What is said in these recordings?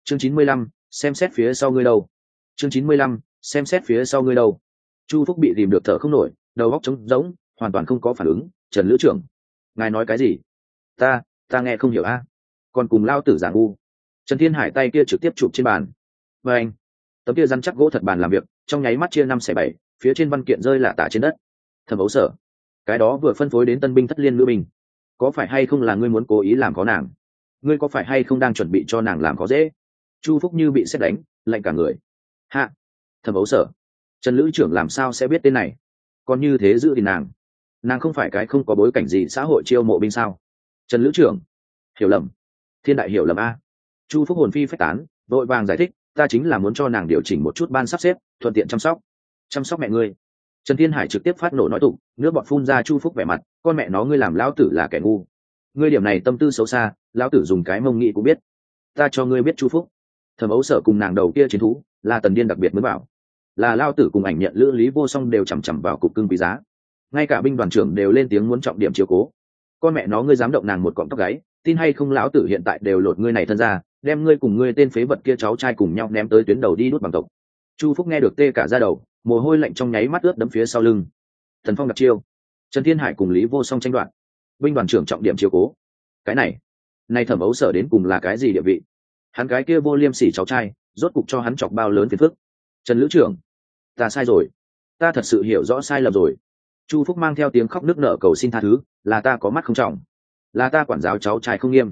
chương 95, xem xét phía sau ngươi đâu. chương 95, xem xét phía sau ngươi đâu. Chu Phúc bị tìm được thở không nổi, đầu óc trống rỗng, hoàn toàn không có phản ứng. Trần lữ trưởng, ngài nói cái gì? Ta nghe không hiểu a. Còn cùng lao tử giả ngu. Trần Thiên Hải tay kia trực tiếp chụp trên bàn. Và anh, tấm kia rắn chắc gỗ thật bàn làm việc, trong nháy mắt chia 5/7, phía trên văn kiện rơi lả tả trên đất. Thẩm Ấu Sở, cái đó vừa phân phối đến tân binh thất liên nữ binh, có phải hay không là ngươi muốn cố ý làm khó nàng? Ngươi có phải hay không đang chuẩn bị cho nàng làm khó dễ? Chu Phúc như bị sét đánh, lạnh cả người. Hạ, Thẩm Ấu Sở, Trần lữ trưởng làm sao sẽ biết tên này? Còn như thế giữ thì nàng không phải cái không có bối cảnh gì xã hội chiêu mộ binh sao? Trần lữ trưởng, hiểu lầm, thiên đại hiểu lầm a. Chu Phúc hồn phi phách tán, vội vàng giải thích, ta chính là muốn cho nàng điều chỉnh một chút ban sắp xếp, thuận tiện chăm sóc mẹ ngươi. Trần Thiên Hải trực tiếp phát nổ nói tụng, nước bọt phun ra. Chu Phúc vẻ mặt, con mẹ nó ngươi làm lão tử là kẻ ngu. Ngươi điểm này tâm tư xấu xa, lão tử dùng cái mông nghĩ cũng biết. Ta cho ngươi biết Chu Phúc, Thẩm Ấu Sở cùng nàng đầu kia chiến thú là Tần Điên đặc biệt mới bảo, là lão tử cùng ảnh nhận lữ Lý Vô Song đều chằm vào cục cưng quý giá, ngay cả binh đoàn trưởng đều lên tiếng muốn trọng điểm chiếu cố. Con mẹ nó ngươi dám động nàng một cọng tóc gáy, tin hay không lão tử hiện tại đều lột ngươi này thân ra, đem ngươi cùng ngươi tên phế vật kia cháu trai cùng nhau ném tới tuyến đầu đi đốt bằng tộc. Chu Phúc nghe được tê cả da đầu, mồ hôi lạnh trong nháy mắt ướt đẫm phía sau lưng. Thần Phong đặt chiêu, Trần Thiên Hải cùng Lý Vô Song tranh đoạt, binh đoàn trưởng trọng điểm chiếu cố. Cái này Thẩm Ấu Sở đến cùng là cái gì địa vị? Hắn cái kia vô liêm sỉ cháu trai, rốt cục cho hắn chọc bao lớn phiền phức. Trần lữ trưởng, ta sai rồi, ta thật sự hiểu rõ sai lầm rồi. Chu Phúc mang theo tiếng khóc nức nở cầu xin tha thứ, là ta có mắt không trọng, là ta quản giáo cháu trai không nghiêm,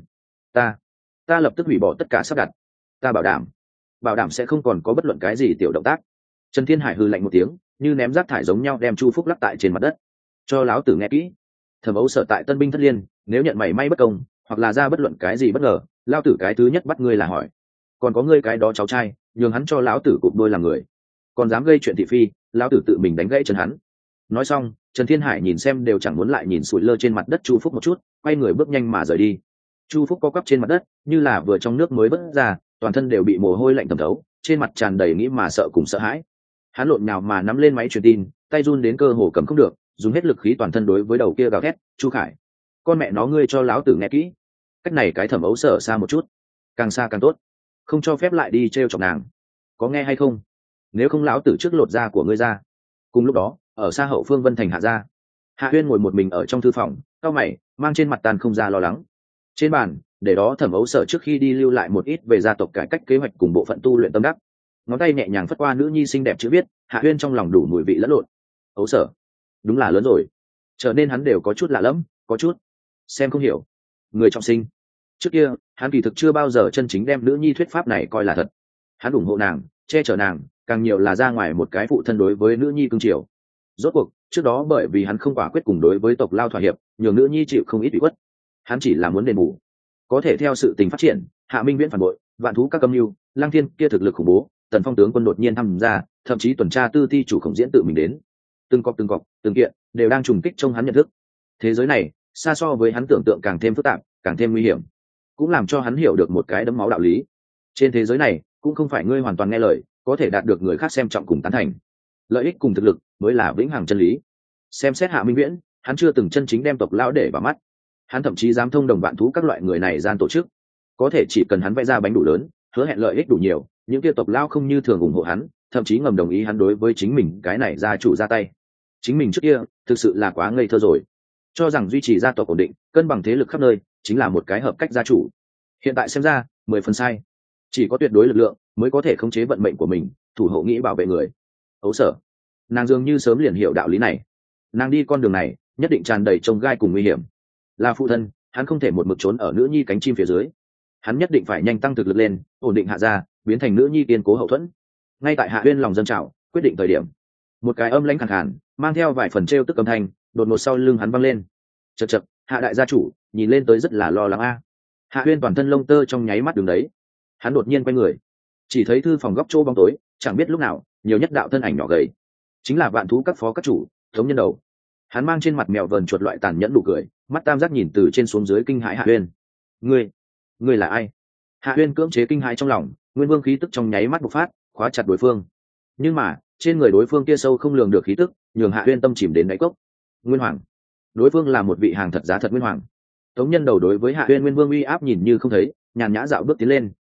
ta lập tức hủy bỏ tất cả sắp đặt, ta bảo đảm sẽ không còn có bất luận cái gì tiểu động tác. Trần Thiên Hải hừ lạnh một tiếng, như ném rác thải giống nhau đem Chu Phúc lắc tại trên mặt đất. Cho láo tử nghe kỹ, Thẩm Ấu Sở tại tân binh thất liên, nếu nhận mảy may bất công hoặc là ra bất luận cái gì bất ngờ, lao tử cái thứ nhất bắt ngươi là hỏi. Còn có ngươi cái đó cháu trai, nhường hắn cho lão tử cụp đôi làm người, còn dám gây chuyện thị phi, lão tử tự mình đánh gãy chân hắn. Nói xong, Trần Thiên Hải nhìn xem đều chẳng muốn lại nhìn sủi lơ trên mặt đất Chu Phúc một chút, quay người bước nhanh mà rời đi. Chu Phúc co quắp trên mặt đất, như là vừa trong nước mới vớt ra, toàn thân đều bị mồ hôi lạnh thấm thấu, trên mặt tràn đầy nghĩ mà sợ cùng sợ hãi. Hắn lộn nhào mà nắm lên máy truyền tin, tay run đến cơ hồ cầm không được, dùng hết lực khí toàn thân đối với đầu kia gào thét, "Chu Khải, con mẹ nó ngươi cho lão tử nghe kỹ, cách này cái Thẩm Ấu Sở xa một chút, càng xa càng tốt, không cho phép lại đi trêu chọc nàng, có nghe hay không? Nếu không lão tử trước lột da của ngươi ra." Cùng lúc đó, ở xa hậu phương Vân Thành Hạ gia, Hạ Huyên ngồi một mình ở trong thư phòng, cau mày, mang trên mặt tàn không ra lo lắng. Trên bàn, để đó Thẩm Ấu Sở trước khi đi lưu lại một ít về gia tộc cải cách kế hoạch cùng bộ phận tu luyện tâm đắc. Ngón tay nhẹ nhàng phất qua nữ nhi xinh đẹp chữ viết, Hạ Huyên trong lòng đủ mùi vị lẫn lộn. Ấu Sở, đúng là lớn rồi, trở nên hắn đều có chút lạ lẫm, có chút xem không hiểu. Người trọng sinh, trước kia hắn kỳ thực chưa bao giờ chân chính đem nữ nhi thuyết pháp này coi là thật. Hắn ủng hộ nàng, che chở nàng, càng nhiều là ra ngoài một cái phụ thân đối với nữ nhi cưng chiều. Rốt cuộc trước đó bởi vì hắn không quả quyết cùng đối với tộc Lao thỏa hiệp, nhường nữ nhi chịu không ít ủy khuất, hắn chỉ là muốn đền bù. Có thể theo sự tình phát triển, Hạ Minh Viễn phản bội, vạn thú các âm mưu, Lăng Thiên kia thực lực khủng bố, Tần Phong tướng quân đột nhiên tham gia, thậm chí tuần tra tư ti chủ Khổng Diễn tự mình đến, từng cọc từng kiện đều đang trùng kích trong hắn nhận thức. Thế giới này xa so với hắn tưởng tượng càng thêm phức tạp, càng thêm nguy hiểm, cũng làm cho hắn hiểu được một cái đấm máu đạo lý. Trên thế giới này cũng không phải ngươi hoàn toàn nghe lời có thể đạt được người khác xem trọng cùng tán thành, lợi ích cùng thực lực mới là vĩnh hằng chân lý. Xem xét Hạ Minh Viễn, hắn chưa từng chân chính đem tộc lão để vào mắt, hắn thậm chí dám thông đồng vạn thú các loại người này gian tổ chức. Có thể chỉ cần hắn vẽ ra bánh đủ lớn, hứa hẹn lợi ích đủ nhiều, những kia tộc lão không như thường ủng hộ hắn, thậm chí ngầm đồng ý hắn đối với chính mình cái này gia chủ ra tay. Chính mình trước kia thực sự là quá ngây thơ rồi, cho rằng duy trì gia tộc ổn định, cân bằng thế lực khắp nơi chính là một cái hợp cách gia chủ. Hiện tại xem ra 10 phần sai, chỉ có tuyệt đối lực lượng mới có thể khống chế vận mệnh của mình, thủ hộ nghĩ bảo vệ người. Ấu Sở, nàng dường như sớm liền hiểu đạo lý này, nàng đi con đường này nhất định tràn đầy trông gai cùng nguy hiểm. Là phụ thân, hắn không thể một mực trốn ở nữ nhi cánh chim phía dưới, hắn nhất định phải nhanh tăng thực lực lên, ổn định Hạ gia, biến thành nữ nhi kiên cố hậu thuẫn. Ngay tại Hạ Huyên lòng dân trào quyết định thời điểm, một cái âm lãnh khàn khàn mang theo vài phần trêu tức âm thanh đột ngột sau lưng hắn văng lên. Chật chật, Hạ đại gia chủ nhìn lên tới rất là lo lắng a. Hạ Huyên toàn thân lông tơ trong nháy mắt đứng đấy, hắn đột nhiên quay người, chỉ thấy thư phòng góc chỗ bóng tối, chẳng biết lúc nào nhiều nhất đạo thân ảnh nhỏ gầy, chính là vạn thú các phó các chủ Thống Nhân Đầu. Hắn mang trên mặt mèo vờn chuột loại tàn nhẫn nụ cười, mắt tam giác nhìn từ trên xuống dưới kinh hãi Hạ Huyên. Ngươi là ai? Hạ Huyên cưỡng chế kinh hãi trong lòng, nguyên vương khí tức trong nháy mắt bộc phát, khóa chặt đối phương. Nhưng mà trên người đối phương kia sâu không lường được khí tức, nhường Hạ Huyên tâm chìm đến đáy cốc. Nguyên Hoàng, đối phương là một vị hàng thật giá thật Nguyên Hoàng. Thống Nhân Đầu đối với Hạ Huyên Nguyên Vương uy áp nhìn như không thấy, nhàn nhã dạo bước tiến lên,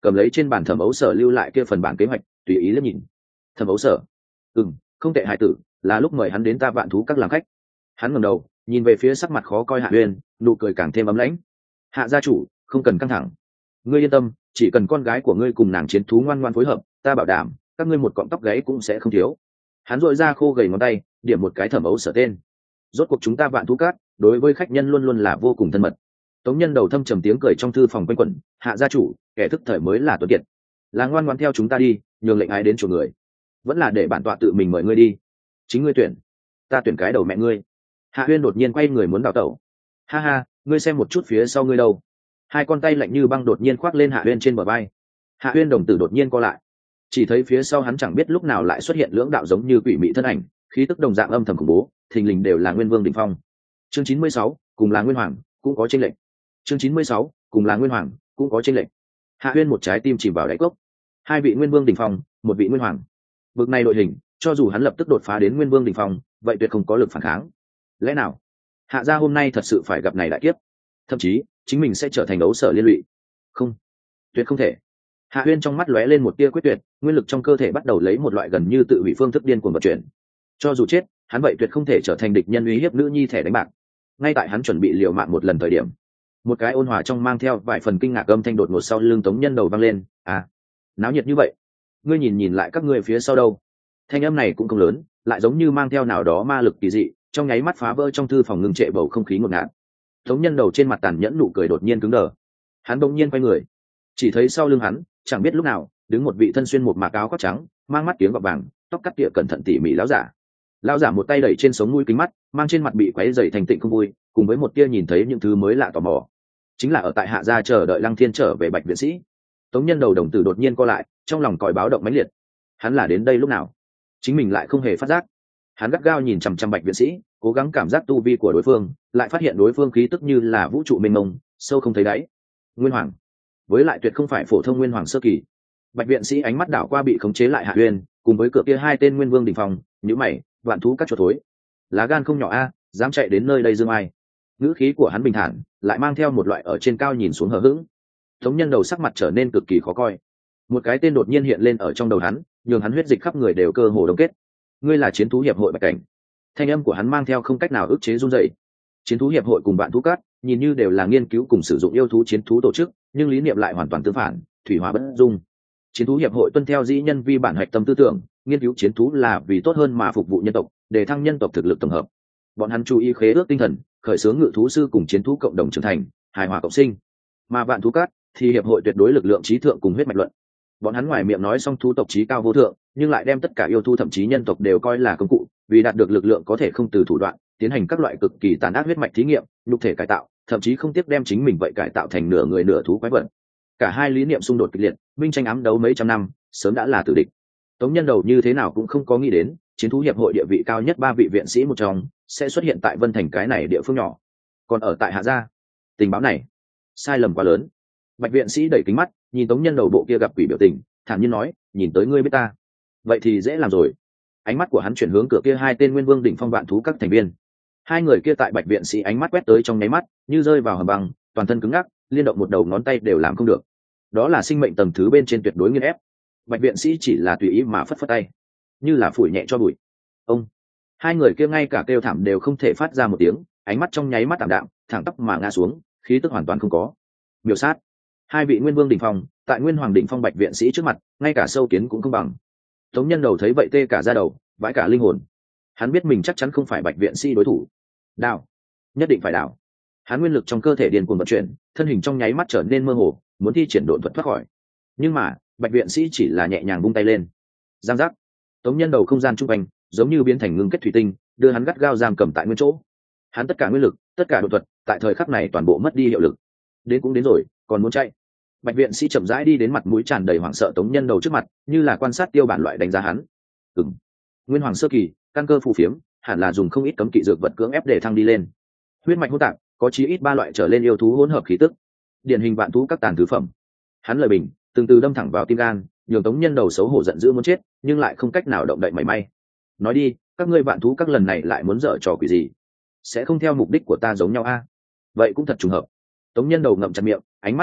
cầm lấy trên bàn Thẩm Ấu Sở lưu lại kia phần bản kế hoạch, tùy ý liếc nhìn. Thẩm Ấu Sở, không tệ, hải tử, là lúc mời hắn đến ta Vạn Thú các làm khách. Hắn ngẩng đầu nhìn về phía sắc mặt khó coi Hạ Uyên, nụ cười càng thêm ấm lãnh. Hạ gia chủ, không cần căng thẳng, ngươi yên tâm, chỉ cần con gái của ngươi cùng nàng chiến thú ngoan ngoan phối hợp, ta bảo đảm các ngươi một cọng tóc gáy cũng sẽ không thiếu. Hắn dội ra khô gầy ngón tay, điểm một cái Thẩm Ấu Sở tên. Rốt cuộc chúng ta Vạn Thú các đối với khách nhân luôn luôn là vô cùng thân mật. Tống Nhân Đầu thâm trầm tiếng cười trong thư phòng quanh quẩn. Hạ gia chủ, kẻ thức thời mới là tuấn kiệt, là ngoan ngoãn theo chúng ta đi, nhường lệnh ái đến chỗ người, vẫn là để bản tọa tự mình mời ngươi đi? Chính ngươi tuyển. Ta tuyển cái đầu mẹ ngươi. Hạ Uyên đột nhiên quay người muốn đào tẩu. Ha ha, ngươi xem một chút phía sau ngươi đâu. Hai con tay lạnh như băng đột nhiên khoác lên Hạ Uyên trên bờ vai. Hạ Uyên đồng tử đột nhiên co lại, chỉ thấy phía sau hắn chẳng biết lúc nào lại xuất hiện lưỡng đạo giống như quỷ mị thân ảnh, khí tức đồng dạng âm thầm khủng bố, thình lình đều là Nguyên Vương đỉnh phong. Chương 96, cùng là Nguyên Hoàng, cũng có chênh lệch. Chương 96, cùng là Nguyên Hoàng, cũng có chênh lệch. Hạ Uyên một trái tim chìm vào đáy cốc. Hai vị Nguyên Vương đỉnh phong, một vị Nguyên Hoàng. Bực này đội hình, cho dù hắn lập tức đột phá đến Nguyên Vương đỉnh phong, vậy tuyệt không có lực phản kháng. Lẽ nào Hạ gia hôm nay thật sự phải gặp này đại kiếp, thậm chí chính mình sẽ trở thành Ấu Sở liên lụy? Không, tuyệt không thể. Hạ Uyên trong mắt lóe lên một tia quyết tuyệt, nguyên lực trong cơ thể bắt đầu lấy một loại gần như tự hủy phương thức điên cuồng vận chuyển. Cho dù chết, hắn vậy tuyệt không thể trở thành địch nhân uy hiếp nữ nhi thẻ đánh bạc. Ngay tại hắn chuẩn bị liều mạng một lần thời điểm, một cái ôn hòa trong mang theo vài phần kinh ngạc âm thanh đột ngột sau lưng Tống Nhân Đầu vang lên. À, náo nhiệt như vậy, ngươi nhìn nhìn lại các ngươi phía sau đâu. Thanh âm này cũng không lớn, lại giống như mang theo nào đó ma lực kỳ dị, trong nháy mắt phá vỡ trong thư phòng ngưng trệ bầu không khí ngột ngạt. Tống Nhân Đầu trên mặt tàn nhẫn nụ cười đột nhiên cứng đờ. Hắn đột nhiên quay người, chỉ thấy sau lưng hắn, chẳng biết lúc nào đứng một vị thân xuyên một mạc áo khoác trắng, mang mắt kiếng gọt vàng, tóc cắt tỉa cẩn thận tỉ mỉ lão giả. Lão giả một tay đẩy trên sống mũi kính mắt, mang trên mặt bị quấy rầy thành tịnh không vui, cùng với một tia nhìn thấy những thứ mới lạ tò mò. Chính là ở tại Hạ gia chờ đợi Lăng Thiên trở về Bạch viện sĩ. Tống Nhân Đầu đồng tử đột nhiên co lại, trong lòng còi báo động mãnh liệt. Hắn là đến đây lúc nào, chính mình lại không hề phát giác. Hắn gắt gao nhìn chằm chằm Bạch viện sĩ, cố gắng cảm giác tu vi của đối phương, lại phát hiện đối phương khí tức như là vũ trụ mênh mông, sâu không thấy đáy. Nguyên Hoàng, với lại tuyệt không phải phổ thông Nguyên Hoàng sơ kỳ. Bạch viện sĩ ánh mắt đảo qua bị khống chế lại Hạ Uyên, cùng với cửa kia hai tên Nguyên Vương đỉnh phong, nhíu mày, Vạn Thú các chuột thối, lá gan không nhỏ a, dám chạy đến nơi đây dương ai. Ngữ khí của hắn bình thản, lại mang theo một loại ở trên cao nhìn xuống hờ hững. Tống Nhân Đầu sắc mặt trở nên cực kỳ khó coi. Một cái tên đột nhiên hiện lên ở trong đầu hắn, nhường hắn huyết dịch khắp người đều cơ hồ đông kết. Ngươi là Chiến thú hiệp hội Bạch Cảnh. Thanh âm của hắn mang theo không cách nào ức chế run rẩy. Chiến thú hiệp hội cùng Vạn Thú các nhìn như đều là nghiên cứu cùng sử dụng yêu thú chiến thú tổ chức, nhưng lý niệm lại hoàn toàn tương phản, thủy hỏa bất dung. Chiến thú hiệp hội tuân theo dĩ nhân vi bản hạch tâm tư tưởng, nghiên cứu chiến thú là vì tốt hơn mà phục vụ nhân tộc, để thăng nhân tộc thực lực tổng hợp. Bọn hắn chú ý khế ước tinh thần, khởi xướng ngự thú sư cùng chiến thú cộng đồng trưởng thành, hài hòa cộng sinh. Mà Vạn Thú các thì hiệp hội tuyệt đối lực lượng trí thượng cùng huyết mạch luận. Bọn hắn ngoài miệng nói xong thú tộc trí cao vô thượng, nhưng lại đem tất cả yêu thú thậm chí nhân tộc đều coi là công cụ, vì đạt được lực lượng có thể không từ thủ đoạn, tiến hành các loại cực kỳ tàn ác huyết mạch thí nghiệm, nhục thể cải tạo, thậm chí không tiếc đem chính mình vậy cải tạo thành nửa người nửa thú quái vật. Cả hai lý niệm xung đột kịch liệt, minh tranh ám đấu mấy trăm năm, sớm đã là tử địch. Tống Nhân Đầu như thế nào cũng không có nghĩ đến, chiến thú hiệp hội địa vị cao nhất ba vị viện sĩ một trong sẽ xuất hiện tại Vân Thành cái này địa phương nhỏ, còn ở tại Hạ gia. Tình báo này sai lầm quá lớn. Bạch viện sĩ đẩy kính mắt, nhìn Tống Nhân Đầu bộ kia gặp quỷ biểu tình, thản nhiên nói, nhìn tới ngươi biết ta, vậy thì dễ làm rồi. Ánh mắt của hắn chuyển hướng cửa kia hai tên Nguyên Vương đỉnh phong Vạn Thú các thành viên. Hai người kia tại Bạch viện sĩ ánh mắt quét tới trong nháy mắt, như rơi vào hầm băng, toàn thân cứng ngắc, liên động một đầu ngón tay đều làm không được. Đó là sinh mệnh tầng thứ bên trên tuyệt đối nghiền ép. Bạch viện sĩ chỉ là tùy ý mà phất phất tay, như là phủi nhẹ cho bụi. Ông, hai người kia ngay cả kêu thảm đều không thể phát ra một tiếng, ánh mắt trong nháy mắt tạm đạm, thẳng tắp mà ngã xuống, khí tức hoàn toàn không có. Miểu sát. Hai vị Nguyên Vương đỉnh phong, tại Nguyên Hoàng đỉnh phong Bạch viện sĩ trước mặt, ngay cả sâu kiến cũng không bằng. Tống Nhân Đầu thấy vậy tê cả da đầu, vãi cả linh hồn. Hắn biết mình chắc chắn không phải Bạch viện sĩ đối thủ. Đào, nhất định phải đào. Hắn nguyên lực trong cơ thể điên cuồng vận chuyển, thân hình trong nháy mắt trở nên mơ hồ, muốn thi triển độn thuật thoát khỏi. Nhưng mà Bạch viện sĩ chỉ là nhẹ nhàng vung tay lên, giang giác. Tống Nhân Đầu không gian trung quanh giống như biến thành ngưng kết thủy tinh, đưa hắn gắt gao giam cầm tại nguyên chỗ. Hắn tất cả nguyên lực, tất cả độn thuật, tại thời khắc này toàn bộ mất đi hiệu lực. Đến cũng đến rồi, còn muốn chạy. Bạch viện sĩ chậm rãi đi đến mặt mũi tràn đầy hoảng sợ Tống Nhân Đầu trước mặt, như là quan sát tiêu bản loại đánh giá hắn. Nguyên Hoàng sơ kỳ, căn cơ phù phiếm, hẳn là dùng không ít cấm kỵ dược vật cưỡng ép để thăng đi lên. Huyết mạch hỗn tạp, có chí ít 3 loại trở lên yêu thú hỗn hợp khí tức, điển hình Vạn Thú các tàn thứ phẩm. Hắn lời bình, từng từ đâm thẳng vào tim gan, nhường Tống Nhân Đầu xấu hổ giận dữ muốn chết, nhưng lại không cách nào động đậy mảy may. Nói đi, các ngươi Vạn Thú các lần này lại muốn dở trò quỷ gì? Sẽ không theo mục đích của ta giống nhau a? Vậy cũng thật trùng hợp. Tống Nhân Đầu ngậm chặt miệng, ánh mắt toán độc,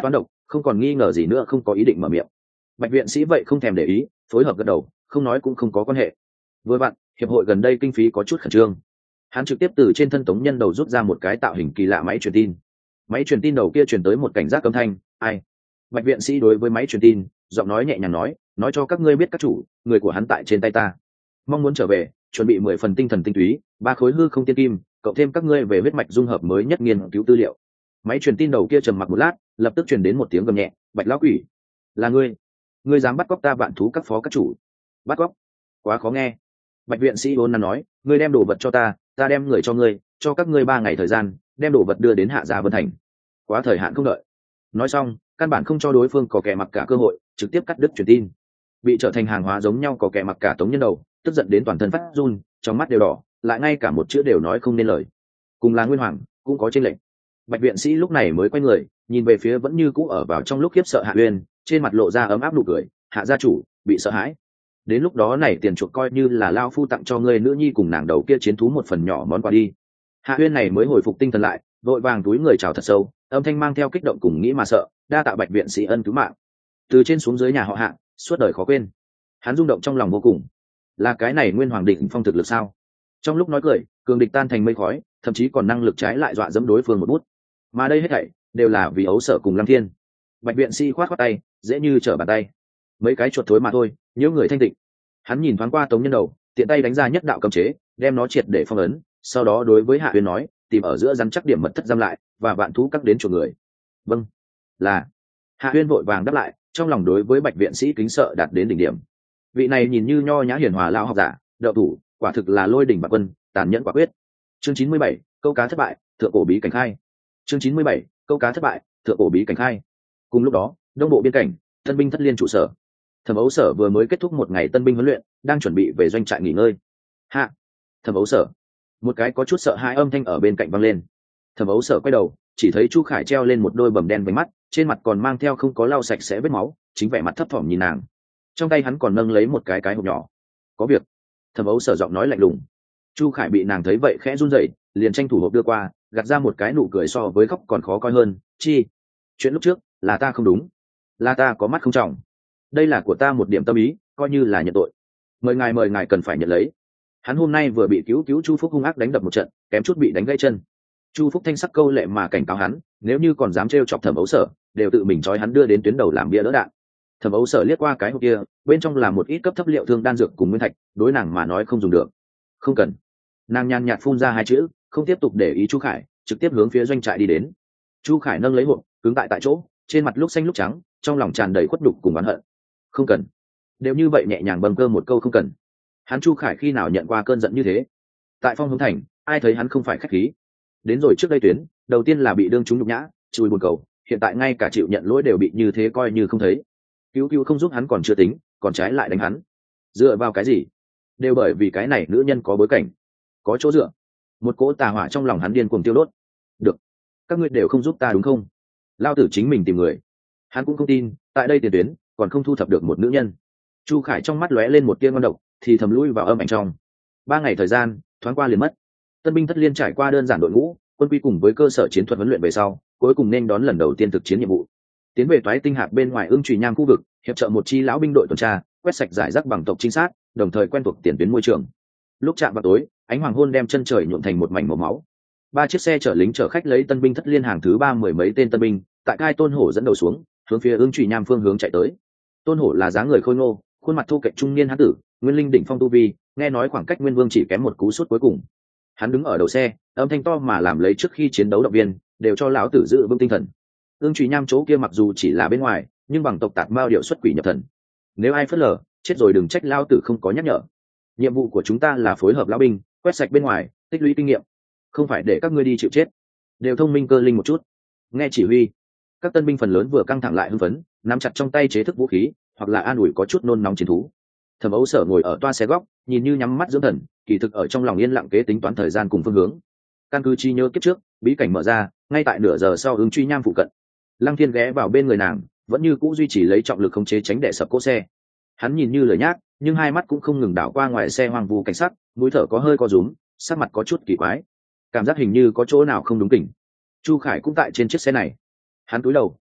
không còn nghi ngờ gì nữa, không có ý định mở miệng. Bạch viện sĩ vậy không thèm để ý, phối hợp gật đầu, không nói cũng không có quan hệ. Vừa vặn hiệp hội gần đây kinh phí có chút khẩn trương, hắn trực tiếp từ trên thân Tống Nhân đầu rút ra một cái tạo hình kỳ lạ máy truyền tin. Máy truyền tin đầu kia truyền tới một cảnh giác âm thanh. Ai? Bạch viện sĩ đối với máy truyền tin giọng nói nhẹ nhàng nói cho các ngươi biết các chủ, người của hắn tại trên tay ta, mong muốn trở về chuẩn bị 10 phần tinh thần tinh túy, 3 khối hư không tiên kim, cộng thêm các ngươi về huyết mạch dung hợp mới nhất nghiên cứu tư liệu. Máy truyền tin đầu kia trầm mặc một lát, lập tức truyền đến một tiếng gầm nhẹ. Bạch lão quỷ, là ngươi dám bắt cóc ta vạn thú các phó các chủ? Bắt cóc? Quá khó nghe. Bạch viện sĩ vốn nói, ngươi đem đồ vật cho ta đem người cho ngươi, cho các ngươi 3 ngày thời gian đem đồ vật đưa đến Hạ Gia Vân Thành. Quá thời hạn không đợi. Nói xong căn bản không cho đối phương có kẻ mặc cả cơ hội, trực tiếp cắt đứt truyền tin. Bị trở thành hàng hóa giống nhau có kẻ mặc cả Tống Nhân đầu tức giận đến toàn thân phát run, trong mắt đều đỏ, lại ngay cả một chữ đều nói không nên lời. Cùng là Nguyên Hoàng cũng có chênh lệch. Bạch viện sĩ lúc này mới quay người nhìn về phía vẫn như cũ ở vào trong lúc khiếp sợ Hạ Uyên, trên mặt lộ ra ấm áp nụ cười. Hạ gia chủ bị sợ hãi, đến lúc đó này tiền chuộc coi như là lao phu tặng cho ngươi nữ nhi cùng nàng đầu kia chiến thú một phần nhỏ món quà đi. Hạ Uyên này mới hồi phục tinh thần lại, vội vàng túi người chào thật sâu, âm thanh mang theo kích động cùng nghĩ mà sợ. Đa tạ Bạch viện sĩ ân cứu mạng. Từ trên xuống dưới nhà họ Hạ suốt đời khó quên. Hắn rung động trong lòng vô cùng. Là cái này Nguyên Hoàng định phong thực lực sao? Trong lúc nói cười, cường địch tan thành mây khói, thậm chí còn năng lực trái lại dọa dẫm đối phương một bút. Mà đây hết thảy đều là vì Ấu Sở cùng Lăng Thiên. Bạch viện sĩ khoát khoát tay, dễ như trở bàn tay. Mấy cái chuột thối mà thôi, nhớ người thanh tịnh. Hắn nhìn thoáng qua Tống Nhân đầu, tiện tay đánh ra nhất đạo cấm chế, đem nó triệt để phong ấn. Sau đó đối với Hạ Uyên nói, tìm ở giữa rắn chắc điểm mật thất giam lại, và vạn thú các đến chuột người. Vâng, là. Hạ Uyên vội vàng đáp lại, trong lòng đối với Bạch viện sĩ kính sợ đạt đến đỉnh điểm. Vị này nhìn như nho nhã hiền hòa lão học giả, đậu thủ, quả thực là lôi đỉnh bạc quân, tàn nhẫn quả quyết. Chương 97, câu cá thất bại, thượng cổ bí cảnh khai. Chương 97, câu cá thất bại, thượng cổ bí cảnh khai. Cùng lúc đó, đông bộ biên cảnh, tân binh thất liên trụ sở. Thẩm Ấu Sở vừa mới kết thúc một ngày tân binh huấn luyện, đang chuẩn bị về doanh trại nghỉ ngơi. Hạ, Thẩm Ấu Sở. Một cái có chút sợ hãi âm thanh ở bên cạnh vang lên. Thẩm Ấu Sở quay đầu, chỉ thấy Chu Khải treo lên một đôi bầm đen vành mắt, trên mặt còn mang theo không có lau sạch sẽ vết máu, chính vẻ mặt thấp thỏm nhìn nàng. Trong tay hắn còn nâng lấy một cái hộp nhỏ. Có việc. Thẩm Ấu Sở giọng nói lạnh lùng. Chu Khải bị nàng thấy vậy khẽ run rẩy, liền tranh thủ hộp đưa qua, gạt ra một cái nụ cười so với khóc còn khó coi hơn. Chi? Chuyện lúc trước là ta không đúng, là ta có mắt không trọng, đây là của ta một điểm tâm ý, coi như là nhận tội. Mời ngài cần phải nhận lấy. Hắn hôm nay vừa bị cứu Chu Phúc hung ác đánh đập một trận, kém chút bị đánh gãy chân. Chu Phúc thanh sắc câu lệ mà cảnh cáo hắn, nếu như còn dám trêu chọc Thẩm Ấu Sở, đều tự mình trói hắn đưa đến tuyến đầu làm bia đỡ đạn. Thẩm Ấu Sở liếc qua cái hộp kia, bên trong là một ít cấp thấp liệu thương đan dược cùng nguyên thạch, đối nàng mà nói không dùng được. Không cần. Nàng nhàn nhạt phun ra hai chữ, không tiếp tục để ý Chu Khải, trực tiếp hướng phía doanh trại đi đến. Chu Khải nâng lấy hộp, cứng tại chỗ, trên mặt lúc xanh lúc trắng, trong lòng tràn đầy khuất đục cùng oán hận. Không cần. Đều như vậy nhẹ nhàng bâng cơ một câu không cần. Hắn Chu Khải khi nào nhận qua cơn giận như thế? Tại Phong Hướng Thành, ai thấy hắn không phải khách khí. Đến rồi trước đây tuyến, đầu tiên là bị đương chúng nhục nhã, chui buồn cầu, hiện tại ngay cả chịu nhận lỗi đều bị như thế coi như không thấy. Cứu không giúp hắn còn chưa tính, còn trái lại đánh hắn. Dựa vào cái gì? Đều bởi vì cái này nữ nhân có bối cảnh, có chỗ dựa. Một cỗ tà hỏa trong lòng hắn điên cuồng tiêu đốt. Được, các ngươi đều không giúp ta đúng không? Lao tử chính mình tìm người. Hắn cũng không tin, tại đây tiền tuyến còn không thu thập được một nữ nhân. Chu Khải trong mắt lóe lên một tia ngon độc, thì thầm lui vào âm ảnh trong. 3 ngày thời gian thoáng qua liền mất. Tân binh thất liên trải qua đơn giản đội ngũ, quân quy cùng với cơ sở chiến thuật huấn luyện về sau, cuối cùng nên đón lần đầu tiên thực chiến nhiệm vụ. Tiến về toái tinh hạp bên ngoài Ưng Trùy Nham khu vực, hiệp trợ một chi lão binh đội tuần tra, quét sạch giải rác bằng tộc trinh sát, đồng thời quen thuộc tiền tuyến môi trường. Lúc chạm vào tối, ánh hoàng hôn đem chân trời nhuộm thành một mảnh màu máu. 3 chiếc xe chở lính chở khách lấy tân binh thất liên hàng thứ 3 mười mấy tên tân binh, tại Cai Tôn Hổ dẫn đầu xuống, hướng phía Ưng Trùy Nham phương hướng chạy tới. Tôn Hổ là dáng người khôi ngô, khuôn mặt thu kệch trung niên hán tử, nguyên linh đỉnh phong tu vi, nghe nói khoảng cách Nguyên Vương chỉ kém một cú sút cuối cùng. Hắn đứng ở đầu xe, âm thanh to mà làm lấy trước khi chiến đấu động viên, đều cho lão tử giữ vững tinh thần. Ưng Trùy Nham chỗ kia mặc dù chỉ là bên ngoài, nhưng bằng tộc tạc mao điệu xuất quỷ nhập thần. Nếu ai phớt lờ, chết rồi đừng trách lão tử không có nhắc nhở. Nhiệm vụ của chúng ta là phối hợp lão binh, quét sạch bên ngoài, tích lũy kinh nghiệm, không phải để các ngươi đi chịu chết. Đều thông minh cơ linh một chút. Nghe chỉ huy. Các tân binh phần lớn vừa căng thẳng lại hưng phấn, nắm chặt trong tay chế thức vũ khí, hoặc là an ủi có chút nôn nóng chiến thú. Thẩm Ấu Sở ngồi ở toa xe góc, nhìn như nhắm mắt dưỡng thần, kỳ thực ở trong lòng yên lặng kế tính toán thời gian cùng phương hướng. Căn cứ chi nhớ kiếp trước, bí cảnh mở ra, ngay tại nửa giờ sau Ưng Truy Nham phụ cận. Lăng Thiên ghé vào bên người nàng, vẫn như cũ duy trì lấy trọng lực khống chế tránh để sập cỗ xe. Hắn nhìn như lười nhác, nhưng hai mắt cũng không ngừng đảo qua ngoài xe hoang vu cảnh sắc, mũi thở có hơi co rúm, sắc mặt có chút kỳ quái, cảm giác hình như có chỗ nào không đúng kỉnh. Chu Khải cũng tại trên chiếc xe này. Hắn cúi đầu,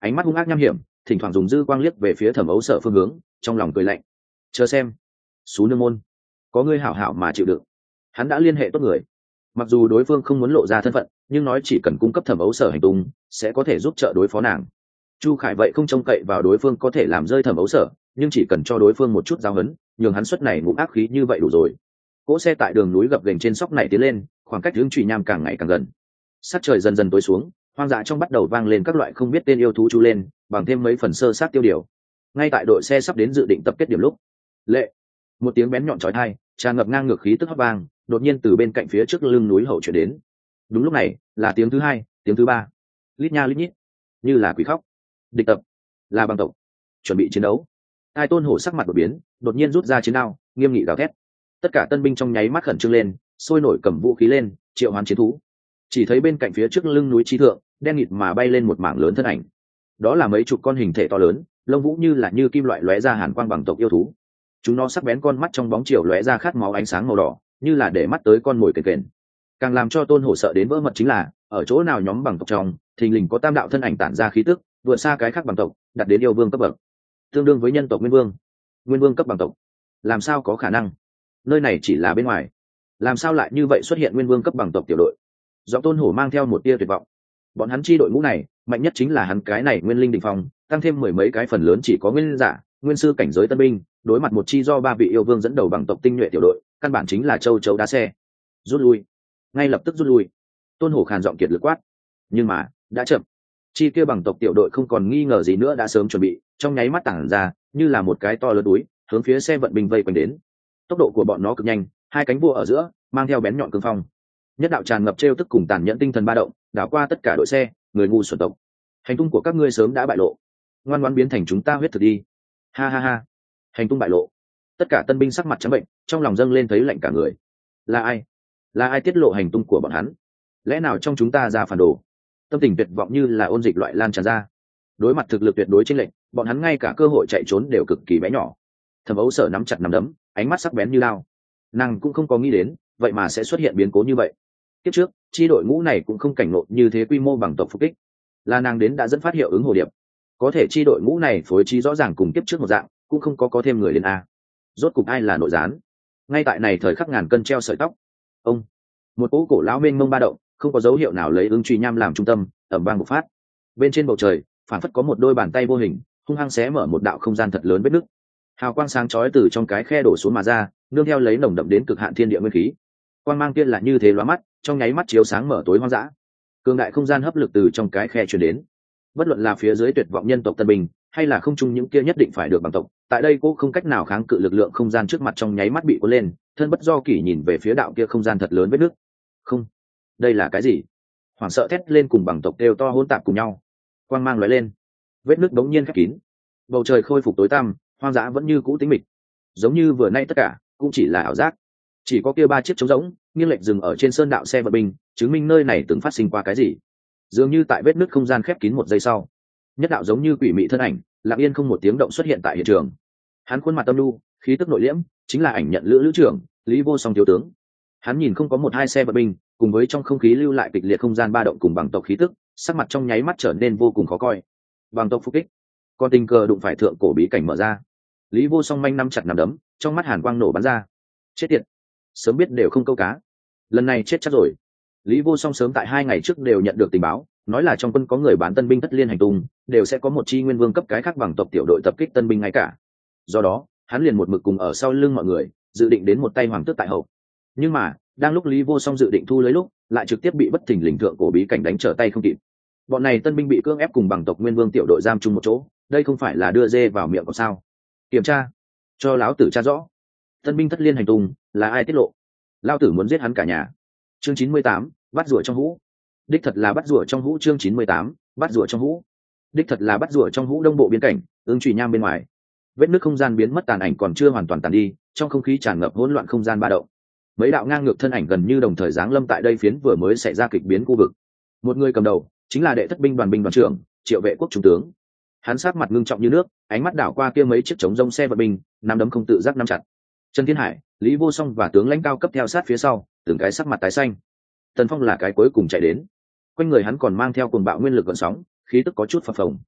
ánh mắt hung ác nham hiểm, thỉnh thoảng dùng dư quang liếc về phía Thẩm Ấu Sở phương hướng, trong lòng cười lạnh. Chờ xem, Sú Nương môn, có ngươi hảo hảo mà chịu đựng. Hắn đã liên hệ tốt người, mặc dù đối phương không muốn lộ ra thân phận, nhưng nói chỉ cần cung cấp Thẩm Ấu Sở hành tung, sẽ có thể giúp trợ đối phó nàng. Chu Khải vậy không trông cậy vào đối phương có thể làm rơi Thẩm Ấu Sở, nhưng chỉ cần cho đối phương một chút giáo huấn, nhường hắn xuất này ngụm ác khí như vậy đủ rồi. Cỗ xe tại đường núi gập ghềnh trên sóc này tiến lên, khoảng cách hướng Trụy Nham càng ngày càng gần. Sắc trời dần dần tối xuống, hoang dã trong bắt đầu vang lên các loại không biết tên yêu thú chú lên, bằng thêm mấy phần sơ sát tiêu điều. Ngay tại đội xe sắp đến dự định tập kết điểm lúc, lệ, một tiếng bén nhọn chói tai, tràn ngập ngang ngược khí tức hấp vang, đột nhiên từ bên cạnh phía trước lưng núi hậu chuyển đến. Đúng lúc này, là tiếng thứ hai, tiếng thứ ba, lít nha lít nhít, như là quỷ khóc. Địch tập, là băng tộc, chuẩn bị chiến đấu. Hai Tôn Hổ sắc mặt đột biến, đột nhiên rút ra chiến đao, nghiêm nghị gào thét. Tất cả tân binh trong nháy mắt khẩn trương lên, sôi nổi cầm vũ khí lên, triệu hoán chiến thú. Chỉ thấy bên cạnh phía trước lưng núi chi thượng, đen nghịt mà bay lên một mảng lớn thân ảnh. Đó là mấy chục con hình thể to lớn, lông vũ như kim loại lóe ra hàn quang bằng tộc yêu thú. Chúng nó sắc bén con mắt trong bóng chiều lóe ra khát máu ánh sáng màu đỏ, như là để mắt tới con mồi kền kền. Càng làm cho Tôn Hổ sợ đến vỡ mật chính là, ở chỗ nào nhóm bằng tộc trong, thình lình có tam đạo thân ảnh tản ra khí tức, vượt xa cái khác bằng tộc, đạt đến yêu vương cấp bậc, tương đương với nhân tộc nguyên vương cấp bằng tộc. Làm sao có khả năng? Nơi này chỉ là bên ngoài, làm sao lại như vậy xuất hiện nguyên vương cấp bằng tộc tiểu đội? Giọng Tôn Hổ mang theo một tia tuyệt vọng. Bọn hắn chi đội ngũ này, mạnh nhất chính là hắn cái này nguyên linh đỉnh phong, tăng thêm mười mấy cái phần lớn chỉ có nguyên giả, nguyên sư cảnh giới tân binh, đối mặt một chi do ba vị yêu vương dẫn đầu bằng tộc tinh nhuệ tiểu đội, căn bản chính là châu chấu đá xe. Rút lui, ngay lập tức rút lui. Tôn Hổ khàn giọng kiệt lực quát. Nhưng mà đã chậm. Chi kia bằng tộc tiểu đội không còn nghi ngờ gì nữa đã sớm chuẩn bị, trong nháy mắt tản ra, như là một cái to lớn túi, hướng phía xe vận binh vây quanh đến. Tốc độ của bọn nó cực nhanh, hai cánh vua ở giữa, mang theo bén nhọn cương phong. Nhất đạo tràn ngập trêu tức cùng tàn nhẫn tinh thần ba động, đảo qua tất cả đội xe, người ngu xuẩn tộc. Hành tung của các ngươi sớm đã bại lộ, ngoan ngoãn biến thành chúng ta huyết thực đi. Ha ha ha. Hành tung bại lộ. Tất cả tân binh sắc mặt trắng bệnh, trong lòng dâng lên thấy lạnh cả người. Là ai? Là ai tiết lộ hành tung của bọn hắn? Lẽ nào trong chúng ta ra phản đồ? Tâm tình tuyệt vọng như là ôn dịch loại lan tràn ra. Đối mặt thực lực tuyệt đối chênh lệch, bọn hắn ngay cả cơ hội chạy trốn đều cực kỳ bé nhỏ. Thẩm Ấu Sở nắm chặt nắm đấm, ánh mắt sắc bén như lao. Nàng cũng không có nghĩ đến, vậy mà sẽ xuất hiện biến cố như vậy. Kiếp trước, chi đội ngũ này cũng không cảnh ngộ như thế quy mô bằng tộc phục kích. Là nàng đến đã dẫn phát hiệu ứng hồ điệp. Có thể chi đội ngũ này phối trí rõ ràng cùng kiếp trước một dạng, cũng không có thêm người đến a. Rốt cục ai là nội gián? Ngay tại này thời khắc ngàn cân treo sợi tóc. Ông, một cỗ cổ lão mênh mông ba động, không có dấu hiệu nào lấy ứng truy nham làm trung tâm, ầm vang bộc phát. Bên trên bầu trời, phản phất có một đôi bàn tay vô hình, hung hăng xé mở một đạo không gian thật lớn vết nứt. Hào quang sáng chói từ trong cái khe đổ xuống mà ra, nương theo lấy nồng đậm đến cực hạn thiên địa nguyên khí. Quang mang kia là như thế lóa mắt, trong nháy mắt chiếu sáng mở tối hoang dã. Cường đại không gian hấp lực từ trong cái khe truyền đến. Bất luận là phía dưới tuyệt vọng nhân tộc tân bình, hay là không trung những kia nhất định phải được bằng tộc, tại đây cô không cách nào kháng cự lực lượng không gian trước mặt, trong nháy mắt bị cuốn lên, thân bất do kỷ nhìn về phía đạo kia không gian thật lớn vết nứt. Không, đây là cái gì? Hoảng sợ thét lên cùng bằng tộc đều to hỗn tạp cùng nhau. Quang mang lóe lên, vết nứt bỗng nhiên khép kín. Bầu trời khôi phục tối tăm, hoang dã vẫn như cũ tĩnh mịch, giống như vừa nay tất cả cũng chỉ là ảo giác. Chỉ có kia ba chiếc trống rỗng nghiêng lệch dừng ở trên sơn đạo xe vận binh, chứng minh nơi này từng phát sinh qua cái gì. Dường như tại vết nứt không gian khép kín một giây sau, nhất đạo giống như quỷ mị thân ảnh lặng yên không một tiếng động xuất hiện tại hiện trường. Hắn khuôn mặt âm nhu, khí tức nội liễm, chính là ảnh nhận lữ trưởng Lý Vô Song thiếu tướng. Hắn nhìn không có một hai xe vận binh, cùng với trong không khí lưu lại kịch liệt không gian ba động cùng bằng tộc khí tức, sắc mặt trong nháy mắt trở nên vô cùng khó coi. Bằng tộc phục kích, còn tình cờ đụng phải thượng cổ bí cảnh mở ra. Lý Vô Song manh nắm chặt nắm đấm, trong mắt hàn quang nổ bắn ra. Chết tiệt, sớm biết đều không câu cá, lần này chết chắc rồi. Lý Vô Song sớm tại 2 ngày trước đều nhận được tình báo, nói là trong quân có người bán tân binh thất liên hành tung, đều sẽ có một chi nguyên vương cấp cái khác bằng tộc tiểu đội tập kích tân binh ngay cả. Do đó, hắn liền một mực cùng ở sau lưng mọi người, dự định đến một tay hoàng tước tại hậu. Nhưng mà, đang lúc Lý Vô Song dự định thu lấy lúc, lại trực tiếp bị bất thình lình thượng cổ bí cảnh đánh trở tay không kịp. Bọn này tân binh bị cưỡng ép cùng bằng tộc nguyên vương tiểu đội giam chung một chỗ, đây không phải là đưa dê vào miệng có sao? Kiểm tra, cho lão tử tra rõ. Tân binh thất liên hành tung là ai tiết lộ? Lão tử muốn giết hắn cả nhà. Chương 98, bắt rùa trong hũ. Đích thật là bắt rùa trong hũ. Chương 98, bắt rùa trong hũ. Đích thật là bắt rùa trong hũ. Đông bộ biên cảnh, Ưng Trùy Nham bên ngoài. Vết nước không gian biến mất, tàn ảnh còn chưa hoàn toàn tàn đi, trong không khí tràn ngập hỗn loạn không gian ba động. Mấy đạo ngang ngược thân ảnh gần như đồng thời giáng lâm tại đây phiến vừa mới xảy ra kịch biến khu vực. Một người cầm đầu chính là đệ thất binh đoàn trưởng Triệu Vệ Quốc trung tướng. Hắn sát mặt ngưng trọng như nước, ánh mắt đảo qua kia mấy chiếc chống rông xe vận binh, nắm đấm không tự giác nắm chặt. Trần Thiên Hải, Lý Vô Song và tướng lãnh cao cấp theo sát phía sau, từng cái sắc mặt tái xanh. Tần Phong là cái cuối cùng chạy đến, quanh người hắn còn mang theo cuồng bạo nguyên lực gợn sóng, khí tức có chút phập phồng.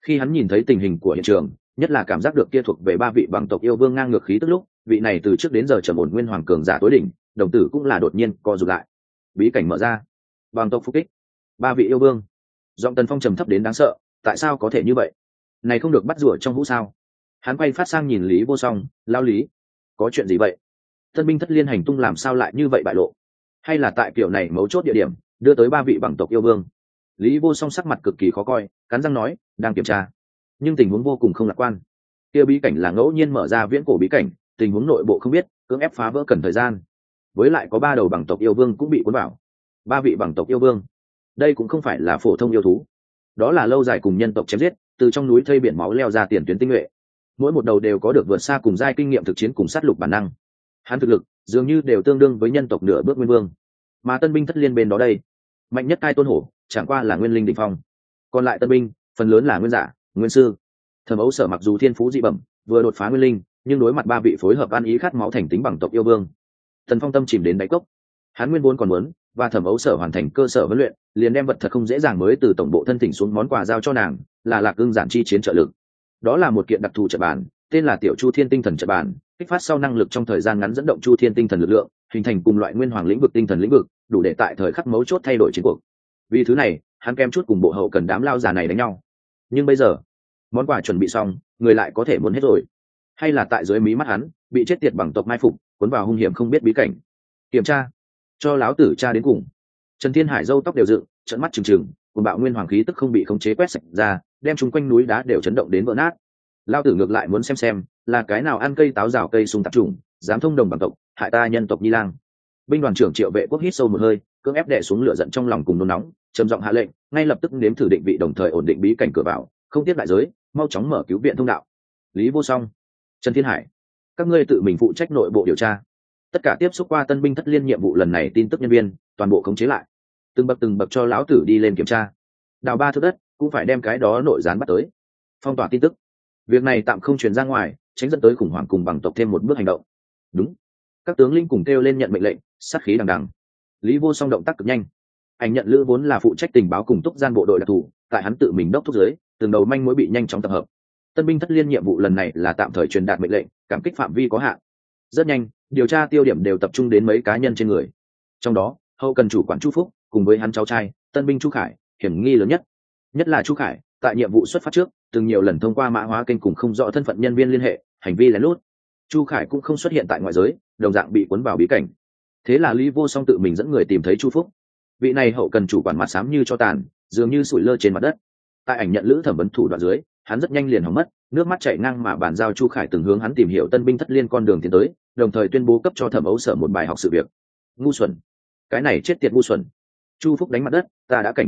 Khi hắn nhìn thấy tình hình của hiện trường, nhất là cảm giác được kia thuộc về ba vị bằng tộc yêu vương ngang ngược khí tức lúc, vị này từ trước đến giờ trầm ổn nguyên hoàng cường giả tối đỉnh, đồng tử cũng là đột nhiên co rụt lại. Bí cảnh mở ra, bằng tộc phục kích, ba vị yêu vương. Giọng Tần Phong trầm thấp đến đáng sợ, tại sao có thể như vậy? Này không được bắt rủa trong hũ sao? Hắn quay phát sang nhìn Lý Vô Song, lao Lý, có chuyện gì vậy? Tân binh thất liên hành tung làm sao lại như vậy bại lộ? Hay là tại kiểu này mấu chốt địa điểm đưa tới ba vị bằng tộc yêu vương? Lý Vô Song sắc mặt cực kỳ khó coi, cắn răng nói, đang kiểm tra, nhưng tình huống vô cùng không lạc quan. Kia bí cảnh là ngẫu nhiên mở ra viễn cổ bí cảnh, tình huống nội bộ không biết, cưỡng ép phá vỡ cần thời gian. Với lại có ba đầu bằng tộc yêu vương cũng bị cuốn vào. Ba vị bằng tộc yêu vương, đây cũng không phải là phổ thông yêu thú, đó là lâu dài cùng nhân tộc chém giết, từ trong núi thây biển máu leo ra tiền tuyến tinh nhuệ. Mỗi một đầu đều có được vượt xa cùng giai kinh nghiệm thực chiến cùng sát lục bản năng. Hắn thực lực dường như đều tương đương với nhân tộc nửa bước nguyên vương. Mà tân binh thất liên bên đó đây, mạnh nhất cai tôn hổ chẳng qua là nguyên linh đỉnh phong, còn lại tân binh phần lớn là nguyên giả, nguyên sư. Thẩm Ấu Sở mặc dù thiên phú dị bẩm, vừa đột phá nguyên linh, nhưng đối mặt ba vị phối hợp ăn ý khát máu thành tính bằng tộc yêu vương, Tần Phong tâm chìm đến đáy cốc. Hắn nguyên vốn còn muốn và Thẩm Ấu Sở hoàn thành cơ sở huấn luyện, liền đem vật thật không dễ dàng mới từ tổng bộ thân thỉnh xuống món quà giao cho nàng, là Lạc Ưng giản chi chiến trợ lực. Đó là một kiện đặc thù trận bản, tên là Tiểu Chu Thiên Tinh Thần trận bản, kích phát sau năng lực trong thời gian ngắn dẫn động Chu Thiên Tinh Thần lực lượng, hình thành cùng loại nguyên hoàng lĩnh vực tinh thần lĩnh vực, đủ để tại thời khắc mấu chốt thay đổi chiến cuộc. Vì thứ này, hắn kém chút cùng bộ hậu cần đám lao già này đánh nhau. Nhưng bây giờ, món quà chuẩn bị xong, người lại có thể muốn hết rồi. Hay là tại dưới mí mắt hắn, bị chết tiệt bằng tộc mai phục, cuốn vào hung hiểm không biết bí cảnh. Kiểm tra, cho láo tử tra đến cùng. Trần Thiên Hải râu tóc đều dựng, trợn mắt trừng trừng, cùng bạo nguyên hoàng khí tức không bị khống chế quét sạch ra, đem chúng quanh núi đá đều chấn động đến vỡ nát. Lao tử ngược lại muốn xem là cái nào ăn cây táo rào cây sung tạp trùng, dám thông đồng bằng tộc, hại ta nhân tộc Nhi Lang. Binh đoàn trưởng Triệu Vệ Quốc hít sâu một hơi, cưỡng ép đè xuống lửa giận trong lòng cùng nôn nóng, trầm giọng hạ lệnh, ngay lập tức nếm thử định vị đồng thời ổn định bí cảnh cửa vào, không tiếp đại giới, mau chóng mở cứu viện thông đạo. Lý Vô Song, Trần Thiên Hải, các ngươi tự mình phụ trách nội bộ điều tra. Tất cả tiếp xúc qua tân binh thất liên nhiệm vụ lần này tin tức nhân viên, toàn bộ khống chế lại, từng bậc cho lão tử đi lên kiểm tra. Đào 3 thước đất, cũng phải đem cái đó nội gián bắt tới. Phong tỏa tin tức. Việc này tạm không truyền ra ngoài, tránh dẫn tới khủng hoảng cùng bằng tộc thêm một bước hành động. Đúng. Các tướng linh cùng kêu lên nhận mệnh lệnh, sát khí đằng đằng. Lý Vô Song động tác cực nhanh. Anh nhận Lữ vốn là phụ trách tình báo cùng túc gian bộ đội đặc thù, tại hắn tự mình đốc thúc dưới, từng đầu manh mối bị nhanh chóng tập hợp. Tân binh thất liên nhiệm vụ lần này là tạm thời truyền đạt mệnh lệnh, cảm kích phạm vi có hạn. Rất nhanh, điều tra tiêu điểm đều tập trung đến mấy cá nhân trên người. Trong đó, hậu cần chủ quản Chu Phúc, cùng với hắn cháu trai, tân binh Chu Khải, hiểm nghi lớn nhất là Chu Khải, tại nhiệm vụ xuất phát trước, từng nhiều lần thông qua mã hóa kênh cùng không rõ thân phận nhân viên liên hệ, hành vi lén lút. Chu Khải cũng không xuất hiện tại ngoại giới, đồng dạng bị cuốn vào bí cảnh. Thế là Lý Vô Song tự mình dẫn người tìm thấy Chu Phúc. Vị này hậu cần chủ quản mặt xám như cho tàn, dường như sủi lơ trên mặt đất. Tại ảnh nhận Lữ thẩm vấn thủ đoạn dưới, hắn rất nhanh liền hỏng mất, nước mắt chảy ngang mà bàn giao Chu Khải từng hướng hắn tìm hiểu tân binh thất liên con đường tiến tới, đồng thời tuyên bố cấp cho Thẩm Ấu Sở một bài học sự việc. Ngu xuẩn, cái này chết tiệt ngu xuẩn. Chu Phúc đánh mặt đất, ta đã cảnh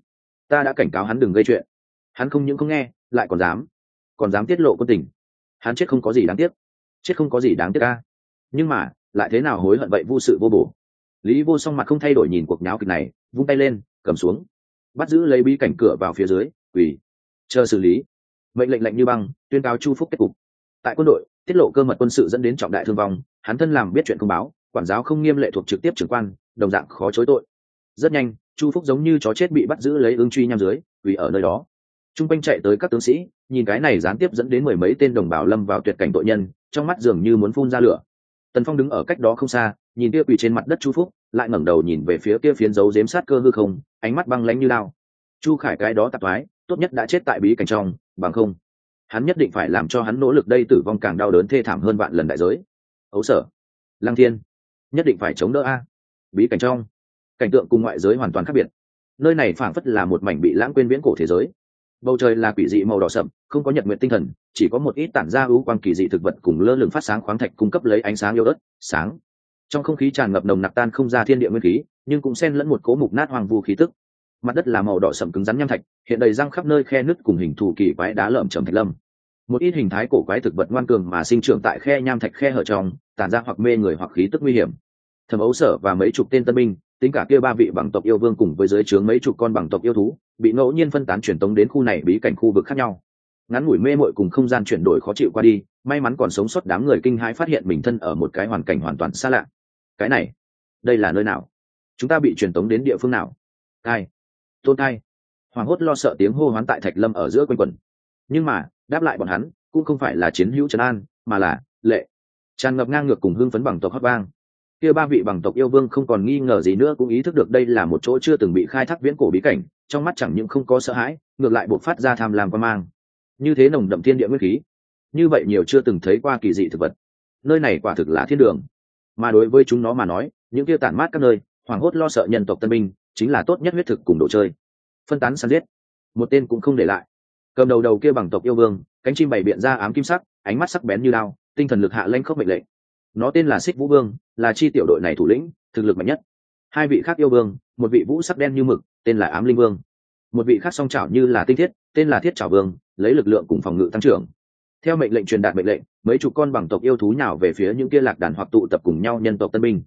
cáo hắn đừng gây chuyện. Hắn không những không nghe, lại còn dám tiết lộ quân tình. Hắn chết không có gì đáng tiếc a. Nhưng mà lại thế nào hối hận vậy, vô sự vô bổ. Lý Vô Song mặt không thay đổi nhìn cuộc nháo kịch này, vung tay lên, cầm xuống, bắt giữ lấy bí cảnh cửa vào phía dưới, quỳ chờ xử lý. Mệnh lệnh lạnh như băng, tuyên cáo Chu Phúc kết cục. Tại quân đội, tiết lộ cơ mật quân sự dẫn đến trọng đại thương vong, hắn thân làm biết chuyện không báo, quản giáo không nghiêm lệ thuộc trực tiếp trưởng quan, đồng dạng khó chối tội. Rất nhanh, Chu Phúc giống như chó chết bị bắt giữ lấy ứng truy nham dưới, vì ở nơi đó. Trung quanh chạy tới các tướng sĩ, nhìn cái này gián tiếp dẫn đến mười mấy tên đồng bào lâm vào tuyệt cảnh tội nhân, trong mắt dường như muốn phun ra lửa. Tần Phong đứng ở cách đó không xa, nhìn kia quỳ trên mặt đất Chu Phúc, lại ngẩng đầu nhìn về phía kia phiến dấu giếm sát cơ hư không, ánh mắt băng lãnh như lao. Chu Khải cái đó tạp thoái, tốt nhất đã chết tại bí cảnh trong, bằng không, hắn nhất định phải làm cho hắn nỗ lực đây tử vong càng đau đớn thê thảm hơn vạn lần đại giới. Ấu Sở, Lăng Thiên, nhất định phải chống đỡ a. Bí cảnh trong, cảnh tượng cùng ngoại giới hoàn toàn khác biệt. Nơi này phảng phất là một mảnh bị lãng quên viễn cổ thế giới. Bầu trời là quỷ dị màu đỏ sậm, không có nhật nguyện tinh thần, chỉ có một ít tản ra ưu quang kỳ dị thực vật cùng lơ lửng phát sáng khoáng thạch cung cấp lấy ánh sáng yếu ớt, sáng. Trong không khí tràn ngập nồng nặc tan không ra thiên địa nguyên khí, nhưng cũng xen lẫn một cỗ mục nát hoang vu khí tức. Mặt đất là màu đỏ sậm cứng rắn nham thạch, hiện đầy răng khắp nơi khe nứt cùng hình thù kỳ quái đá lởm chởm thạch lâm. Một ít hình thái cổ quái thực vật ngoan cường mà sinh trưởng tại khe nham thạch khe hở trong, tản ra hoặc mê người hoặc khí tức nguy hiểm. Thẩm Ấu Sở và mấy chục tên tân binh, tính cả kia ba vị bằng tộc yêu vương cùng với dưới trướng mấy chục con bằng tộc yêu thú, bị ngẫu nhiên phân tán truyền tống đến khu này bí cảnh khu vực khác nhau. Ngắn ngủi mê mội cùng không gian chuyển đổi khó chịu qua đi, may mắn còn sống sót đám người kinh hãi phát hiện mình thân ở một cái hoàn cảnh hoàn toàn xa lạ. Cái này, đây là nơi nào? Chúng ta bị truyền tống đến địa phương nào? Ai? Tôn Thai. Hoàng hốt lo sợ tiếng hô hoán tại thạch lâm ở giữa quanh quẩn. Nhưng mà đáp lại bọn hắn cũng không phải là chiến hữu trấn an, mà là lệ. Tràn ngập ngang ngược cùng hưng phấn bằng tộc hót vang. Kia ba vị bằng tộc yêu vương không còn nghi ngờ gì nữa, cũng ý thức được đây là một chỗ chưa từng bị khai thác viễn cổ bí cảnh, trong mắt chẳng những không có sợ hãi, ngược lại bộc phát ra tham lam quan mang. Như thế nồng đậm thiên địa nguyên khí, như vậy nhiều chưa từng thấy qua kỳ dị thực vật, nơi này quả thực là thiên đường. Mà đối với chúng nó mà nói, những kia tản mát các nơi, hoảng hốt lo sợ nhân tộc tân binh chính là tốt nhất huyết thực cùng đồ chơi. Phân tán săn giết, một tên cũng không để lại. Cầm đầu đầu kia bằng tộc yêu vương, cánh chim bày biện ra ám kim sắc, ánh mắt sắc bén như đao, tinh thần lực hạ lanh khốc mệnh lệnh. Nó tên là Xích Vũ Vương, là chi tiểu đội này thủ lĩnh, thực lực mạnh nhất. Hai vị khác yêu vương, một vị vũ sắc đen như mực, tên là Ám Linh Vương, một vị khác song chảo như là tinh thiết, tên là Thiết Chảo Vương, lấy lực lượng cùng phòng ngự tăng trưởng. Theo mệnh lệnh truyền đạt mệnh lệnh, mấy chục con bằng tộc yêu thú nhào về phía những kia lạc đàn hoặc tụ tập cùng nhau nhân tộc tân binh.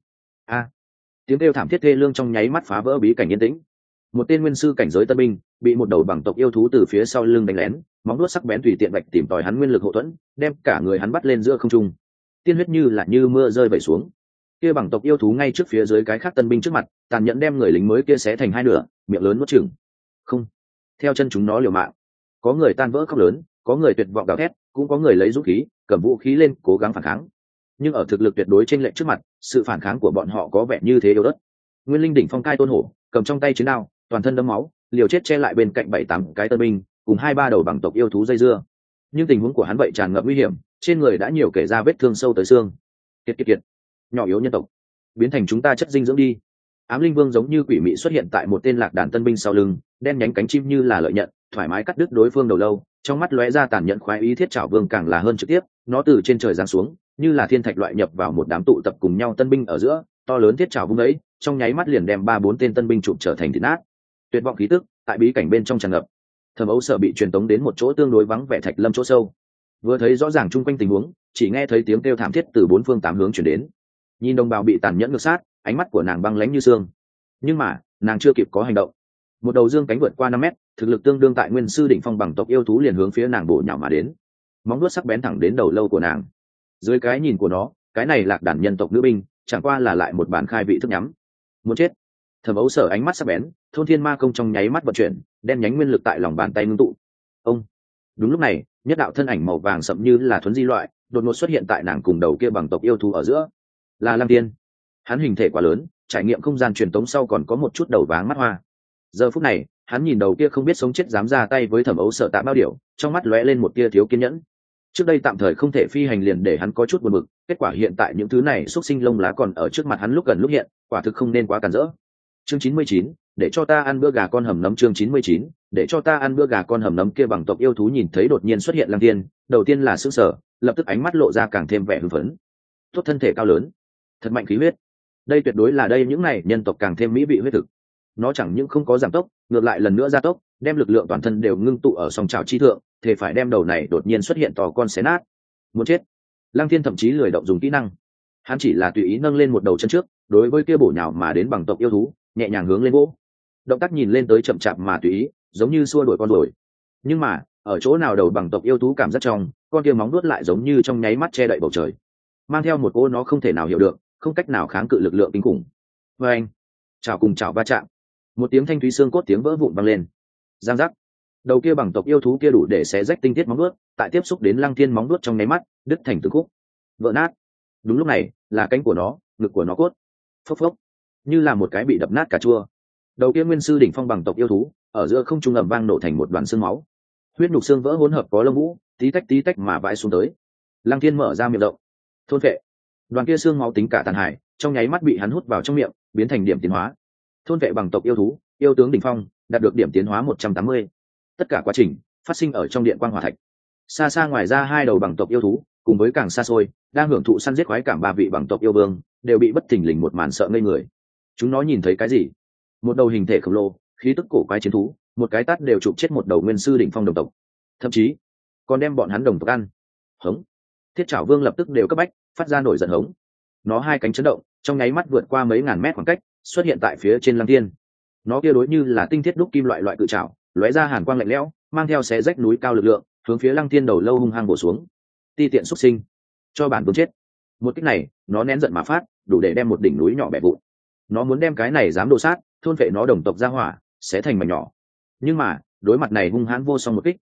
Tiếng kêu thảm thiết thê lương trong nháy mắt phá vỡ bí cảnh yên tĩnh. Một tên nguyên sư cảnh giới tân binh bị một đầu bằng tộc yêu thú từ phía sau lưng đánh lén, móng vuốt sắc bén tùy tiện vạch tìm tòi hắn nguyên lực hậu thuẫn, đem cả người hắn bắt lên giữa không trung. Tiên huyết như mưa rơi vẩy xuống. Kia bằng tộc yêu thú ngay trước phía dưới cái khác tân binh trước mặt, tàn nhẫn đem người lính mới kia xé thành hai nửa, miệng lớn nuốt chửng. Không, theo chân chúng nó liều mạng. Có người tan vỡ khóc lớn, có người tuyệt vọng gào thét, cũng có người lấy dũng khí, cầm vũ khí lên cố gắng phản kháng. Nhưng ở thực lực tuyệt đối chênh lệch trước mặt, sự phản kháng của bọn họ có vẻ như thế yếu ớt. Nguyên linh đỉnh phong cai tôn hổ, cầm trong tay chiến đao, toàn thân đẫm máu, liều chết che lại bên cạnh 7-8 cái tân binh, cùng 2-3 đầu bằng tộc yêu thú dây dưa. Nhưng tình huống của hắn vậy tràn ngập nguy hiểm, trên người đã nhiều kể ra vết thương sâu tới xương. Kiệt, nhỏ yếu nhân tộc, biến thành chúng ta chất dinh dưỡng đi. Ám Linh Vương giống như quỷ mị xuất hiện tại một tên lạc đàn tân binh sau lưng, đen nhánh cánh chim như là lợi nhận, thoải mái cắt đứt đối phương đầu lâu, trong mắt lóe ra tàn nhẫn khoái ý. Thiết Chảo Vương càng là hơn trực tiếp, nó từ trên trời giáng xuống, như là thiên thạch loại nhập vào một đám tụ tập cùng nhau tân binh ở giữa, to lớn thiết chảo vung ấy, trong nháy mắt liền đem 3-4 tên tân binh chụp trở thành thịt nát. Tuyệt vọng khí tức tại bí cảnh bên trong tràn ngập. Thẩm Âu Sở bị truyền tống đến một chỗ tương đối vắng vẻ thạch lâm chỗ sâu, vừa thấy rõ ràng chung quanh tình huống, chỉ nghe thấy tiếng kêu thảm thiết từ 4 phương 8 hướng truyền đến. Nhìn đồng bào bị tàn nhẫn ngược sát, ánh mắt của nàng băng lãnh như xương. Nhưng mà nàng chưa kịp có hành động, một đầu dương cánh vượt qua 5 mét, thực lực tương đương tại nguyên sư đỉnh phong bằng tộc yêu thú liền hướng phía nàng bổ nhào mà đến, móng vuốt sắc bén thẳng đến đầu lâu của nàng. Dưới cái nhìn của nó, cái này lạc đàn nhân tộc nữ binh chẳng qua là lại một bản khai vị thức nhắm. Muốn chết. Thẩm Âu Sở ánh mắt sắc bén, thôn thiên ma công trong nháy mắt vận chuyển, đen nhánh nguyên lực tại lòng bàn tay ngưng tụ. Ông. Đúng lúc này, nhất đạo thân ảnh màu vàng sậm như là thuấn di loại, đột ngột xuất hiện tại nàng cùng đầu kia bằng tộc yêu thú ở giữa. Là Lăng Tiên. Hắn hình thể quá lớn, trải nghiệm không gian truyền tống sau còn có một chút đầu váng mắt hoa. Giờ phút này, hắn nhìn đầu kia không biết sống chết dám ra tay với Thẩm Âu Sở Tạ Bao Điểu, trong mắt lóe lên một tia thiếu kiên nhẫn. Trước đây tạm thời không thể phi hành liền để hắn có chút buồn bực, kết quả hiện tại những thứ này xúc sinh lông lá còn ở trước mặt hắn lúc gần lúc hiện, quả thực không nên quá cản rỡ. Chương 99, để cho ta ăn bữa gà con hầm nấm. Chương 99, để cho ta ăn bữa gà con hầm nấm. Kia bằng tộc yêu thú nhìn thấy đột nhiên xuất hiện Lăng Tiên, đầu tiên là sửng sở, lập tức ánh mắt lộ ra càng thêm vẻ hưng phấn. Tốt thân thể cao lớn, thật mạnh khí huyết. Đây tuyệt đối là đây những này nhân tộc càng thêm mỹ vị huyết thực. Nó chẳng những không có giảm tốc, ngược lại lần nữa gia tốc, đem lực lượng toàn thân đều ngưng tụ ở song trào chi thượng, thể phải đem đầu này đột nhiên xuất hiện to con xé nát. Muốn chết. Lăng Thiên thậm chí lười động dùng kỹ năng, hắn chỉ là tùy ý nâng lên một đầu chân trước, đối với kia bổ nhào mà đến bằng tộc yêu thú, nhẹ nhàng hướng lên vỗ. Động tác nhìn lên tới chậm chạp mà tùy ý, giống như xua đuổi con ruồi. Nhưng mà, ở chỗ nào đầu bằng tộc yêu thú cảm giác trong, con kia móng vuốt lại giống như trong nháy mắt che đậy bầu trời, mang theo một cỗ nó không thể nào hiểu được, không cách nào kháng cự lực lượng kinh khủng. Và anh, chảo cùng chảo va chạm, một tiếng thanh thúy xương cốt tiếng vỡ vụn vang lên. Giang giác. Đầu kia bằng tộc yêu thú kia đủ để xé rách tinh thiết móng vuốt, tại tiếp xúc đến Lăng Thiên móng vuốt trong nháy mắt, đứt thành từng khúc, vỡ nát. Đúng lúc này, là cánh của nó, ngực của nó cốt, phốc phốc, như là một cái bị đập nát cà chua. Đầu kia nguyên sư đỉnh phong bằng tộc yêu thú, ở giữa không trung ầm vang nổ thành một đoàn xương máu. Huyết nhục xương vỡ hỗn hợp có lông vũ, tí tách mà vãi xuống tới. Lăng Thiên mở ra miệng rộng, thôn phệ. Đoàn kia xương máu tính cả tàn hải, trong nháy mắt bị hắn hút vào trong miệng, biến thành điểm tiến hóa. Thôn vệ bằng tộc yêu thú, yêu tướng đỉnh phong, đạt được điểm tiến hóa 180. Tất cả quá trình phát sinh ở trong điện quang hỏa thạch. Xa xa ngoài ra hai đầu bằng tộc yêu thú, cùng với càng xa xôi, đang hưởng thụ săn giết khoái cảm ba vị bằng tộc yêu vương, đều bị bất thình lình một màn sợ ngây người. Chúng nó nhìn thấy cái gì? Một đầu hình thể khổng lồ, khí tức cổ quái chiến thú, một cái tát đều chụp chết một đầu nguyên sư đỉnh phong đồng tộc, thậm chí còn đem bọn hắn đồng tộc ăn. Hống. Thiết Trảo Vương lập tức đều cấp bách, phát ra nổi giận hống. Nó hai cánh chấn động, trong nháy mắt vượt qua mấy ngàn mét khoảng cách, xuất hiện tại phía trên Lăng Thiên. Nó kia đối như là tinh thiết đúc kim loại cự trảo, lóe ra hàn quang lạnh lẽo, mang theo xé rách núi cao lực lượng, hướng phía Lăng Thiên đầu lâu hung hăng bổ xuống. Ti tiện xuất sinh, cho bản vương chết. Một kích này, nó nén giận mà phát, đủ để đem một đỉnh núi nhỏ bẻ vụn. Nó muốn đem cái này dám đồ sát, thôn vệ nó đồng tộc ra hỏa, sẽ thành mảnh nhỏ. Nhưng mà, đối mặt này hung hãn vô song một kích,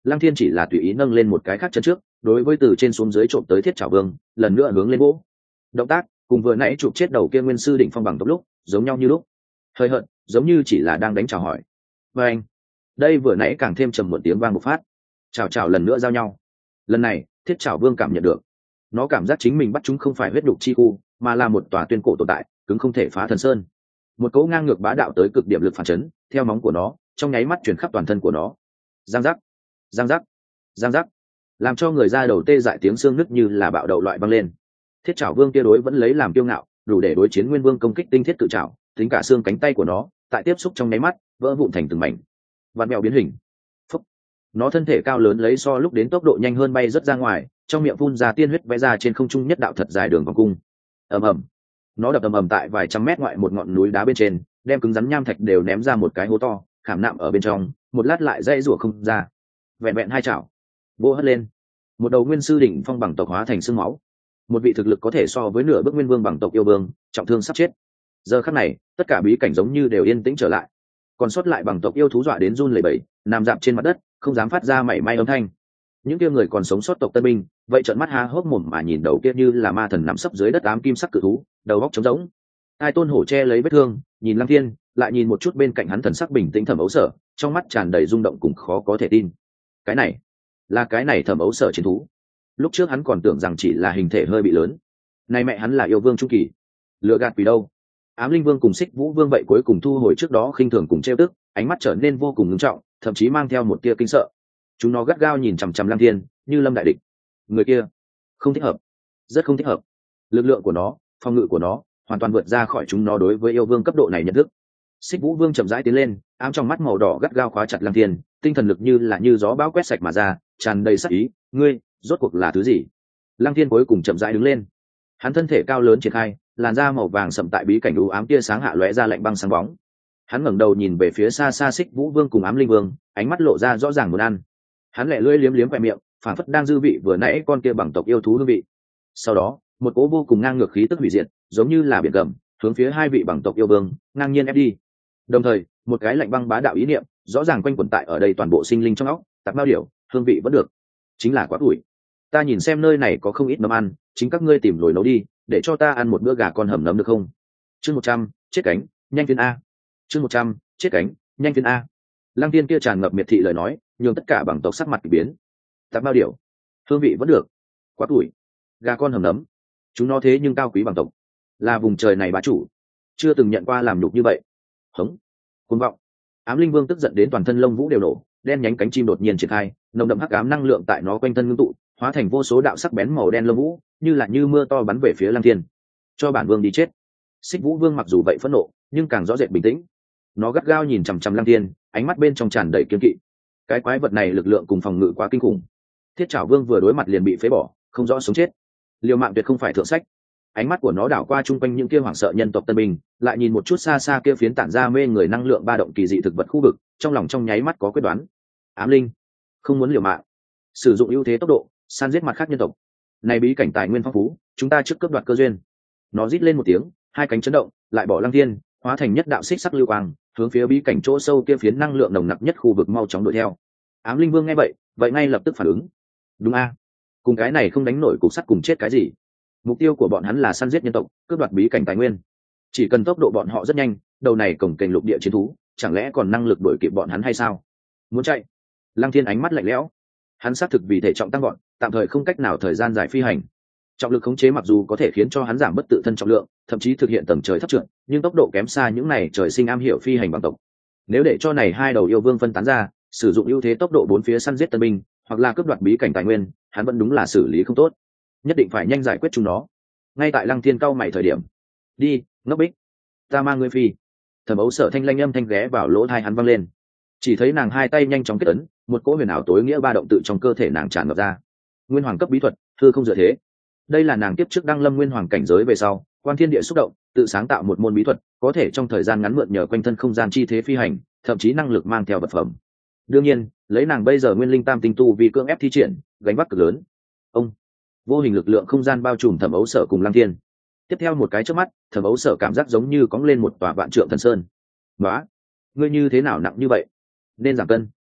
Lăng Thiên chỉ là tùy ý nâng lên một cái khác chân trước, đối với từ trên xuống dưới trộm tới Thiết Trảo Vương, lần nữa hướng lên gỗ. Động tác cùng vừa nãy chụp chết đầu kia nguyên sư đỉnh phong bằng tốc lúc, giống nhau như lúc. Hơi hận, giống như chỉ là đang đánh chào hỏi. Và anh, đây vừa nãy càng thêm trầm một tiếng vang một phát. Chào chào lần nữa giao nhau. Lần này, Thiết Trảo Vương cảm nhận được, nó cảm giác chính mình bắt chúng không phải huyết đục chi khu, mà là một tòa tuyên cổ tồn tại, cứng không thể phá thần sơn. Một cỗ ngang ngược bá đạo tới cực điểm lực phản chấn, theo móng của nó, trong nháy mắt truyền khắp toàn thân của nó. Giang giác, giang giác, giang giác, làm cho người ra đầu tê dại tiếng xương nứt như là bạo đậu loại băng lên. Thiết Trảo Vương kia đối vẫn lấy làm kiêu ngạo, đủ để đối chiến Nguyên Vương công kích tinh thiết cự trảo, tính cả xương cánh tay của nó, tại tiếp xúc trong nháy mắt, vỡ vụn thành từng mảnh, vặn mèo biến hình. Phúc. Nó thân thể cao lớn lấy so lúc đến tốc độ nhanh hơn bay rất ra ngoài, trong miệng phun ra tiên huyết vẽ ra trên không trung nhất đạo thật dài đường vòng cung. Ầm ầm. Nó đập ầm ầm tại vài trăm mét ngoại một ngọn núi đá bên trên, đem cứng rắn nham thạch đều ném ra một cái hố to, khảm nạm ở bên trong, một lát lại dây rủa không ra. Vẹn vẹn hai chảo, vô hất lên, một đầu nguyên sư đỉnh phong bằng tộc hóa thành xương máu. Một vị thực lực có thể so với nửa bước nguyên vương bằng tộc yêu vương, trọng thương sắp chết. Giờ khắc này, tất cả bí cảnh giống như đều yên tĩnh trở lại. Còn sót lại bằng tộc yêu thú dọa đến run lẩy bẩy, nằm dạp trên mặt đất, không dám phát ra mảy may âm thanh. Những kia người còn sống sót tộc tân binh, vậy trợn mắt há hốc mồm mà nhìn đầu kia như là ma thần nằm sấp dưới đất ám kim sắc cự thú, đầu góc trống rỗng. Hai tôn hổ che lấy vết thương, nhìn Lăng Thiên, lại nhìn một chút bên cạnh hắn thần sắc bình tĩnh Thẩm Ấu Sở, trong mắt tràn đầy rung động cùng khó có thể tin. Cái này, là cái này Thẩm Ấu Sở chiến thú. Lúc trước hắn còn tưởng rằng chỉ là hình thể hơi bị lớn, nay mẹ hắn là yêu vương trung kỳ, lựa gạt vì đâu. Ám Linh Vương cùng Xích Vũ Vương vậy cuối cùng thu hồi trước đó khinh thường cùng trêu tức, ánh mắt trở nên vô cùng ngưng trọng, thậm chí mang theo một tia kinh sợ. Chúng nó gắt gao nhìn chằm chằm Lăng Thiên, như lâm đại địch. Người kia không thích hợp, rất không thích hợp. Lực lượng của nó, phòng ngự của nó, hoàn toàn vượt ra khỏi chúng nó đối với yêu vương cấp độ này nhận thức. Xích Vũ Vương chậm rãi tiến lên, ám trong mắt màu đỏ gắt gao khóa chặt Lăng Thiên, tinh thần lực như gió bão quét sạch mà ra, tràn đầy sát ý. Ngươi, rốt cuộc là thứ gì? Lăng Thiên cuối cùng chậm rãi đứng lên. Hắn thân thể cao lớn triển khai, làn da màu vàng sậm tại bí cảnh u ám tia sáng hạ lóe ra lạnh băng sáng bóng. Hắn ngẩng đầu nhìn về phía xa xa Xích Vũ Vương cùng Ám Linh Vương, ánh mắt lộ ra rõ ràng muốn ăn. Hắn lẹ lưỡi liếm liếm khóe miệng, phản phất đang dư vị vừa nãy con kia bằng tộc yêu thú hương vị. Sau đó, một cỗ vô cùng ngang ngược khí tức hủy diệt, giống như là biển gầm, hướng phía hai vị bằng tộc yêu vương, ngang nhiên ép đi. Đồng thời, một cái lạnh băng bá đạo ý niệm, rõ ràng quanh quẩn tại ở đây toàn bộ sinh linh trong óc, tạp bao điểu, hương vị vẫn được, chính là quá tuổi. Ta nhìn xem nơi này có không ít nấm ăn, chính các ngươi tìm lối nấu đi, để cho ta ăn một bữa gà con hầm nấm được không? Chương 100, chết cánh, nhanh phiên a. Chương 100, chết cánh, nhanh phiên a. Lăng Tiên kia tràn ngập miệt thị lời nói, nhường tất cả bằng tộc sắc mặt kỳ biến. Tạp bao điểu, hương vị vẫn được, quá tuổi, gà con hầm nấm, chúng nó thế nhưng cao quý bằng tộc, là vùng trời này bá chủ, chưa từng nhận qua làm nhục như vậy. Hống, cuồng vọng. Ám Linh Vương tức giận đến toàn thân lông vũ đều nổ, đen nhánh cánh chim đột nhiên triển khai, nồng đậm hắc ám năng lượng tại nó quanh thân ngưng tụ, hóa thành vô số đạo sắc bén màu đen lông vũ, như mưa to bắn về phía Lăng Thiên. Cho bản vương đi chết. Xích Vũ Vương mặc dù vậy phẫn nộ, nhưng càng rõ rệt bình tĩnh. Nó gắt gao nhìn chằm chằm Lăng Thiên, ánh mắt bên trong tràn đầy kiên kỵ. Cái quái vật này lực lượng cùng phòng ngự quá kinh khủng. Thiết Trảo Vương vừa đối mặt liền bị phế bỏ, không rõ sống chết. Liều mạng tuyệt không phải thượng sách. Ánh mắt của nó đảo qua chung quanh những kia hoảng sợ nhân tộc tân binh, lại nhìn một chút xa xa kia phiến tản ra mê người năng lượng ba động kỳ dị thực vật khu vực, trong lòng trong nháy mắt có quyết đoán. Ám linh, không muốn liều mạng, sử dụng ưu thế tốc độ, săn giết mặt khác nhân tộc. Này bí cảnh tài nguyên phong phú, chúng ta trước cướp đoạt cơ duyên. Nó rít lên một tiếng, hai cánh chấn động, lại bỏ Lăng Thiên, hóa thành nhất đạo xích sắc lưu quang, hướng phía bí cảnh chỗ sâu kia phiến năng lượng nồng nặc nhất khu vực mau chóng đuổi theo. Ám Linh Vương nghe vậy ngay lập tức phản ứng. Đúng a, cùng cái này không đánh nổi cục sắt cùng chết cái gì. Mục tiêu của bọn hắn là săn giết nhân tộc, cướp đoạt bí cảnh tài nguyên. Chỉ cần tốc độ bọn họ rất nhanh, đầu này cổng kềnh lục địa chiến thú, chẳng lẽ còn năng lực đuổi kịp bọn hắn hay sao? Muốn chạy? Lăng Thiên ánh mắt lạnh lẽo. Hắn xác thực vì thể trọng tăng gọn, tạm thời không cách nào thời gian dài phi hành. Trọng lực khống chế mặc dù có thể khiến cho hắn giảm bất tự thân trọng lượng, thậm chí thực hiện tầng trời thấp trượt, nhưng tốc độ kém xa những này trời sinh am hiểu phi hành bằng tộc. Nếu để cho này hai đầu yêu vương phân tán ra, sử dụng ưu thế tốc độ bốn phía săn giết tân binh, hoặc là cướp đoạt bí cảnh tài nguyên, hắn vẫn đúng là xử lý không tốt. Nhất định phải nhanh giải quyết chúng nó. Ngay tại Lăng Thiên cau mày thời điểm, đi, ngốc bích, ta mang ngươi phi. Thẩm Ấu Sở thanh lanh âm thanh ghé vào lỗ tai hắn vang lên. Chỉ thấy nàng hai tay nhanh chóng kết ấn, một cỗ huyền ảo tối nghĩa ba động tự trong cơ thể nàng tràn ngập ra. Nguyên hoàng cấp bí thuật, hư không dựa thế. Đây là nàng tiếp trước đăng lâm nguyên hoàng cảnh giới về sau, quan thiên địa xúc động, tự sáng tạo một môn bí thuật, có thể trong thời gian ngắn mượn nhờ quanh thân không gian chi thế phi hành, thậm chí năng lực mang theo vật phẩm. Đương nhiên, lấy nàng bây giờ nguyên linh tam tinh tu vì cưỡng ép thi triển, gánh vác cực lớn. Ông, vô hình lực lượng không gian bao trùm Thẩm Ấu Sở cùng Lăng Thiên. Tiếp theo một cái chớp mắt, Thẩm Ấu Sở cảm giác giống như cóng lên một tòa vạn trượng thần sơn. "Nóa, ngươi như thế nào nặng như vậy? Nên giảm cân."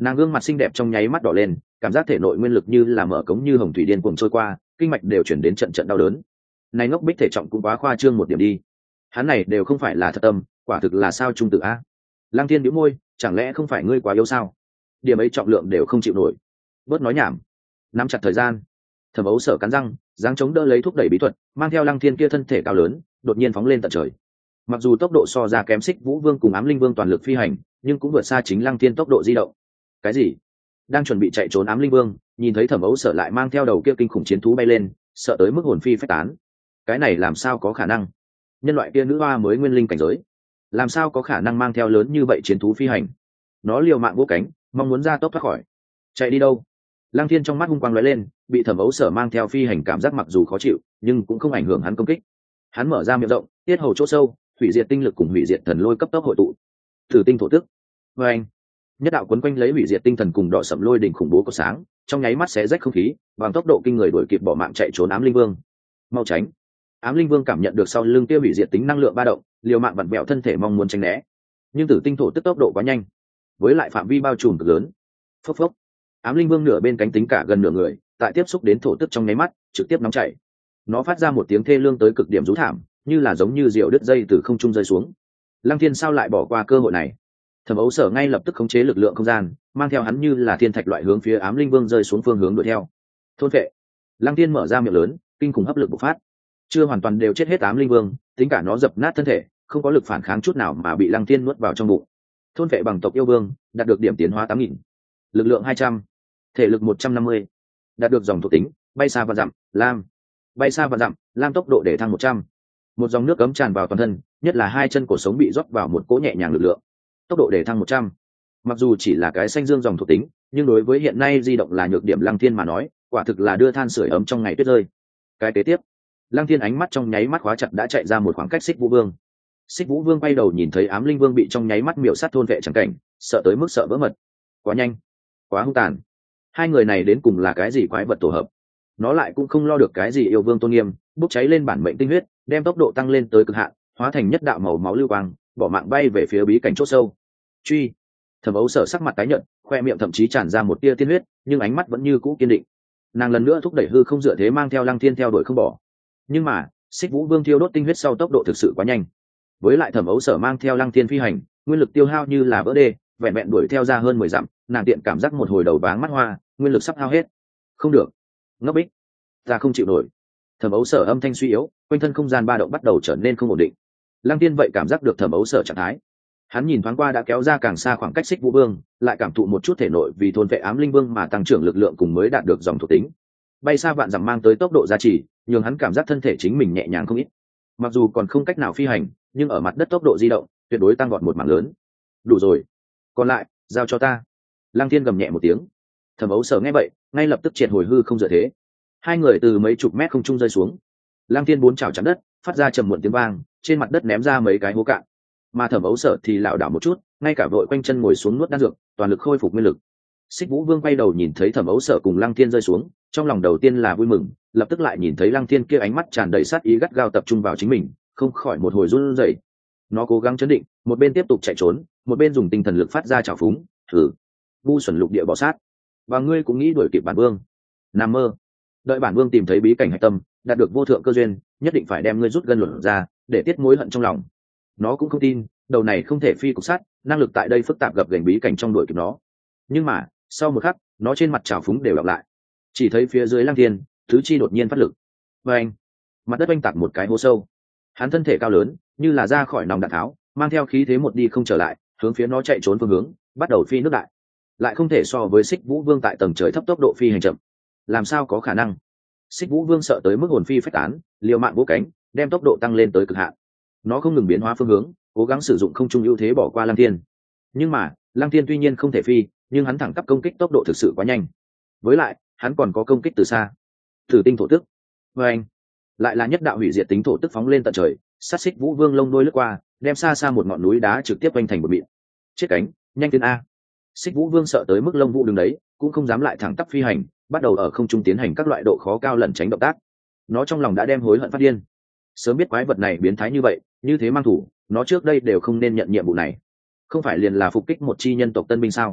Nàng gương mặt xinh đẹp trong nháy mắt đỏ lên, cảm giác thể nội nguyên lực như là mở cống như hồng thủy điên cuồng trôi qua, kinh mạch đều chuyển đến trận trận đau đớn. Này ngốc bích thể trọng cũng quá khoa trương một điểm đi. Hắn này đều không phải là thật tâm, quả thực là sao trung tử a. Lăng Thiên bĩu môi, chẳng lẽ không phải ngươi quá yếu sao? Điểm ấy trọng lượng đều không chịu nổi. Bớt nói nhảm. Nắm chặt thời gian. Thẩm Ấu Sở cắn răng, giáng chống đỡ lấy thúc đẩy bí thuật, mang theo Lăng Thiên kia thân thể cao lớn, đột nhiên phóng lên tận trời. Mặc dù tốc độ so ra kém Xích Vũ Vương cùng Ám Linh Vương toàn lực phi hành, nhưng cũng vượt xa chính Lăng Thiên tốc độ di động. Cái gì? Đang chuẩn bị chạy trốn Ám Linh Vương, nhìn thấy Thẩm Ấu Sở lại mang theo đầu kia kinh khủng chiến thú bay lên, sợ tới mức hồn phi phách tán. Cái này làm sao có khả năng? Nhân loại kia nữ hoa mới nguyên linh cảnh giới, làm sao có khả năng mang theo lớn như vậy chiến thú phi hành? Nó liều mạng vỗ cánh, mong muốn ra tốc thoát khỏi. Chạy đi đâu? Lăng Thiên trong mắt hung quang lóe lên, bị Thẩm Ấu Sở mang theo phi hành cảm giác mặc dù khó chịu, nhưng cũng không ảnh hưởng hắn công kích. Hắn mở ra miệng rộng, tiết hầu chỗ sâu, hủy diệt tinh lực cùng hủy diệt thần lôi cấp tốc hội tụ. Thử tinh thổ tức. Và anh, nhất đạo quấn quanh lấy hủy diệt tinh thần cùng đỏ sẫm lôi đỉnh khủng bố có sáng, trong nháy mắt xé rách không khí, bằng tốc độ kinh người đuổi kịp bỏ mạng chạy trốn Ám Linh Vương. Mau tránh! Ám Linh Vương cảm nhận được sau lưng kia hủy diệt tính năng lượng ba động, liều mạng vặn vẹo thân thể mong muốn tránh né, nhưng tử tinh thổ tức tốc độ quá nhanh, với lại phạm vi bao trùm cực lớn. Phốc phốc! Ám Linh Vương nửa bên cánh tính cả gần nửa người, tại tiếp xúc đến thổ tức trong nháy mắt, trực tiếp nóng chảy. Nó phát ra một tiếng thê lương tới cực điểm rú thảm, như là giống như diều đứt dây từ không trung rơi xuống. Lăng Thiên sao lại bỏ qua cơ hội này? Thẩm Ấu Sở ngay lập tức khống chế lực lượng không gian, mang theo hắn như là thiên thạch loại hướng phía Ám Linh Vương rơi xuống phương hướng đuổi theo. Thôn vệ. Lăng Thiên mở ra miệng lớn, kinh khủng hấp lực bộc phát. Chưa hoàn toàn đều chết hết Ám Linh Vương, tính cả nó dập nát thân thể, không có lực phản kháng chút nào mà bị Lăng Thiên nuốt vào trong bụng. Thôn vệ bằng tộc yêu vương, đạt được điểm tiến hóa 8000, lực lượng 200, thể lực 150, đạt được dòng thuộc tính bay xa và dặm, lam. Bay xa và dặm, lam tốc độ để thăng 100. Một dòng nước cấm tràn vào toàn thân, nhất là hai chân cổ sống bị rót vào một cỗ nhẹ nhàng lực lượng. Tốc độ để thăng 100. Mặc dù chỉ là cái xanh dương dòng thuộc tính, nhưng đối với hiện nay di động là nhược điểm Lăng Thiên mà nói, quả thực là đưa than sưởi ấm trong ngày tuyết rơi. Cái kế tiếp, Lăng Thiên ánh mắt trong nháy mắt khóa chặt đã chạy ra một khoảng cách Xích Vũ Vương. Xích Vũ Vương quay đầu nhìn thấy Ám Linh Vương bị trong nháy mắt miểu sát thôn vệ chẳng cảnh, sợ tới mức sợ vỡ mật. Quá nhanh, quá hung tàn. Hai người này đến cùng là cái gì quái vật tổ hợp? Nó lại cũng không lo được cái gì yêu vương tôn nghiêm, bốc cháy lên bản mệnh tinh huyết, đem tốc độ tăng lên tới cực hạn, hóa thành nhất đạo màu máu lưu quang, bỏ mạng bay về phía bí cảnh chỗ sâu. Truy! Thẩm Ấu Sở sắc mặt tái nhợt, khoe miệng thậm chí tràn ra một tia tiên huyết, nhưng ánh mắt vẫn như cũ kiên định. Nàng lần nữa thúc đẩy hư không dựa thế mang theo Lăng Thiên theo đuổi không bỏ. Nhưng mà, Xích Vũ Vương thiêu đốt tinh huyết sau tốc độ thực sự quá nhanh. Với lại Thẩm Ấu Sở mang theo Lăng Thiên phi hành, nguyên lực tiêu hao như là vỡ đê, vẹn vẹn đuổi theo ra hơn 10 dặm, nàng tiện cảm giác một hồi đầu váng mắt hoa, nguyên lực sắp hao hết. Không được, ngốc bích, ta không chịu nổi. Thẩm Ấu Sở âm thanh suy yếu, quanh thân không gian ba động bắt đầu trở nên không ổn định. Lăng Tiên vậy cảm giác được Thẩm Ấu Sở trạng thái. Hắn nhìn thoáng qua đã kéo ra càng xa khoảng cách Xích Vũ Vương, lại cảm thụ một chút thể nội vì thôn vệ Ám Linh Vương mà tăng trưởng lực lượng cùng mới đạt được dòng thuộc tính. Bay xa vạn dặm mang tới tốc độ gia trì, nhường hắn cảm giác thân thể chính mình nhẹ nhàng không ít. Mặc dù còn không cách nào phi hành, nhưng ở mặt đất tốc độ di động tuyệt đối tăng vọt một mảng lớn. Đủ rồi, còn lại giao cho ta. Lăng Thiên gầm nhẹ một tiếng. Thẩm Ấu Sở nghe vậy, ngay lập tức triệt hồi hư không dựa thế. Hai người từ mấy chục mét không trung rơi xuống. Lăng Thiên bốn chảo chạm đất, phát ra trầm muộn tiếng vang, trên mặt đất ném ra mấy cái hố cạn. Mà Thẩm Ấu Sở thì lảo đảo một chút, ngay cả vội quanh chân ngồi xuống nuốt đan dược, toàn lực khôi phục nguyên lực. Xích Vũ Vương quay đầu nhìn thấy Thẩm Ấu Sở cùng Lăng Thiên rơi xuống, trong lòng đầu tiên là vui mừng, lập tức lại nhìn thấy Lăng Thiên kia ánh mắt tràn đầy sát ý gắt gao tập trung vào chính mình, không khỏi một hồi run rẩy. Nó cố gắng chấn định, một bên tiếp tục chạy trốn, một bên dùng tinh thần lực phát ra trào phúng, thử vu xuẩn lục địa bỏ sát, và ngươi cũng nghĩ đuổi kịp bản vương? Nằm mơ. Đợi bản vương tìm thấy bí cảnh hạch tâm, đạt được vô thượng cơ duyên, nhất định phải đem ngươi rút gân luận ra, để tiết mối hận trong lòng. Nó cũng không tin, đầu này không thể phi cục sát, năng lực tại đây phức tạp gặp gành bí cảnh trong đuổi kịp nó. Nhưng mà, sau một khắc, nó trên mặt trào phúng đều đọc lại. Chỉ thấy phía dưới Lăng Thiên, thứ chi đột nhiên phát lực. Và anh, mặt đất oanh tạc một cái hố sâu. Hắn thân thể cao lớn, như là ra khỏi nòng đạn tháo, mang theo khí thế một đi không trở lại, hướng phía nó chạy trốn phương hướng, bắt đầu phi nước đại. Lại không thể so với Xích Vũ Vương tại tầng trời thấp tốc độ phi hành chậm. Làm sao có khả năng? Xích Vũ Vương sợ tới mức hồn phi phách tán, liều mạng vỗ cánh, đem tốc độ tăng lên tới cực hạn. Nó không ngừng biến hóa phương hướng, cố gắng sử dụng không trung ưu thế bỏ qua Lăng Thiên. Nhưng mà, Lăng Thiên tuy nhiên không thể phi, nhưng hắn thẳng tắp công kích tốc độ thực sự quá nhanh. Với lại, hắn còn có công kích từ xa. Thử tinh thổ tức. Và anh, lại là nhất đạo hủy diệt tính thổ tức phóng lên tận trời, sát Xích Vũ Vương lông đuôi lướt qua, đem xa xa một ngọn núi đá trực tiếp quanh thành một mịn. Chết cánh, nhanh tiến a. Xích Vũ Vương sợ tới mức lông vũ đứng đấy, cũng không dám lại thẳng tắp phi hành, bắt đầu ở không trung tiến hành các loại độ khó cao lẩn tránh động tác. Nó trong lòng đã đem hối hận phát điên. Sớm biết quái vật này biến thái như vậy, như thế mang thủ, nó trước đây đều không nên nhận nhiệm vụ này. Không phải liền là phục kích một chi nhân tộc tân binh sao?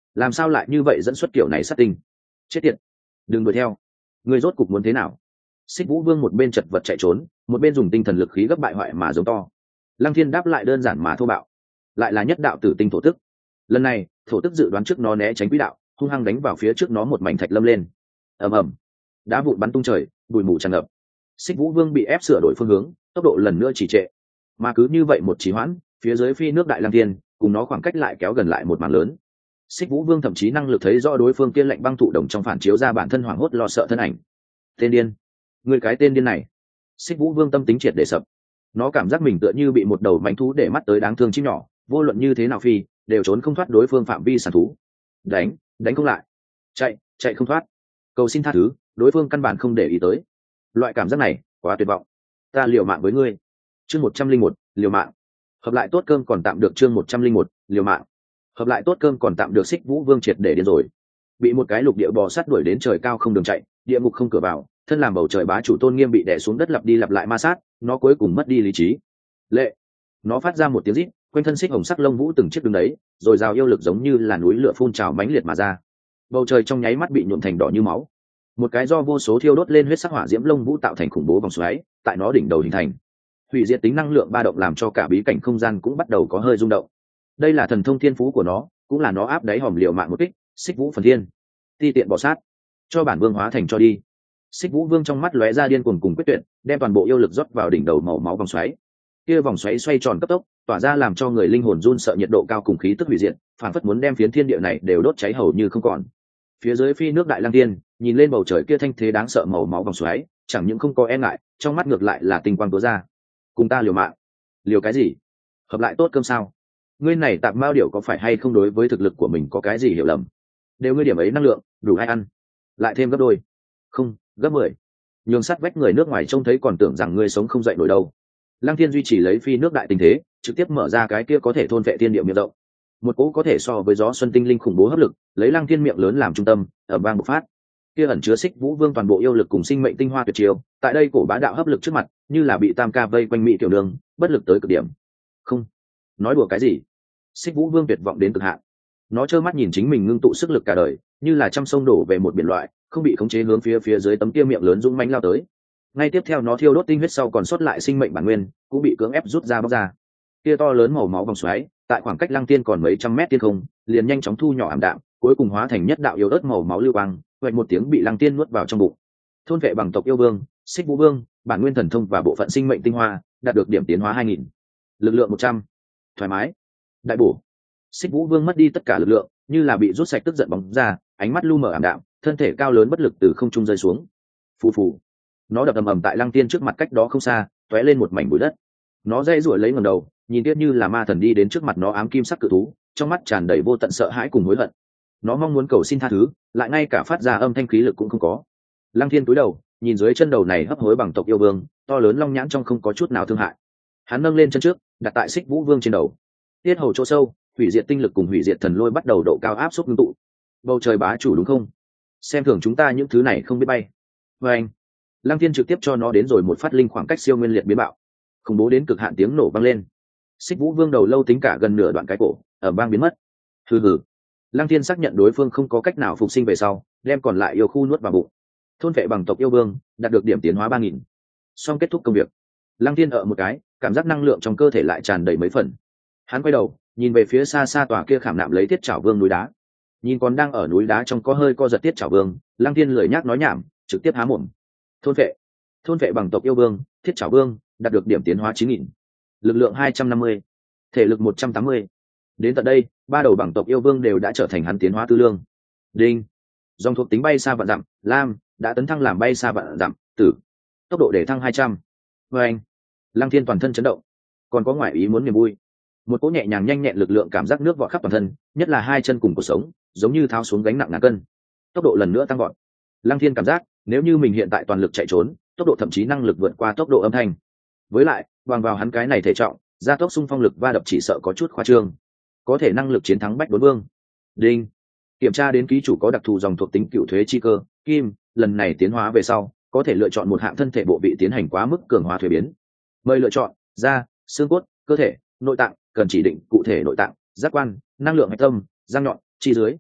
làm sao lại như vậy dẫn xuất kiểu này sát tinh? Chết tiệt, đừng đuổi theo, ngươi rốt cục muốn thế nào? Xích Vũ Vương một bên chật vật chạy trốn, một bên dùng tinh thần lực khí gấp bại hoại mà giống to. Lăng Thiên đáp lại đơn giản mà thô bạo, lại là nhất đạo tử tinh thổ tức. Lần này thổ tức dự đoán trước nó né tránh quỹ đạo, hung hăng đánh vào phía trước nó một mảnh thạch lâm lên. Ầm ầm, đá vụn bắn tung trời, bụi mù tràn ngập. Xích Vũ Vương bị ép sửa đổi phương hướng, tốc độ lần nữa trì trệ, mà cứ như vậy một trì hoãn, phía dưới phi nước đại Lăng Thiên cùng nó khoảng cách lại kéo gần lại một mảng lớn. Xích Vũ Vương thậm chí năng lực thấy rõ đối phương kia lạnh băng thụ đồng trong phản chiếu ra bản thân hoảng hốt lo sợ thân ảnh. Tên điên, người cái tên điên này! Xích Vũ Vương tâm tính triệt để sập. Nó cảm giác mình tựa như bị một đầu mãnh thú để mắt tới đáng thương chim nhỏ, vô luận như thế nào phi đều trốn không thoát đối phương phạm vi sản thú. Đánh không lại, chạy không thoát, cầu xin tha thứ, đối phương căn bản không để ý tới. Loại cảm giác này quá tuyệt vọng. Ta liều mạng với ngươi. Chương 101, liều mạng. Hợp lại tốt cơm còn tạm được. Chương 101, liều mạng. Hợp lại tốt cơm còn tạm được. Xích Vũ Vương triệt để điên rồi. Bị một cái lục địa bò sát đuổi đến trời cao không đường chạy, địa ngục không cửa vào, thân làm bầu trời bá chủ tôn nghiêm bị đè xuống đất lặp đi lặp lại ma sát, nó cuối cùng mất đi lý trí. Lệ, nó phát ra một tiếng rít, quanh thân xích hồng sắc lông vũ từng chiếc đứng đấy, rồi rào yêu lực giống như là núi lửa phun trào mãnh liệt mà ra. Bầu trời trong nháy mắt bị nhuộm thành đỏ như máu. Một cái do vô số thiêu đốt lên huyết sắc hỏa diễm lông vũ tạo thành khủng bố vòng xoáy, tại nó đỉnh đầu hình thành. Hủy diệt tính năng lượng ba động làm cho cả bí cảnh không gian cũng bắt đầu có hơi rung động. Đây là thần thông thiên phú của nó, cũng là nó áp đáy hòm liều mạng một kích. Xích Vũ phần thiên, ti tiện bỏ sát, cho bản vương hóa thành cho đi. Xích Vũ Vương trong mắt lóe ra điên cuồng cùng quyết tuyệt, đem toàn bộ yêu lực rót vào đỉnh đầu màu máu vòng xoáy. Kia vòng xoáy xoay tròn cấp tốc, tỏa ra làm cho người linh hồn run sợ nhiệt độ cao cùng khí tức hủy diệt, phản phất muốn đem phiến thiên địa này đều đốt cháy hầu như không còn. Phía dưới phi nước đại Lăng Tiên nhìn lên bầu trời kia thanh thế đáng sợ màu máu vòng xoáy, chẳng những không có e ngại, trong mắt ngược lại là tinh quang tố ra. Cùng ta liều mạng? Liều cái gì? Hợp lại tốt cơm sao? Ngươi này tạp mao điểu có phải hay không đối với thực lực của mình có cái gì hiểu lầm? Đều ngươi điểm ấy năng lượng, đủ ai ăn? Lại thêm gấp đôi. Không, gấp 10. Nhường sắt vách người nước ngoài trông thấy còn tưởng rằng ngươi sống không dậy nổi đâu. Lăng Thiên duy trì lấy phi nước đại tình thế, trực tiếp mở ra cái kia có thể thôn vệ thiên địa miệng rộng. Một cỗ có thể so với gió xuân tinh linh khủng bố hấp lực, lấy Lăng Thiên miệng lớn làm trung tâm, ở bang bộc phát. Kia ẩn chứa Xích Vũ Vương toàn bộ yêu lực cùng sinh mệnh tinh hoa tuyệt chiêu, tại đây cổ bá đạo hấp lực trước mặt, như là bị tam ca vây quanh mỹ tiểu đường, bất lực tới cực điểm. Không, nói đùa cái gì? Xích Vũ Vương tuyệt vọng đến cực hạn. Nó trơ mắt nhìn chính mình ngưng tụ sức lực cả đời, như là trăm sông đổ về một biển loại, không bị khống chế hướng phía dưới tấm kia miệng lớn dũng mãnh lao tới. Ngay tiếp theo nó thiêu đốt tinh huyết sau còn sót lại sinh mệnh bản nguyên, cũng bị cưỡng ép rút ra bóc ra. Kia to lớn màu máu vòng xoáy, tại khoảng cách Lăng Tiên còn mấy trăm mét tiên không, liền nhanh chóng thu nhỏ ảm đạm, cuối cùng hóa thành nhất đạo yếu ớt màu máu lưu quang, vạch một tiếng bị Lăng Tiên nuốt vào trong bụng. Thôn vệ bằng tộc yêu vương, Xích Vũ Vương, bản nguyên thần thông và bộ phận sinh mệnh tinh hoa, đạt được điểm tiến hóa 2000. Lực lượng 100. Thoải mái. Đại bổ. Xích Vũ Vương mất đi tất cả lực lượng, như là bị rút sạch tức giận bóng ra, ánh mắt lu mờ ảm đạm, thân thể cao lớn bất lực từ không trung rơi xuống. Phù phù. Nó đập ầm ầm tại Lăng Tiên trước mặt cách đó không xa, tóe lên một mảnh bụi đất. Nó dây rủi lấy ngẩng đầu, nhìn tiếp như là ma thần đi đến trước mặt nó ám kim sắc cự thú, trong mắt tràn đầy vô tận sợ hãi cùng hối hận. Nó mong muốn cầu xin tha thứ, lại ngay cả phát ra âm thanh khí lực cũng không có. Lăng Thiên cúi đầu, nhìn dưới chân đầu này hấp hối bằng tộc yêu vương, to lớn long nhãn trong không có chút nào thương hại. Hắn nâng lên chân trước, đặt tại Xích Vũ Vương trên đầu. Tiết hầu chỗ sâu, hủy diệt tinh lực cùng hủy diệt thần lôi bắt đầu độ cao áp suất ngưng tụ. Bầu trời bá chủ đúng không? Xem thường chúng ta những thứ này không biết bay. Và anh, Lăng Thiên trực tiếp cho nó đến rồi một phát linh khoảng cách siêu nguyên liệt biến bạo, khủng bố đến cực hạn tiếng nổ vang lên. Xích Vũ Vương đầu lâu tính cả gần nửa đoạn cái cổ, ở bang biến mất. Hừ hừ. Lăng Thiên xác nhận đối phương không có cách nào phục sinh về sau, đem còn lại yêu khu nuốt vào bụng. Thôn vệ bằng tộc yêu vương, đạt được điểm tiến hóa 3000. Xong kết thúc công việc. Lăng Thiên ở một cái, cảm giác năng lượng trong cơ thể lại tràn đầy mấy phần. Hắn quay đầu, nhìn về phía xa xa tòa kia khảm nạm lấy Tiết Trảo Vương núi đá. Nhìn còn đang ở núi đá trong có hơi co giật Tiết Trảo Vương, Lăng Thiên lười nhác nói nhảm, trực tiếp há mồm. Thôn vệ bằng tộc yêu vương, Thiết Trảo Vương, đạt được điểm tiến hóa 9000. Lực lượng 250, thể lực 180. Đến tận đây, ba đầu bằng tộc yêu vương đều đã trở thành hắn tiến hóa tư lương. Đinh. Dòng thuộc tính bay xa vạn dặm, lam đã tấn thăng làm bay xa vạn dặm, tử. Tốc độ để thăng 200. Và anh. Lăng Thiên toàn thân chấn động. Còn có ngoại ý muốn niềm vui. Một cỗ nhẹ nhàng nhanh nhẹn lực lượng cảm giác nước vọt khắp toàn thân, nhất là hai chân cùng cuộc sống, giống như tháo xuống gánh nặng ngàn cân. Tốc độ lần nữa tăng vọt. Lăng Thiên cảm giác, nếu như mình hiện tại toàn lực chạy trốn, tốc độ thậm chí năng lực vượt qua tốc độ âm thanh. Với lại, bằng vào hắn cái này thể trọng, gia tốc xung phong lực va đập chỉ sợ có chút khoa trương. Có thể năng lực chiến thắng Bách Đốn Vương. Đinh. Kiểm tra đến ký chủ có đặc thù dòng thuộc tính cựu thuế chi cơ, kim, lần này tiến hóa về sau, có thể lựa chọn một hạng thân thể bộ vị tiến hành quá mức cường hóa thuế biến. Mời lựa chọn da, xương cốt, cơ thể, nội tạng, cần chỉ định cụ thể nội tạng, giác quan, năng lượng hạch tâm, răng nhọn, chi dưới.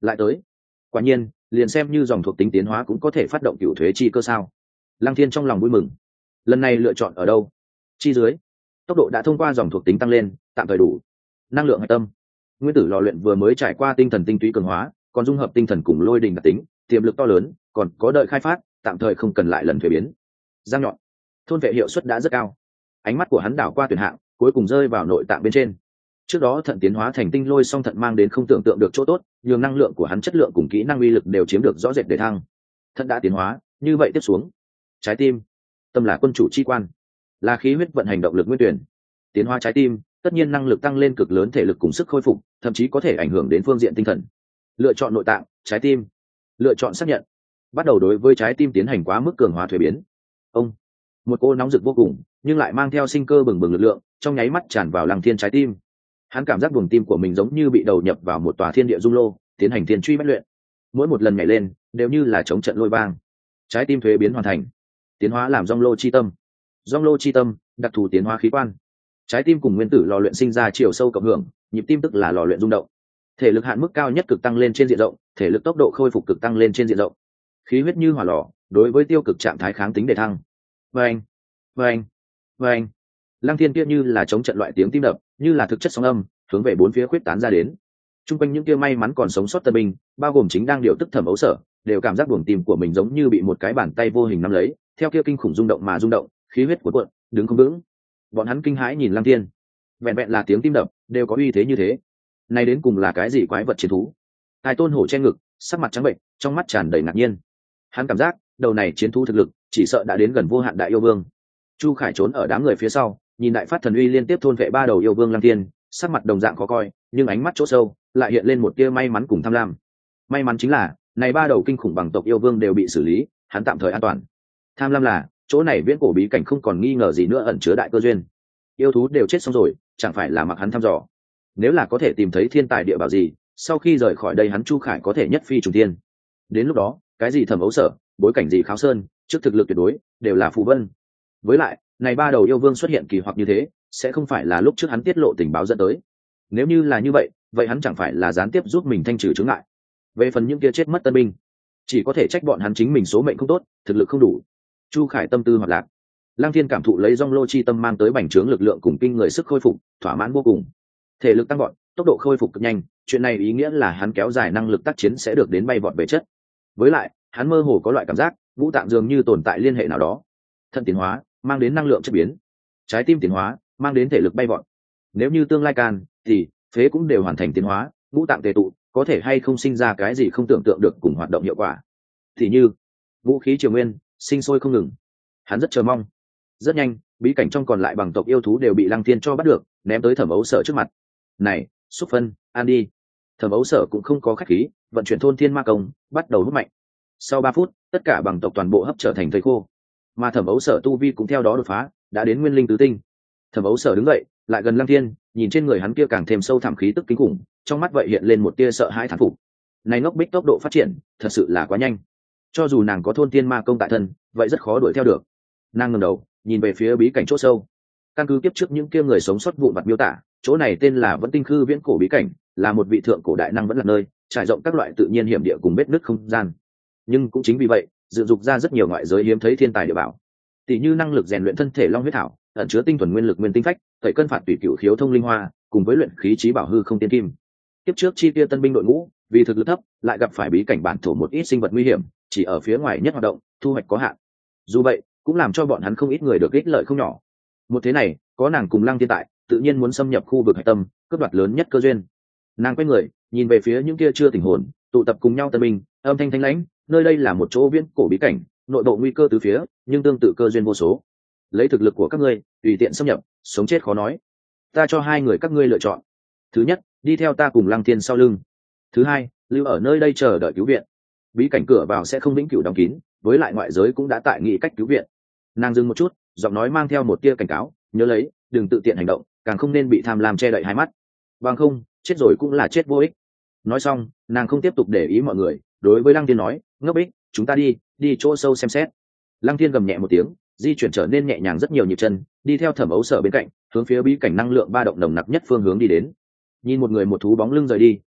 lại tới. Quả nhiên, liền xem như dòng thuộc tính tiến hóa cũng có thể phát động cựu thuế chi cơ sao. Lăng Thiên trong lòng vui mừng. Lần này lựa chọn ở đâu? Chi dưới. Tốc độ đã thông qua dòng thuộc tính tăng lên, tạm thời đủ. Năng lượng hạch tâm. Nguyên tử lò luyện vừa mới trải qua tinh thần tinh túy cường hóa, còn dung hợp tinh thần cùng lôi đình đặc tính, tiềm lực to lớn, còn có đợi khai phát, tạm thời không cần lại lần thuế biến. Răng nhọn. Thôn vệ hiệu suất đã rất cao. Ánh mắt của hắn đảo qua tuyển hạng, cuối cùng rơi vào nội tạng bên trên. Trước đó thận tiến hóa thành tinh lôi song thận mang đến không tưởng tượng được chỗ tốt, nhường năng lượng của hắn chất lượng cùng kỹ năng uy lực đều chiếm được rõ rệt để thăng. Thận đã tiến hóa, như vậy tiếp xuống. Trái tim. Tâm là quân chủ chi quan, là khí huyết vận hành động lực nguyên tuyển. Tiến hóa trái tim, tất nhiên năng lực tăng lên cực lớn thể lực cùng sức khôi phục, thậm chí có thể ảnh hưởng đến phương diện tinh thần. Lựa chọn nội tạng, trái tim. Lựa chọn xác nhận. Bắt đầu đối với trái tim tiến hành quá mức cường hóa thuế biến. Ông. Một cô nóng rực vô cùng, nhưng lại mang theo sinh cơ bừng bừng lực lượng, trong nháy mắt tràn vào Lăng Thiên trái tim. Hắn cảm giác buồng tim của mình giống như bị đầu nhập vào một tòa thiên địa dung lô, tiến hành thiên truy bách luyện. Mỗi một lần nhảy lên, đều như là chống trận lôi vang. Trái tim thuế biến hoàn thành, tiến hóa làm Dong Lô chi tâm. Dong Lô chi tâm, đặc thù tiến hóa khí quan. Trái tim cùng nguyên tử lò luyện sinh ra chiều sâu cộng hưởng, nhịp tim tức là lò luyện rung động. Thể lực hạn mức cao nhất cực tăng lên trên diện rộng, thể lực tốc độ khôi phục cực tăng lên trên diện rộng. Khí huyết như hỏa lò, đối với tiêu cực trạng thái kháng tính đề thăng. Vâng, vâng, vâng. Lăng Thiên kia như là chống trận loại tiếng tim đập, như là thực chất sóng âm, hướng về bốn phía khuyết tán ra đến. Trung quanh những kia may mắn còn sống sót tân binh, bao gồm chính đang điều tức Thẩm Ấu Sở, đều cảm giác buồng tim của mình giống như bị một cái bàn tay vô hình nắm lấy, theo kia kinh khủng rung động mà rung động, khí huyết cuộn cuộn, đứng không vững. Bọn hắn kinh hãi nhìn Lăng Thiên, vẹn vẹn là tiếng tim đập, đều có uy thế như thế. Này đến cùng là cái gì quái vật chiến thú? Hai Tôn Hổ che ngực, sắc mặt trắng bệnh, trong mắt tràn đầy ngạc nhiên. Hắn cảm giác, đầu này chiến thú thực lực, chỉ sợ đã đến gần vô hạn đại yêu vương. Chu Khải trốn ở đám người phía sau, nhìn đại phát thần uy liên tiếp thôn vệ ba đầu yêu vương Lăng Thiên, sắc mặt đồng dạng khó coi, nhưng ánh mắt chỗ sâu lại hiện lên một tia may mắn cùng tham lam. May mắn chính là, này ba đầu kinh khủng bằng tộc yêu vương đều bị xử lý, hắn tạm thời an toàn. Tham lam là, chỗ này viễn cổ bí cảnh không còn nghi ngờ gì nữa ẩn chứa đại cơ duyên. Yêu thú đều chết xong rồi, chẳng phải là mặc hắn thăm dò. Nếu là có thể tìm thấy thiên tài địa bảo gì, sau khi rời khỏi đây hắn Chu Khải có thể nhất phi trùng thiên. Đến lúc đó, cái gì Thẩm Ấu Sở, bối cảnh gì Kháo Sơn, trước thực lực tuyệt đối đều là phù vân. Với lại, này ba đầu yêu vương xuất hiện kỳ hoặc như thế, sẽ không phải là lúc trước hắn tiết lộ tình báo dẫn tới. Nếu như là như vậy, vậy hắn chẳng phải là gián tiếp giúp mình thanh trừ chướng ngại. Về phần những kia chết mất tân binh, chỉ có thể trách bọn hắn chính mình số mệnh không tốt, thực lực không đủ. Chu Khải tâm tư hoạt lạc. Lăng Thiên cảm thụ lấy Dong Lô chi tâm mang tới bành trướng lực lượng cùng kinh người sức khôi phục, thỏa mãn vô cùng. Thể lực tăng vọt, tốc độ khôi phục cực nhanh, chuyện này ý nghĩa là hắn kéo dài năng lực tác chiến sẽ được đến bay vọt về chất. Với lại, hắn mơ hồ có loại cảm giác, ngũ tạng dường như tồn tại liên hệ nào đó. Thận tiến hóa, mang đến năng lượng chất biến. Trái tim tiến hóa, mang đến thể lực bay vọt. Nếu như tương lai can, thì phế cũng đều hoàn thành tiến hóa, ngũ tạng tề tụ, có thể hay không sinh ra cái gì không tưởng tượng được cùng hoạt động hiệu quả. Thì như, vũ khí triều nguyên, sinh sôi không ngừng. Hắn rất chờ mong. Rất nhanh, bí cảnh trong còn lại bằng tộc yêu thú đều bị Lăng Thiên cho bắt được, ném tới Thẩm Ấu Sở trước mặt. Này, xúc phân, ăn đi. Thẩm Ấu Sở cũng không có khách khí, vận chuyển thôn thiên ma công, bắt đầu hút mạnh. Sau 3 phút, tất cả bằng tộc toàn bộ hấp trở thành thây khô, mà Thẩm Ấu Sở tu vi cũng theo đó đột phá, đã đến nguyên linh tứ tinh. Thẩm Ấu Sở đứng dậy, lại gần Lăng Thiên, nhìn trên người hắn kia càng thêm sâu thẳm khí tức kinh khủng, trong mắt vậy hiện lên một tia sợ hãi thán phục. Này ngốc bích tốc độ phát triển, thật sự là quá nhanh. Cho dù nàng có thôn thiên ma công tại thân, vậy rất khó đuổi theo được. Nàng ngẩng đầu, nhìn về phía bí cảnh chỗ sâu. Căn cứ kiếp trước những kia người sống sót vụn vặt miêu tả, chỗ này tên là Vẫn Tinh Khư viễn cổ bí cảnh, là một vị thượng cổ đại năng vẫn là nơi trải rộng các loại tự nhiên hiểm địa cùng vết nứt không gian. Nhưng cũng chính vì vậy, dựng dục ra rất nhiều ngoại giới hiếm thấy thiên tài địa bảo. Tỷ như năng lực rèn luyện thân thể long huyết thảo, ẩn chứa tinh thuần nguyên lực nguyên tinh phách, tẩy cân phạt tùy cửu khiếu thông linh hoa, cùng với luyện khí trí bảo hư không tiên kim. Tiếp trước chi tiêu tân binh đội ngũ, vì thực lực thấp, lại gặp phải bí cảnh bản thổ một ít sinh vật nguy hiểm, chỉ ở phía ngoài nhất hoạt động, thu hoạch có hạn. Dù vậy, cũng làm cho bọn hắn không ít người được ích lợi không nhỏ. Một thế này, có nàng cùng Lăng Thiên tại, tự nhiên muốn xâm nhập khu vực hải tâm, cướp đoạt lớn nhất cơ duyên. Nàng quay người, nhìn về phía những kia chưa tỉnh hồn, tụ tập cùng nhau tân binh, âm thanh thanh lãnh, nơi đây là một chỗ viễn cổ bí cảnh, nội bộ nguy cơ từ phía, nhưng tương tự cơ duyên vô số. Lấy thực lực của các ngươi, tùy tiện xâm nhập, sống chết khó nói. Ta cho hai người các ngươi lựa chọn. Thứ nhất, đi theo ta cùng Lăng Thiên sau lưng. Thứ hai, lưu ở nơi đây chờ đợi cứu viện. Bí cảnh cửa vào sẽ không vĩnh cửu đóng kín, với lại ngoại giới cũng đã tại nghị cách cứu viện. Nàng dừng một chút, giọng nói mang theo một tia cảnh cáo, nhớ lấy, đừng tự tiện hành động, càng không nên bị tham lam che đậy hai mắt. Bằng không, chết rồi cũng là chết vô ích. Nói xong, nàng không tiếp tục để ý mọi người, đối với Lăng Thiên nói, ngốc bích, chúng ta đi chỗ sâu xem xét. Lăng Thiên gầm nhẹ một tiếng, di chuyển trở nên nhẹ nhàng rất nhiều nhịp chân, đi theo Thẩm Ấu Sở bên cạnh, hướng phía bí cảnh năng lượng ba động nồng nặc nhất phương hướng đi đến. Nhìn một người một thú bóng lưng rời đi,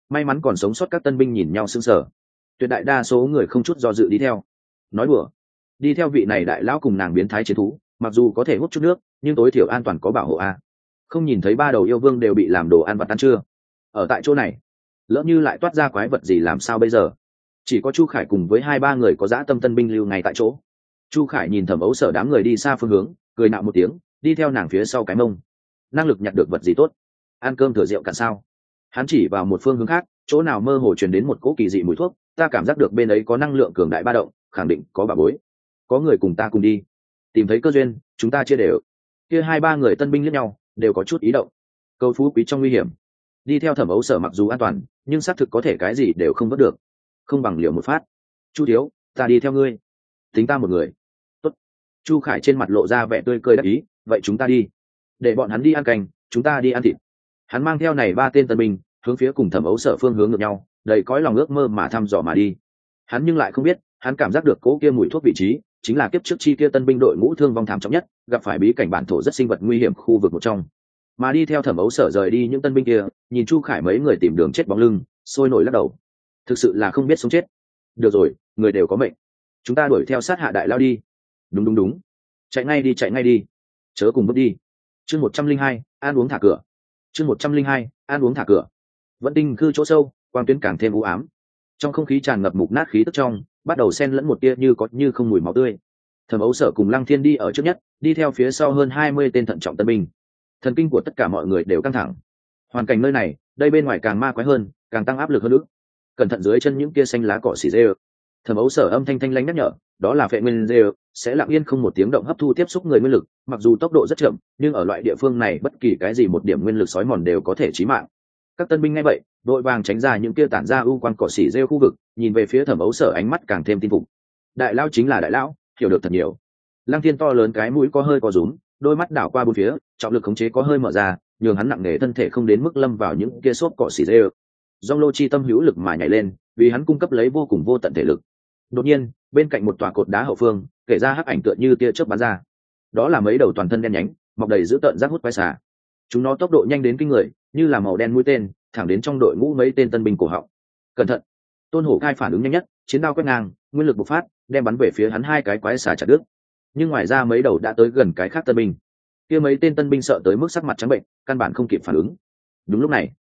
May mắn còn sống sót các tân binh nhìn nhau sững sờ, tuyệt đại đa số người không chút do dự đi theo. Nói đùa, đi theo vị này đại lão cùng nàng biến thái chiến thú, mặc dù có thể hút chút nước nhưng tối thiểu an toàn có bảo hộ a. Không nhìn thấy ba đầu yêu vương đều bị làm đồ ăn vặt ăn chưa? Ở tại chỗ này lỡ như lại toát ra quái vật gì làm sao bây giờ? Chỉ có Chu Khải cùng với 2-3 người có dã tâm tân binh lưu ngay tại chỗ. Chu Khải nhìn Thẩm Ấu Sở đám người đi xa phương hướng, cười nạo một tiếng, đi theo nàng phía sau cái mông. Năng lực nhặt được vật gì tốt? Ăn cơm thừa rượu cạn sao? Hắn chỉ vào một phương hướng khác, chỗ nào mơ hồ truyền đến một cỗ kỳ dị mùi thuốc, ta cảm giác được bên ấy có năng lượng cường đại ba động, khẳng định có bà bối. Có người cùng ta cùng đi, tìm thấy cơ duyên, chúng ta chia đều. Kia 2-3 người tân binh liếc nhau, đều có chút ý động. Câu phú quý trong nguy hiểm, đi theo Thẩm Ấu Sở mặc dù an toàn, nhưng xác thực có thể cái gì đều không vớt được, không bằng liều một phát. Chu thiếu, ta đi theo ngươi, tính ta một người. Tốt. Chu Khải trên mặt lộ ra vẻ tươi cười đắc ý, vậy chúng ta đi, để bọn hắn đi ăn canh, chúng ta đi ăn thịt. Hắn mang theo này 3 tên tân binh hướng phía cùng Thẩm Ấu Sở phương hướng ngược nhau, đầy cõi lòng ước mơ mà thăm dò mà đi. Hắn nhưng lại không biết, hắn cảm giác được cỗ kia mùi thuốc vị trí chính là kiếp trước chi kia tân binh đội ngũ thương vong thảm trọng nhất, gặp phải bí cảnh bản thổ rất sinh vật nguy hiểm khu vực một trong. Mà đi theo Thẩm Ấu Sở rời đi những tân binh kia, nhìn Chu Khải mấy người tìm đường chết bóng lưng, sôi nổi lắc đầu. Thực sự là không biết sống chết. Được rồi, người đều có mệnh, chúng ta đuổi theo sát hạ đại lao đi. Đúng, chạy ngay đi, chớ cùng bước đi. Chương 102, ăn uống thả cửa. Chương 102, ăn uống thả cửa. Vẫn tinh khư chỗ sâu, quang tuyến càng thêm u ám. Trong không khí tràn ngập mục nát khí tức trong, bắt đầu xen lẫn một tia như có như không mùi máu tươi. Thẩm Ấu Sở cùng Lăng Thiên đi ở trước nhất, đi theo phía sau hơn 20 tên thận trọng tân binh. Thần kinh của tất cả mọi người đều căng thẳng. Hoàn cảnh nơi này, đây bên ngoài càng ma quái hơn, càng tăng áp lực hơn nữa. Cẩn thận dưới chân những kia xanh lá cỏ xỉ rêu. Thẩm Ấu Sở âm thanh thanh lãnh nhắc nhở, đó là phệ nguyên rêu, sẽ lặng yên không một tiếng động hấp thu tiếp xúc người nguyên lực, mặc dù tốc độ rất chậm, nhưng ở loại địa phương này bất kỳ cái gì một điểm nguyên lực sói mòn đều có thể chí mạng. Các tân binh nghe vậy, đội vàng tránh ra những kia tản ra u quang cỏ xỉ rêu khu vực, nhìn về phía Thẩm Ấu Sở ánh mắt càng thêm tin phục. Đại lão chính là đại lão, hiểu được thật nhiều. Lăng Thiên to lớn cái mũi có hơi co rúm, đôi mắt đảo qua bốn phía, trọng lực khống chế có hơi mở ra, nhường hắn nặng nề thân thể không đến mức lâm vào những kia xốp cỏ xỉ rêu. Dòng lô chi tâm hữu lực mà nhảy lên, vì hắn cung cấp lấy vô cùng vô tận thể lực. Đột nhiên, bên cạnh một tòa cột đá hậu phương, kể ra hắc ảnh tựa như tia chớp bắn ra. Đó là mấy đầu toàn thân đen nhánh, mọc đầy dữ tợn rác hút quái xà. Chúng nó tốc độ nhanh đến kinh người, như là màu đen mũi tên, thẳng đến trong đội ngũ mấy tên tân binh cổ họng. Cẩn thận! Tôn Hổ Khai phản ứng nhanh nhất, chiến đao quét ngang, nguyên lực bộc phát, đem bắn về phía hắn 2 cái quái xà chặt đứt. Nhưng ngoài ra mấy đầu đã tới gần cái khác tân binh. Kia mấy tên tân binh sợ tới mức sắc mặt trắng bệnh, căn bản không kịp phản ứng. Đúng lúc này,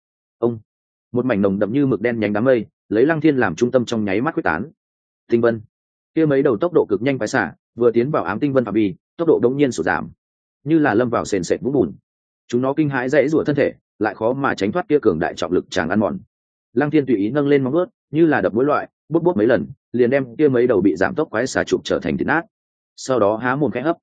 một mảnh nồng đậm như mực đen nhánh đám mây, lấy Lăng Thiên làm trung tâm trong nháy mắt quyết tán. Tinh vân, kia mấy đầu tốc độ cực nhanh quái xả vừa tiến vào ám tinh vân phạm vi, tốc độ đống nhiên sụt giảm, như là lâm vào sền sệt vũng bùn. Chúng nó kinh hãi dãy rủa thân thể, lại khó mà tránh thoát kia cường đại trọng lực tràng ăn mòn. Lăng Thiên tùy ý nâng lên móng vuốt, như là đập mũi loại, bút bút mấy lần, liền đem kia mấy đầu bị giảm tốc quái xả trục trở thành thịt nát. Sau đó há mồm khẽ hấp,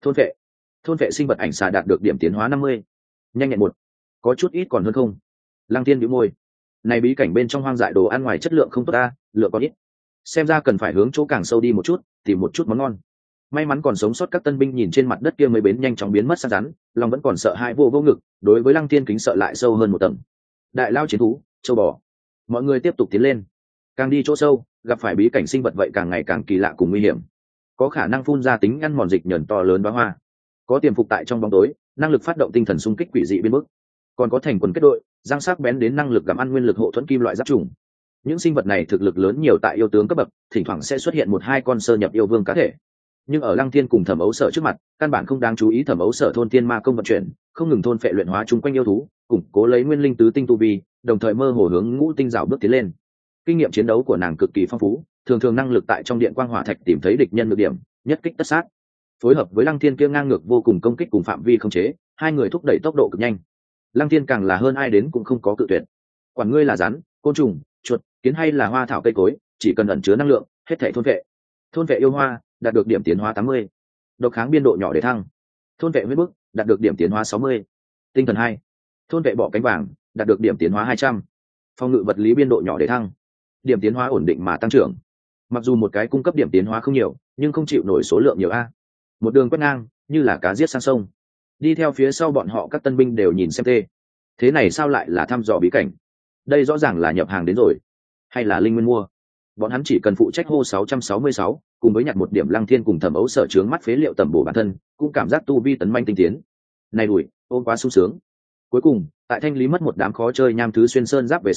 thôn vệ sinh vật ảnh xà đạt được điểm tiến hóa 50. Nhanh nhẹn 1, có chút ít còn hơn không. Lăng Thiên nhíu môi, này bí cảnh bên trong hoang dại đồ ăn ngoài chất lượng không tốt ta, lượng có ít, xem ra cần phải hướng chỗ càng sâu đi một chút, tìm một chút món ngon. May mắn còn sống sót các tân binh nhìn trên mặt đất kia mấy bến nhanh chóng biến mất xác rắn, lòng vẫn còn sợ hãi vô ngực, đối với Lăng Thiên kính sợ lại sâu hơn một tầng. Đại lao chiến thú, châu bò, mọi người tiếp tục tiến lên. Càng đi chỗ sâu, gặp phải bí cảnh sinh vật vậy càng ngày càng kỳ lạ cùng nguy hiểm. Có khả năng phun ra tính ăn mòn dịch nhờn to lớn bá hoa, có tiềm phục tại trong bóng tối, năng lực phát động tinh thần xung kích quỷ dị biến mức, còn có thành quần kết đội, răng sắc bén đến năng lực gặm ăn nguyên lực hộ thuẫn kim loại giáp trùng. Những sinh vật này thực lực lớn nhiều tại yêu tướng cấp bậc, thỉnh thoảng sẽ xuất hiện 1-2 con sơ nhập yêu vương cá thể. Nhưng ở Lăng Thiên cùng Thẩm Ấu Sở trước mặt, căn bản không đáng chú ý. Thẩm Ấu Sở thôn tiên ma công vận chuyển, không ngừng thôn phệ luyện hóa chung quanh yêu thú, củng cố lấy nguyên linh tứ tinh tu vi, đồng thời mơ hồ hướng ngũ tinh rào bước tiến lên. Kinh nghiệm chiến đấu của nàng cực kỳ phong phú, thường thường năng lực tại trong điện quang hỏa thạch tìm thấy địch nhân nhược điểm, nhất kích tất sát. Phối hợp với Lăng Thiên kia ngang ngược vô cùng công kích cùng phạm vi không chế, hai người thúc đẩy tốc độ cực nhanh. Lăng Thiên càng là hơn ai đến cũng không có cự tuyệt. Quản ngươi là rắn, côn trùng, chuột, kiến hay là hoa thảo cây cối, chỉ cần ẩn chứa năng lượng, hết thảy thôn vệ yêu hoa, đạt được điểm tiến hóa 80. Độc kháng biên độ nhỏ để thăng. Thôn vệ huyết bức, đạt được điểm tiến hóa 60. Tinh thần 2. Thôn vệ bọ cánh vàng, đạt được điểm tiến hóa 200. Phòng ngự vật lý biên độ nhỏ để thăng. Điểm tiến hóa ổn định mà tăng trưởng. Mặc dù một cái cung cấp điểm tiến hóa không nhiều, nhưng không chịu nổi số lượng nhiều a. Một đường quét ngang, như là cá giết sang sông. Đi theo phía sau bọn họ các tân binh đều nhìn xem tê. Thế này sao lại là thăm dò bí cảnh? Đây rõ ràng là nhập hàng đến rồi, hay là linh nguyên mua? Bọn hắn chỉ cần phụ trách hô 666, cùng với nhặt một điểm Lăng Thiên cùng Thẩm Ấu Sở trướng mắt phế liệu tầm bổ bản thân, cũng cảm giác tu vi tấn manh tinh tiến. Này đuổi, ôm quá sung sướng. Cuối cùng, tại thanh lý mất một đám khó chơi nham thứ xuyên sơn giáp về sau,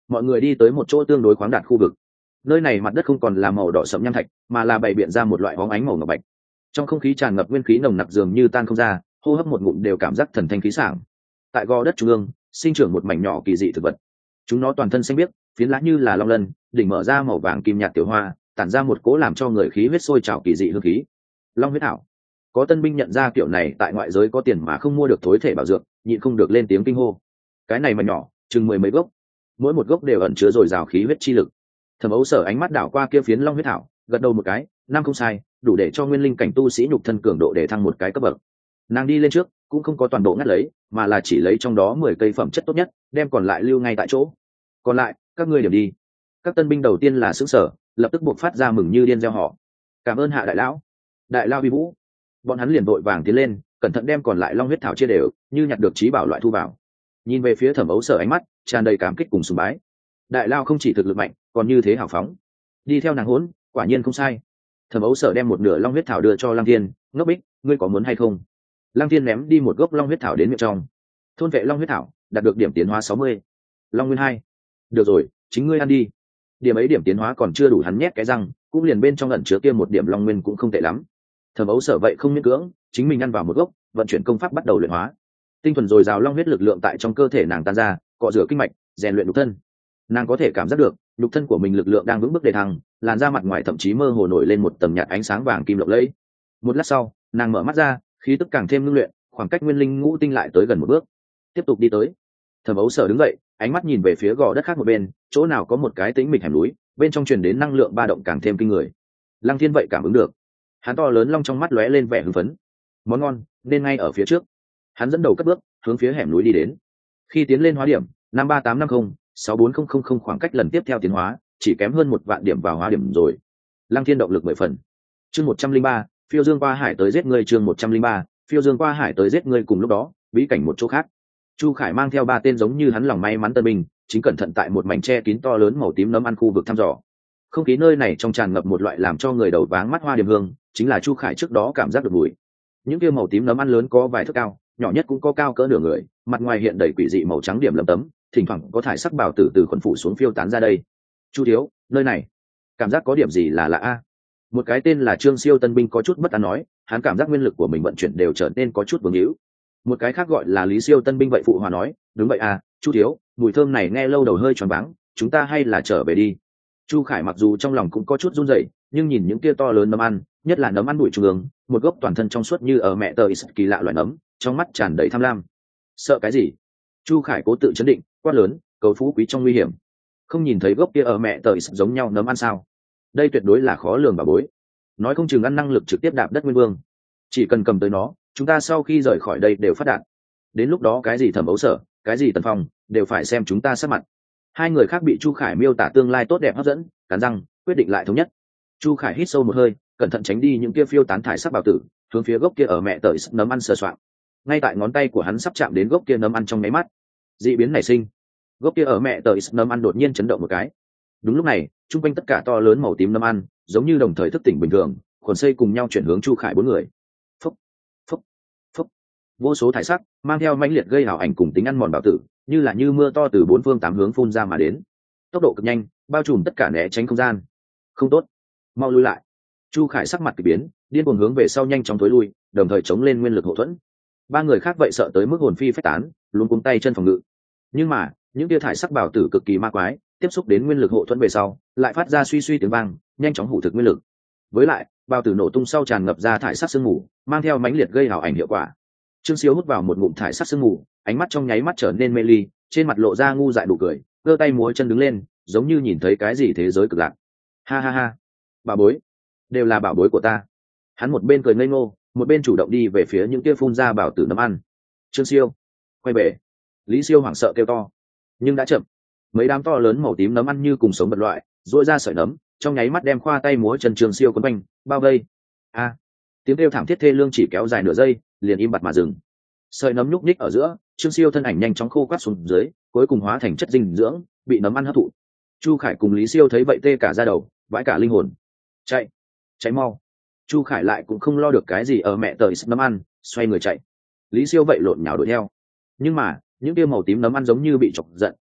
mọi người đi tới một chỗ tương đối khoáng đạt khu vực. Nơi này mặt đất không còn là màu đỏ sẫm nham thạch, mà là bày biện ra một loại bóng ánh màu ngọc bạch. Trong không khí tràn ngập nguyên khí nồng nặc dường như tan không ra, hô hấp một ngụm đều cảm giác thần thanh khí sảng. Tại gò đất trung ương sinh trưởng một mảnh nhỏ kỳ dị thực vật, chúng nó toàn thân xanh biếc, phiến lá như là long lân, đỉnh mở ra màu vàng kim nhạt tiểu hoa, tản ra một cỗ làm cho người khí huyết sôi trào kỳ dị hương khí. Long huyết thảo. Có tân binh nhận ra kiểu này tại ngoại giới có tiền mà không mua được thối thể bảo dược, nhịn không được lên tiếng kinh hô. Cái này mà nhỏ, chừng 10 mấy gốc, mỗi một gốc đều ẩn chứa dồi dào khí huyết chi lực. Thẩm Ấu Sở ánh mắt đảo qua kia phiến long huyết thảo, gật đầu một cái, năm không sai, đủ để cho nguyên linh cảnh tu sĩ nhục thân cường độ để thăng một cái cấp bậc. Nàng đi lên trước, cũng không có toàn bộ ngắt lấy, mà là chỉ lấy trong đó 10 cây phẩm chất tốt nhất, đem còn lại lưu ngay tại chỗ. Còn lại, các ngươi điểm đi. Các tân binh đầu tiên là sửng sở, lập tức buộc phát ra mừng như điên reo hò. Cảm ơn hạ đại lão. Đại lao uy vũ. Bọn hắn liền vội vàng tiến lên, cẩn thận đem còn lại long huyết thảo chia đều, như nhặt được trí bảo loại thu vào. Nhìn về phía Thẩm Ấu Sở ánh mắt tràn đầy cảm kích cùng sùng bái. Đại lao không chỉ thực lực mạnh, còn như thế hào phóng. Đi theo nàng hỗn, quả nhiên không sai. Thẩm Ấu Sở đem một nửa long huyết thảo đưa cho Lăng Thiên, ngốc bích, ngươi có muốn hay không? Lăng Thiên ném đi một gốc long huyết thảo đến miệng trong. Thôn vệ long huyết thảo, đạt được điểm tiến hóa 60. Long nguyên 2. Được rồi, chính ngươi ăn đi. Điểm ấy điểm tiến hóa còn chưa đủ hắn nhét cái răng, cũng liền bên trong ẩn chứa kia một điểm long nguyên cũng không tệ lắm. Thẩm Ấu Sở vậy không miễn cưỡng, chính mình ăn vào một gốc, vận chuyển công pháp bắt đầu luyện hóa. Tinh thuần dồi dào long huyết lực lượng tại trong cơ thể nàng tan ra, cọ rửa kinh mạch, rèn luyện nhục thân. Nàng có thể cảm giác được nhục thân của mình lực lượng đang vững bước đề thăng, làn da mặt ngoài thậm chí mơ hồ nổi lên một tầng nhạt ánh sáng vàng kim lộng lẫy. Một lát sau, nàng mở mắt ra, khí tức càng thêm ngưng luyện, khoảng cách nguyên linh ngũ tinh lại tới gần một bước. Tiếp tục đi tới. Thẩm Ấu Sở đứng dậy, ánh mắt nhìn về phía gò đất khác một bên, chỗ nào có một cái tĩnh mịch hẻm núi, bên trong truyền đến năng lượng ba động càng thêm kinh người. Lăng Thiên vậy cảm ứng được, hắn to lớn long trong mắt lóe lên vẻ hưng phấn. Món ngon nên ngay ở phía trước. Hắn dẫn đầu cất bước hướng phía hẻm núi đi đến. Khi tiến lên hóa điểm 53850-64000 khoảng cách lần tiếp theo tiến hóa chỉ kém hơn 1 vạn điểm vào hóa điểm rồi. Lăng Thiên động lực 10 phần. Chương 103, phiêu dương qua hải tới giết người. Chương 103, phiêu dương qua hải tới giết người. Cùng lúc đó, bí cảnh một chỗ khác, Chu Khải mang theo 3 tên giống như hắn lòng may mắn tân binh, chính cẩn thận tại một mảnh tre kín to lớn màu tím nấm ăn khu vực thăm dò. Không khí nơi này trong tràn ngập một loại làm cho người đầu váng mắt hoa điểm hương, chính là Chu Khải trước đó cảm giác được mùi. Những kia màu tím nấm ăn lớn có vài thước cao, nhỏ nhất cũng có cao cỡ nửa người, mặt ngoài hiện đầy quỷ dị màu trắng điểm lấm tấm, thỉnh thoảng có thải sắc bảo tử từ khuẩn phủ xuống phiêu tán ra đây. Chu thiếu, nơi này cảm giác có điểm gì là lạ a? Một cái tên là Trương Siêu tân binh có chút bất an nói, hắn cảm giác nguyên lực của mình vận chuyển đều trở nên có chút vướng hữu. Một cái khác gọi là Lý Siêu tân binh vậy phụ hòa nói, đúng vậy à, Chu thiếu, mùi thơm này nghe lâu đầu hơi choáng váng, chúng ta hay là trở về đi. Chu Khải mặc dù trong lòng cũng có chút run rẩy, nhưng nhìn những kia to lớn nấm ăn, nhất là nấm ăn bụi trung ương, một gốc toàn thân trong suốt như ở mẹ tờ kỳ lạ loại nấm, trong mắt tràn đầy tham lam. Sợ cái gì? Chu Khải cố tự chấn định, quát lớn, cầu phú quý trong nguy hiểm. Không nhìn thấy gốc kia ở mẹ tờ giống nhau nấm ăn sao? Đây tuyệt đối là khó lường bà bối. Nói không chừng ăn năng lực trực tiếp đạp đất nguyên vương. Chỉ cần cầm tới nó, chúng ta sau khi rời khỏi đây đều phát đạt. Đến lúc đó cái gì Thẩm Ấu Sở, cái gì Tần Phong, đều phải xem chúng ta sát mặt. Hai người khác bị Chu Khải miêu tả tương lai tốt đẹp hấp dẫn, cắn răng quyết định lại thống nhất. Chu Khải hít sâu một hơi, cẩn thận tránh đi những kia phiêu tán thải sắc bảo tử, hướng phía gốc kia ở mẹ tờ nấm ăn sờ soạng. Ngay tại ngón tay của hắn sắp chạm đến gốc kia nấm ăn trong nháy mắt, dị biến nảy sinh. Gốc kia ở mẹ tờ nấm ăn đột nhiên chấn động một cái. Đúng lúc này, chung quanh tất cả to lớn màu tím nấm ăn, giống như đồng thời thức tỉnh bình thường, khuẩn xây cùng nhau chuyển hướng Chu Khải 4 người. Phúc, phúc, phúc. Vô số thải sắc mang theo mãnh liệt gây ảo ảnh cùng tính ăn mòn bảo tử, như mưa to từ 4 phương 8 hướng phun ra mà đến. Tốc độ cực nhanh, bao trùm tất cả né tránh không gian. Không tốt, mau lui lại. Chu Khải sắc mặt kỳ biến, điên cuồng hướng về sau nhanh chóng tối lui, đồng thời chống lên nguyên lực hậu thuẫn. 3 người khác vậy sợ tới mức hồn phi phách tán, luôn cuống tay chân phòng ngự. Nhưng mà những tia thải sắc bảo tử cực kỳ ma quái, tiếp xúc đến nguyên lực hộ thuẫn về sau, lại phát ra suy suy tiếng vang, nhanh chóng hủ thực nguyên lực. Với lại, bảo tử nổ tung sau tràn ngập ra thải sắc sương mù, mang theo mãnh liệt gây ảo ảnh hiệu quả. Trương Siêu hút vào một ngụm thải sắc sương mù, ánh mắt trong nháy mắt trở nên mê ly, trên mặt lộ ra ngu dại đủ cười, giơ tay múa chân đứng lên, giống như nhìn thấy cái gì thế giới cực lạc. Ha ha ha, bảo bối, đều là bảo bối của ta. Hắn một bên cười ngây ngô, một bên chủ động đi về phía những kia phun ra bảo tử nấm ăn. Trương Siêu, quay về. Lý Siêu hoảng sợ kêu to, nhưng đã chậm. Mấy đám to lớn màu tím nấm ăn như cùng sống vật loại, rũa ra sợi nấm, trong nháy mắt đem khoa tay múa chân Trương Siêu quấn quanh, bao vây. A, tiếng kêu thảm thiết thê lương chỉ kéo dài nửa giây, liền im bặt mà dừng. Sợi nấm nhúc nhích ở giữa, Trương Siêu thân ảnh nhanh chóng khô quắt xuống dưới, cuối cùng hóa thành chất dinh dưỡng, bị nấm ăn hấp thụ. Chu Khải cùng Lý Siêu thấy vậy tê cả da đầu, vãi cả linh hồn. Chạy, chạy mau. Chu Khải lại cũng không lo được cái gì ở mẹ tời nấm ăn, xoay người chạy. Lý Siêu vậy lộn nhào đuổi theo. Nhưng mà những kia màu tím nấm ăn giống như bị chọc giận,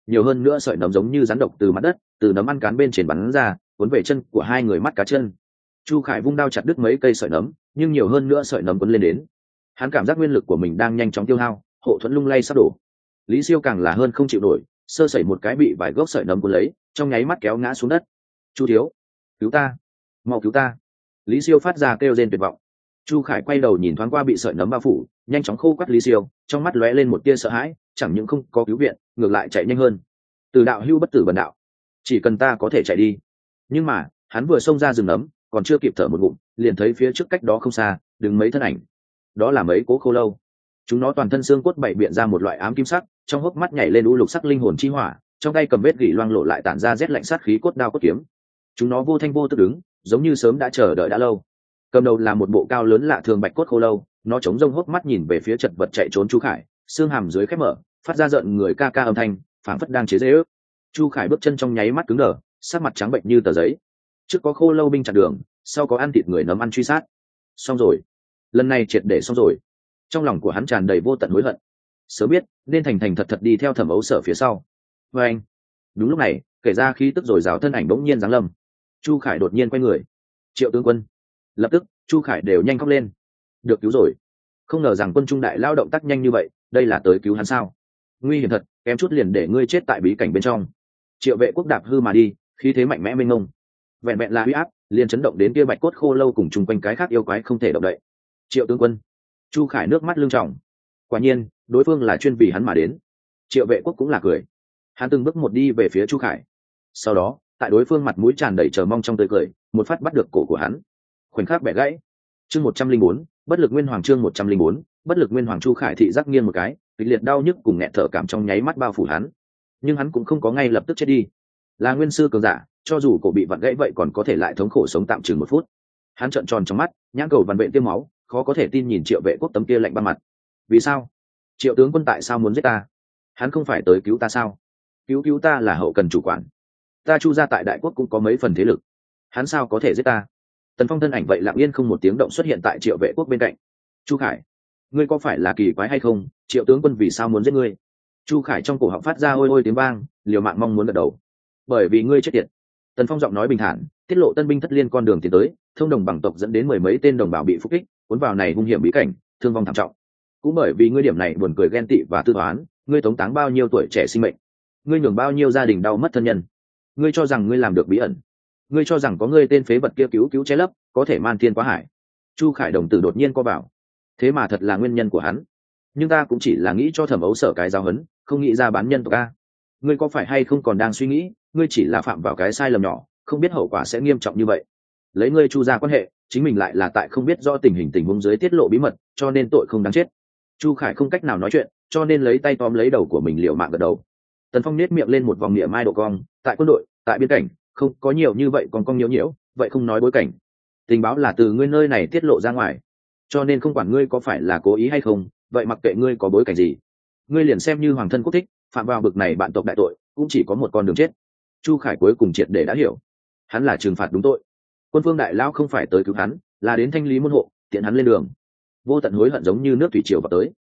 nhiều hơn nữa sợi nấm giống như rắn độc từ mặt đất từ nấm ăn cán bên trên bắn ra cuốn về chân của hai người mắt cá chân. Chu Khải vung đao chặt đứt mấy cây sợi nấm, nhưng nhiều hơn nữa sợi nấm cuốn lên đến. Hắn cảm giác nguyên lực của mình đang nhanh chóng tiêu hao, hộ thuẫn lung lay sắp đổ. Lý Siêu càng là hơn không chịu nổi, sơ sẩy một cái bị vài gốc sợi nấm cuốn lấy, trong nháy mắt kéo ngã xuống đất. Chu thiếu, cứu ta, mau cứu ta! Lý Siêu phát ra kêu rên tuyệt vọng. Chu Khải quay đầu nhìn thoáng qua bị sợi nấm bao phủ, nhanh chóng khô quắt Lý Siêu, trong mắt lóe lên một tia sợ hãi, chẳng những không có cứu viện, ngược lại chạy nhanh hơn. Từ đạo hưu bất tử bần đạo, chỉ cần ta có thể chạy đi. Nhưng mà hắn vừa xông ra rừng nấm, còn chưa kịp thở một ngụm, liền thấy phía trước cách đó không xa đứng mấy thân ảnh. Đó là mấy cố khô lâu, chúng nó toàn thân xương cốt bảy biện ra một loại ám kim sắc, trong hốc mắt nhảy lên u lục sắc linh hồn chi hỏa, trong tay cầm vết gỉ loang lộ lại tản ra rét lạnh sát khí cốt đao cốt kiếm. Chúng nó vô thanh vô tức đứng, giống như sớm đã chờ đợi đã lâu. Cầm đầu là một bộ cao lớn lạ thường bạch cốt khô lâu, nó chống rông hốc mắt nhìn về phía chật vật chạy trốn Chu Khải, xương hàm dưới khép mở, phát ra giận người ca ca âm thanh, phảng phất đang chế giễu. Chu Khải bước chân trong nháy mắt cứng đờ, sắc mặt trắng bệnh như tờ giấy. Trước có khô lâu binh chặn đường, sau có ăn thịt người nấm ăn truy sát. Xong rồi, lần này triệt để xong rồi. Trong lòng của hắn tràn đầy vô tận hối hận, sớm biết nên thành thành thật thật đi theo Thẩm Ấu Sở phía sau. Và anh, đúng lúc này, kể ra khí tức rồi rào thân ảnh bỗng nhiên giáng lâm. Chu Khải đột nhiên quay người. Triệu tướng quân! Lập tức Chu Khải đều nhanh khóc lên. Được cứu rồi! Không ngờ rằng quân trung đại lao động tác nhanh như vậy, đây là tới cứu hắn sao? Nguy hiểm thật, kém chút liền để ngươi chết tại bí cảnh bên trong. Triệu Vệ Quốc đạp hư mà đi, khí thế mạnh mẽ mênh mông, vẹn vẹn là uy áp liền chấn động đến kia bạch cốt khô lâu cùng chung quanh cái khác yêu quái không thể động đậy. Triệu tướng quân! Chu Khải nước mắt lưng tròng. Quả nhiên đối phương là chuyên vì hắn mà đến. Triệu Vệ Quốc cũng là cười, hắn từng bước một đi về phía Chu Khải, sau đó tại đối phương mặt mũi tràn đầy chờ mong trong tươi cười, một phát bắt được cổ của hắn, khoảnh khắc bẻ gãy. Chương 104, bất lực nguyên hoàng. Chương 104, bất lực nguyên hoàng. Chu Khải thị giác nghiêng một cái, kịch liệt đau nhức cùng nghẹt thở cảm trong nháy mắt bao phủ hắn, nhưng hắn cũng không có ngay lập tức chết đi. Là nguyên sư cường giả, cho dù cổ bị vặn gãy vậy còn có thể lại thống khổ sống tạm chừng 1 phút. Hắn trợn tròn trong mắt, nhãn cầu vằn vện tiêm máu, khó có thể tin nhìn Triệu Vệ Quốc tấm kia lạnh băng mặt. Vì sao? Triệu tướng quân tại sao muốn giết ta? Hắn không phải tới cứu ta sao? Cứu ta là hậu cần chủ quản, ta Chu gia tại đại quốc cũng có mấy phần thế lực, hắn sao có thể giết ta? Tần Phong thân ảnh vậy lặng yên không một tiếng động xuất hiện tại Triệu Vệ Quốc bên cạnh. Chu Khải, ngươi có phải là kỳ quái hay không? Triệu tướng quân vì sao muốn giết ngươi? Chu Khải trong cổ họng phát ra ôi ôi tiếng vang, liều mạng mong muốn gật đầu. Bởi vì ngươi chết tiệt. Tần Phong giọng nói bình thản, tiết lộ tân binh thất liên con đường tiến tới, thông đồng bằng tộc dẫn đến 10 mấy tên đồng bào bị phục kích, cuốn vào này hung hiểm bí cảnh, thương vong thảm trọng. Cũng bởi vì ngươi điểm này buồn cười ghen tị và tư toán, ngươi tống táng bao nhiêu tuổi trẻ sinh mệnh, ngươi nhường bao nhiêu gia đình đau mất thân nhân. Ngươi cho rằng ngươi làm được bí ẩn, ngươi cho rằng có ngươi tên phế vật kia cứu che lấp có thể man thiên quá hải. Chu Khải đồng tử đột nhiên co bảo, thế mà thật là nguyên nhân của hắn. Nhưng ta cũng chỉ là nghĩ cho Thẩm Ấu Sở cái giáo huấn, không nghĩ ra bán nhân tộc a. Ngươi có phải hay không còn đang suy nghĩ, ngươi chỉ là phạm vào cái sai lầm nhỏ, không biết hậu quả sẽ nghiêm trọng như vậy. Lấy ngươi Chu gia quan hệ, chính mình lại là tại không biết rõ tình huống dưới tiết lộ bí mật, cho nên tội không đáng chết. Chu Khải không cách nào nói chuyện, cho nên lấy tay tóm lấy đầu của mình liều mạng gật đầu. Tần Phong nét miệng lên một vòng niệm mai độ cong, tại quân đội, tại biên cảnh, không có nhiều như vậy còn cong nhiễu, vậy không nói bối cảnh. Tình báo là từ ngươi nơi này tiết lộ ra ngoài, cho nên không quản ngươi có phải là cố ý hay không, vậy mặc kệ ngươi có bối cảnh gì, ngươi liền xem như hoàng thân quốc thích, phạm vào bực này bạn tộc đại tội, cũng chỉ có một con đường chết. Chu Khải cuối cùng triệt để đã hiểu, hắn là trừng phạt đúng tội. Quân Phương đại lão không phải tới cứu hắn, là đến thanh lý môn hộ, tiện hắn lên đường. Vô tận hối hận giống như nước thủy triều vào tới.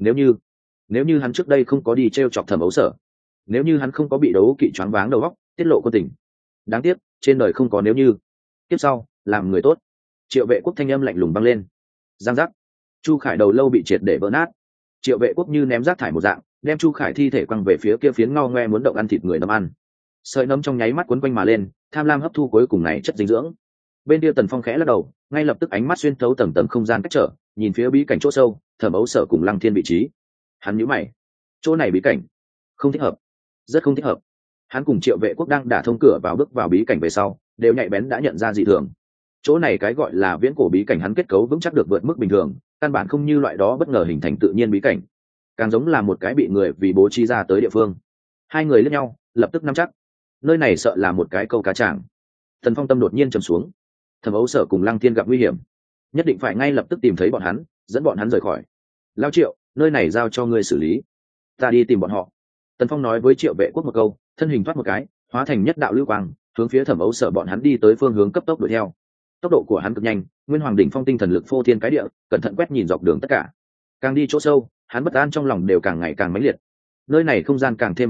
Nếu như hắn trước đây không có đi treo chọc Thẩm Ấu Sở, nếu như hắn không có bị đấu kỵ choáng váng đầu óc, tiết lộ quân tình. Đáng tiếc, trên đời không có nếu như. Tiếp sau, làm người tốt. Triệu Vệ Quốc thanh âm lạnh lùng vang lên. Giang giác. Chu Khải đầu lâu bị triệt để vỡ nát. Triệu Vệ Quốc như ném rác thải một dạng, đem Chu Khải thi thể quăng về phía kia phiến ngao ngoe muốn động ăn thịt người nấm ăn. Sợi nấm trong nháy mắt quấn quanh mà lên, tham lam hấp thu cuối cùng này chất dinh dưỡng. Bên kia Tần Phong khẽ lắc đầu, ngay lập tức ánh mắt xuyên thấu tầng tầng không gian cách trở, nhìn phía bí cảnh chỗ sâu, Thẩm Ấu Sở cùng Lăng Thiên vị trí. Hắn nhíu mày, chỗ này bí cảnh không thích hợp, rất không thích hợp. Hắn cùng Triệu Vệ Quốc đang đả thông cửa vào bước vào bí cảnh về sau, đều nhạy bén đã nhận ra dị thường. Chỗ này cái gọi là viễn cổ bí cảnh hắn kết cấu vững chắc được vượt mức bình thường, căn bản không như loại đó bất ngờ hình thành tự nhiên bí cảnh, càng giống là một cái bị người vì bố trí ra tới địa phương. Hai người liếc nhau, lập tức nắm chắc, nơi này sợ là một cái câu cá tràng. Tần Phong tâm đột nhiên trầm xuống. Thẩm Ấu Sở cùng Lăng Thiên gặp nguy hiểm, nhất định phải ngay lập tức tìm thấy bọn hắn, dẫn bọn hắn rời khỏi. Lao Triệu, nơi này giao cho ngươi xử lý, ta đi tìm bọn họ. Tần Phong nói với Triệu Vệ Quốc một câu, thân hình thoát một cái, hóa thành nhất đạo lưu quang, hướng phía Thẩm Ấu Sở bọn hắn đi tới phương hướng cấp tốc đuổi theo. Tốc độ của hắn cực nhanh, Nguyên Hoàng đỉnh phong tinh thần lực phô thiên cái địa, cẩn thận quét nhìn dọc đường tất cả. Càng đi chỗ sâu, hắn bất an trong lòng đều càng ngày càng mãnh liệt. Nơi này không gian càng thêm vững chắc,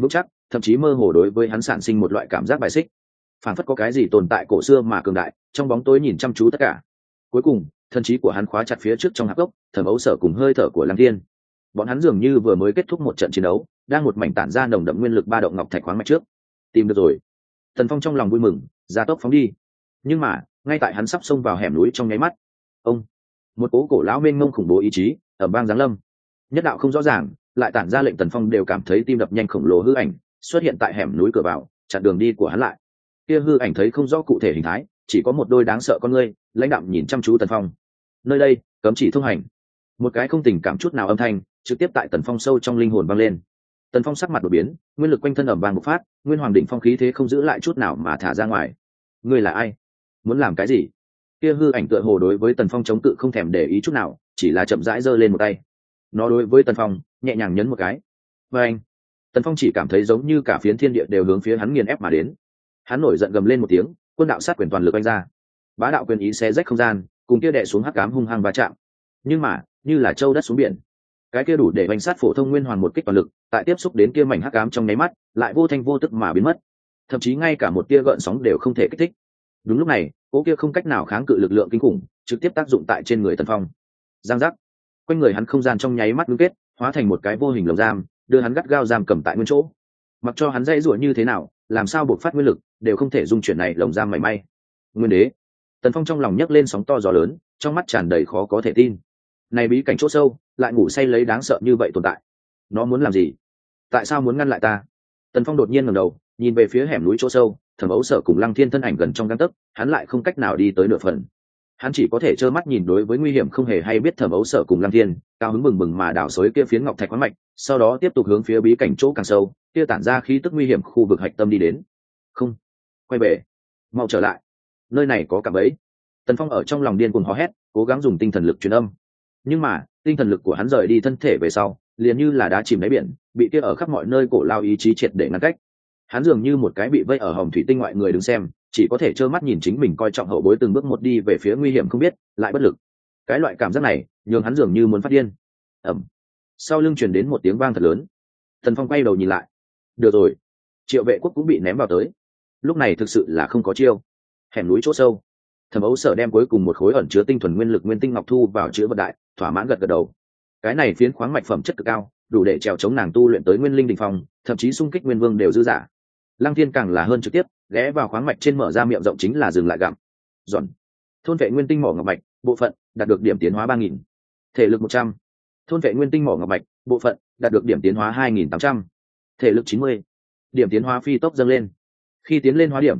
thậm chí mơ hồ đối với hắn sản sinh một loại cảm giác bài xích, phản phất có cái gì tồn tại cổ xưa mà cường đại trong bóng tối nhìn chăm chú tất cả. Cuối cùng thần trí của hắn khóa chặt phía trước trong hạp gốc Thẩm Ấu Sở cùng hơi thở của Lăng Thiên. Bọn hắn dường như vừa mới kết thúc một trận chiến đấu, đang một mảnh tản ra nồng đậm nguyên lực ba động ngọc thạch khoáng mạch trước. Tìm được rồi. Tần Phong trong lòng vui mừng, ra tốc phóng đi. Nhưng mà ngay tại hắn sắp xông vào hẻm núi trong nháy mắt, ông, một cố cổ lão mênh mông khủng bố ý chí ở bang giáng lâm, nhất đạo không rõ ràng lại tản ra lệnh Tần Phong đều cảm thấy tim đập nhanh khổng lồ hư ảnh xuất hiện tại hẻm núi cửa vào, chặn đường đi của hắn lại. Kia hư ảnh thấy không rõ cụ thể hình thái, chỉ có một đôi đáng sợ con ngươi lãnh đạm nhìn chăm chú Tần Phong. Nơi đây cấm chỉ thông hành. Một cái không tình cảm chút nào âm thanh trực tiếp tại Tần Phong sâu trong linh hồn vang lên. Tần Phong sắc mặt đổi biến, nguyên lực quanh thân ẩm vang bộc phát, nguyên hoàng đỉnh phong khí thế không giữ lại chút nào mà thả ra ngoài. Ngươi là ai? Muốn làm cái gì? Kia hư ảnh tựa hồ đối với Tần Phong chống cự không thèm để ý chút nào, chỉ là chậm rãi giơ lên một tay. Nó đối với Tần Phong nhẹ nhàng nhấn một cái. Và anh, Tần Phong chỉ cảm thấy giống như cả phiến thiên địa đều hướng phía hắn nghiền ép mà đến. Hắn nổi giận gầm lên một tiếng, quân đạo sát quyền toàn lực oanh ra. Bá đạo quyền ý xé rách không gian, cùng kia đè xuống hắc ám hung hăng va chạm. Nhưng mà, như là châu đất xuống biển, cái kia đủ để oanh sát phổ thông nguyên hoàn một kích toàn lực, tại tiếp xúc đến kia mảnh hắc ám trong nháy mắt, lại vô thanh vô tức mà biến mất. Thậm chí ngay cả một tia gợn sóng đều không thể kích thích. Đúng lúc này, cố kia không cách nào kháng cự lực lượng kinh khủng, trực tiếp tác dụng tại trên người Tần Phong. Giang giác, quanh người hắn không gian trong nháy mắt ngưng kết, hóa thành một cái vô hình lồng giam, đưa hắn gắt gao giam cầm tại nguyên chỗ. Mặc cho hắn dãy rủa như thế nào, làm sao buộc phát nguyên lực, đều không thể dung chuyển này lồng giam mảy may. Nguyên đế. Tần Phong trong lòng nhấc lên sóng to gió lớn, trong mắt tràn đầy khó có thể tin. Này bí cảnh chỗ sâu, lại ngủ say lấy đáng sợ như vậy tồn tại. Nó muốn làm gì? Tại sao muốn ngăn lại ta? Tần Phong đột nhiên ngẩng đầu, nhìn về phía hẻm núi chỗ sâu, Thẩm Ấu Sở cùng Lăng Thiên thân ảnh gần trong gang tấc, hắn lại không cách nào đi tới nửa phần. Hắn chỉ có thể trơ mắt nhìn đối với nguy hiểm không hề hay biết Thẩm Ấu Sở cùng Lăng Thiên, cao hứng bừng bừng mà đào xới kia phiến ngọc thạch khoáng mạch, sau đó tiếp tục hướng phía bí cảnh chỗ càng sâu, kia tản ra khí tức nguy hiểm khu vực hạch tâm đi đến. Không, quay về, mau trở lại, nơi này có cả bẫy. Tần Phong ở trong lòng điên cuồng hò hét, cố gắng dùng tinh thần lực truyền âm. Nhưng mà tinh thần lực của hắn rời đi thân thể về sau, liền như là đá chìm đáy biển, bị kia ở khắp mọi nơi cổ lao ý chí triệt để ngăn cách. Hắn dường như một cái bị vây ở hòm thủy tinh ngoại người đứng xem, chỉ có thể trơ mắt nhìn chính mình coi trọng hậu bối từng bước một đi về phía nguy hiểm không biết, lại bất lực. Cái loại cảm giác này nhường hắn dường như muốn phát điên. Ầm. Sau lưng truyền đến một tiếng vang thật lớn. Tần Phong quay đầu nhìn lại. Được rồi, Triệu Vệ Quốc cũng bị ném vào tới. Lúc này thực sự là không có chiêu. Hẻm núi chỗ sâu, Thẩm Ấu Sở đem cuối cùng một khối ẩn chứa tinh thuần nguyên lực nguyên tinh ngọc thu vào chứa vật đại, thỏa mãn gật gật đầu. Cái này phiến khoáng mạch phẩm chất cực cao, đủ để trèo chống nàng tu luyện tới nguyên linh đỉnh phong, thậm chí xung kích nguyên vương đều dư giả. Lăng Thiên càng là hơn trực tiếp, ghé vào khoáng mạch trên mở ra miệng rộng chính là dừng lại gặm. Giòn. Thôn vệ nguyên tinh mỏ ngọc mạch, bộ phận đạt được điểm tiến hóa 3000. Thể lực 100. Thôn vệ nguyên tinh mỏ ngọc mạch, bộ phận đạt được điểm tiến hóa 2800. Thể lực 90. Điểm tiến hóa phi tốc dâng lên. Khi tiến lên hóa điểm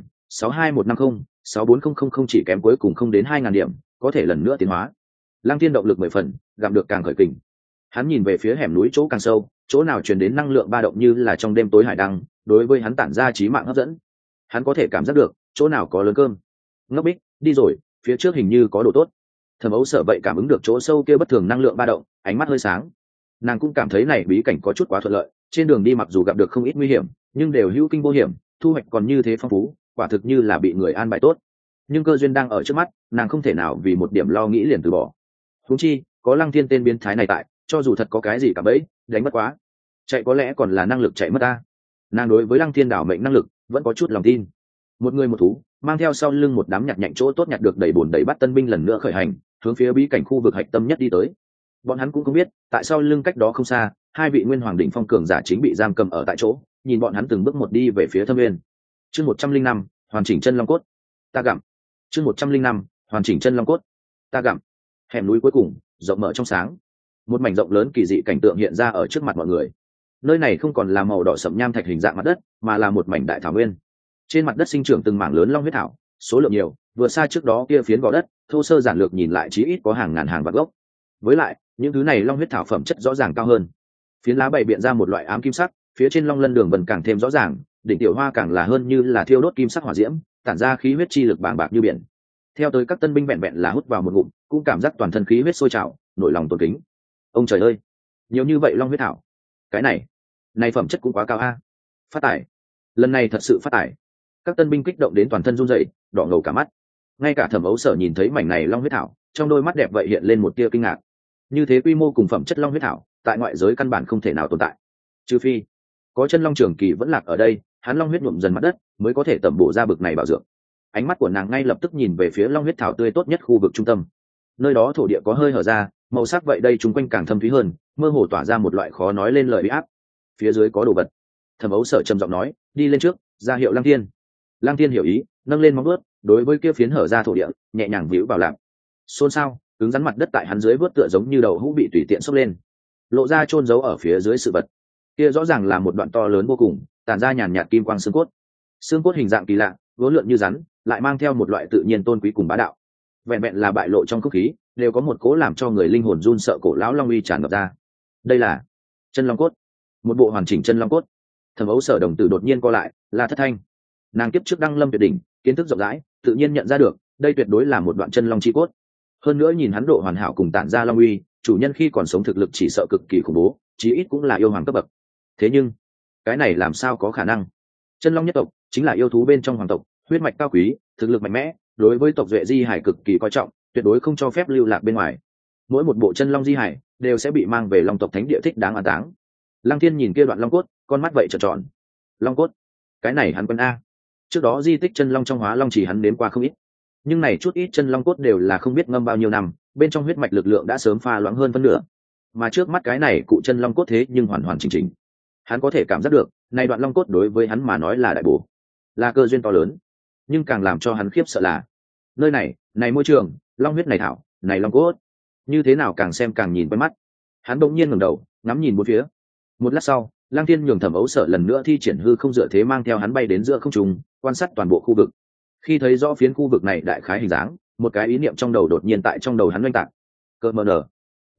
62150, 64000 chỉ kém cuối cùng không đến 2000 điểm, có thể lần nữa tiến hóa. Lăng Thiên động lực 10 phần, gặm được càng khởi kình. Hắn nhìn về phía hẻm núi chỗ càng sâu, chỗ nào truyền đến năng lượng ba động như là trong đêm tối hải đăng, đối với hắn tản ra chí mạng hấp dẫn. Hắn có thể cảm giác được chỗ nào có lớn cơm. Ngốc Bích, đi rồi, phía trước hình như có đồ tốt. Thẩm Ấu Sở vậy cảm ứng được chỗ sâu kia bất thường năng lượng ba động, ánh mắt hơi sáng. Nàng cũng cảm thấy này bí cảnh có chút quá thuận lợi, trên đường đi mặc dù gặp được không ít nguy hiểm, nhưng đều hữu kinh vô hiểm, thu hoạch còn như thế phong phú, quả thực như là bị người an bài tốt. Nhưng cơ duyên đang ở trước mắt, nàng không thể nào vì một điểm lo nghĩ liền từ bỏ. Huống chi, có Lăng Thiên tên biến thái này tại, cho dù thật có cái gì cả bẫy, đánh mất quá, chạy có lẽ còn là năng lực chạy mất ta. Nàng đối với Lăng Thiên đảo mệnh năng lực vẫn có chút lòng tin. Một người một thú, mang theo sau lưng một đám nhặt nhạnh chỗ tốt nhặt được đầy bùn đầy bắt tân binh lần nữa khởi hành, hướng phía bí cảnh khu vực hạch tâm nhất đi tới. Bọn hắn cũng không biết, tại sau lưng cách đó không xa, hai vị nguyên hoàng đỉnh phong cường giả chính bị giam cầm ở tại chỗ, nhìn bọn hắn từng bước một đi về phía Thâm Nguyên. Chương 105, hoàn chỉnh chân long cốt. Ta gặm. Chương 105, hoàn chỉnh chân long cốt. Ta gặm. Hẻm núi cuối cùng, rộng mở trong sáng. Một mảnh rộng lớn kỳ dị cảnh tượng hiện ra ở trước mặt mọi người. Nơi này không còn là màu đỏ sậm nham thạch hình dạng mặt đất, mà là một mảnh đại thảo nguyên. Trên mặt đất sinh trưởng từng mảng lớn long huyết thảo, số lượng nhiều, vừa xa trước đó kia phiến gò đất, thô sơ giản lược nhìn lại chí ít có hàng ngàn hàng vạn gốc. Với lại, những thứ này long huyết thảo phẩm chất rõ ràng cao hơn. Phiến lá bày biện ra một loại ám kim sắc, phía trên long lân đường vần càng thêm rõ ràng, đỉnh tiểu hoa càng là hơn như là thiêu đốt kim sắc hỏa diễm, tản ra khí huyết chi lực bàng bạc như biển. Theo tới các tân binh vẹn vẹn là hút vào một ngụm, cũng cảm giác toàn thân khí huyết sôi trào, nổi lòng tôn kính. Ông trời ơi, nhiều như vậy long huyết thảo, cái này phẩm chất cũng quá cao a. Phát tải, lần này thật sự phát tải. Các tân binh kích động đến toàn thân run rẩy, đỏ ngầu cả mắt. Ngay cả Thẩm Ấu Sở nhìn thấy mảnh này long huyết thảo, trong đôi mắt đẹp vậy hiện lên một tia kinh ngạc. Như thế quy mô cùng phẩm chất long huyết thảo, tại ngoại giới căn bản không thể nào tồn tại. Trừ phi có chân long trường kỳ vẫn lạc ở đây, hắn long huyết nhuộm dần mặt đất mới có thể tẩm bổ ra bực này bảo dưỡng. Ánh mắt của nàng ngay lập tức nhìn về phía long huyết thảo tươi tốt nhất khu vực trung tâm. Nơi đó thổ địa có hơi hở ra, màu sắc vậy đây chúng quanh càng thâm thúy hơn, mơ hồ tỏa ra một loại khó nói lên lời uy áp. Phía dưới có đồ vật. Thẩm Ấu Sở trầm giọng nói, đi lên trước, ra hiệu Lăng Thiên. Lăng Thiên hiểu ý, nâng lên móng vuốt, đối với kia phiến hở ra thổ địa, nhẹ nhàng víu vào làm. Xôn xao, cứng rắn mặt đất tại hắn dưới vuốt tựa giống như đầu hũ bị tùy tiện xốc lên, lộ ra chôn giấu ở phía dưới sự vật. Kia rõ ràng là một đoạn to lớn vô cùng, tản ra nhàn nhạt kim quang xương cốt. Xương cốt hình dạng kỳ lạ, uốn lượn như rắn, lại mang theo một loại tự nhiên tôn quý cùng bá đạo. Vẹn vẹn là bại lộ trong không khí, đều có một cố làm cho người linh hồn run sợ cổ lão long uy tràn ngập ra. Đây là chân long cốt, một bộ hoàn chỉnh chân long cốt. Thẩm Ấu Sở đồng tử đột nhiên co lại, là Thất Thanh. Nàng kiếp trước đăng lâm tuyệt đỉnh, kiến thức rộng rãi, tự nhiên nhận ra được, đây tuyệt đối là một đoạn chân long chi cốt. Hơn nữa nhìn hắn độ hoàn hảo cùng tản ra long uy, chủ nhân khi còn sống thực lực chỉ sợ cực kỳ khủng bố, chí ít cũng là yêu hoàng cấp bậc. Thế nhưng, cái này làm sao có khả năng? Chân long nhất tộc chính là yêu thú bên trong hoàng tộc, huyết mạch cao quý, thực lực mạnh mẽ, đối với tộc duệ di hải cực kỳ coi trọng, tuyệt đối không cho phép lưu lạc bên ngoài. Mỗi một bộ chân long di hải đều sẽ bị mang về long tộc thánh địa thích đáng an táng. Lăng Thiên nhìn kia đoạn long cốt, con mắt vậy trợn tròn. Long cốt, cái này hắn quân a. Trước đó di tích chân long trong Hóa Long Chỉ hắn đến qua không ít, nhưng này chút ít chân long cốt đều là không biết ngâm bao nhiêu năm, bên trong huyết mạch lực lượng đã sớm pha loãng hơn phân nửa. Mà trước mắt cái này cụ chân long cốt thế nhưng hoàn hoàn chỉnh chỉnh. Hắn có thể cảm giác được, này đoạn long cốt đối với hắn mà nói là đại bổ, là cơ duyên to lớn. Nhưng càng làm cho hắn khiếp sợ là, nơi này, này môi trường, long huyết này thảo, này long cốt, như thế nào càng xem càng nhìn quen mắt. Hắn bỗng nhiên ngẩng đầu, ngắm nhìn bốn phía. Một lát sau, Lăng Thiên nhường Thẩm Ấu Sở lần nữa thi triển hư không dựa thế mang theo hắn bay đến giữa không trung, quan sát toàn bộ khu vực. Khi thấy rõ phiến khu vực này đại khái hình dáng, một cái ý niệm trong đầu đột nhiên tại trong đầu hắn oanh tạc. Cơ mờ nở,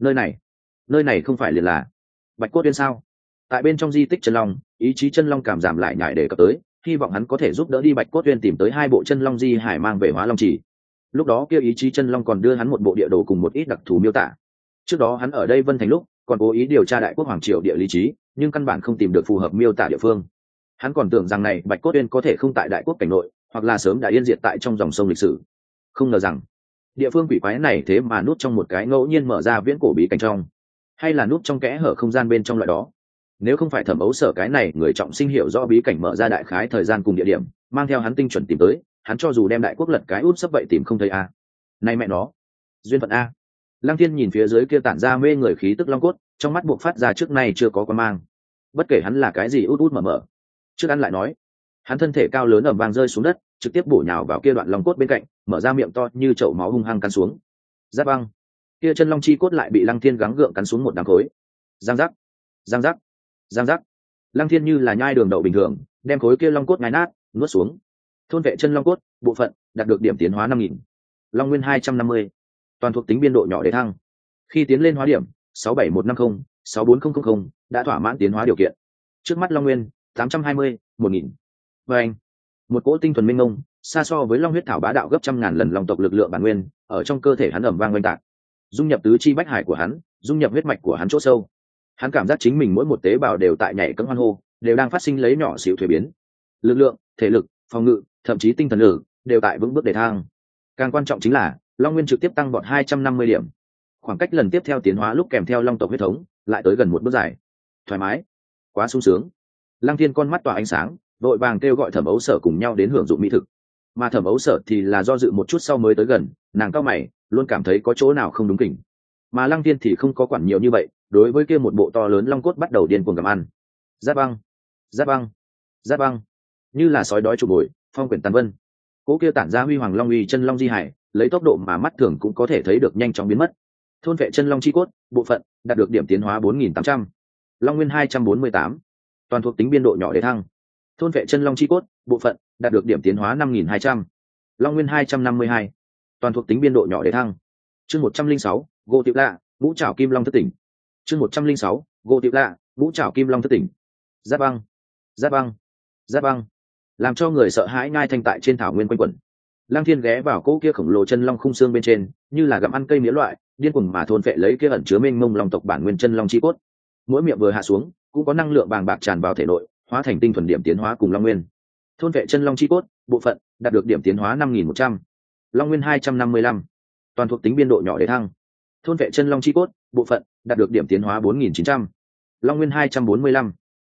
nơi này không phải liền là Bạch Cốt Uyên sao? Tại bên trong di tích chân long, ý chí chân long cảm giảm lại nhảy để cập tới, hy vọng hắn có thể giúp đỡ đi Bạch Cốt Uyên tìm tới hai bộ chân long di hải mang về Hóa Long Chỉ. Lúc đó kia ý chí chân long còn đưa hắn một bộ địa đồ cùng một ít đặc thù miêu tả. Trước đó hắn ở đây Vân Thành lúc, còn cố ý điều tra Đại Quốc hoàng triều địa lý trí, nhưng căn bản không tìm được phù hợp miêu tả địa phương. Hắn còn tưởng rằng này Bạch Cốt Uyên có thể không tại Đại Quốc cảnh nội, hoặc là sớm đã yên diệt tại trong dòng sông lịch sử. Không ngờ rằng địa phương quỷ quái này thế mà núp trong một cái ngẫu nhiên mở ra viễn cổ bí cảnh trong, hay là núp trong kẽ hở không gian bên trong loại đó. Nếu không phải Thẩm Ấu Sở cái này người trọng sinh hiểu rõ bí cảnh mở ra đại khái thời gian cùng địa điểm, mang theo hắn tinh chuẩn tìm tới, hắn cho dù đem Đại Quốc lật cái út sấp vậy tìm không thấy a. Này mẹ nó, duyên phận a. Lăng Thiên nhìn phía dưới kia tản ra mê người khí tức long cốt, trong mắt buộc phát ra trước nay chưa có quan mang. Bất kể hắn là cái gì út út mở mở, trước ăn lại nói, hắn thân thể cao lớn ầm vang rơi xuống đất, trực tiếp bổ nhào vào kia đoạn long cốt bên cạnh, mở ra miệng to như chậu máu hung hăng cắn xuống. Giáp băng, kia chân long chi cốt lại bị Lăng Thiên gắng gượng cắn xuống một đám khối. Giang giác, giang giác, giang giác. Lăng Thiên như là nhai đường đậu bình thường, đem khối kia long cốt nhai nát, nuốt xuống. Thôn vệ chân long cốt, bộ phận đạt được điểm tiến hóa 5000. Long nguyên 250. Toàn thuộc tính biên độ nhỏ để thăng. Khi tiến lên hóa điểm 67150, 64000 đã thỏa mãn tiến hóa điều kiện. Trước mắt long nguyên 820, 1000. Và anh, một cỗ tinh thuần minh ngông, xa so với long huyết thảo bá đạo gấp trăm ngàn lần long tộc lực lượng bản nguyên, ở trong cơ thể hắn ầm vang oanh tạc, dung nhập tứ chi bách hải của hắn, dung nhập huyết mạch của hắn chỗ sâu. Hắn cảm giác chính mình mỗi một tế bào đều tại nhảy cẫng hoan hô, đều đang phát sinh lấy nhỏ xíu thuế biến. Lực lượng, thể lực, phòng ngự, thậm chí tinh thần lực đều tại vững bước để thang. Càng quan trọng chính là, long nguyên trực tiếp tăng vọt 250 điểm. Khoảng cách lần tiếp theo tiến hóa lúc kèm theo long tộc huyết thống, lại tới gần một bước dài. Thoải mái, quá sung sướng. Lăng Thiên con mắt tỏa ánh sáng, vội vàng kêu gọi Thẩm Ấu Sở cùng nhau đến hưởng dụng mỹ thực. Mà Thẩm Ấu Sở thì là do dự một chút sau mới tới gần, nàng cao mày, luôn cảm thấy có chỗ nào không đúng kỉnh. Mà Lăng Thiên thì không có quản nhiều như vậy, đối với kia một bộ to lớn long cốt bắt đầu điên cuồng gặm ăn. Giáp băng, giáp băng, giáp băng, như là sói đói trụ bồi, phong quyển tàn vân. Cỗ kia tản ra huy hoàng long uy chân long di hải, lấy tốc độ mà mắt thường cũng có thể thấy được nhanh chóng biến mất. Thôn vệ chân long chi cốt, bộ phận đạt được điểm tiến hóa 4800. Long nguyên 248. Toàn thuộc tính biên độ nhỏ để thăng. Thôn vệ chân long chi cốt, bộ phận đạt được điểm tiến hóa 5200. Long nguyên 252. Toàn thuộc tính biên độ nhỏ để thăng. Chương 106, gỗ tiểu lạ, ngũ trảo kim long thất tỉnh. Chương 106, gỗ tiểu lạ, ngũ trảo kim long thất tỉnh. Giáp băng, giáp băng, giáp băng, làm cho người sợ hãi ngai thanh tại trên thảo nguyên quanh quẩn. Lăng Thiên ghé vào cỗ kia khổng lồ chân long khung xương bên trên, như là gặm ăn cây mía loại, điên cuồng mà thôn phệ lấy kia ẩn chứa mênh mông long tộc bản nguyên chân long chi cốt. Mỗi miệng vừa hạ xuống, cũng có năng lượng bàng bạc tràn vào thể nội, hóa thành tinh thuần điểm tiến hóa cùng long nguyên. Thôn vệ chân long chi cốt, bộ phận đạt được điểm tiến hóa 5100. Long nguyên 255. Toàn thuộc tính biên độ nhỏ để thăng. Thôn vệ chân long chi cốt, bộ phận đạt được điểm tiến hóa 4900. Long nguyên 245.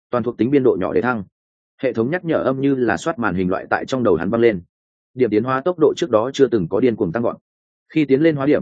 toàn thuộc tính biên độ nhỏ để thăng. Hệ thống nhắc nhở âm như là soát màn hình loại tại trong đầu hắn văng lên. Điểm tiến hóa tốc độ trước đó chưa từng có điên cuồng tăng gọn. Khi tiến lên hóa điểm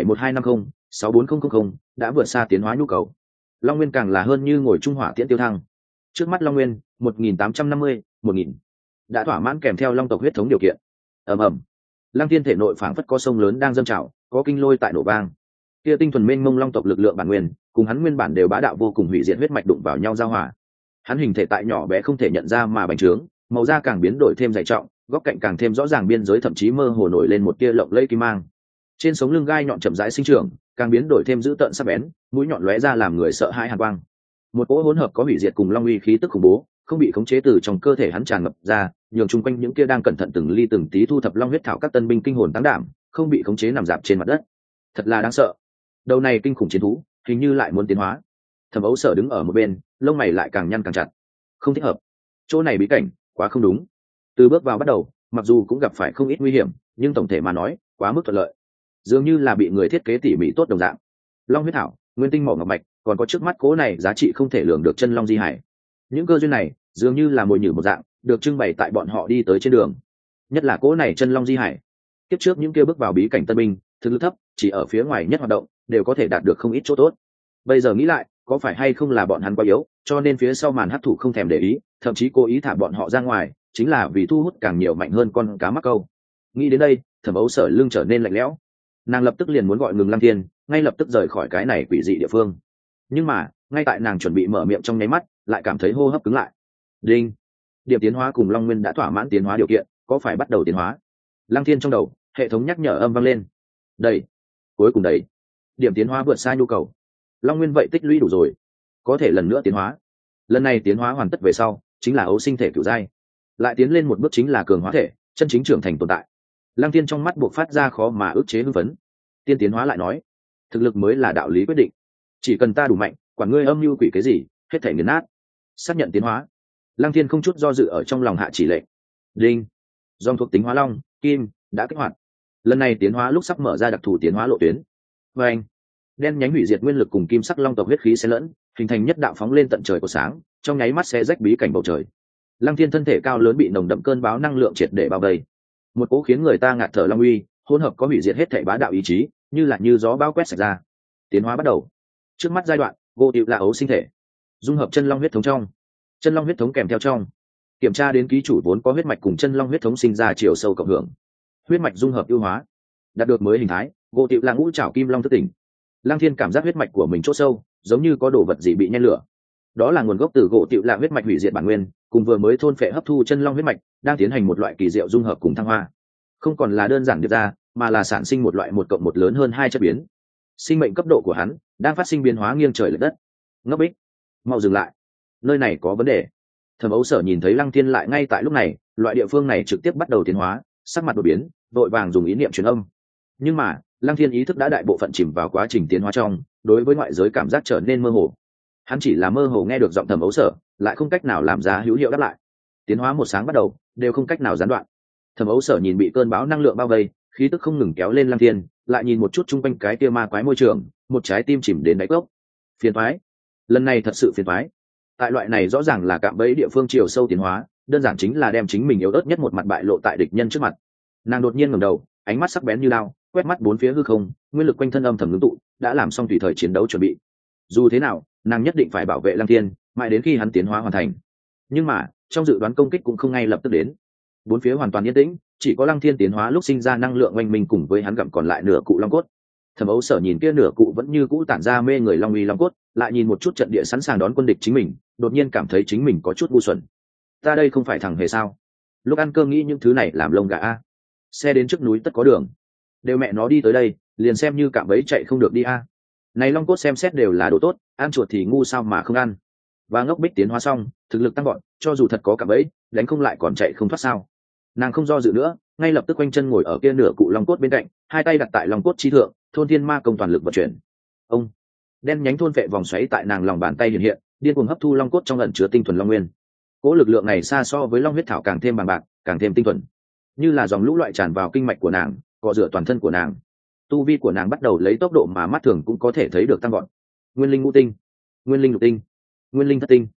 71250-64000 đã vượt xa tiến hóa nhu cầu. Long Nguyên càng là hơn như ngồi trung hỏa tiễn tiêu thăng. Trước mắt Long Nguyên 1850, 1000 đã thỏa mãn kèm theo long tộc huyết thống điều kiện. Ầm ầm, Lăng Thiên thể nội phảng phất có sông lớn đang dâng trào, có kinh lôi tại nổ vang. Kia tinh thuần mênh mông long tộc lực lượng bản nguyên, cùng hắn nguyên bản đều bá đạo vô cùng hủy diệt huyết mạch đụng vào nhau giao hòa. Hắn hình thể tại nhỏ bé không thể nhận ra mà bành trướng, màu da càng biến đổi thêm dày trọng, góc cạnh càng thêm rõ ràng, biên giới thậm chí mơ hồ nổi lên một tia lộng lẫy kim mang. Trên sống lưng gai nhọn chậm rãi sinh trưởng, càng biến đổi thêm dữ tợn sắc bén, mũi nhọn lóe ra làm người sợ hãi hàn quang. Một cỗ hỗn hợp có hủy diệt cùng long uy khí tức khủng bố, không bị khống chế từ trong cơ thể hắn tràn ngập ra, nhường chung quanh những kia đang cẩn thận từng ly từng tí thu thập long huyết thảo các tân binh kinh hồn táng đảm, không bị khống chế nằm dạp trên mặt đất. Thật là đáng sợ. Đầu này kinh khủng chiến thú, hình như lại muốn tiến hóa. Thẩm Ấu Sở đứng ở một bên, lông mày lại càng nhăn càng chặt. Không thích hợp. Chỗ này bí cảnh, quá không đúng. Từ bước vào bắt đầu, mặc dù cũng gặp phải không ít nguy hiểm, nhưng tổng thể mà nói, quá mức thuận lợi. Dường như là bị người thiết kế tỉ mỉ tốt đồng dạng. Long huyết thảo, nguyên tinh mỏ ngọc mạch, còn có trước mắt cố này giá trị không thể lường được chân long di hải. Những cơ duyên này, dường như là mồi nhử một dạng, được trưng bày tại bọn họ đi tới trên đường. Nhất là cố này chân long di hải. Tiếp trước những kia bước vào bí cảnh tân binh, thực lực thấp, chỉ ở phía ngoài nhất hoạt động, đều có thể đạt được không ít chỗ tốt. Bây giờ nghĩ lại, có phải hay không là bọn hắn quá yếu, cho nên phía sau màn hấp thụ không thèm để ý, thậm chí cố ý thả bọn họ ra ngoài, chính là vì thu hút càng nhiều mạnh hơn con cá mắc câu. Nghĩ đến đây, Thẩm Ấu Sở lưng trở nên lạnh lẽo. Nàng lập tức liền muốn gọi ngừng Lăng Thiên, ngay lập tức rời khỏi cái này quỷ dị địa phương. Nhưng mà, ngay tại nàng chuẩn bị mở miệng trong nháy mắt, lại cảm thấy hô hấp cứng lại. Đinh, điểm tiến hóa cùng Long Nguyên đã thỏa mãn tiến hóa điều kiện, có phải bắt đầu tiến hóa? Lăng Thiên trong đầu, hệ thống nhắc nhở âm vang lên. Đầy, cuối cùng đầy. Điểm tiến hóa vượt xa nhu cầu. Long Nguyên vậy tích lũy đủ rồi, có thể lần nữa tiến hóa. Lần này tiến hóa hoàn tất về sau, chính là ấu sinh thể cửu giai. Lại tiến lên một bước chính là cường hóa thể, chân chính trưởng thành tồn tại. Lăng Thiên trong mắt buộc phát ra khó mà ức chế hưng phấn. Tiên tiến hóa lại nói, thực lực mới là đạo lý quyết định. Chỉ cần ta đủ mạnh, quản ngươi âm mưu quỷ cái gì, hết thể nghiền nát. Xác nhận tiến hóa. Lăng Thiên không chút do dự ở trong lòng hạ chỉ lệnh. Đinh, dòng thuộc tính hóa long, kim đã kích hoạt. Lần này tiến hóa lúc sắp mở ra đặc thù tiến hóa lộ tuyến. Và anh, đen nhánh hủy diệt nguyên lực cùng kim sắc long tộc huyết khí xen lẫn, hình thành nhất đạo phóng lên tận trời của sáng, trong nháy mắt sẽ rách bí cảnh bầu trời. Lăng Thiên thân thể cao lớn bị nồng đậm cơn bão năng lượng triệt để bao vây. Một cỗ khiến người ta ngạt thở long uy, hỗn hợp có hủy diệt hết thảy bá đạo ý chí, như gió bão quét sạch ra. Tiến hóa bắt đầu. Trước mắt giai đoạn, gỗ tiểu là ấu sinh thể, dung hợp chân long huyết thống trong. Chân long huyết thống kèm theo trong. Kiểm tra đến ký chủ vốn có huyết mạch cùng chân long huyết thống sinh ra chiều sâu cộng hưởng. Huyết mạch dung hợp ưu hóa, đạt được mới hình thái, gỗ tiểu là ngũ trảo kim long thức tỉnh. Lăng Thiên cảm giác huyết mạch của mình chỗ sâu, giống như có đồ vật gì bị nhen lửa. Đó là nguồn gốc từ gỗ tiểu là huyết mạch hủy diệt bản nguyên, cùng vừa mới thôn phệ hấp thu chân long huyết mạch, đang tiến hành một loại kỳ diệu dung hợp cùng thăng hoa. Không còn là đơn giản điệp ra, mà là sản sinh một loại 1+1 lớn hơn 2 chất biến. Sinh mệnh cấp độ của hắn đang phát sinh biến hóa nghiêng trời lệch đất. Ngốc Bích, mau dừng lại, nơi này có vấn đề. Thẩm Ấu Sở nhìn thấy Lăng Thiên lại ngay tại lúc này, loại địa phương này trực tiếp bắt đầu tiến hóa, sắc mặt đổi biến, vội vàng dùng ý niệm truyền âm. Nhưng mà, Lăng Thiên ý thức đã đại bộ phận chìm vào quá trình tiến hóa trong, đối với ngoại giới cảm giác trở nên mơ hồ. Hắn chỉ là mơ hồ nghe được giọng Thẩm Ấu Sở, lại không cách nào làm ra hữu hiệu đáp lại. Tiến hóa một sáng bắt đầu, đều không cách nào gián đoạn. Thẩm Ấu Sở nhìn bị cơn bão năng lượng bao vây, khí tức không ngừng kéo lên Lăng Thiên, lại nhìn một chút chung quanh cái tia ma quái môi trường, một trái tim chìm đến đáy cốc. Phiền toái, lần này thật sự phiền toái. Tại loại này rõ ràng là cạm bẫy địa phương chiều sâu tiến hóa, đơn giản chính là đem chính mình yếu ớt nhất một mặt bại lộ tại địch nhân trước mặt. Nàng đột nhiên ngẩng đầu, ánh mắt sắc bén như lao, quét mắt bốn phía hư không, nguyên lực quanh thân âm thầm ngưng tụ, đã làm xong tùy thời chiến đấu chuẩn bị. Dù thế nào, nàng nhất định phải bảo vệ Lăng Thiên, mãi đến khi hắn tiến hóa hoàn thành. Nhưng mà, trong dự đoán công kích cũng không ngay lập tức đến. Bốn phía hoàn toàn yên tĩnh, chỉ có Lăng Thiên tiến hóa lúc sinh ra năng lượng oanh minh cùng với hắn gặm còn lại nửa cụ long cốt. Thẩm Ấu Sở nhìn kia nửa cụ vẫn như cũ tản ra mê người long uy long cốt, lại nhìn một chút trận địa sẵn sàng đón quân địch chính mình, đột nhiên cảm thấy chính mình có chút ngu xuẩn. Ta đây không phải thằng hề sao? Lúc ăn cơm nghĩ những thứ này làm lông gà a. Xe đến trước núi tất có đường, đều mẹ nó đi tới đây, liền xem như cạm bẫy chạy không được đi a. Này long cốt xem xét đều là đồ tốt, ăn chuột thì ngu sao mà không ăn. Và Ngốc Bích tiến hóa xong, thực lực tăng gọn, cho dù thật có cạm bẫy, đánh không lại còn chạy không thoát sao? Nàng không do dự nữa, ngay lập tức quanh chân ngồi ở kia nửa cụ long cốt bên cạnh, hai tay đặt tại long cốt chi thượng, thôn thiên ma công toàn lực vận chuyển. Ông, đen nhánh thôn vệ vòng xoáy tại nàng lòng bàn tay hiện hiện, điên cuồng hấp thu long cốt trong ẩn chứa tinh thuần long nguyên. Cỗ lực lượng này xa so với long huyết thảo càng thêm bằng bạc, càng thêm tinh thuần, như là dòng lũ loại tràn vào kinh mạch của nàng, cọ rửa toàn thân của nàng. Tu vi của nàng bắt đầu lấy tốc độ mà mắt thường cũng có thể thấy được tăng gọn. Nguyên linh ngũ tinh, nguyên linh lục tinh, nguyên linh thất tinh,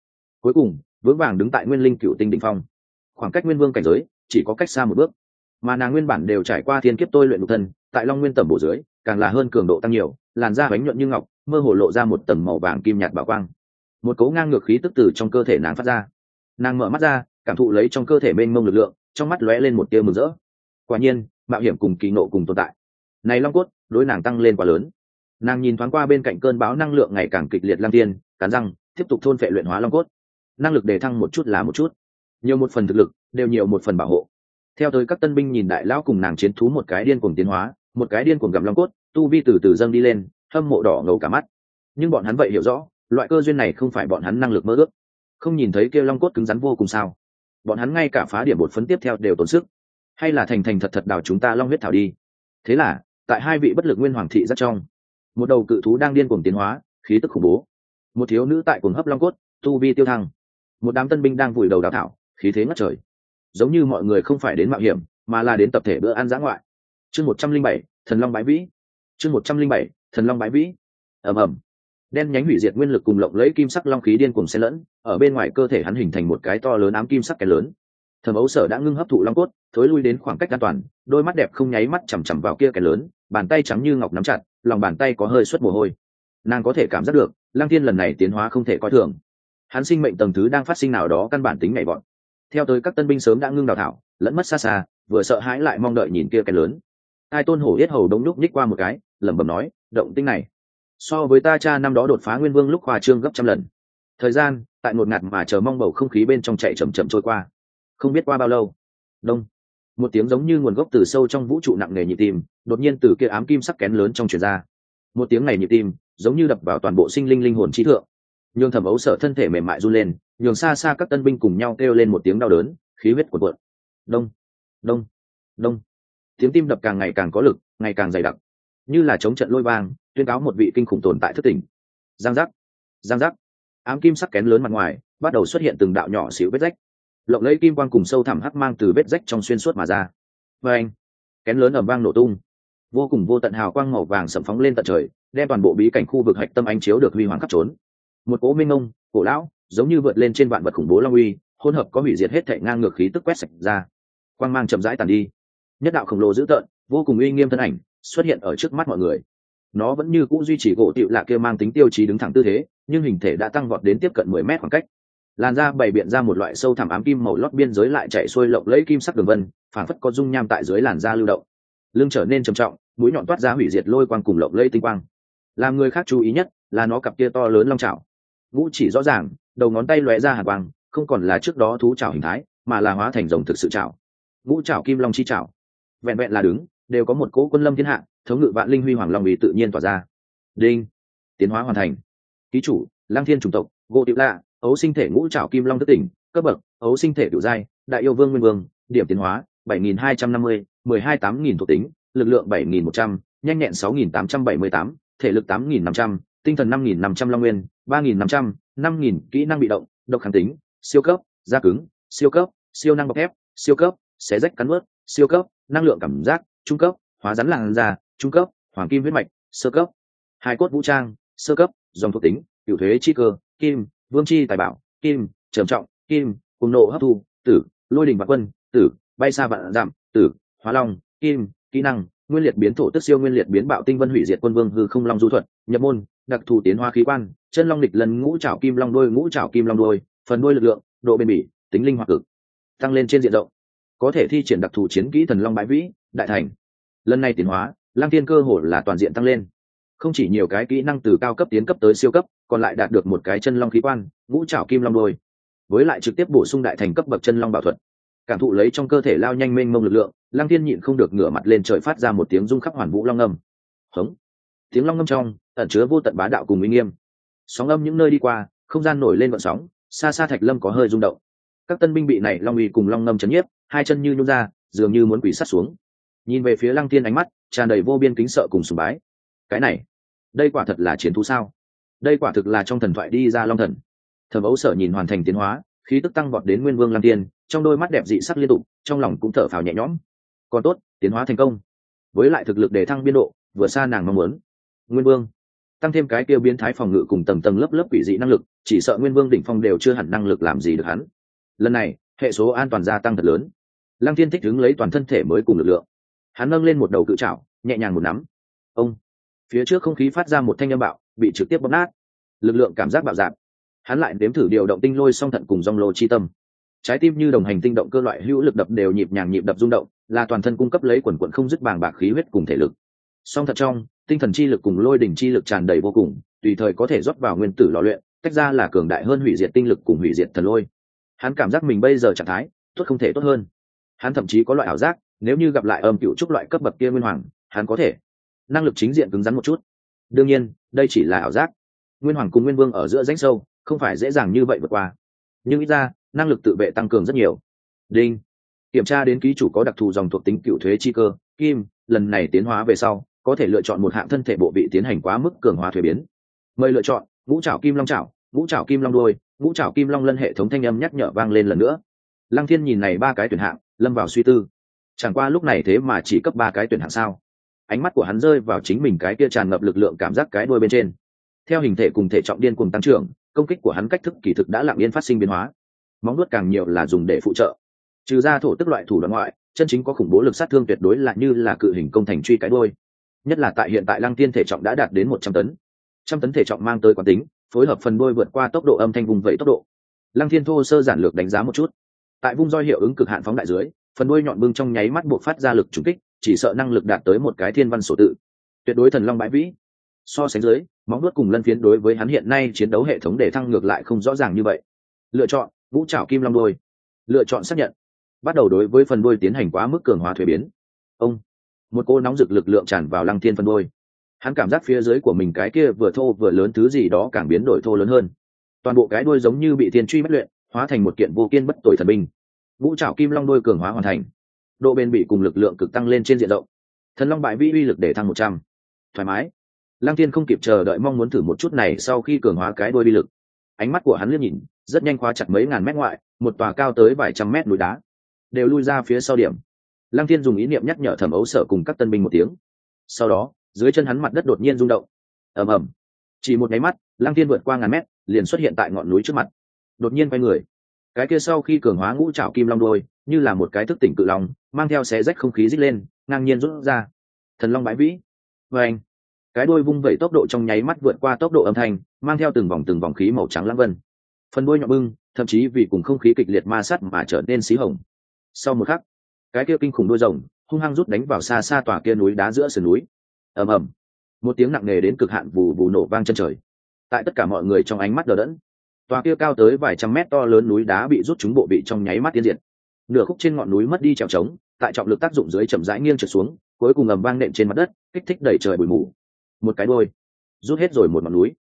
cuối cùng vững vàng đứng tại nguyên linh cựu tinh đỉnh phong, khoảng cách nguyên vương cảnh giới chỉ có cách xa một bước. Mà nàng nguyên bản đều trải qua thiên kiếp tôi luyện nhục thân, tại long nguyên tẩm bổ dưới càng là hơn cường độ tăng nhiều, làn da bánh nhuận như ngọc, mơ hồ lộ ra một tầng màu vàng kim nhạt bảo quang. Một cỗ ngang ngược khí tức từ trong cơ thể nàng phát ra. Nàng mở mắt ra, cảm thụ lấy trong cơ thể mênh mông lực lượng, trong mắt lóe lên một tia mừng rỡ. Quả nhiên mạo hiểm cùng kỳ nộ cùng tồn tại, này long cốt đối nàng tăng lên quá lớn. Nàng nhìn thoáng qua bên cạnh cơn bão năng lượng ngày càng kịch liệt Lăng Tiên, cắn răng tiếp tục thôn phệ luyện hóa long cốt. Năng lực đề thăng một chút là một chút, nhiều một phần thực lực đều nhiều một phần bảo hộ. Theo tới các tân binh nhìn đại lão cùng nàng chiến thú một cái điên cuồng tiến hóa, một cái điên cuồng gặm long cốt, tu vi từ từ dâng đi lên, hâm mộ đỏ ngầu cả mắt. Nhưng bọn hắn vậy hiểu rõ, loại cơ duyên này không phải bọn hắn năng lực mơ ước. Không nhìn thấy kia long cốt cứng rắn vô cùng sao? Bọn hắn ngay cả phá điểm bột phấn tiếp theo đều tốn sức. Hay là thành thành thật thật đào chúng ta long huyết thảo đi. Thế là tại hai vị bất lực nguyên hoàng thị rất trong, một đầu cự thú đang điên cuồng tiến hóa, khí tức khủng bố. Một thiếu nữ tại cuồng hấp long cốt, tu vi tiêu thăng. Một đám tân binh đang vùi đầu đào thảo, khí thế ngất trời. Giống như mọi người không phải đến mạo hiểm, mà là đến tập thể bữa ăn dã ngoại. Chương 107, Thần Long Bái Vĩ. Chương 107, Thần Long Bái Vĩ. Ầm ầm. Đen nhánh hủy diệt nguyên lực cùng lộng lẫy kim sắc long khí điên cuồng xen lẫn, ở bên ngoài cơ thể hắn hình thành một cái to lớn ám kim sắc kén lớn. Thẩm Ấu Sở đã ngưng hấp thụ long cốt, thối lui đến khoảng cách an toàn, đôi mắt đẹp không nháy mắt chằm chằm vào kia kén lớn, bàn tay trắng như ngọc nắm chặt, lòng bàn tay có hơi xuất mồ hôi. Nàng có thể cảm giác được, Lăng Thiên lần này tiến hóa không thể coi thường. Hắn sinh mệnh tầng thứ đang phát sinh nào đó căn bản tính nhảy vọt. Theo tới các tân binh sớm đã ngưng đào thảo, lẫn mất xa xa, vừa sợ hãi lại mong đợi nhìn kia kén lớn. Hai Tôn Hổ yết hầu đống lúc nhích qua một cái, lẩm bẩm nói, động tĩnh này so với ta cha năm đó đột phá nguyên vương lúc khoa trương gấp trăm lần. Thời gian tại ngột ngạt mà chờ mong bầu không khí bên trong chạy chậm chậm trôi qua. Không biết qua bao lâu, đông, một tiếng giống như nguồn gốc từ sâu trong vũ trụ nặng nề nhịp tim đột nhiên từ kia ám kim sắc kén lớn trong truyền ra. Một tiếng này nhịp tim giống như đập vào toàn bộ sinh linh linh hồn trí thượng, nhường Thẩm Ấu Sở thân thể mềm mại run lên, nhường xa xa các tân binh cùng nhau kêu lên một tiếng đau đớn, khí huyết cuộn cuộn. Đông, đông, đông. Tiếng tim đập càng ngày càng có lực, ngày càng dày đặc, như là chống trận lôi vang, tuyên cáo một vị kinh khủng tồn tại thức tỉnh. Giang giác, giang giác. Ám kim sắc kén lớn mặt ngoài bắt đầu xuất hiện từng đạo nhỏ xíu vết rách, lộng lẫy kim quang cùng sâu thẳm hắc mang từ vết rách trong xuyên suốt mà ra. Và anh, kén lớn ầm vang nổ tung, vô cùng vô tận hào quang màu vàng sẫm phóng lên tận trời, đem toàn bộ bí cảnh khu vực hạch tâm ánh chiếu được huy hoàng khắp trốn. Một cỗ minh ngông, cổ lão, giống như vượt lên trên vạn vật khủng bố long uy, hỗn hợp có hủy diệt hết thảy ngang ngược khí tức quét sạch ra. Quang mang chậm rãi tàn đi, nhất đạo khổng lồ dữ tợn, vô cùng uy nghiêm thân ảnh xuất hiện ở trước mắt mọi người. Nó vẫn như cũ duy trì gỗ tựu lạ kia mang tính tiêu chí đứng thẳng tư thế, nhưng hình thể đã tăng vọt đến tiếp cận 10 mét khoảng cách. Làn da bày biện ra một loại sâu thẳm ám kim màu lót biên giới lại chạy xuôi lộng lẫy kim sắc đường vân, phảng phất có dung nham tại dưới làn da lưu động. Lưng trở nên trầm trọng, mũi nhọn toát ra hủy diệt lôi quang cùng lộng lẫy tinh quang. Làm người khác chú ý nhất là nó cặp kia to lớn long chảo. Ngũ chỉ rõ ràng, đầu ngón tay lóe ra hàn quang, không còn là trước đó thú chảo hình thái, mà là hóa thành rồng thực sự chảo. Ngũ chảo kim long chi chảo. Vẹn vẹn là đứng, đều có một cỗ quân lâm thiên hạ, thống ngự vạn linh huy hoàng long uy tự nhiên tỏa ra. Đinh, tiến hóa hoàn thành. Ký chủ, Lăng Thiên chủng tộc, gỗ tiểu lạ, ấu sinh thể ngũ trảo kim long thức tỉnh, cấp bậc ấu sinh thể cửu giai, đại yêu vương nguyên vương, điểm tiến hóa 7250, 12-8000 thuộc tính, lực lượng 7100, nhanh nhẹn 6878, thể lực 8500, tinh thần 5500 long nguyên, 3500, 5000 kỹ năng bị động, độc kháng tính, siêu cấp, da cứng, siêu cấp, siêu năng bọc thép, siêu cấp, xé rách cắn nuốt, siêu cấp, năng lượng cảm giác, trung cấp, hóa rắn làn da, trung cấp, hoàng kim huyết mạch, sơ cấp, hai cốt vũ trang, sơ cấp, dòng thuộc tính, cửu thuế chi cơ, kim, vương chi tài bảo, kim, trầm trọng, kim, cùng nộ hấp thu, tử, lôi đình vạn quân, tử, bay xa vạn dặm, tử, hóa long, kim, kỹ năng, nguyên liệt biến thổ tức siêu nguyên liệt biến bạo tinh vân hủy diệt quân vương hư không long du thuật, nhập môn, đặc thù tiến hóa khí quan, chân long lịch lần ngũ trảo kim long đôi ngũ trảo kim long đôi, phần đôi lực lượng, độ bền bỉ, tính linh hoạt cực, tăng lên trên diện rộng, có thể thi triển đặc thù chiến kỹ thần long bái vĩ, đại thành. Lần này tiến hóa, Lăng Thiên cơ hồ là toàn diện tăng lên, không chỉ nhiều cái kỹ năng từ cao cấp tiến cấp tới siêu cấp, còn lại đạt được một cái chân long khí quan, ngũ trảo kim long đôi, với lại trực tiếp bổ sung đại thành cấp bậc chân long bảo thuật. Cảm thụ lấy trong cơ thể lao nhanh mênh mông lực lượng, Lăng Thiên nhịn không được ngửa mặt lên trời phát ra một tiếng rung khắp hoàn vũ long ngâm. Hống! Tiếng long ngâm trong ẩn chứa vô tận bá đạo cùng uy nghiêm. Sóng âm những nơi đi qua, không gian nổi lên gợn sóng, xa xa thạch lâm có hơi rung động. Các tân binh bị này long uy cùng long ngâm chấn nhiếp, hai chân như nhún ra, dường như muốn quỳ sát xuống. Nhìn về phía Lăng Thiên ánh mắt tràn đầy vô biên kính sợ cùng sùng bái. Cái này, đây quả thật là chiến thú sao? Đây quả thực là trong thần thoại đi ra long thần. Thẩm Ấu Sở nhìn hoàn thành tiến hóa, khí tức tăng vọt đến nguyên vương Lăng Thiên, trong đôi mắt đẹp dị sắc liên tục, trong lòng cũng thở phào nhẹ nhõm. Còn tốt, tiến hóa thành công, với lại thực lực để thăng biên độ vừa xa nàng mong muốn. Nguyên vương, tăng thêm cái kia biến thái phòng ngự cùng tầng tầng lớp lớp quỷ dị năng lực, chỉ sợ nguyên vương đỉnh phong đều chưa hẳn năng lực làm gì được hắn. Lần này hệ số an toàn gia tăng thật lớn. Lăng Thiên thích ứng lấy toàn thân thể mới cùng lực lượng, hắn nâng lên một đầu cự trảo, nhẹ nhàng một nắm, ông, phía trước không khí phát ra một thanh âm bạo, bị trực tiếp bóp nát. Lực lượng cảm giác bạo dạn, hắn lại nếm thử điều động tinh lôi song thận cùng dòng lô chi tâm, trái tim như đồng hành tinh động cơ loại hữu lực đập đều nhịp nhàng nhịp đập rung động, là toàn thân cung cấp lấy quần quần không dứt bàng bạc khí huyết cùng thể lực. Song thận trong tinh thần chi lực cùng lôi đỉnh chi lực tràn đầy vô cùng, tùy thời có thể rót vào nguyên tử lò luyện, tách ra là cường đại hơn hủy diệt tinh lực cùng hủy diệt thần lôi. Hắn cảm giác mình bây giờ trạng thái tốt không thể tốt hơn. Hắn thậm chí có loại ảo giác, nếu như gặp lại âm cựu trúc loại cấp bậc kia nguyên hoàng, hắn có thể năng lực chính diện cứng rắn một chút. Đương nhiên đây chỉ là ảo giác, nguyên hoàng cùng nguyên vương ở giữa rãnh sâu không phải dễ dàng như vậy vượt qua, nhưng ít ra năng lực tự vệ tăng cường rất nhiều. Đinh, kiểm tra đến ký chủ có đặc thù dòng thuộc tính cựu thuế chi cơ kim, lần này tiến hóa về sau có thể lựa chọn một hạng thân thể bộ vị tiến hành quá mức cường hóa thuế biến. Mời lựa chọn ngũ trảo kim long trảo, ngũ trảo kim long đuôi, ngũ trảo kim long lân. Hệ thống thanh âm nhắc nhở vang lên lần nữa. Lăng Thiên nhìn này ba cái tuyển hạng, lâm vào suy tư. Chẳng qua lúc này thế mà chỉ cấp ba cái tuyển hạng sao? Ánh mắt của hắn rơi vào chính mình cái kia tràn ngập lực lượng cảm giác cái đuôi bên trên. Theo hình thể cùng thể trọng điên cuồng tăng trưởng, công kích của hắn cách thức kỳ thực đã lặng yên phát sinh biến hóa. Móng vuốt càng nhiều là dùng để phụ trợ. Trừ ra thổ tức loại thủ đoạn ngoại, chân chính có khủng bố lực sát thương tuyệt đối là như là cự hình công thành truy cái đuôi. Nhất là tại hiện tại Lăng Thiên thể trọng đã đạt đến 100 tấn. 100 tấn thể trọng mang tới quán tính, phối hợp phần đuôi vượt qua tốc độ âm thanh vùng vẫy tốc độ. Lăng Thiên thô sơ giản lược đánh giá một chút. Tại vung roi hiệu ứng cực hạn phóng đại dưới, phần đuôi nhọn bưng trong nháy mắt buộc phát ra lực trùng kích, chỉ sợ năng lực đạt tới một cái thiên văn sổ tự. Tuyệt đối thần long bãi vĩ. So sánh dưới, móng vuốt cùng lân phiến đối với hắn hiện nay chiến đấu hệ thống để thăng ngược lại không rõ ràng như vậy. Lựa chọn ngũ trảo kim long đuôi. Lựa chọn xác nhận. Bắt đầu đối với phần đuôi tiến hành quá mức cường hóa thuế biến. Ông, một cô nóng rực lực lượng tràn vào Lăng Thiên phần đuôi. Hắn cảm giác phía dưới của mình cái kia vừa thô vừa lớn thứ gì đó càng biến đổi thô lớn hơn. Toàn bộ cái đuôi giống như bị thiên truy bất luyện, hóa thành một kiện vô kiên bất tồi thần binh. Ngũ trảo kim long đuôi cường hóa hoàn thành, độ bền bỉ cùng lực lượng cực tăng lên trên diện rộng. Thần long bại vĩ uy lực để thăng 100. Thoải mái. Lăng Thiên không kịp chờ đợi mong muốn thử một chút này sau khi cường hóa cái đuôi uy lực. Ánh mắt của hắn liếc nhìn, rất nhanh khóa chặt mấy ngàn mét ngoại, một tòa cao tới vài trăm mét núi đá. Đều lui ra phía sau điểm. Lăng Thiên dùng ý niệm nhắc nhở Thẩm Ấu Sở cùng các tân binh một tiếng. Sau đó, dưới chân hắn mặt đất đột nhiên rung động. Ầm ầm. Chỉ một cái mắt, Lăng Thiên vượt qua ngàn mét, liền xuất hiện tại ngọn núi trước mặt. Đột nhiên quay người. Cái kia sau khi cường hóa ngũ trảo kim long đuôi, như là một cái thức tỉnh cự long, mang theo xé rách không khí rít lên, ngang nhiên rút ra. Thần long bãi vĩ. Và anh, cái đuôi vung vẩy tốc độ trong nháy mắt vượt qua tốc độ âm thanh, mang theo từng vòng khí màu trắng lãng vân. Phần đuôi nhọn bưng, thậm chí vì cùng không khí kịch liệt ma sát mà trở nên xí hồng. Sau một khắc, cái kia kinh khủng đuôi rồng hung hăng rút đánh vào xa xa tòa kia núi đá giữa sườn núi. Ầm ầm, một tiếng nặng nề đến cực hạn vù vù nổ vang chân trời. Tại tất cả mọi người trong ánh mắt đờ đẫn, tòa kia cao tới vài trăm mét to lớn núi đá bị rút trúng bộ bị trong nháy mắt tiến diệt. Nửa khúc trên ngọn núi mất đi trèo trống, tại trọng lực tác dụng dưới chậm rãi nghiêng trượt xuống, cuối cùng ầm vang nện trên mặt đất, kích thích đẩy trời bụi mù. Một cái đôi rút hết rồi một ngọn núi.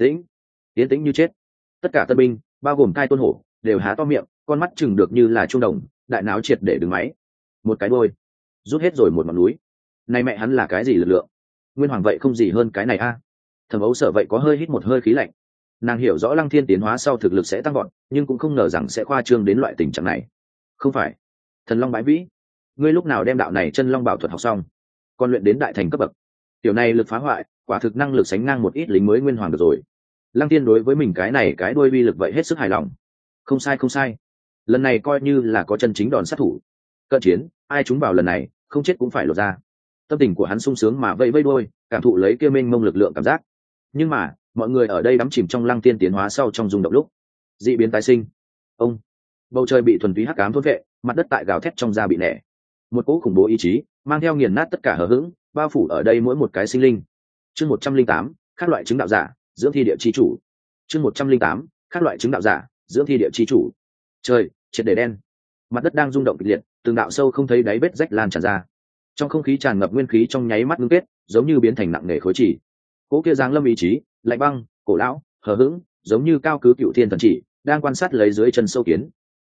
Tiến tĩnh như chết. Tất cả tân binh, bao gồm Cai Tôn Hổ, đều há to miệng, con mắt chừng được như là trung đồng, đại não triệt để đứng máy. Một cái đôi rút hết rồi một ngọn núi. Này mẹ hắn là cái gì lực lượng? Nguyên hoàng vậy không gì hơn cái này a. Thẩm Ấu Sở vậy có hơi hít một hơi khí lạnh. Nàng hiểu rõ Lăng Thiên tiến hóa sau thực lực sẽ tăng gọn, nhưng cũng không ngờ rằng sẽ khoa trương đến loại tình trạng này. Không phải thần long bãi vĩ, ngươi lúc nào đem đạo này chân long bảo thuật học xong, còn luyện đến đại thành cấp bậc? Tiểu này lực phá hoại, quả thực năng lực sánh ngang một ít lính mới nguyên hoàng được rồi. Lăng Thiên đối với mình cái này cái đuôi uy lực vậy hết sức hài lòng. Không sai, lần này coi như là có chân chính đòn sát thủ. Cận chiến, ai trúng vào lần này, không chết cũng phải lột ra. Tâm tình của hắn sung sướng mà vẫy vẫy đuôi, cảm thụ lấy kia mênh mông lực lượng cảm giác. Nhưng mà, mọi người ở đây đắm chìm trong Lăng Thiên tiến hóa sau trong rung động lúc dị biến tái sinh. Ông, bầu trời bị thuần túy hắc ám thôn vệ, mặt đất tại gào thét trong da bị nẻ. Một cỗ khủng bố ý chí mang theo nghiền nát tất cả hờ hững, bao phủ ở đây mỗi một cái sinh linh. Chương 108, các loại chứng đạo giả, dưỡng thi địa chi chủ. Chương 108, các loại chứng đạo giả, dưỡng thi địa chi chủ. Trời triệt để đen, mặt đất đang rung động kịch liệt, từng đạo sâu không thấy đáy vết rách lan tràn ra. Trong không khí tràn ngập nguyên khí trong nháy mắt ngưng kết, giống như biến thành nặng nề khối chỉ. Cỗ kia giáng lâm ý chí, lạnh băng, cổ lão, hờ hững, giống như cao cứ cựu thiên thần chỉ, đang quan sát lấy dưới chân sâu kiến.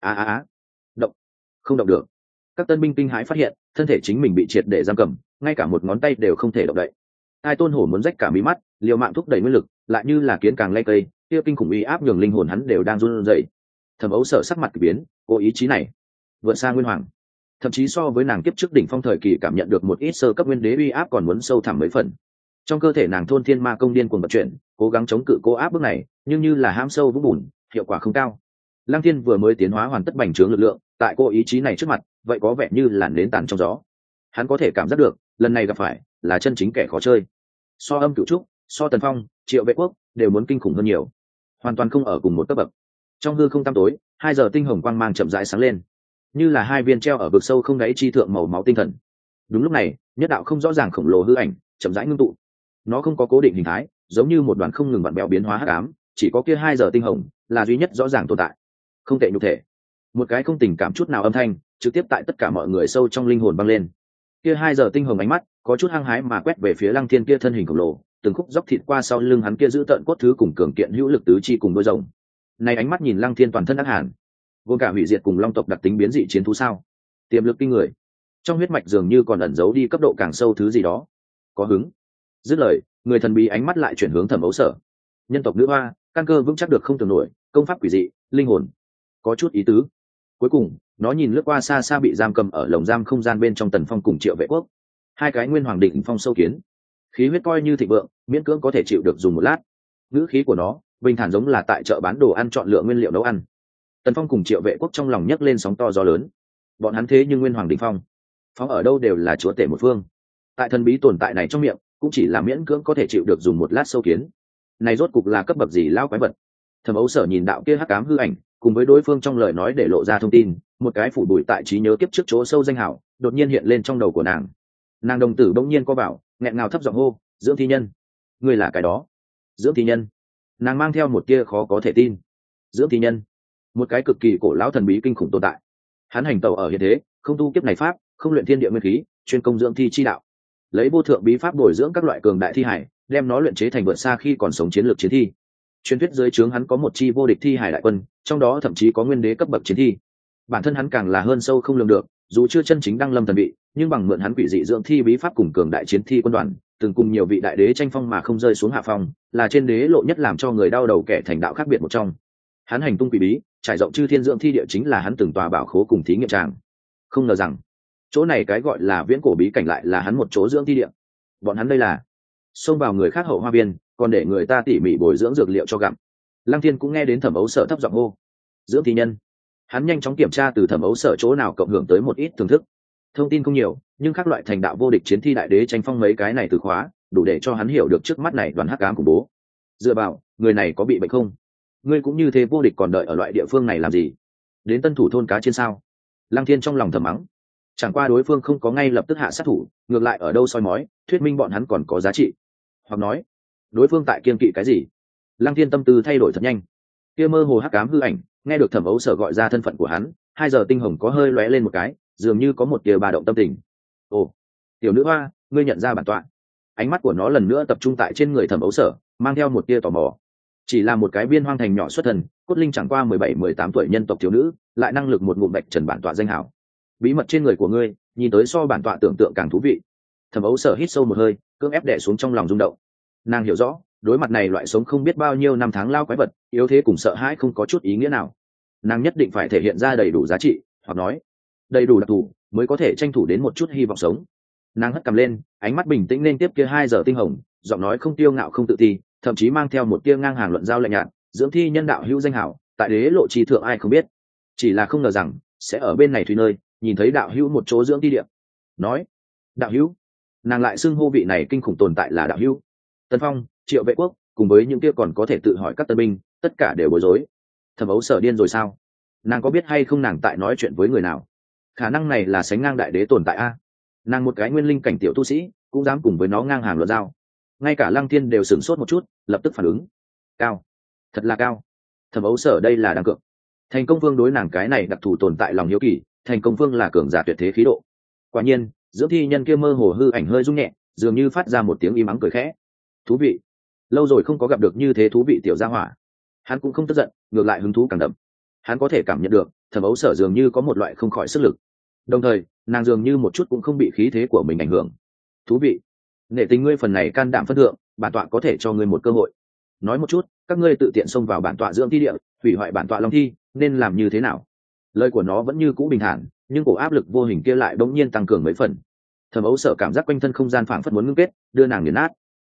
Động, không động được. Các tân binh kinh hãi phát hiện, thân thể chính mình bị triệt để giam cầm, ngay cả một ngón tay đều không thể động đậy. Hai Tôn Hổ muốn rách cả mí mắt, liều mạng thúc đẩy nguyên lực, lại như là kiến càng lay cây, kia kinh khủng uy áp nhường linh hồn hắn đều đang run rẩy. Thẩm Ấu Sở sắc mặt kỳ biến, cô ý chí này vượt xa nguyên hoàng, thậm chí so với nàng kiếp trước đỉnh phong thời kỳ cảm nhận được một ít sơ cấp nguyên đế uy áp còn muốn sâu thẳm mấy phần. Trong cơ thể nàng thôn thiên ma công điên cuồng vận chuyển, cố gắng chống cự cô áp bức này, nhưng như là hãm sâu vũng bùn, hiệu quả không cao. Lăng Thiên vừa mới tiến hóa hoàn tất bành trướng lực lượng, tại cô ý chí này trước mặt, vậy có vẻ như làn nến tàn trong gió. Hắn có thể cảm giác được, lần này gặp phải là chân chính kẻ khó chơi. So Âm Cửu Trúc, so Tần Phong, Triệu Vệ Quốc đều muốn kinh khủng hơn nhiều, hoàn toàn không ở cùng một cấp bậc. Trong hư không tăm tối, 2 giờ tinh hồng quang mang chậm rãi sáng lên, như là hai viên treo ở vực sâu không đáy chi thượng màu máu tinh thần. Đúng lúc này, nhất đạo không rõ ràng khổng lồ hư ảnh chậm rãi ngưng tụ. Nó không có cố định hình thái, giống như một đoàn không ngừng vặn bèo biến hóa hắc ám, chỉ có kia 2 giờ tinh hồng là duy nhất rõ ràng tồn tại. Không tệ nhục thể. Một cái không tình cảm chút nào âm thanh, trực tiếp tại tất cả mọi người sâu trong linh hồn băng lên. Kia 2 giờ tinh hồng ánh mắt, có chút hăng hái mà quét về phía Lăng Thiên kia thân hình khổng lồ, từng khúc dốc thịt qua sau lưng hắn kia giữ tợn cốt thứ cùng cường kiện hữu lực tứ chi cùng đôi rồng. Này ánh mắt nhìn Lăng Thiên toàn thân ác hàn, gồm cả hủy diệt cùng long tộc đặc tính biến dị chiến thú sao? Tiềm lực kinh người. Trong huyết mạch dường như còn ẩn giấu đi cấp độ càng sâu thứ gì đó. Có hứng. Dứt lời, người thần bí ánh mắt lại chuyển hướng Thẩm Ấu Sở. Nhân tộc nữ hoa, căn cơ vững chắc được không tưởng nổi, công pháp quỷ dị, linh hồn có chút ý tứ. Cuối cùng, nó nhìn lướt qua xa xa bị giam cầm ở lồng giam không gian bên trong Tần Phong cùng Triệu Vệ Quốc, hai cái nguyên hoàng định phong sâu kiến, khí huyết coi như thịnh vượng, miễn cưỡng có thể chịu được dùng một lát. Ngữ khí của nó bình thản giống là tại chợ bán đồ ăn chọn lựa nguyên liệu nấu ăn. Tần Phong cùng Triệu Vệ Quốc trong lòng nhấc lên sóng to gió lớn. Bọn hắn thế nhưng nguyên hoàng đỉnh phong, phóng ở đâu đều là chúa tể một phương. Tại thần bí tồn tại này trong miệng, cũng chỉ là miễn cưỡng có thể chịu được dùng một lát sâu kiến. Này rốt cục là cấp bậc gì lao quái vật? Thẩm Ấu Sở nhìn đạo kia hắc ám hư ảnh, cùng với đối phương trong lời nói để lộ ra thông tin, một cái phủ bụi tại trí nhớ kiếp trước chỗ sâu danh hảo, đột nhiên hiện lên trong đầu của nàng. Nàng đồng tử bỗng nhiên co vào, nghẹn ngào thấp giọng hô, "Dưỡng Thi Nhân, ngươi là cái đó?" Dưỡng Thi Nhân. Nàng mang theo một tia khó có thể tin. Dưỡng Thi Nhân, một cái cực kỳ cổ lão thần bí kinh khủng tồn tại. Hắn hành tẩu ở hiện thế, không tu kiếp này pháp, không luyện thiên địa nguyên khí, chuyên công dưỡng thi chi đạo, lấy vô thượng bí pháp bồi dưỡng các loại cường đại thi hải, đem nó luyện chế thành vượt xa khi còn sống chiến lược chiến thi. Truyền thuyết dưới trướng hắn có một chi vô địch thi hải đại quân, trong đó thậm chí có nguyên đế cấp bậc chiến thi. Bản thân hắn càng là hơn sâu không lường được, dù chưa chân chính đăng lâm thần vị, nhưng bằng mượn hắn quỷ dị dưỡng thi bí pháp cùng cường đại chiến thi quân đoàn, từng cùng nhiều vị đại đế tranh phong mà không rơi xuống hạ phong, là trên đế lộ nhất làm cho người đau đầu kẻ thành đạo khác biệt một trong. Hắn hành tung quỷ bí, trải rộng chư thiên dưỡng thi địa chính là hắn từng tòa bảo khố cùng thí nghiệm tràng. Không ngờ rằng, chỗ này cái gọi là viễn cổ bí cảnh lại là hắn một chỗ dưỡng thi địa. Bọn hắn đây là xông vào người khác hậu hoa viên, còn để người ta tỉ mỉ bồi dưỡng dược liệu cho gặm. Lăng Thiên cũng nghe đến Thẩm Ấu Sở thấp giọng hô, "Dưỡng thi nhân." Hắn nhanh chóng kiểm tra từ Thẩm Ấu Sở chỗ nào cộng hưởng tới một ít thưởng thức. Thông tin không nhiều, nhưng các loại thành đạo vô địch chiến thi đại đế tranh phong mấy cái này từ khóa, đủ để cho hắn hiểu được trước mắt này đoàn hắc ám khủng bố. Dựa vào, người này có bị bệnh không? Ngươi cũng như thế vô địch còn đợi ở loại địa phương này làm gì? Đến tân thủ thôn cá trên sao? Lăng Thiên trong lòng thầm mắng. Chẳng qua đối phương không có ngay lập tức hạ sát thủ, ngược lại ở đâu soi mói, thuyết minh bọn hắn còn có giá trị. Hoặc nói, đối phương tại kiên kỵ cái gì? Lăng Thiên tâm tư thay đổi thật nhanh. Kia mơ hồ hắc ám hư ảnh, nghe được Thẩm Ấu Sở gọi ra thân phận của hắn, 2 giờ tinh hồng có hơi lóe lên một cái, dường như có một tia ba động tâm tình. "Ồ, tiểu nữ hoa, ngươi nhận ra bản tọa?" Ánh mắt của nó lần nữa tập trung tại trên người Thẩm Ấu Sở, mang theo một tia tò mò. Chỉ là một cái biên hoang thành nhỏ xuất thần, cốt linh chẳng qua 17-18 tuổi nhân tộc thiếu nữ, lại năng lực một ngụm bạch trần bản tọa danh hảo. Bí mật trên người của ngươi, nhìn tới so bản tọa tưởng tượng càng thú vị. Thẩm Ấu Sở hít sâu một hơi, cưỡng ép đè xuống trong lòng rung động. Nàng hiểu rõ, đối mặt này loại sống không biết bao nhiêu năm tháng lao quái vật, yếu thế cùng sợ hãi không có chút ý nghĩa nào. Nàng nhất định phải thể hiện ra đầy đủ giá trị, hoặc nói đầy đủ đặc thù, mới có thể tranh thủ đến một chút hy vọng sống. Nàng hất cằm lên, ánh mắt bình tĩnh nên tiếp kia 2 giờ tinh hồng, giọng nói không tiêu ngạo không tự ti, thậm chí mang theo một tia ngang hàng luận giao lạnh nhạt. Dưỡng thi nhân đạo hữu danh hảo, tại đế lộ chi thượng ai không biết, chỉ là không ngờ rằng sẽ ở bên này thủy nơi nhìn thấy đạo hữu một chỗ dưỡng thi địa. Nói đạo hữu, nàng lại xưng hô vị này kinh khủng tồn tại là đạo hữu. Tần Phong, Triệu Vệ Quốc cùng với những kia còn có thể tự hỏi các tân binh, tất cả đều bối rối. Thẩm Ấu Sở điên rồi sao? Nàng có biết hay không nàng tại nói chuyện với người nào? Khả năng này là sánh ngang đại đế tồn tại a. Nàng một cái nguyên linh cảnh tiểu tu sĩ cũng dám cùng với nó ngang hàng luận giao. Ngay cả Lăng Thiên đều sửng sốt một chút, lập tức phản ứng. Cao, thật là cao. Thẩm Ấu Sở đây là đang cược. Thành Công Vương đối nàng cái này đặc thù tồn tại lòng hiếu kỳ, Thành Công Vương là cường giả tuyệt thế khí độ. Quả nhiên, dưỡng thi nhân kia mơ hồ hư ảnh hơi rung nhẹ, dường như phát ra một tiếng im ắng cười khẽ. Thú vị, lâu rồi không có gặp được như thế thú vị tiểu gia hỏa. Hắn cũng không tức giận, ngược lại hứng thú càng đậm. Hắn có thể cảm nhận được Thẩm Ấu Sở dường như có một loại không khỏi sức lực, đồng thời nàng dường như một chút cũng không bị khí thế của mình ảnh hưởng. Thú vị, nể tình ngươi phần này can đảm phân thượng, bản tọa có thể cho ngươi một cơ hội. Nói một chút, các ngươi tự tiện xông vào bản tọa dưỡng thi địa, hủy hoại bản tọa long thi, nên làm như thế nào? Lời của nó vẫn như cũ bình thản, nhưng cổ áp lực vô hình kia lại bỗng nhiên tăng cường mấy phần. Thẩm Ấu Sở cảm giác quanh thân không gian phảng phất muốn ngưng kết, đưa nàng nghiền nát.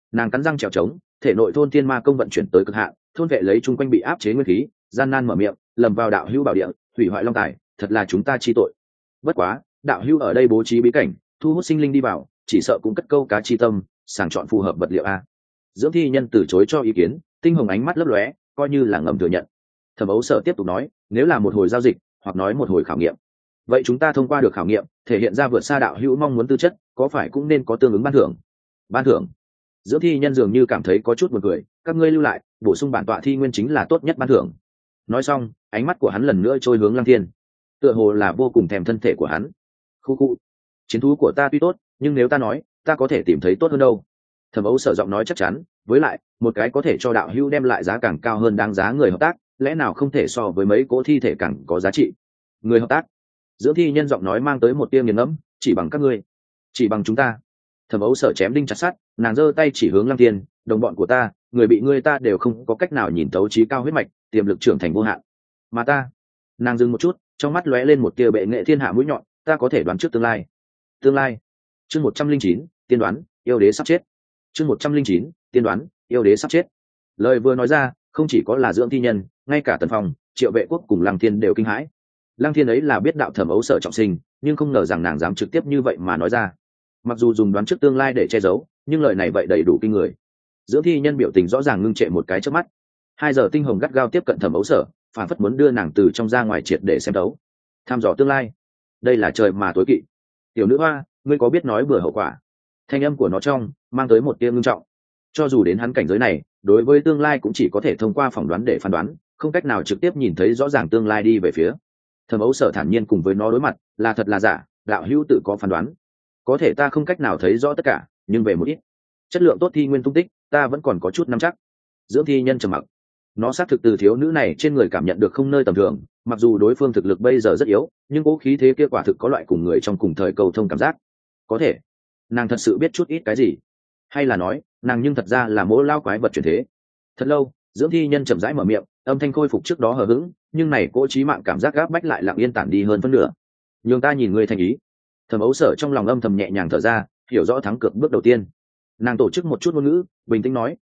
Nàng cắn răng trèo trống, thể nội thôn thiên ma công vận chuyển tới cực hạn, thôn vệ lấy chung quanh bị áp chế nguyên khí, gian nan mở miệng, lầm vào đạo hữu bảo địa, hủy hoại long tài, thật là chúng ta chi tội. Bất quá, đạo hữu ở đây bố trí bí cảnh, thu hút sinh linh đi vào, chỉ sợ cũng cất câu cá chi tâm, sàng chọn phù hợp vật liệu a. Dưỡng thi nhân từ chối cho ý kiến, tinh hồng ánh mắt lấp lóe, coi như là ngầm thừa nhận. Thẩm Ấu Sở tiếp tục nói, nếu là một hồi giao dịch, hoặc nói một hồi khảo nghiệm, vậy chúng ta thông qua được khảo nghiệm, thể hiện ra vượt xa đạo hữu mong muốn tư chất, có phải cũng nên có tương ứng ban thưởng? Ban thưởng? Dưỡng thi nhân dường như cảm thấy có chút buồn cười, các ngươi lưu lại, bổ sung bản tọa thi nguyên chính là tốt nhất ban thưởng. Nói xong, ánh mắt của hắn lần nữa trôi hướng Lăng Thiên, tựa hồ là vô cùng thèm thân thể của hắn. Khu khu, chiến thú của ta tuy tốt, nhưng nếu ta nói, ta có thể tìm thấy tốt hơn đâu. Thẩm Ấu Sở giọng nói chắc chắn, với lại, một cái có thể cho đạo hữu đem lại giá càng cao hơn đáng giá người hợp tác, lẽ nào không thể so với mấy cỗ thi thể càng có giá trị? Người hợp tác? Dưỡng thi nhân giọng nói mang tới một tia nghiền ngẫm, chỉ bằng các ngươi, chỉ bằng chúng ta. Thẩm Ấu Sở chém đinh chặt sắt, nàng giơ tay chỉ hướng Lăng Thiên, đồng bọn của ta, người bị ngươi ta đều không có cách nào nhìn thấu trí cao huyết mạch, tiềm lực trưởng thành vô hạn. Mà ta, nàng dừng một chút, trong mắt lóe lên một tia bệ nghệ thiên hạ mũi nhọn, ta có thể đoán trước tương lai. Tương lai? Chương 109, tiên đoán, yêu đế sắp chết. Chương 109, tiên đoán, yêu đế sắp chết. Lời vừa nói ra, không chỉ có là Dưỡng thi nhân, ngay cả Tần Phong, Triệu Vệ Quốc cùng Lăng Thiên đều kinh hãi. Lăng Thiên ấy là biết đạo Thẩm Ấu Sở trọng sinh, nhưng không ngờ rằng nàng dám trực tiếp như vậy mà nói ra. Mặc dù dùng đoán trước tương lai để che giấu, nhưng lời này vậy đầy đủ kinh người. Dưỡng thi nhân biểu tình rõ ràng ngưng trệ một cái trước mắt. 2 giờ tinh hồng gắt gao tiếp cận Thẩm Ấu Sở, phản phất muốn đưa nàng từ trong ra ngoài triệt để xem đấu. Tham dò tương lai, đây là trời mà tối kỵ. Tiểu nữ hoa, ngươi có biết nói bừa hậu quả? Thanh âm của nó trong mang tới một tia ngưng trọng. Cho dù đến hắn cảnh giới này, đối với tương lai cũng chỉ có thể thông qua phỏng đoán để phán đoán, không cách nào trực tiếp nhìn thấy rõ ràng tương lai đi về phía. Thẩm Ấu Sở thản nhiên cùng với nó đối mặt, là thật là giả, đạo hữu tự có phán đoán. Có thể ta không cách nào thấy rõ tất cả, nhưng về một ít chất lượng tốt thi nguyên tung tích, ta vẫn còn có chút nắm chắc. Dưỡng thi nhân trầm mặc, nó xác thực từ thiếu nữ này trên người cảm nhận được không nơi tầm thường, mặc dù đối phương thực lực bây giờ rất yếu, nhưng cố khí thế kia quả thực có loại cùng người trong cùng thời cầu thông cảm giác. Có thể nàng thật sự biết chút ít cái gì, hay là nói nàng nhưng thật ra là mỗ lao quái vật chuyển thế? Thật lâu, Dưỡng thi nhân chậm rãi mở miệng, âm thanh khôi phục trước đó hờ hững, nhưng này cỗ trí mạng cảm giác gáp bách lại lặng yên tản đi hơn phân nửa. Nhường ta nhìn ngươi thành ý. Thẩm Ấu Sở trong lòng âm thầm nhẹ nhàng thở ra, hiểu rõ thắng cược bước đầu tiên. Nàng tổ chức một chút ngôn ngữ, bình tĩnh nói,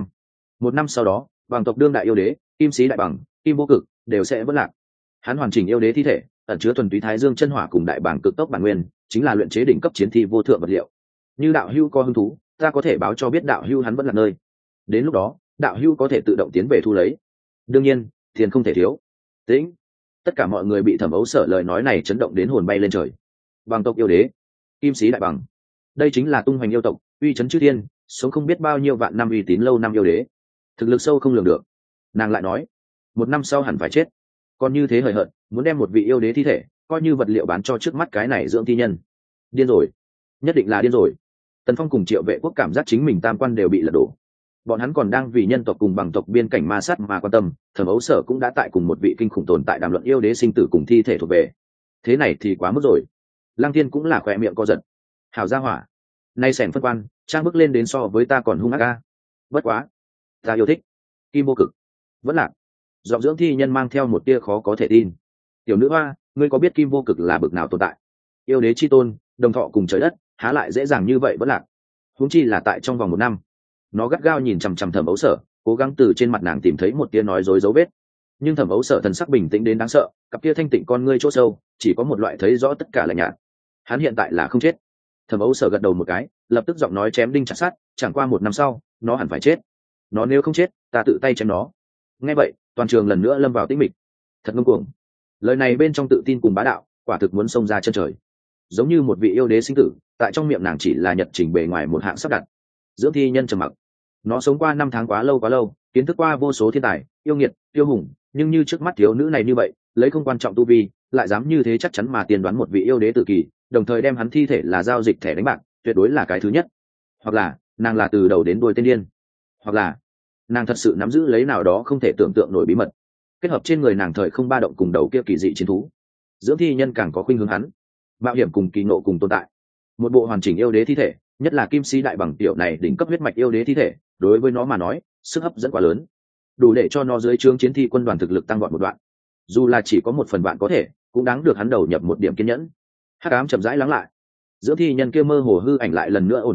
1 năm sau đó, bằng tộc đương đại yêu đế, Kim Sĩ Đại Bằng, Kim Vô Cực đều sẽ vỡ lạc. Hắn hoàn chỉnh yêu đế thi thể, ẩn chứa thuần túy thái dương chân hỏa cùng đại bảng cực tốc bản nguyên, chính là luyện chế đỉnh cấp chiến thi vô thượng vật liệu. Như đạo hưu có hứng thú, ta có thể báo cho biết đạo hưu hắn vẫn là nơi. Đến lúc đó, đạo hưu có thể tự động tiến về thu lấy. Đương nhiên, tiền không thể thiếu. Tĩnh. Tất cả mọi người bị Thẩm Ấu Sở lời nói này chấn động đến hồn bay lên trời. Bằng tộc yêu đế, Kim Sĩ Đại Bằng, đây chính là tung hoành yêu tộc, uy chấn chư thiên, sống không biết bao nhiêu vạn năm uy tín lâu năm yêu đế, thực lực sâu không lường được. Nàng lại nói, 1 năm sau hẳn phải chết. Còn như thế hời hợt, muốn đem một vị yêu đế thi thể coi như vật liệu bán cho trước mắt cái này Dưỡng thi nhân, điên rồi, nhất định là điên rồi. Tần Phong cùng Triệu Vệ Quốc cảm giác chính mình tam quan đều bị lật đổ. Bọn hắn còn đang vì nhân tộc cùng bằng tộc biên cảnh ma sát mà quan tâm, Thẩm Ấu Sở cũng đã tại cùng một vị kinh khủng tồn tại đàm luận yêu đế sinh tử cùng thi thể thuộc về. Thế này thì quá mức rồi. Lăng Thiên cũng là khỏe miệng co giật. Hảo gia hỏa, nay sẻn phân quan, trang bước lên đến so với ta còn hung ác ca. Bất quá, ta yêu thích Kim Vô Cực. Vẫn lạc. Giọng Dưỡng thi nhân mang theo một tia khó có thể tin. Tiểu nữ hoa, ngươi có biết Kim Vô Cực là bực nào tồn tại? Yêu đế chi tôn, đồng thọ cùng trời đất, há lại dễ dàng như vậy vẫn lạc. Huống chi là tại trong vòng 1 năm. Nó gắt gao nhìn chằm chằm Thẩm Ấu Sở, cố gắng từ trên mặt nàng tìm thấy một tia nói dối dấu vết. Nhưng Thẩm Ấu Sở thần sắc bình tĩnh đến đáng sợ, cặp kia thanh tịnh con ngươi chỗ sâu, chỉ có một loại thấy rõ tất cả lạnh nhạt. Hắn hiện tại là không chết. Thẩm Ấu Sở gật đầu một cái, lập tức giọng nói chém đinh chặt sắt, chẳng qua 1 năm sau, nó hẳn phải chết. Nó nếu không chết, ta tự tay chém nó. Nghe vậy, toàn trường lần nữa lâm vào tĩnh mịch. Thật ngông cuồng. Lời này bên trong tự tin cùng bá đạo, quả thực muốn xông ra chân trời. Giống như một vị yêu đế sinh tử, tại trong miệng nàng chỉ là nhật trình bề ngoài một hạng sắp đặt. Dưỡng thi nhân trầm mặc. Nó sống qua 5 tháng quá lâu, kiến thức qua vô số thiên tài, yêu nghiệt, yêu hùng, nhưng như trước mắt thiếu nữ này như vậy, lấy không quan trọng tu vi, lại dám như thế chắc chắn mà tiên đoán một vị yêu đế tự kỳ, đồng thời đem hắn thi thể là giao dịch thẻ đánh bạc, tuyệt đối là cái thứ nhất. Hoặc là nàng là từ đầu đến đuôi tên điên, hoặc là nàng thật sự nắm giữ lấy nào đó không thể tưởng tượng nổi bí mật, kết hợp trên người nàng thời không ba động cùng đầu kia kỳ dị chiến thú. Dưỡng thi nhân càng có khuynh hướng hắn mạo hiểm cùng kỳ ngộ cùng tồn tại. Một bộ hoàn chỉnh yêu đế thi thể, nhất là Kim Sĩ Đại Bằng tiểu này đỉnh cấp huyết mạch yêu đế thi thể, đối với nó mà nói sức hấp dẫn quá lớn, đủ để cho nó dưới trướng chiến thi quân đoàn thực lực tăng vọt một đoạn. Dù là chỉ có 1/1000 có thể, cũng đáng được hắn đầu nhập một điểm kiên nhẫn. Hắc ám chậm rãi lắng lại, Dưỡng thi nhân kia mơ hồ hư ảnh lại lần nữa ổn định lại,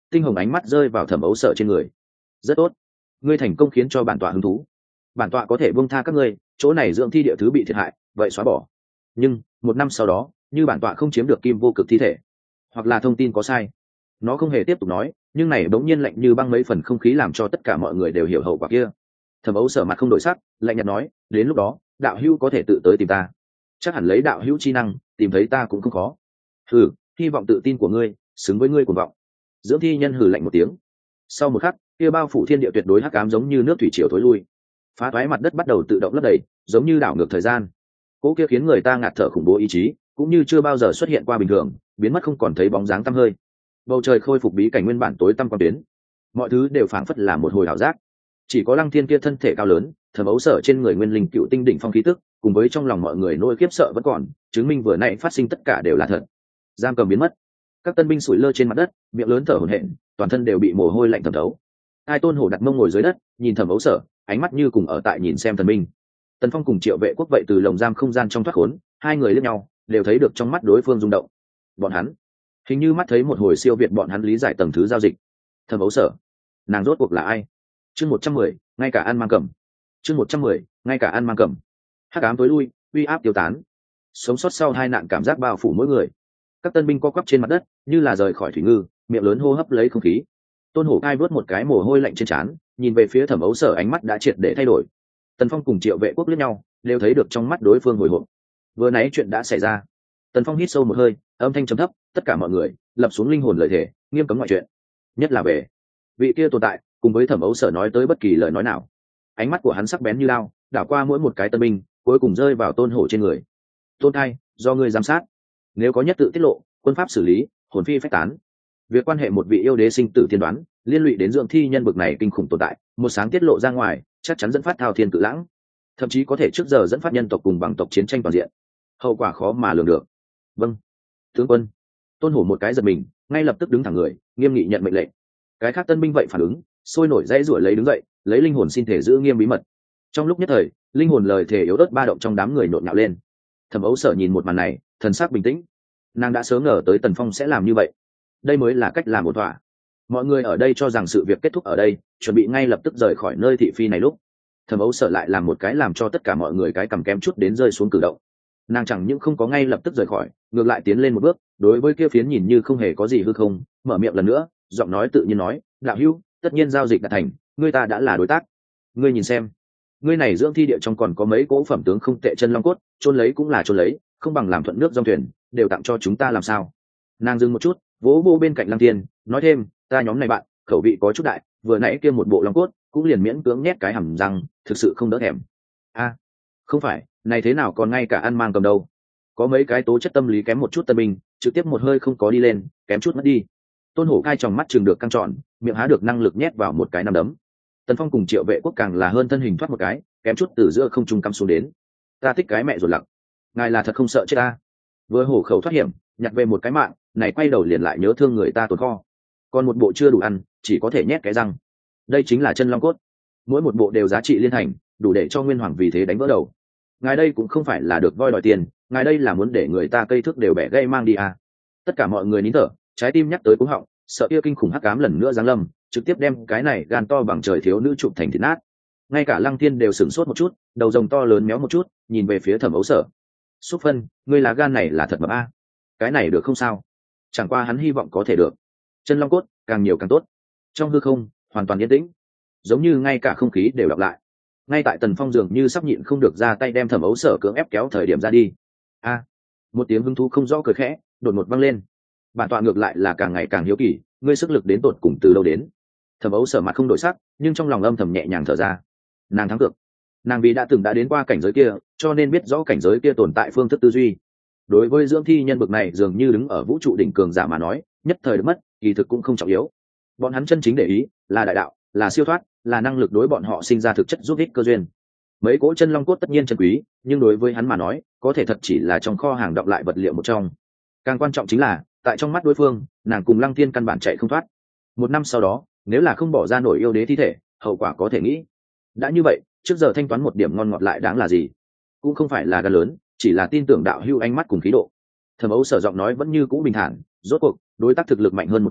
tinh hồng ánh mắt rơi vào Thẩm Ấu Sở trên người. Rất tốt, ngươi thành công khiến cho bản tọa hứng thú. Bản tọa có thể buông tha các ngươi, chỗ này dưỡng thi địa thứ bị thiệt hại, vậy xóa bỏ. Nhưng 1 năm sau đó, như bản tọa không chiếm được kim vô cực thi thể, hoặc là thông tin có sai. Nó không hề tiếp tục nói, nhưng này bỗng nhiên lạnh như băng mấy phần không khí làm cho tất cả mọi người đều hiểu hậu quả kia. Thẩm Ấu Sở mặt không đổi sắc, lạnh nhạt nói, đến lúc đó, đạo hữu có thể tự tới tìm ta. Chắc hẳn lấy đạo hữu chi năng, tìm thấy ta cũng không khó. Hừ, hy vọng tự tin của ngươi xứng với ngươi cuồng vọng. Dưỡng thi nhân hừ lạnh một tiếng. Sau một khắc, kia bao phủ thiên địa tuyệt đối hắc ám giống như nước thủy triều thối lui, phá toái mặt đất bắt đầu tự động lấp đầy, giống như đảo ngược thời gian. Cỗ kia khiến người ta ngạt thở khủng bố ý chí, cũng như chưa bao giờ xuất hiện qua bình thường, biến mất không còn thấy bóng dáng tăm hơi. Bầu trời khôi phục bí cảnh nguyên bản tối tăm quang biến, mọi thứ đều phảng phất là một hồi ảo giác. Chỉ có Lăng Thiên kia thân thể cao lớn, Thẩm Ấu Sở trên người nguyên linh cựu tinh đỉnh phong khí tức, cùng với trong lòng mọi người nỗi khiếp sợ vẫn còn, chứng minh vừa nãy phát sinh tất cả đều là thật. Giam cầm biến mất, các tân binh sủi lơ trên mặt đất, miệng lớn thở hổn hển, toàn thân đều bị mồ hôi lạnh thẩm thấu. Hai Tôn Hổ đặt mông ngồi dưới đất, nhìn Thẩm Ấu Sở, ánh mắt như cùng ở tại nhìn xem thần binh. Tần Phong cùng Triệu Vệ Quốc vậy từ lồng giam không gian trong thoát khốn, hai người liếc nhau, đều thấy được trong mắt đối phương rung động. Bọn hắn, hình như mắt thấy một hồi siêu việt bọn hắn lý giải tầng thứ giao dịch. Thẩm Ấu Sở, nàng rốt cuộc là ai? Chương 110, ngay cả ăn mang cầm. Chương 110, ngay cả ăn mang cầm. Hắc ám tối lui, uy áp tiêu tán. Sống sót sau hai nạn cảm giác bao phủ mỗi người. Các tân binh co quắp trên mặt đất, như là rời khỏi thủy ngư, miệng lớn hô hấp lấy không khí. Tôn Hổ cai vớt một cái mồ hôi lạnh trên trán, nhìn về phía Thẩm Ấu Sở, ánh mắt đã triệt để thay đổi. Tần Phong cùng Triệu Vệ Quốc liếc nhau, đều thấy được trong mắt đối phương hồi hộp. Vừa nãy chuyện đã xảy ra. Tần Phong hít sâu một hơi, âm thanh trầm thấp, tất cả mọi người lập xuống linh hồn lời thề, nghiêm cấm ngoại chuyện, nhất là về vị kia tồn tại, cùng với Thẩm Ấu Sở nói tới bất kỳ lời nói nào. Ánh mắt của hắn sắc bén như lao, đảo qua mỗi một cái tân binh, cuối cùng rơi vào Tôn Hổ trên người. Tôn Thai, do ngươi giám sát, nếu có nhất tự tiết lộ, quân pháp xử lý, hồn phi phách tán. Việc quan hệ một vị yêu đế sinh tử tiên đoán, liên lụy đến dưỡng thi nhân bực này kinh khủng tồn tại, một sáng tiết lộ ra ngoài, chắc chắn dẫn phát thao thiên cự lãng, thậm chí có thể trước giờ dẫn phát nhân tộc cùng bằng tộc chiến tranh toàn diện, hậu quả khó mà lường được. Vâng, tướng quân. Tôn Hổ một cái giật mình, ngay lập tức đứng thẳng người, nghiêm nghị nhận mệnh lệnh. Cái khác tân binh vậy phản ứng, sôi nổi dãy rủa lấy đứng dậy, lấy linh hồn xin thể giữ nghiêm bí mật. Trong lúc nhất thời, linh hồn lời thể yếu ớt ba động trong đám người nhộn nhạo lên. Thẩm Ấu Sở nhìn một màn này, thần sắc bình tĩnh. Nàng đã sớm ngờ tới Tần Phong sẽ làm như vậy, đây mới là cách làm ổn thỏa. Mọi người ở đây cho rằng sự việc kết thúc ở đây, chuẩn bị ngay lập tức rời khỏi nơi thị phi này lúc Thẩm Ấu Sở lại làm một cái làm cho tất cả mọi người cái cầm kém chút đến rơi xuống cử động. Nàng chẳng những không có ngay lập tức rời khỏi, ngược lại tiến lên một bước, đối với kia phiến nhìn như không hề có gì hư không, mở miệng lần nữa, giọng nói tự nhiên nói, đạo hữu, tất nhiên giao dịch đã thành, ngươi ta đã là đối tác. Ngươi nhìn xem, ngươi này dưỡng thi địa trong còn có mấy cỗ phẩm tướng không tệ chân long cốt, chôn lấy cũng là chôn lấy, không bằng làm thuận nước dòng thuyền, đều tặng cho chúng ta làm sao? Nàng dừng một chút, vỗ vô bên cạnh Lăng Thiên, nói thêm, ta nhóm này bạn, khẩu vị có chút đại, vừa nãy kia một bộ long cốt, cũng liền miễn cưỡng nhét cái hầm răng, thực sự không đỡ thèm. A, không phải, này thế nào còn ngay cả ăn mang cầm đâu? Có mấy cái tố chất tâm lý kém một chút tân binh, trực tiếp một hơi không có đi lên, kém chút mất đi. Tôn Hổ cai tròng mắt chừng được căng tròn, miệng há được năng lực nhét vào một cái nắm đấm. Tần Phong cùng Triệu Vệ Quốc càng là hơn thân hình thoát một cái, kém chút từ giữa không trung cắm xuống đến. Ta thích cái mẹ rồi lặng, ngài là thật không sợ chết ta. Vừa hổ khẩu thoát hiểm, nhặt về một cái mạng, này quay đầu liền lại nhớ thương người ta tồn kho. Còn một bộ chưa đủ ăn, chỉ có thể nhét cái răng. Đây chính là chân long cốt, mỗi một bộ đều giá trị liên thành, đủ để cho Nguyên Hoàng vì thế đánh vỡ đầu. Ngài đây cũng không phải là được voi đòi tiền, ngài đây là muốn để người ta cây thước đều bẻ gây mang đi à. Tất cả mọi người nín thở, trái tim nhắc tới cuống họng, sợ kia kinh khủng hắc ám lần nữa giáng lâm, trực tiếp đem cái này gan to bằng trời thiếu nữ chụp thành thịt nát. Ngay cả Lăng Thiên đều sửng sốt một chút, đầu rồng to lớn méo một chút, nhìn về phía Thẩm Ấu Sở. Xúc Phân, ngươi lá gan này là thật mập a. Cái này được không sao? Chẳng qua hắn hy vọng có thể được. Chân long cốt, càng nhiều càng tốt. Trong hư không, hoàn toàn yên tĩnh, giống như ngay cả không khí đều đọc lại. Ngay tại Tần Phong dường như sắp nhịn không được ra tay đem Thẩm Ấu Sở cưỡng ép kéo thời điểm ra đi. A, một tiếng hứng thú không rõ cười khẽ đột ngột vang lên. Bản tọa ngược lại là càng ngày càng hiếu kỳ, ngươi sức lực đến tột cùng từ đâu đến? Thẩm Ấu Sở mặt không đổi sắc, nhưng trong lòng âm thầm nhẹ nhàng thở ra. Nàng thắng cược, nàng vì đã từng đã đến qua cảnh giới kia, cho nên biết rõ cảnh giới kia tồn tại phương thức tư duy. Đối với dưỡng thi nhân bực này dường như đứng ở vũ trụ đỉnh cường giả mà nói, nhất thời được mất, kỳ thực cũng không trọng yếu. Bọn hắn chân chính để ý là đại đạo, là siêu thoát, là năng lực đối bọn họ sinh ra thực chất giúp ích cơ duyên. Mấy cỗ chân long cốt tất nhiên chân quý, nhưng đối với hắn mà nói, có thể thật chỉ là trong kho hàng đọng lại vật liệu một trong. Càng quan trọng chính là, tại trong mắt đối phương, nàng cùng Lăng Thiên căn bản chạy không thoát. 1 năm sau đó, nếu là không bỏ ra nổi yêu đế thi thể, hậu quả có thể nghĩ. Đã như vậy, trước giờ thanh toán một điểm ngon ngọt lại đáng là gì? Cũng không phải là gan lớn, chỉ là tin tưởng đạo hưu ánh mắt cùng khí độ. Thẩm Ấu Sở giọng nói vẫn như cũ bình thản, rốt cuộc đối tác thực lực mạnh hơn một chút,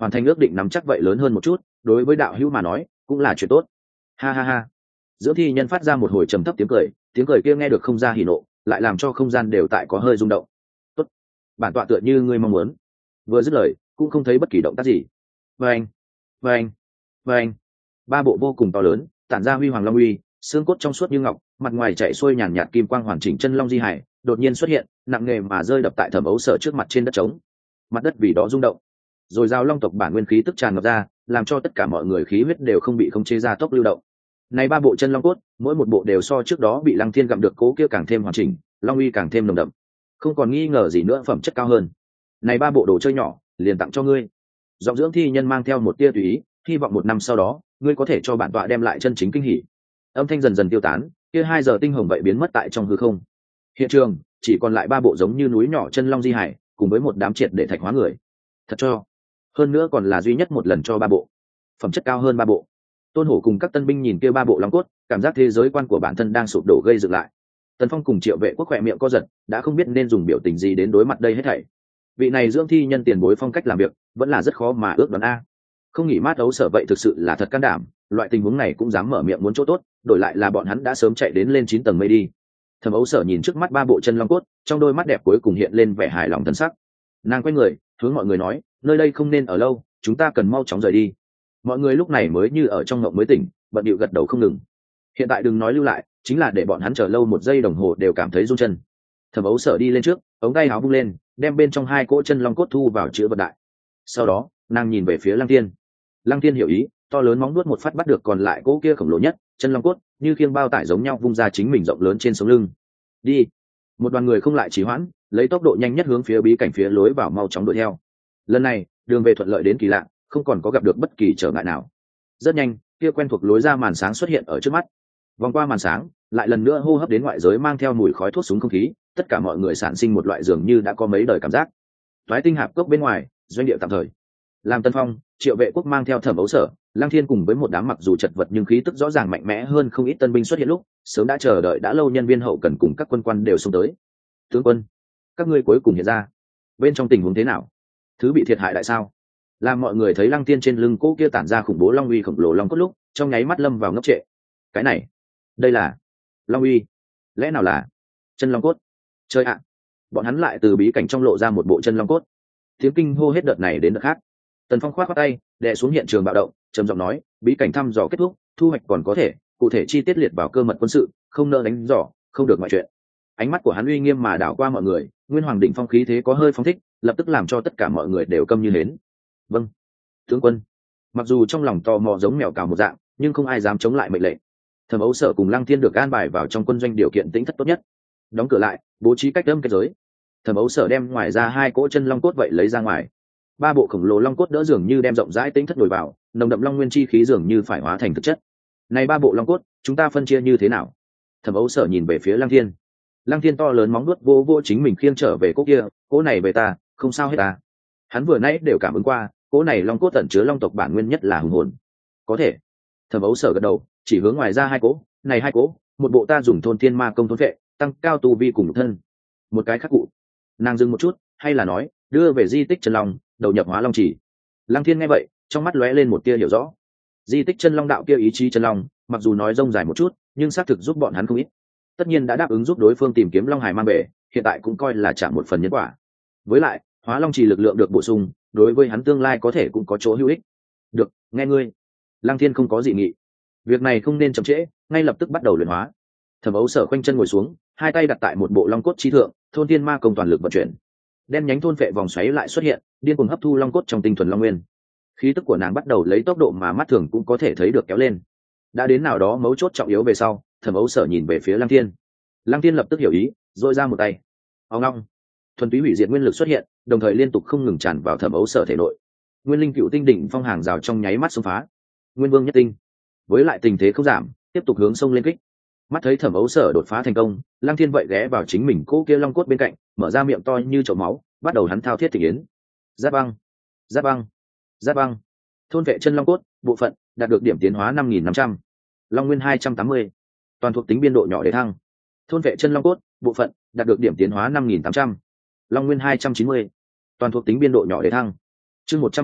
hoàn thành ước định nắm chắc vậy lớn hơn một chút, đối với đạo hữu mà nói cũng là chuyện tốt. Ha ha ha. Dưỡng thi nhân phát ra một hồi trầm thấp tiếng cười kia nghe được không ra hỉ nộ, lại làm cho không gian đều tại có hơi rung động. Tốt, bản tọa tựa như ngươi mong muốn. Vừa dứt lời cũng không thấy bất kỳ động tác gì. Vâng, vâng, vâng. Ba bộ vô cùng to lớn, tản ra huy hoàng long uy, xương cốt trong suốt như ngọc, mặt ngoài chạy xuôi nhàn nhạt kim quang hoàn chỉnh chân long di hải đột nhiên xuất hiện, nặng nề mà rơi đập tại Thẩm Ấu Sở trước mặt trên đất trống. Mặt đất vì đó rung động, rồi giao long tộc bản nguyên khí tức tràn ngập ra, làm cho tất cả mọi người khí huyết đều không bị khống chế ra tốc lưu động. Này ba bộ chân long cốt, mỗi một bộ đều so trước đó bị Lăng Thiên gặm được cố kia càng thêm hoàn chỉnh, long uy càng thêm nồng đậm, không còn nghi ngờ gì nữa, phẩm chất cao hơn. Này ba bộ đồ chơi nhỏ, liền tặng cho ngươi. Giọng dưỡng thi nhân mang theo một tia tùy ý, hy vọng một năm sau đó, ngươi có thể cho bản tọa đem lại chân chính kinh hỉ. Âm thanh dần dần tiêu tán, kia 2 giờ tinh hồng vậy biến mất tại trong hư không. Hiện trường chỉ còn lại ba bộ giống như núi nhỏ chân long di hải, cùng với một đám triệt để thạch hóa người. Thật cho, hơn nữa còn là duy nhất một lần cho ba bộ, phẩm chất cao hơn ba bộ. Tôn Hổ cùng các tân binh nhìn kia ba bộ long cốt, cảm giác thế giới quan của bản thân đang sụp đổ gây dựng lại. Tần Phong cùng Triệu Vệ Quốc khỏe miệng co giật, đã không biết nên dùng biểu tình gì đến đối mặt đây hết thảy. Vị này dưỡng thi nhân tiền bối phong cách làm việc, vẫn là rất khó mà ước đoán a. Không nghỉ mát Ấu Sở vậy thực sự là thật can đảm, loại tình huống này cũng dám mở miệng muốn chỗ tốt, đổi lại là bọn hắn đã sớm chạy đến lên 9 tầng mây đi. Thẩm Ấu Sở nhìn trước mắt ba bộ chân long cốt, trong đôi mắt đẹp cuối cùng hiện lên vẻ hài lòng thân sắc. Nàng quay người, hướng mọi người nói, nơi đây không nên ở lâu, chúng ta cần mau chóng rời đi. Mọi người lúc này mới như ở trong ngộng mới tỉnh, bận điệu gật đầu không ngừng. Hiện tại đừng nói lưu lại, chính là để bọn hắn chờ lâu 1 giây đồng hồ đều cảm thấy run chân. Thẩm Ấu Sở đi lên trước, ống tay áo vung lên, đem bên trong 2 cỗ chân long cốt thu vào chứa vật đại. Sau đó, nàng nhìn về phía Lăng Thiên. Lăng Thiên hiểu ý, to lớn móng nuốt một phát bắt được còn lại cỗ kia khổng lồ nhất chân long cốt, như khiêng bao tải giống nhau vung ra chính mình rộng lớn trên sống lưng. Đi. Một đoàn người không lại trì hoãn, lấy tốc độ nhanh nhất hướng phía bí cảnh phía lối vào mau chóng đuổi theo. Lần này, đường về thuận lợi đến kỳ lạ, không còn có gặp được bất kỳ trở ngại nào. Rất nhanh, kia quen thuộc lối ra màn sáng xuất hiện ở trước mắt. Vòng qua màn sáng, lại lần nữa hô hấp đến ngoại giới mang theo mùi khói thuốc súng không khí, tất cả mọi người sản sinh một loại dường như đã có mấy đời cảm giác. Toái tinh hạp cốc bên ngoài, doanh địa tạm thời. Làm Tân Phong, Triệu Vệ Quốc mang theo Thẩm Ấu Sở, Lăng Thiên cùng với một đám mặc dù chật vật nhưng khí tức rõ ràng mạnh mẽ hơn không ít tân binh xuất hiện lúc, sớm đã chờ đợi đã lâu nhân viên hậu cần cùng các quân quan đều xông tới. Tướng quân, các ngươi cuối cùng hiện ra, bên trong tình huống thế nào? Thứ bị thiệt hại đại sao? Làm mọi người thấy Lăng Thiên trên lưng cỗ kia tản ra khủng bố long uy khổng lồ long cốt lúc, trong nháy mắt lâm vào ngốc trệ. Cái này, đây là long uy? Lẽ nào là chân long cốt? Chơi ạ! Bọn hắn lại từ bí cảnh trong lộ ra một bộ chân long cốt. Tiếng kinh hô hết đợt này đến đợt khác. Tần Phong khoát khoát tay, đè xuống hiện trường bạo động, trầm giọng nói, bí cảnh thăm dò kết thúc, thu hoạch còn có thể, cụ thể chi tiết liệt vào cơ mật quân sự, không nợ đánh dò, không được ngoại chuyện. Ánh mắt của hắn uy nghiêm mà đảo qua mọi người, Nguyên Hoàng đỉnh phong khí thế có hơi phóng thích, lập tức làm cho tất cả mọi người đều câm như hến. Vâng, tướng quân. Mặc dù trong lòng tò mò giống mèo cào một dạng, nhưng không ai dám chống lại mệnh lệnh. Thẩm Ấu Sở cùng Lăng Thiên được an bài vào trong quân doanh điều kiện tĩnh thất tốt nhất, đóng cửa lại, bố trí cách âm kết giới. Thẩm Ấu Sở đem ngoài ra 2 cỗ chân long cốt vậy lấy ra ngoài. 3 bộ khổng lồ long cốt đỡ dường như đem rộng rãi tĩnh thất đổi vào, nồng đậm long nguyên chi khí dường như phải hóa thành thực chất. Này 3 bộ long cốt, chúng ta phân chia như thế nào? Thẩm Ấu Sở nhìn về phía Lăng Thiên. Lăng Thiên to lớn móng vuốt vô vô chính mình khiêng trở về cỗ kia, cỗ này về ta, không sao hết ta. Hắn vừa nãy đều cảm ứng qua, cỗ này long cốt tẩn chứa long tộc bản nguyên nhất là hùng hồn. Có thể. Thẩm Ấu Sở gật đầu, chỉ hướng ngoài ra 2 cỗ, này 2 cỗ, một bộ ta dùng thôn thiên ma công thôn vệ, tăng cao tu vi cùng thân. Một cái khác cụ. Nàng dừng một chút, hay là nói, đưa về di tích chân long, đầu nhập hóa long chỉ. Lăng Thiên nghe vậy, trong mắt lóe lên một tia hiểu rõ. Di tích chân long đạo kia ý chí chân long, mặc dù nói rông dài một chút, nhưng xác thực giúp bọn hắn không ít. Tất nhiên đã đáp ứng giúp đối phương tìm kiếm long hải mang bể, hiện tại cũng coi là trả một phần nhân quả. Với lại, hóa long chỉ lực lượng được bổ sung, đối với hắn tương lai có thể cũng có chỗ hữu ích. Được, nghe ngươi. Lăng Thiên không có dị nghị. Việc này không nên chậm trễ, ngay lập tức bắt đầu luyện hóa. Thẩm Ấu Sở khoanh chân ngồi xuống, 2 tay đặt tại một bộ long cốt chi thượng, thôn thiên ma công toàn lực vận chuyển. Đen nhánh thôn phệ vòng xoáy lại xuất hiện, điên cuồng hấp thu long cốt trong tinh thuần long nguyên. Khí tức của nàng bắt đầu lấy tốc độ mà mắt thường cũng có thể thấy được kéo lên. Đã đến nào đó mấu chốt trọng yếu về sau, Thẩm Ấu Sở nhìn về phía Lăng Thiên. Lăng Thiên lập tức hiểu ý, dội ra một tay. Ong ong, thuần túy hủy diệt nguyên lực xuất hiện, đồng thời liên tục không ngừng tràn vào Thẩm Ấu Sở thể nội. Nguyên linh cựu tinh đỉnh phong hàng rào trong nháy mắt xông phá. Nguyên vương nhất tinh, với lại tình thế không giảm, tiếp tục hướng sông lên kích. Mắt thấy Thẩm Ấu Sở đột phá thành công, Lăng Thiên vậy ghé vào chính mình cỗ kia long cốt bên cạnh, mở ra miệng to như chậu máu, bắt đầu hắn thao thiết thỉnh yến. Giáp băng, giáp băng, giáp băng. Thôn vệ chân long cốt bộ phận đạt được điểm tiến hóa 5.500, long nguyên 280, toàn thuộc tính biên độ nhỏ để thăng. Thôn vệ chân long cốt bộ phận đạt được điểm tiến hóa 5.800, long nguyên 290, toàn thuộc tính biên độ nhỏ để thăng. Chương 111,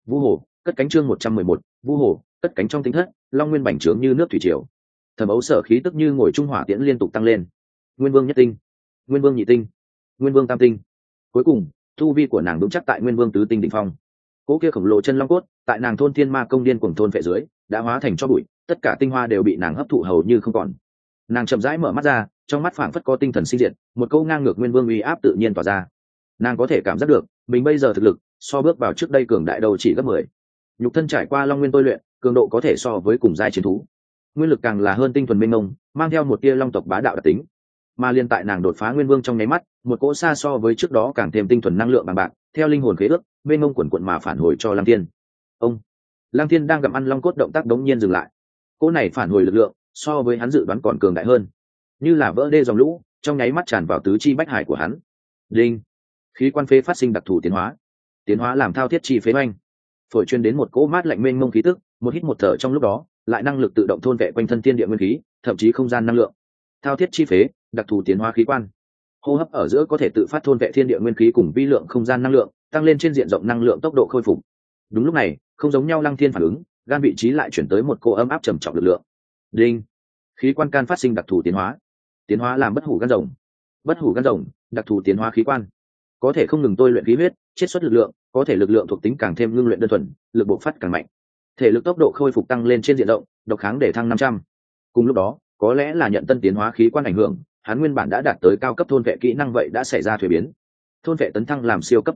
Vu hồ cất cánh, chương 111, vu hồ cất cánh. Trong tính thất, long nguyên bành trướng như nước thủy triều. Thẩm Ấu Sở khí tức như ngồi trung hỏa tiễn liên tục tăng lên. Nguyên vương nhất tinh, nguyên vương nhị tinh, nguyên vương tam tinh, cuối cùng tu vi của nàng vững chắc tại nguyên vương tứ tinh đỉnh phong. Cỗ kia khổng lồ chân long cốt tại nàng thôn thiên ma công điên cuồng thôn vệ dưới đã hóa thành cho bụi, tất cả tinh hoa đều bị nàng hấp thụ hầu như không còn. Nàng chậm rãi mở mắt ra, trong mắt phảng phất có tinh thần sinh diệt, một câu ngang ngược nguyên vương uy áp tự nhiên tỏa ra. Nàng có thể cảm giác được mình bây giờ thực lực so bước vào trước đây cường đại đầu chỉ gấp 10. Nhục thân trải qua long nguyên tôi luyện, cường độ có thể so với cùng giai chiến thú, nguyên lực càng là hơn tinh thuần mênh mông, mang theo một tia long tộc bá đạo đặc tính. Mà liên tại nàng đột phá nguyên vương trong nháy mắt, một cỗ xa so với trước đó càng thêm tinh thuần năng lượng bằng bạc theo linh hồn khế ước mênh mông quần quận mà phản hồi cho Lăng Thiên. Ông Lăng Thiên đang gặm ăn long cốt, động tác đống nhiên dừng lại. Cỗ này phản hồi lực lượng so với hắn dự đoán còn cường đại hơn, như là vỡ đê dòng lũ, trong nháy mắt tràn vào tứ chi bách hải của hắn. Đinh, khí quan phế phát sinh đặc thù tiến hóa làm thao thiết chi phế oanh. Phổi chuyên đến một cỗ mát lạnh mênh mông khí tức, một hít một thở trong lúc đó lại năng lực tự động thôn vệ quanh thân thiên địa nguyên khí, thậm chí không gian năng lượng. Thao thiết chi phế, đặc thù tiến hóa khí quan. Hô hấp ở giữa có thể tự phát thôn vệ thiên địa nguyên khí cùng vi lượng không gian năng lượng, tăng lên trên diện rộng năng lượng tốc độ khôi phục. Đúng lúc này, không giống nhau Lăng Thiên phản ứng, gan vị trí lại chuyển tới một cỗ ấm áp trầm trọng lực lượng. Đinh, khí quan can phát sinh đặc thù tiến hóa làm bất hủ gan rồng, đặc thù tiến hóa khí quan, có thể không ngừng tôi luyện khí huyết, chiết xuất lực lượng, có thể lực lượng thuộc tính càng thêm ngưng luyện đơn thuần, lực bộc phát càng mạnh, thể lực tốc độ khôi phục tăng lên trên diện rộng, độc kháng để thăng 500. Cùng lúc đó, có lẽ là nhận tân tiến hóa khí quan ảnh hưởng, hắn nguyên bản đã đạt tới cao cấp thôn vệ kỹ năng vậy đã xảy ra thuế biến. Thôn vệ tấn thăng làm siêu cấp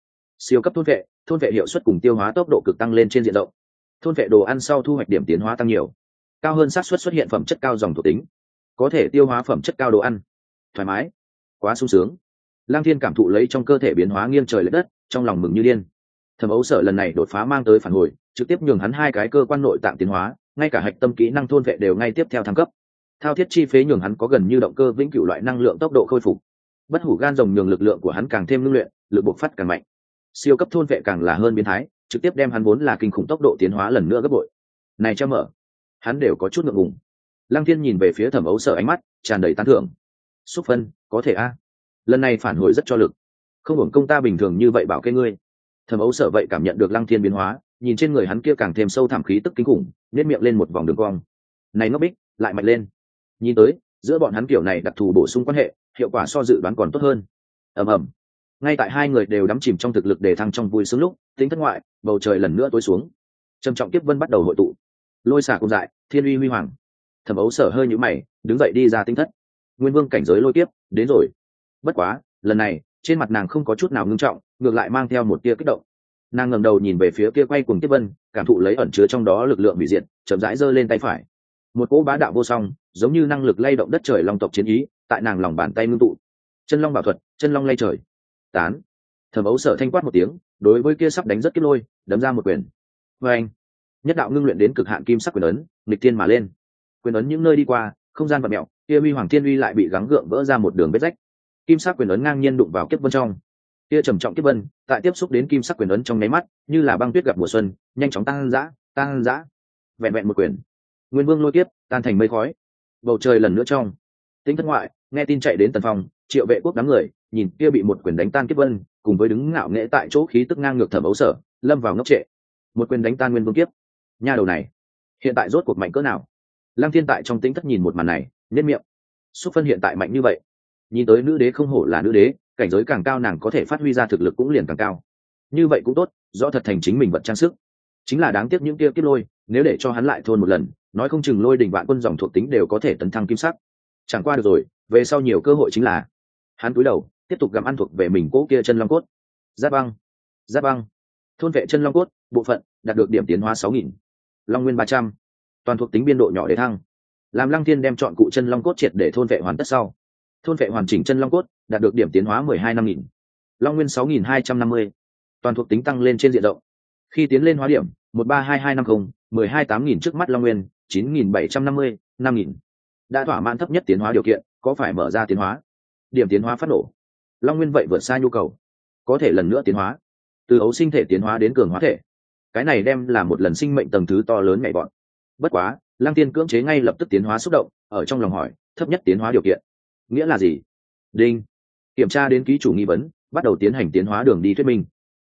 thôn vệ hiệu suất cùng tiêu hóa tốc độ cực tăng lên trên diện rộng. Thôn vệ đồ ăn sau thu hoạch điểm tiến hóa tăng nhiều, cao hơn xác suất xuất hiện phẩm chất cao dòng thuộc tính, có thể tiêu hóa phẩm chất cao đồ ăn. Thoải mái, quá sung sướng. Lang Thiên cảm thụ lấy trong cơ thể biến hóa nghiêng trời lệch đất, trong lòng mừng như điên. Thẩm Ấu Sở lần này đột phá mang tới phản hồi, trực tiếp nhường hắn hai cái cơ quan nội tạng tiến hóa, ngay cả hạch tâm kỹ năng thôn vệ đều ngay tiếp theo thăng cấp. Thao thiết chi phế nhường hắn có gần như động cơ vĩnh cửu loại năng lượng tốc độ khôi phục. Bất hủ gan rồng nhường lực lượng của hắn càng thêm ngưng luyện, lực bộc phát càng mạnh. Siêu cấp thôn vệ càng là hơn biến thái, trực tiếp đem hắn vốn là kinh khủng tốc độ tiến hóa lần nữa gấp bội. Này cho mở, hắn đều có chút ngượng ngùng. Lăng Thiên nhìn về phía Thẩm Ấu Sở, ánh mắt tràn đầy tán thưởng. Xúc phân, có thể a. Lần này phản hồi rất cho lực, không hưởng công ta bình thường như vậy bảo kê ngươi. Thẩm Ấu Sở vậy cảm nhận được Lăng Thiên biến hóa, nhìn trên người hắn kia càng thêm sâu thẳm khí tức kinh khủng, nét miệng lên một vòng đường cong. Này ngốc bích, lại mạnh lên. Nhìn tới, giữa bọn hắn kiểu này đặc thù bổ sung quan hệ, hiệu quả so dự đoán còn tốt hơn. Ầm ầm. Ngay tại hai người đều đắm chìm trong thực lực đề thăng trong vui sướng lúc, tính thất ngoại, bầu trời lần nữa tối xuống. Trầm trọng kiếp vân bắt đầu hội tụ. Lôi xả cùng dại, thiên uy huy hoàng. Thẩm Ấu Sở hơi nhíu mày, đứng dậy đi ra tinh thất. Nguyên vương cảnh giới lôi kiếp đến rồi. Bất quá, lần này, trên mặt nàng không có chút nào ngưng trọng, ngược lại mang theo một tia kích động. Nàng ngẩng đầu nhìn về phía kia quay cuồng kiếp vân, cảm thụ lấy ẩn chứa trong đó lực lượng hủy diệt, chậm rãi giơ lên tay phải. Một cỗ bá đạo vô song, giống như năng lực lay động đất trời long tộc chiến ý, tại nàng lòng bàn tay ngưng tụ. Chân long bảo thuật, chân long lay trời. Tán. Thẩm Ấu Sở thanh quát một tiếng, đối với kia sắp đánh rất kiếp lôi, đấm ra một quyền. Oeng. Nhất đạo ngưng luyện đến cực hạn kim sắc quyền ấn, nghịch thiên mà lên. Quyền ấn những nơi đi qua, không gian vặn mèo, kia uy hoàng thiên uy lại bị gắng gượng vỡ ra một đường vết rách. Kim sắc quyền ấn ngang nhiên đụng vào kiếp vân trong. Kia trầm trọng kiếp vân, tại tiếp xúc đến kim sắc quyền ấn trong nháy mắt, như là băng tuyết gặp mùa xuân, nhanh chóng tăng dã. Vẹn vẹn một quyền, Nguyên Vương lôi kiếp tan thành mây khói. Bầu trời lần nữa trong. Tính thất ngoại, nghe tin chạy đến Tần Phong, Triệu Vệ Quốc đám người, nhìn kia bị một quyền đánh tan kiếp vân, cùng với đứng ngạo nghễ tại chỗ khí tức ngang ngược Thẩm Ấu Sở, lâm vào ngốc trệ. Một quyền đánh tan Nguyên Vương kiếp. Nha đầu này, hiện tại rốt cuộc mạnh cỡ nào? Lăng Thiên tại trong tính thất nhìn một màn này, nhếch miệng. Xúc phân hiện tại mạnh như vậy, nhìn tới nữ đế không hổ là nữ đế, cảnh giới càng cao nàng có thể phát huy ra thực lực cũng liền càng cao. Như vậy cũng tốt, rõ thật thành chính mình vật trang sức. Chính là đáng tiếc những kia kiếp lôi, nếu để cho hắn lại thôn một lần, nói không chừng lôi đỉnh vạn quân dòng thuộc tính đều có thể tấn thăng kim sắc. Chẳng qua được rồi, về sau nhiều cơ hội chính là. Hắn cúi đầu, tiếp tục gặm ăn thuộc về mình cỗ kia chân long cốt. Giáp băng. Thôn vệ chân long cốt, bộ phận đạt được điểm tiến hóa 6000. Long nguyên 300. Toàn thuộc tính biên độ nhỏ để thăng. Làm Lăng Thiên đem chọn cụ chân long cốt triệt để thôn vệ hoàn tất sau, thôn vệ hoàn chỉnh chân long cốt đạt được điểm tiến hóa 12 5000. Long nguyên 6250. Toàn thuộc tính tăng lên trên diện rộng. Khi tiến lên hóa điểm 132250, 128000 trước mắt Long nguyên 9750, 5000. Đã thỏa mãn thấp nhất tiến hóa điều kiện, có phải mở ra tiến hóa? Điểm tiến hóa phát nổ. Long nguyên vậy vượt xa nhu cầu, có thể lần nữa tiến hóa, từ ấu sinh thể tiến hóa đến cường hóa thể. Cái này đem là một lần sinh mệnh tầng thứ to lớn nhảy bọn. Bất quá, Lăng Tiên cưỡng chế ngay lập tức tiến hóa xúc động, ở trong lòng hỏi, thấp nhất tiến hóa điều kiện nghĩa là gì? Đinh. Kiểm tra đến ký chủ nghi vấn, bắt đầu tiến hành tiến hóa đường đi thuyết minh.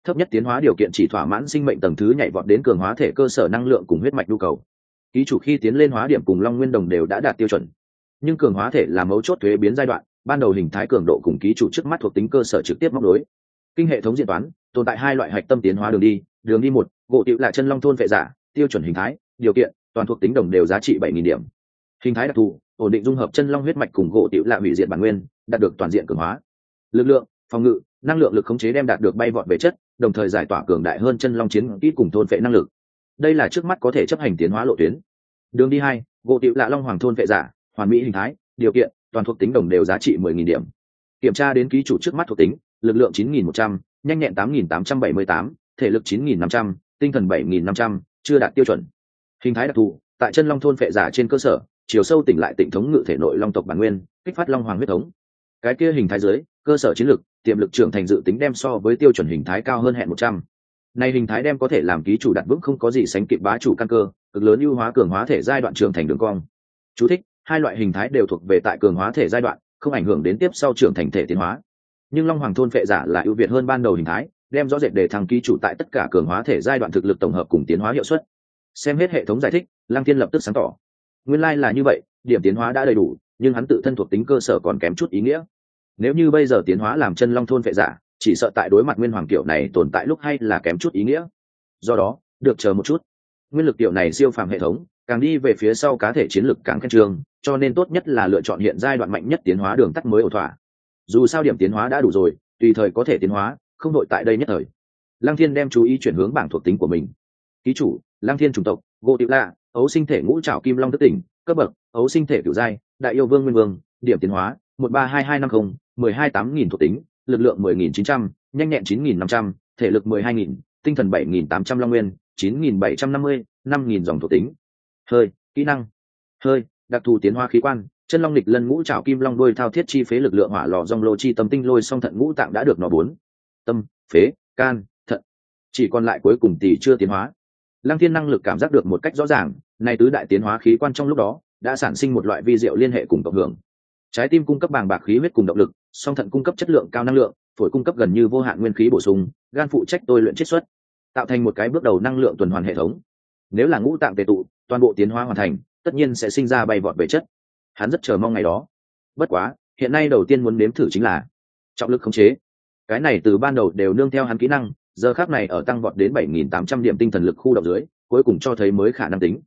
thấp nhất tiến hóa điều kiện chỉ thỏa mãn sinh mệnh tầng thứ nhảy vọt đến cường hóa thể cơ sở năng lượng cùng huyết mạch nhu cầu. Ký chủ khi tiến lên hóa điểm cùng Long Nguyên Đồng đều đã đạt tiêu chuẩn, nhưng cường hóa thể là mấu chốt thuế biến giai đoạn, ban đầu hình thái cường độ cùng ký chủ trước mắt thuộc tính cơ sở trực tiếp móc đối. Kinh hệ thống diễn toán tồn tại hai loại hạch tâm tiến hóa đường đi một, gỗ tiểu là chân long thôn vệ giả, tiêu chuẩn hình thái điều kiện toàn thuộc tính đồng đều giá trị 7.000 điểm. Hình thái đặc thù ổn định dung hợp chân long huyết mạch cùng gỗ tiểu là hủy diệt bản nguyên, đạt được toàn diện cường hóa. Lực lượng phòng ngự năng lượng lực khống chế đem đạt được bay vọt về chất, đồng thời giải tỏa cường đại hơn chân long chiến kỹ cùng thôn vệ năng lực. Đây là trước mắt có thể chấp hành tiến hóa lộ tuyến. Đường đi hai, gỗ tiểu là long hoàng thôn vệ giả, hoàn mỹ hình thái điều kiện toàn thuộc tính đồng đều giá trị 10.000 điểm. Kiểm tra đến ký chủ trước mắt thuộc tính: lực lượng 9.100, nhanh nhẹn 8.878, thể lực 9.500, tinh thần 7.500, chưa đạt tiêu chuẩn. Hình thái đặc thù tại chân long thôn vệ giả trên cơ sở chiều sâu tỉnh lại tịnh thống ngự thể nội long tộc bản nguyên, kích phát long hoàng huyết thống. Cái kia hình thái dưới cơ sở chiến lược tiềm lực trưởng thành dự tính đem so với tiêu chuẩn hình thái cao hơn hẹn 100. Này hình thái đem có thể làm ký chủ đặt vững không có gì sánh kịp bá chủ căn cơ, cực lớn ưu hóa cường hóa thể giai đoạn trưởng thành đường cong. Chú thích: hai loại hình thái đều thuộc về tại cường hóa thể giai đoạn, không ảnh hưởng đến tiếp sau trưởng thành thể tiến hóa. Nhưng long hoàng thôn vệ giả là ưu việt hơn ban đầu hình thái, đem rõ rệt để thăng ký chủ tại tất cả cường hóa thể giai đoạn thực lực tổng hợp cùng tiến hóa hiệu suất. Xem hết hệ thống giải thích, Lăng Thiên lập tức sáng tỏ. Nguyên lai là như vậy, điểm tiến hóa đã đầy đủ, nhưng hắn tự thân thuộc tính cơ sở còn kém chút ý nghĩa. Nếu như bây giờ tiến hóa làm chân long thôn vệ giả, chỉ sợ tại đối mặt nguyên hoàng kiểu này tồn tại lúc hay là kém chút ý nghĩa. Do đó, được chờ một chút. Nguyên lực kiểu này siêu phàm hệ thống, càng đi về phía sau cá thể chiến lực càng khen trương, cho nên tốt nhất là lựa chọn hiện giai đoạn mạnh nhất tiến hóa đường tắt mới ổn thỏa. Dù sao điểm tiến hóa đã đủ rồi, tùy thời có thể tiến hóa, không đội tại đây nhất thời. Lăng Thiên đem chú ý chuyển hướng bảng thuộc tính của mình. Ký chủ: Lăng Thiên chủng tộc gỗ tiểu lạ, ấu sinh thể ngũ trảo kim long thức tỉnh, cấp bậc ấu sinh thể cửu giai, đại yêu vương nguyên vương, điểm tiến hóa 132250, 128000 thuộc tính, lực lượng 10.900, nhanh nhẹn 9.500, thể lực 12.000, tinh thần 7.800 long nguyên, 9.750, 5.000 dòng thuộc tính. Hơi kỹ năng hơi đặc thù tiến hóa khí quan chân long lịch lân ngũ trảo kim long đuôi thao thiết chi phế lực lượng hỏa lò dòng lô chi tâm tinh lôi song thận ngũ tạng đã được nó 4. Tâm phế can thận, chỉ còn lại cuối cùng tỷ chưa tiến hóa. Lăng Thiên năng lực cảm giác được một cách rõ ràng, này tứ đại tiến hóa khí quan trong lúc đó đã sản sinh một loại vi diệu liên hệ cùng cộng hưởng. Trái tim cung cấp bàng bạc khí huyết cùng động lực, song thận cung cấp chất lượng cao năng lượng, phổi cung cấp gần như vô hạn nguyên khí bổ sung, gan phụ trách tôi luyện chiết xuất, tạo thành một cái bước đầu năng lượng tuần hoàn hệ thống. Nếu là ngũ tạng tề tụ, toàn bộ tiến hóa hoàn thành, tất nhiên sẽ sinh ra bay vọt về chất. Hắn rất chờ mong ngày đó. Bất quá, hiện nay đầu tiên muốn nếm thử chính là trọng lực khống chế. Cái này từ ban đầu đều nương theo hắn kỹ năng, giờ khắc này ở tăng vọt đến 7.800 điểm tinh thần lực khu động dưới, cuối cùng cho thấy mới khả năng tính.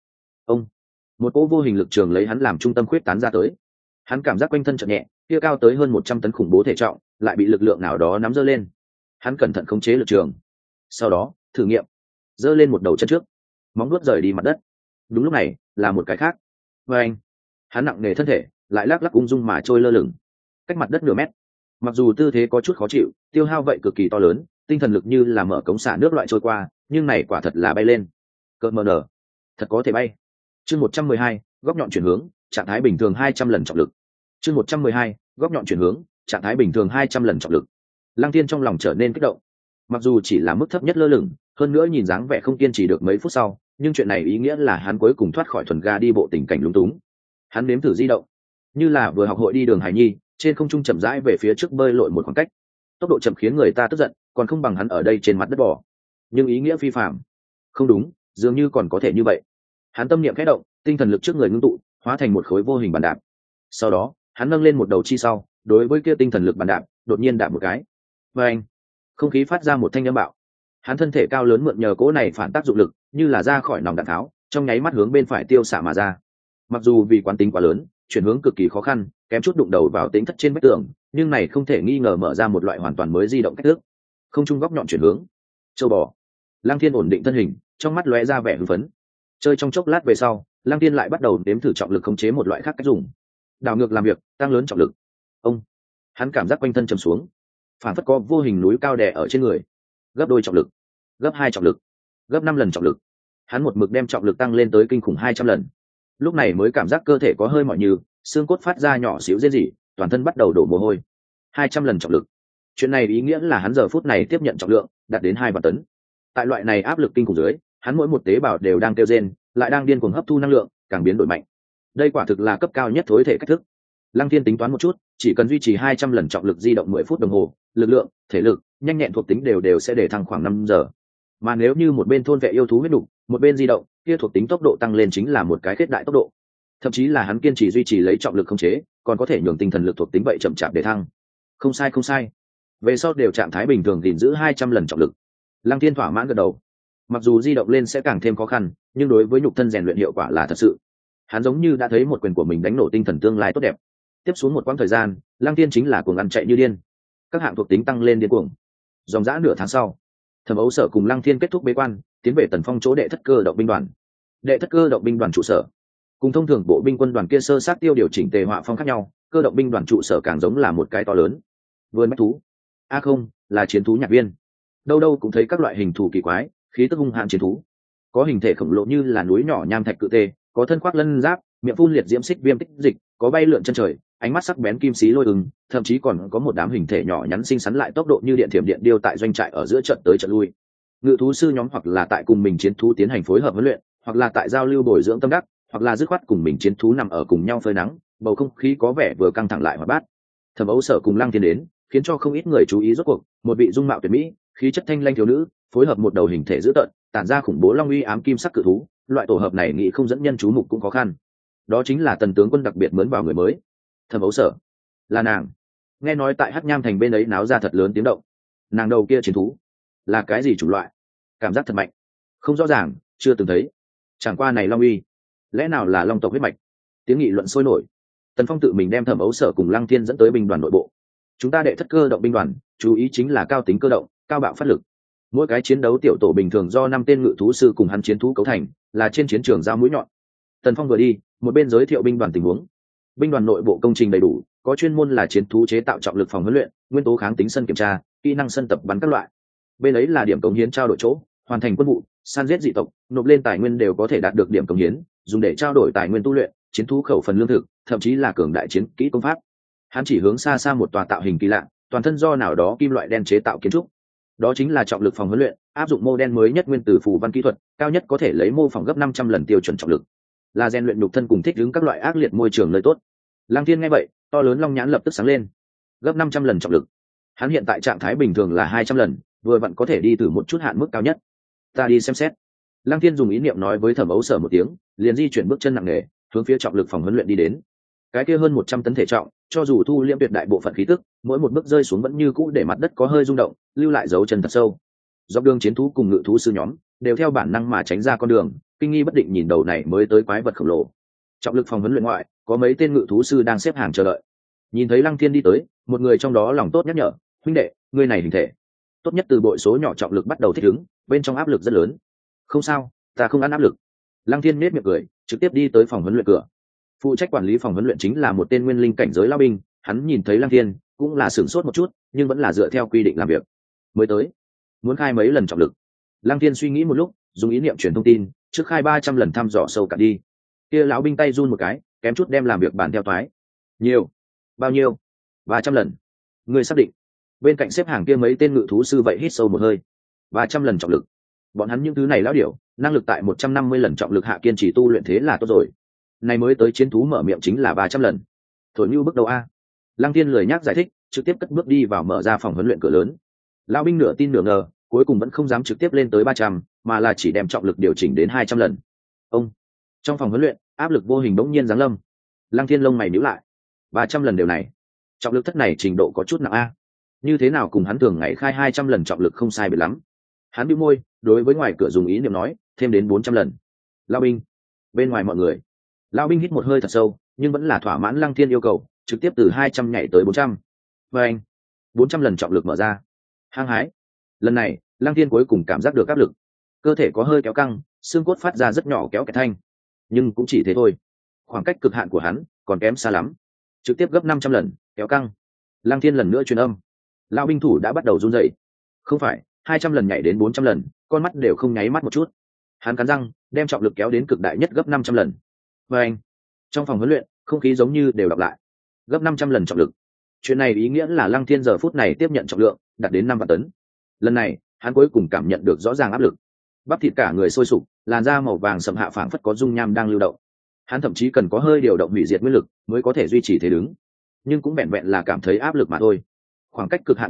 Một cỗ vô hình lực trường lấy hắn làm trung tâm khuyết tán ra tới. Hắn cảm giác quanh thân chợt nhẹ, kia cao tới hơn 100 tấn khủng bố thể trọng, lại bị lực lượng nào đó nắm giơ lên. Hắn cẩn thận khống chế lực trường. Sau đó, thử nghiệm, giơ lên một đầu chân trước, móng vuốt rời đi mặt đất. Đúng lúc này, là một cái khác. Và anh, hắn nặng nề thân thể, lại lắc lắc ung dung mà trôi lơ lửng, cách mặt đất nửa mét. Mặc dù tư thế có chút khó chịu, tiêu hao vậy cực kỳ to lớn, tinh thần lực như là mở cống xả nước loại trôi qua, nhưng này quả thật là bay lên. Cơn mờ nở, thật có thể bay. Chương 112, góc nhọn chuyển hướng, trạng thái bình thường 200 lần trọng lực. Chương 112, góc nhọn chuyển hướng, trạng thái bình thường 200 lần trọng lực. Lăng Thiên trong lòng trở nên kích động. Mặc dù chỉ là mức thấp nhất lơ lửng, hơn nữa nhìn dáng vẻ không kiên trì được mấy phút sau, nhưng chuyện này ý nghĩa là hắn cuối cùng thoát khỏi thuần ga đi bộ tình cảnh lúng túng. Hắn nếm thử di động, như là vừa học hội đi đường hài nhi, trên không trung chậm rãi về phía trước bơi lội một khoảng cách. Tốc độ chậm khiến người ta tức giận, còn không bằng hắn ở đây trên mặt đất bò. Nhưng ý nghĩa phi phàm. Không đúng, dường như còn có thể như vậy. Hắn tâm niệm khẽ động, tinh thần lực trước người ngưng tụ, hóa thành một khối vô hình bàn đạp. Sau đó, hắn nâng lên một đầu chi sau, đối với kia tinh thần lực bàn đạp, đột nhiên đạp một cái. Và anh, không khí phát ra một thanh âm bạo. Hắn thân thể cao lớn mượn nhờ cỗ này phản tác dụng lực, như là ra khỏi nòng đạn tháo, trong nháy mắt hướng bên phải tiêu xạ mà ra. Mặc dù vì quán tính quá lớn, chuyển hướng cực kỳ khó khăn, kém chút đụng đầu vào tính thất trên vách tường, nhưng này không thể nghi ngờ mở ra một loại hoàn toàn mới di động cách thức. Không trung góc nhọn chuyển hướng. Châu bò. Lăng Thiên ổn định thân hình, trong mắt lóe ra vẻ hưng phấn. Chơi trong chốc lát về sau, Lăng Thiên lại bắt đầu nếm thử trọng lực khống chế một loại khác cách dùng. Đảo ngược làm việc, tăng lớn trọng lực. Hắn cảm giác quanh thân trầm xuống, phản phất có vô hình núi cao đè ở trên người. Gấp đôi trọng lực, gấp 2 trọng lực, gấp 5 lần trọng lực. Hắn một mực đem trọng lực tăng lên tới kinh khủng 200 lần. Lúc này mới cảm giác cơ thể có hơi mỏi như, xương cốt phát ra nhỏ xíu rên rỉ, toàn thân bắt đầu đổ mồ hôi. 200 lần trọng lực. Chuyện này ý nghĩa là hắn giờ phút này tiếp nhận trọng lượng đạt đến 2 vạn tấn. Tại loại này áp lực kinh khủng dưới, hắn mỗi một tế bào đều đang kêu rên, lại đang điên cuồng hấp thu năng lượng, càng biến đổi mạnh. Đây quả thực là cấp cao nhất thối thể cách thức. Lăng Thiên tính toán một chút, chỉ cần duy trì 200 lần trọng lực di động 10 phút đồng hồ, lực lượng, thể lực, nhanh nhẹn thuộc tính đều sẽ để thăng khoảng 5 giờ. Mà nếu như một bên thôn vệ yêu thú huyết đục, một bên di động, kia thuộc tính tốc độ tăng lên chính là một cái khết đại tốc độ. Thậm chí là hắn kiên trì duy trì lấy trọng lực không chế, còn có thể nhường tinh thần lực thuộc tính vậy chậm chạp để thăng. Không sai không sai. Về sau đều trạng thái bình thường gìn giữ 200 lần trọng lực. Lăng Thiên thỏa mãn gật đầu. Mặc dù di động lên sẽ càng thêm khó khăn, nhưng đối với nhục thân rèn luyện hiệu quả là thật sự. Hắn giống như đã thấy một quyền của mình đánh nổ tinh thần tương lai tốt đẹp. Tiếp xuống một quãng thời gian, Lăng Thiên chính là cuồng ăn chạy như điên. Các hạng thuộc tính tăng lên điên cuồng. Dòng dã nửa tháng sau, Thẩm Ấu Sở cùng Lăng Thiên kết thúc bế quan, tiến về Tần Phong chỗ đệ thất cơ động binh đoàn. Đệ thất cơ động binh đoàn trụ sở, cùng thông thường bộ binh quân đoàn kia sơ sát tiêu điều chỉnh tề họa phong khác nhau, cơ động binh đoàn trụ sở càng giống là một cái to lớn vườn bách thú. Không, là chiến thú nhạc viên. Đâu đâu cũng thấy các loại hình thù kỳ quái, khí tức hung hãn chiến thú. Có hình thể khổng lồ như là núi nhỏ nham thạch cự tê, có thân khoác lân giáp, miệng phun liệt diễm xích viêm tích dịch, có bay lượn chân trời, ánh mắt sắc bén kim xí lôi ưng, thậm chí còn có một đám hình thể nhỏ nhắn xinh xắn lại tốc độ như điện thiểm điện điêu tại doanh trại ở giữa trận tới trận lui. Ngự thú sư nhóm hoặc là tại cùng mình chiến thú tiến hành phối hợp huấn luyện, hoặc là tại giao lưu bồi dưỡng tâm đắc, hoặc là dứt khoát cùng mình chiến thú nằm ở cùng nhau phơi nắng, bầu không khí có vẻ vừa căng thẳng lại hoạt bát. Thẩm Ấu Sở cùng Lăng Thiên đến, khiến cho không ít người chú ý rốt cuộc, một vị dung mạo tuyệt mỹ, khí chất thanh lanh thiếu nữ, phối hợp một đầu hình thể dữ tợn, tản ra khủng bố long uy ám kim sắc cự thú, loại tổ hợp này nghĩ không dẫn nhân chú mục cũng khó khăn. Đó chính là Tần tướng quân đặc biệt mướn vào người mới. Thẩm Ấu Sở, là nàng. Nghe nói tại Hắc Nham thành bên ấy náo ra thật lớn tiếng động. Nàng đầu kia chiến thú, là cái gì chủng loại? Cảm giác thật mạnh. Không rõ ràng, chưa từng thấy. Chẳng qua này long uy, lẽ nào là long tộc huyết mạch? Tiếng nghị luận sôi nổi. Tần Phong tự mình đem Thẩm Ấu Sở cùng Lăng Thiên dẫn tới binh đoàn nội bộ. Chúng ta đệ thất cơ động binh đoàn, chú ý chính là cao tính cơ động, cao bạo phát lực. Mỗi cái chiến đấu tiểu tổ bình thường do 5 tên ngự thú sư cùng hắn chiến thú cấu thành, là trên chiến trường giao mũi nhọn. Tần Phong vừa đi, một bên giới thiệu binh đoàn tình huống. Binh đoàn nội bộ công trình đầy đủ, có chuyên môn là chiến thú chế tạo trọng lực phòng huấn luyện, nguyên tố kháng tính sân kiểm tra, kỹ năng sân tập bắn các loại. Bên ấy là điểm cống hiến trao đổi chỗ, hoàn thành quân vụ, săn giết dị tộc, nộp lên tài nguyên đều có thể đạt được điểm cống hiến, dùng để trao đổi tài nguyên tu luyện, chiến thú khẩu phần lương thực, thậm chí là cường đại chiến kỹ công pháp. Hắn chỉ hướng xa xa một tòa tạo hình kỳ lạ, toàn thân do nào đó kim loại đen chế tạo kiến trúc. Đó chính là trọng lực phòng huấn luyện, áp dụng mô đen mới nhất nguyên tử phù văn kỹ thuật, cao nhất có thể lấy mô phỏng gấp 500 lần tiêu chuẩn trọng lực, là rèn luyện nhục thân cùng thích ứng các loại ác liệt môi trường nơi tốt. Lăng Thiên nghe vậy, to lớn long nhãn lập tức sáng lên. Gấp 500 lần trọng lực. Hắn hiện tại trạng thái bình thường là 200 lần, vừa vặn có thể đi từ một chút hạn mức cao nhất. Ta đi xem xét. Lăng Thiên dùng ý niệm nói với Thẩm Ấu Sở một tiếng, liền di chuyển bước chân nặng nề, hướng phía trọng lực phòng huấn luyện đi đến. Cái kia hơn 100 tấn thể trọng, cho dù thu liễm tuyệt đại bộ phận khí tức, mỗi một bước rơi xuống vẫn như cũ để mặt đất có hơi rung động, lưu lại dấu chân thật sâu. Dọc đường chiến thú cùng ngự thú sư nhóm đều theo bản năng mà tránh ra con đường, kinh nghi bất định nhìn đầu này mới tới quái vật khổng lồ. Trọng lực phòng huấn luyện ngoại, có mấy tên ngự thú sư đang xếp hàng chờ đợi. Nhìn thấy Lăng Thiên đi tới, một người trong đó lòng tốt nhắc nhở, huynh đệ, ngươi này hình thể tốt nhất từ bội số nhỏ trọng lực bắt đầu thích ứng, bên trong áp lực rất lớn. Không sao, ta không ăn áp lực. Lăng Thiên nét miệng cười, trực tiếp đi tới phòng huấn luyện cửa. Phụ trách quản lý phòng huấn luyện chính là một tên nguyên linh cảnh giới lao binh, hắn nhìn thấy Lăng Thiên cũng là sửng sốt một chút, nhưng vẫn là dựa theo quy định làm việc. Mới tới, muốn khai mấy lần trọng lực. Lăng Thiên suy nghĩ một lúc, dùng ý niệm truyền thông tin, trước khai 300 lần thăm dò sâu cả đi. Kia lão binh tay run một cái, kém chút đem làm việc bàn theo toái. Nhiều? Bao nhiêu? 300 lần. Người xác định? Bên cạnh xếp hàng kia mấy tên ngự thú sư vậy hít sâu một hơi. 300 lần trọng lực. Bọn hắn những thứ này lão điểu, năng lực tại 150 lần trọng lực hạ kiên trì tu luyện thế là tốt rồi. Này mới tới chiến thú mở miệng chính là 300 lần. Thổi như bước đầu a. Lăng Thiên lười nhác giải thích, trực tiếp cất bước đi vào mở ra phòng huấn luyện cửa lớn. Lão binh nửa tin nửa ngờ, cuối cùng vẫn không dám trực tiếp lên tới 300, mà là chỉ đem trọng lực điều chỉnh đến 200 lần. Ông. Trong phòng huấn luyện, áp lực vô hình bỗng nhiên giáng lâm. Lăng Thiên lông mày nhíu lại. 300 lần điều này, trọng lực thất này trình độ có chút nặng a. Như thế nào cùng hắn thường ngày khai 200 lần trọng lực không sai biệt lắm. Hắn bĩu môi, đối với ngoài cửa dùng ý niệm nói, thêm đến 400 lần. Lão binh. Bên ngoài mọi người. Lão binh hít một hơi thật sâu, nhưng vẫn là thỏa mãn Lăng Thiên yêu cầu, trực tiếp từ 200 nhảy tới 400. Và anh. 400 lần trọng lực mở ra. Hăng hái. Lần này, Lăng Thiên cuối cùng cảm giác được áp lực. Cơ thể có hơi kéo căng, xương cốt phát ra rất nhỏ kéo kẹt thanh. Nhưng cũng chỉ thế thôi. Khoảng cách cực hạn của hắn còn kém xa lắm. Trực tiếp gấp 500 lần, kéo căng. Lăng Thiên lần nữa truyền âm. Lão binh thủ đã bắt đầu run rẩy. Không phải, 200 lần nhảy đến 400 lần, con mắt đều không nháy mắt một chút. Hắn cắn răng, đem trọng lực kéo đến cực đại nhất gấp 500 lần. Và anh. Trong phòng huấn luyện, không khí giống như đều đọc lại. Gấp 500 lần trọng lực. Chuyện này ý nghĩa là Lăng Thiên giờ phút này tiếp nhận trọng lượng đạt đến 5 vạn tấn. Lần này, hắn cuối cùng cảm nhận được rõ ràng áp lực. Bắp thịt cả người sôi sục, làn da màu vàng sậm hạ phảng phất có dung nham đang lưu động. Hắn thậm chí cần có hơi điều động hủy diệt nguyên lực mới có thể duy trì thế đứng, nhưng cũng vẹn vẹn là cảm thấy áp lực mà thôi. Khoảng cách cực hạn chịu đựng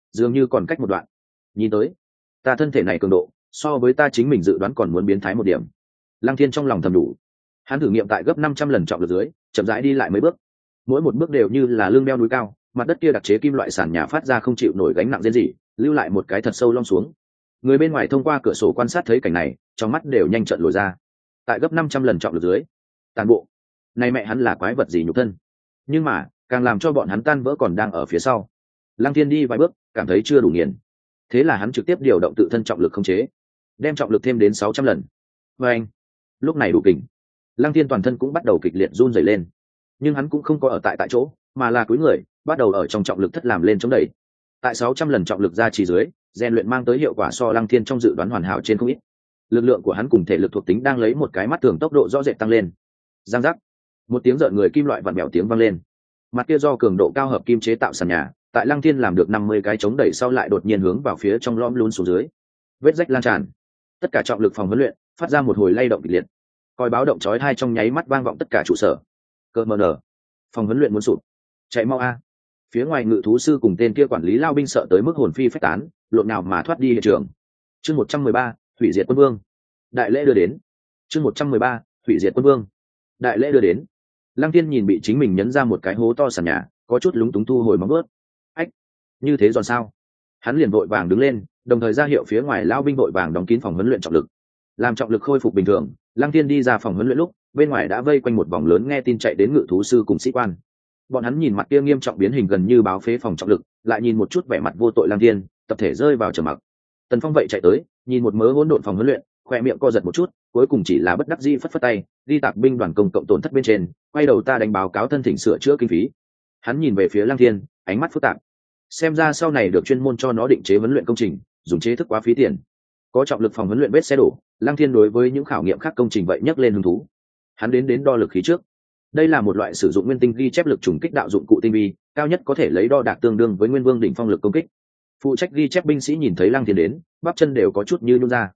dường như còn cách một đoạn. Nhìn tới ta thân thể này cường độ so với ta chính mình dự đoán còn muốn biến thái một điểm. Lăng Thiên trong lòng thầm đủ. Hắn thử nghiệm tại gấp 500 lần trọng lực dưới, chậm rãi đi lại mấy bước. Mỗi một bước đều như là lưng đeo núi cao, mặt đất kia đặc chế kim loại sàn nhà phát ra không chịu nổi gánh nặng rên rỉ, lưu lại một cái thật sâu lom xuống. Người bên ngoài thông qua cửa sổ quan sát thấy cảnh này, trong mắt đều nhanh trợn lồi ra. Tại gấp 500 lần trọng lực dưới, tàn bộ. Này mẹ hắn là quái vật gì nhục thân? Nhưng mà, càng làm cho bọn hắn tan vỡ còn đang ở phía sau. Lăng Thiên đi vài bước, cảm thấy chưa đủ nghiền. Thế là hắn trực tiếp điều động tự thân trọng lực khống chế, đem trọng lực thêm đến 600 lần. Và anh, lúc này đủ kình. Lăng Thiên toàn thân cũng bắt đầu kịch liệt run rẩy lên. Nhưng hắn cũng không có ở tại chỗ, mà là cúi người, bắt đầu ở trong trọng lực thất làm lên chống đẩy. Tại 600 lần trọng lực ra chỉ dưới, rèn luyện mang tới hiệu quả so Lăng Thiên trong dự đoán hoàn hảo trên không ít. Lực lượng của hắn cùng thể lực thuộc tính đang lấy một cái mắt thường tốc độ rõ rệt tăng lên. Giang giác, một tiếng rợn người kim loại vặn bèo tiếng vang lên. Mặt kia do cường độ cao hợp kim chế tạo sàn nhà, tại Lăng Thiên làm được 50 cái chống đẩy sau lại đột nhiên hướng vào phía trong lõm lún xuống dưới. Vết rách lan tràn. Tất cả trọng lực phòng huấn luyện phát ra một hồi lay động kịch liệt. Còi báo động chói tai trong nháy mắt vang vọng tất cả trụ sở. Cơ mờ nở, phòng huấn luyện muốn sụp. Chạy mau a. Phía ngoài ngự thú sư cùng tên kia quản lý lao binh sợ tới mức hồn phi phách tán, lộn nào mà thoát đi hiện trường. Chương 113, hủy diệt quân vương. Đại lễ đưa đến. Chương 113, hủy diệt quân vương. Đại lễ đưa đến. Lăng Thiên nhìn bị chính mình nhấn ra một cái hố to sàn nhà, có chút lúng túng thu hồi móng vuốt. Ách, như thế giòn sao? Hắn liền vội vàng đứng lên, đồng thời ra hiệu phía ngoài lao binh vội vàng đóng kín phòng huấn luyện trọng lực. Làm trọng lực khôi phục bình thường, Lăng Thiên đi ra phòng huấn luyện lúc, bên ngoài đã vây quanh một vòng lớn nghe tin chạy đến ngự thú sư cùng sĩ quan. Bọn hắn nhìn mặt kia nghiêm trọng biến hình gần như báo phế phòng trọng lực, lại nhìn một chút vẻ mặt vô tội Lăng Thiên, tập thể rơi vào trầm mặc. Tần Phong vậy chạy tới, nhìn một mớ hỗn độn phòng huấn luyện, khoe miệng co giật một chút, cuối cùng chỉ là bất đắc dĩ phất phất tay, đi tạc binh đoàn công cộng tổn thất bên trên, quay đầu ta đánh báo cáo thân thỉnh sửa chữa kinh phí. Hắn nhìn về phía Lăng Thiên, ánh mắt phức tạp. Xem ra sau này được chuyên môn cho nó định chế huấn luyện công trình, dùng chế thức quá phí tiền. Có trọng lực phòng huấn luyện vết xe đổ, Lăng Thiên đối với những khảo nghiệm khác công trình vậy nhấc lên hứng thú. Hắn đến đo lực khí trước. Đây là một loại sử dụng nguyên tinh ghi chép lực trùng kích đạo dụng cụ tinh vi, cao nhất có thể lấy đo đạc tương đương với nguyên vương đỉnh phong lực công kích. Phụ trách ghi chép binh sĩ nhìn thấy Lăng Thiên đến, bắp chân đều có chút như nhún ra.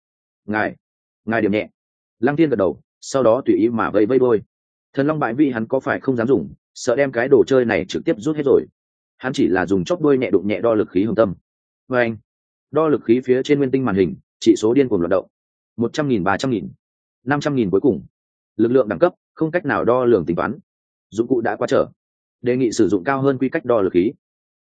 Ngài điểm nhẹ. Lăng Thiên gật đầu, sau đó tùy ý mà vẫy vẫy đôi. Thần Long bại vi hắn có phải không dám dùng, sợ đem cái đồ chơi này trực tiếp rút hết rồi. Hắn chỉ là dùng chóp đuôi nhẹ đụng nhẹ đo lực khí hồng tâm. Và anh, đo lực khí phía trên nguyên tinh màn hình, chỉ số điên cuồng loạt động. 100.000, 300.000, 500.000 cuối cùng. Lực lượng đẳng cấp không cách nào đo lường tính toán. Dụng cụ đã qua trở. Đề nghị sử dụng cao hơn quy cách đo lực khí.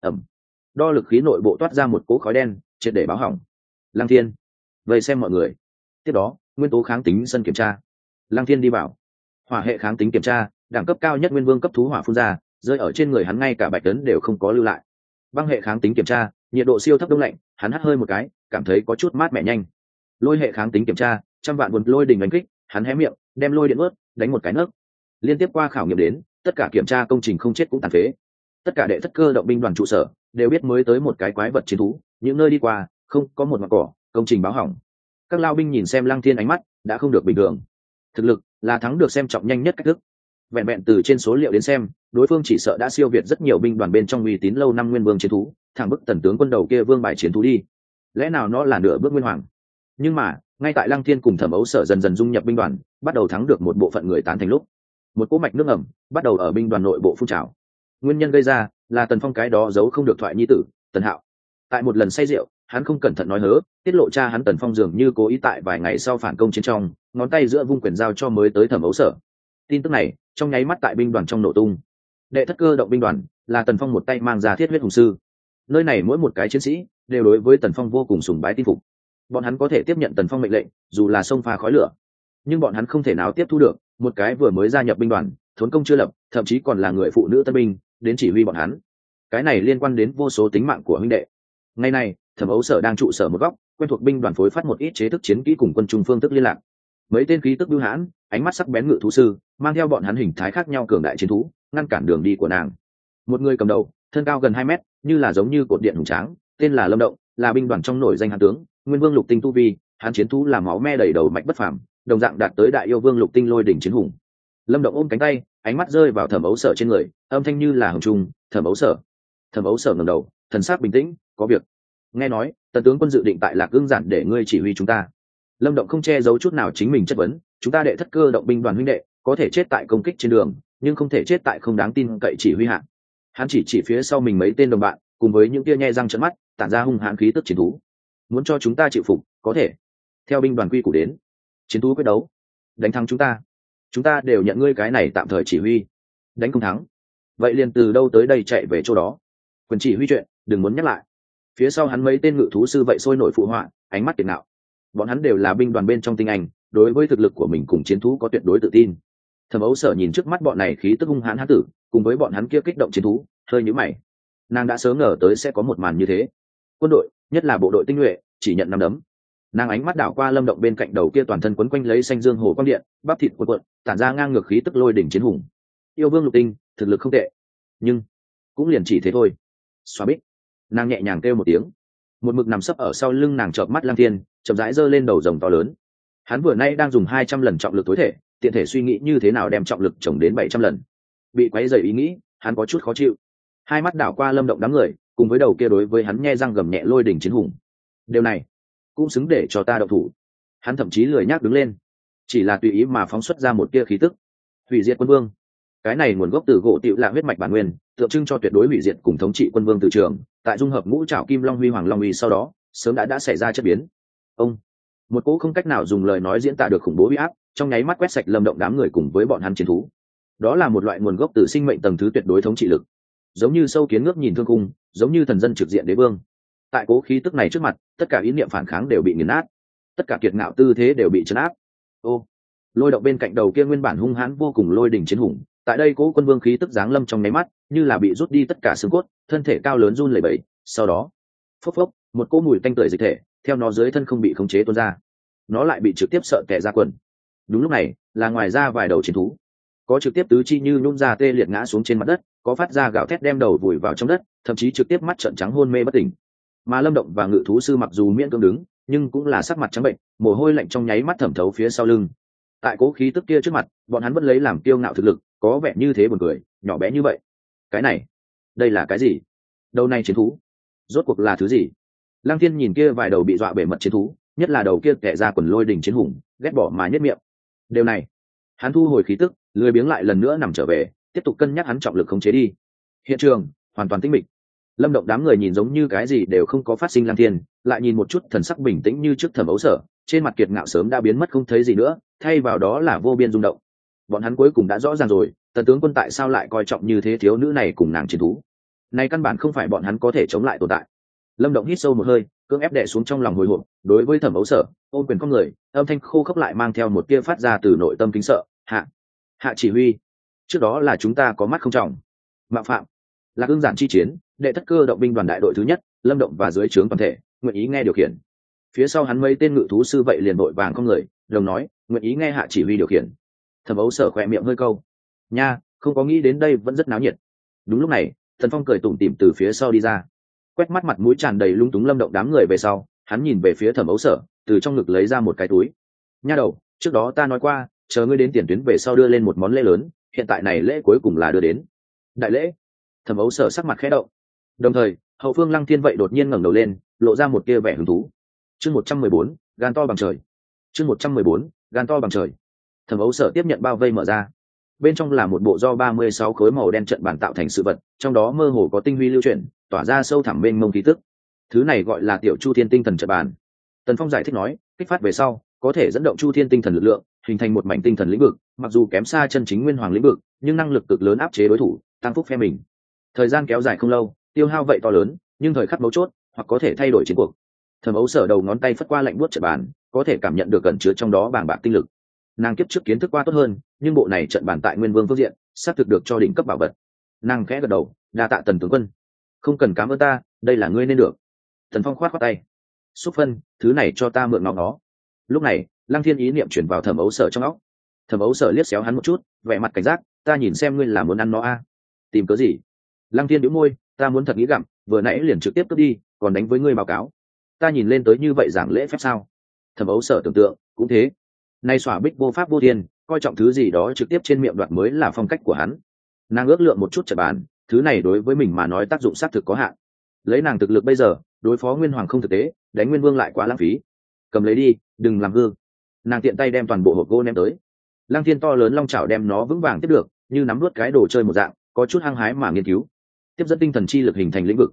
Đo lực khí nội bộ toát ra một cỗ khói đen, triệt để báo hỏng. Lăng Thiên, vậy xem mọi người. Tiếp đó, nguyên tố kháng tính sân kiểm tra. Lăng Thiên đi vào. Hỏa hệ kháng tính kiểm tra, đẳng cấp cao nhất nguyên vương cấp thú hỏa phun ra, rơi ở trên người hắn ngay cả bạch tấn đều không có lưu lại. Băng hệ kháng tính kiểm tra, nhiệt độ siêu thấp đông lạnh, hắn hắt hơi một cái, cảm thấy có chút mát mẻ nhanh. Lôi hệ kháng tính kiểm tra, trăm vạn buồn lôi đình đánh kích, hắn hé miệng, đem lôi điện ướt, đánh một cái nấc. Liên tiếp qua khảo nghiệm đến, tất cả kiểm tra công trình không chết cũng tàn phế. Tất cả đệ thất cơ động binh đoàn trụ sở đều biết mới tới một cái quái vật chiến thú, những nơi đi qua không có một ngọn cỏ, công trình báo hỏng. Các lao binh nhìn xem Lăng Thiên ánh mắt đã không được bình thường. Thực lực là thắng được xem trọng nhanh nhất cách thức. Vẹn vẹn từ trên số liệu đến xem, đối phương chỉ sợ đã siêu việt rất nhiều binh đoàn bên trong uy tín lâu năm nguyên vương chiến thú, thẳng bức tần tướng quân đầu kia vương bài chiến thú đi. Lẽ nào nó là nửa bước nguyên hoàng? Nhưng mà ngay tại Lăng Thiên cùng Thẩm Ấu Sở dần dần dung nhập binh đoàn, bắt đầu thắng được một bộ phận người tán thành lúc, một cỗ mạch nước ẩm bắt đầu ở binh đoàn nội bộ phun trào. Nguyên nhân gây ra là Tần Phong cái đó giấu không được thoại nhi tử Tần Hạo. Tại một lần say rượu, hắn không cẩn thận nói hớ, tiết lộ cha hắn Tần Phong dường như cố ý tại vài ngày sau phản công chiến trong, ngón tay giữa vung quyền giao cho mới tới Thẩm Ấu Sở. Tin tức này trong nháy mắt tại binh đoàn trong nổ tung. Đệ thất cơ động binh đoàn là Tần Phong một tay mang ra thiết huyết hùng sư. Nơi này mỗi một cái chiến sĩ đều đối với Tần Phong vô cùng sùng bái tin phục. Bọn hắn có thể tiếp nhận Tần Phong mệnh lệnh, dù là xông pha khói lửa, nhưng bọn hắn không thể nào tiếp thu được một cái vừa mới gia nhập binh đoàn, thốn công chưa lập, thậm chí còn là người phụ nữ tân binh đến chỉ huy bọn hắn. Cái này liên quan đến vô số tính mạng của huynh đệ. Ngày này, Thẩm Ấu Sở đang trụ sở một góc, quen thuộc binh đoàn phối phát một ít chế thức chiến kỹ cùng quân trung phương thức liên lạc. Mấy tên khí tức bưu hãn, ánh mắt sắc bén ngự thú sư, mang theo bọn hắn hình thái khác nhau cường đại chiến thú, ngăn cản đường đi của nàng. Một người cầm đầu, thân cao gần 2 mét, như là giống như cột điện hùng tráng, tên là Lâm Động, là binh đoàn trong nổi danh hán tướng, nguyên vương lục tinh tu vi, hắn chiến thú là máu me đầy đầu mạch bất phàm, đồng dạng đạt tới đại yêu vương lục tinh lôi đỉnh chiến hùng. Lâm Động ôm cánh tay, ánh mắt rơi vào Thẩm Ấu Sở trên người, âm thanh như là hồng trung, "Thẩm Ấu Sở." Thẩm Ấu Sở ngẩng đầu, thần sắc bình tĩnh, "Có việc." "Nghe nói Tần tướng quân dự định tại Lạc Ưng giản để ngươi chỉ huy chúng ta." Lâm Động không che giấu chút nào chính mình chất vấn, "Chúng ta đệ thất cơ động binh đoàn huynh đệ có thể chết tại công kích trên đường, nhưng không thể chết tại không đáng tin cậy chỉ huy hạ." Hắn chỉ phía sau mình mấy tên đồng bạn, cùng với những kia nhe răng trợn mắt, tản ra hung hãn khí tức chiến thú. Muốn cho chúng ta chịu phục có thể, theo binh đoàn quy củ đến, chiến thú quyết đấu, đánh thắng chúng ta đều nhận ngươi cái này tạm thời chỉ huy. Đánh không thắng, vậy liền từ đâu tới đây chạy về chỗ đó. Quyền chỉ huy chuyện đừng muốn nhắc lại. Phía sau hắn mấy tên ngự thú sư vậy sôi nổi phụ họa, ánh mắt kiệt ngạo. Bọn hắn đều là binh đoàn bên trong tinh anh, đối với thực lực của mình cùng chiến thú có tuyệt đối tự tin. Thẩm Ấu Sở nhìn trước mắt bọn này khí tức hung hãn hán tử, cùng với bọn hắn kia kích động chiến thú, hơi nhíu mày. Nàng đã sớm ngờ tới sẽ có một màn như thế. Quân đội, nhất là bộ đội tinh nhuệ, chỉ nhận năm đấm. Nàng ánh mắt đảo qua Lâm Động bên cạnh đầu kia toàn thân quấn quanh lấy xanh dương hồ quang điện, bắp thịt cuộn cuộn, tản ra ngang ngược khí tức lôi đỉnh chiến hùng. Yêu Vương Lục Tinh, thực lực không tệ, nhưng cũng liền chỉ thế thôi. Xoa bích. Nàng nhẹ nhàng kêu một tiếng. Một mực nằm sấp ở sau lưng nàng chợp mắt Lăng Thiên, chậm rãi giơ lên đầu rồng to lớn. Hắn vừa nay đang dùng 200 lần trọng lực tối thể, tiện thể suy nghĩ như thế nào đem trọng lực chồng đến 700 lần. Bị quấy rầy ý nghĩ, hắn có chút khó chịu. Hai mắt đảo qua Lâm Động đám người, cùng với đầu kia đối với hắn nhe răng gầm nhẹ lôi đỉnh chiến hùng. Điều này cũng xứng để cho ta động thủ. Hắn thậm chí lười nhác đứng lên, chỉ là tùy ý mà phóng xuất ra một tia khí tức. Hủy diệt quân vương. Cái này nguồn gốc từ gỗ tựu là huyết mạch bản nguyên, tượng trưng cho tuyệt đối hủy diệt cùng thống trị quân vương từ trường. Tại dung hợp ngũ trảo kim long huy hoàng long uy sau đó, sớm đã xảy ra chất biến. Ông, một cỗ không cách nào dùng lời nói diễn tả được khủng bố uy áp, trong nháy mắt quét sạch Lâm Động đám người cùng với bọn hắn chiến thú. Đó là một loại nguồn gốc từ sinh mệnh tầng thứ tuyệt đối thống trị lực, giống như sâu kiến ngước nhìn thương cung, giống như thần dân trực diện đế vương. Tại cố khí tức này trước mặt, tất cả ý niệm phản kháng đều bị nghiền nát, tất cả kiệt ngạo tư thế đều bị chấn áp. Ô, lôi động bên cạnh đầu kia nguyên bản hung hãn vô cùng lôi đỉnh chiến hùng, tại đây cố quân vương khí tức giáng lâm trong nháy mắt, như là bị rút đi tất cả xương cốt, thân thể cao lớn run lẩy bẩy. Sau đó, phốc phốc, một cỗ mùi tanh tưởi dịch thể theo nó dưới thân không bị khống chế tuôn ra, nó lại bị trực tiếp sợ tè ra quần. Đúng lúc này, là ngoài ra vài đầu chiến thú, có trực tiếp tứ chi như nhung ra tê liệt ngã xuống trên mặt đất, có phát ra gào thét đem đầu vùi vào trong đất, thậm chí trực tiếp mắt trợn trắng hôn mê bất tỉnh. Mà Lâm Động và ngự thú sư mặc dù miễn cưỡng đứng, nhưng cũng là sắc mặt trắng bệnh, mồ hôi lạnh trong nháy mắt thẩm thấu phía sau lưng. Tại cố khí tức kia trước mặt, bọn hắn vẫn lấy làm kiêu ngạo thực lực, có vẻ như thế buồn cười, nhỏ bé như vậy. Cái này, đây là cái gì? Đầu này chiến thú, rốt cuộc là thứ gì? Lăng Thiên nhìn kia vài đầu bị dọa bể mật chiến thú, nhất là đầu kia kẻ ra quần lôi đỉnh chiến hùng, ghét bỏ mà nhếch miệng. Điều này, hắn thu hồi khí tức, lười biếng lại lần nữa nằm trở về, tiếp tục cân nhắc hắn trọng lực khống chế đi. Hiện trường hoàn toàn tĩnh mịch. Lâm Động đám người nhìn giống như cái gì đều không có phát sinh. Lăng Thiên lại nhìn một chút thần sắc bình tĩnh như trước Thẩm Ấu Sở, trên mặt kiệt ngạo sớm đã biến mất không thấy gì nữa, thay vào đó là vô biên rung động. Bọn hắn cuối cùng đã rõ ràng rồi, Tần tướng quân tại sao lại coi trọng như thế thiếu nữ này cùng nàng chiến thú. Này căn bản không phải bọn hắn có thể chống lại tồn tại. Lâm Động hít sâu một hơi, cưỡng ép đè xuống trong lòng hồi hộp, đối với Thẩm Ấu Sở, ôm quyền con người, âm thanh khô khốc lại mang theo một tia phát ra từ nội tâm kính sợ. Hạ chỉ huy, trước đó là chúng ta có mắt không trọng, mạo phạm. Là ương giản chi chiến, đệ thất cơ động binh đoàn đại đội thứ nhất, Lâm Động và dưới trướng toàn thể nguyện ý nghe điều khiển. Phía sau hắn mấy tên ngự thú sư vậy liền vội vàng con người, đồng nói nguyện ý nghe hạ chỉ huy điều khiển. Thẩm Ấu Sở khỏe miệng hơi câu, nha, không có nghĩ đến đây vẫn rất náo nhiệt. Đúng lúc này, Thần Phong cười tủm tỉm từ phía sau đi ra, quét mắt mặt mũi tràn đầy lung túng Lâm Động đám người về sau, hắn nhìn về phía Thẩm Ấu Sở, từ trong ngực lấy ra một cái túi. Nha đầu, trước đó ta nói qua, chờ ngươi đến tiền tuyến về sau đưa lên một món lễ lớn, hiện tại này lễ cuối cùng là đưa đến. Đại lễ. Thẩm Ấu Sở sắc mặt khẽ động, đồng thời hậu phương Lăng Thiên vậy đột nhiên ngẩng đầu lên, lộ ra một tia vẻ hứng thú. Chương 114, gan to bằng trời. Chương 114, gan to bằng trời. Thẩm Ấu Sở tiếp nhận bao vây mở ra, bên trong là một bộ do 36 khối màu đen trận bản tạo thành sự vật, trong đó mơ hồ có tinh huy lưu chuyển, tỏa ra sâu thẳm bên mông khí tức. Thứ này gọi là Tiểu Chu Thiên Tinh Thần trận bản. Tần Phong giải thích nói, kích phát về sau có thể dẫn động Chu Thiên tinh thần lực lượng, hình thành một mảnh tinh thần lĩnh vực, mặc dù kém xa chân chính nguyên hoàng lĩnh vực, nhưng năng lực cực lớn áp chế đối thủ, tăng phúc phe mình. Thời gian kéo dài không lâu, tiêu hao vậy to lớn, nhưng thời khắc mấu chốt hoặc có thể thay đổi chiến cuộc. Thẩm Ấu Sở đầu ngón tay phất qua lạnh buốt trận bàn, có thể cảm nhận được cẩn chứa trong đó bàng bạc tinh lực. Nàng kiếp trước kiến thức qua tốt hơn, nhưng bộ này trận bàn tại Nguyên Vương phương diện xác thực được cho đỉnh cấp bảo vật. Nàng khẽ gật đầu, đa tạ Tần tướng quân. Không cần cảm ơn ta, đây là ngươi nên được. Tần Phong khoát khoát tay, xúc phân, thứ này cho ta mượn ngọc nó. Lúc này, Lăng Thiên ý niệm chuyển vào Thẩm Ấu Sở trong óc. Thẩm Ấu Sở liếc xéo hắn một chút, vẻ mặt cảnh giác, ta nhìn xem ngươi là muốn ăn nó a? Tìm cớ gì? Lăng Thiên nhíu môi, ta muốn thật nghĩ gặm, vừa nãy liền trực tiếp cướp đi, còn đánh với ngươi báo cáo. Ta nhìn lên tới như vậy giảng lễ phép sao? Thẩm Ấu Sở tưởng tượng, cũng thế. Nay xỏa bích vô pháp vô thiên, coi trọng thứ gì đó trực tiếp trên miệng đoạt mới là phong cách của hắn. Nàng ước lượng một chút trận bàn, thứ này đối với mình mà nói tác dụng xác thực có hạn. Lấy nàng thực lực bây giờ, đối phó Nguyên Hoàng không thực tế, đánh Nguyên Vương lại quá lãng phí. Cầm lấy đi, đừng làm hư. Nàng tiện tay đem toàn bộ hộp gỗ ném tới. Lăng Thiên to lớn long chảo đem nó vững vàng tiếp được, như nắm nuốt cái đồ chơi một dạng, có chút hăng hái mà nghiên cứu. Tiếp dẫn tinh thần chi lực hình thành lĩnh vực,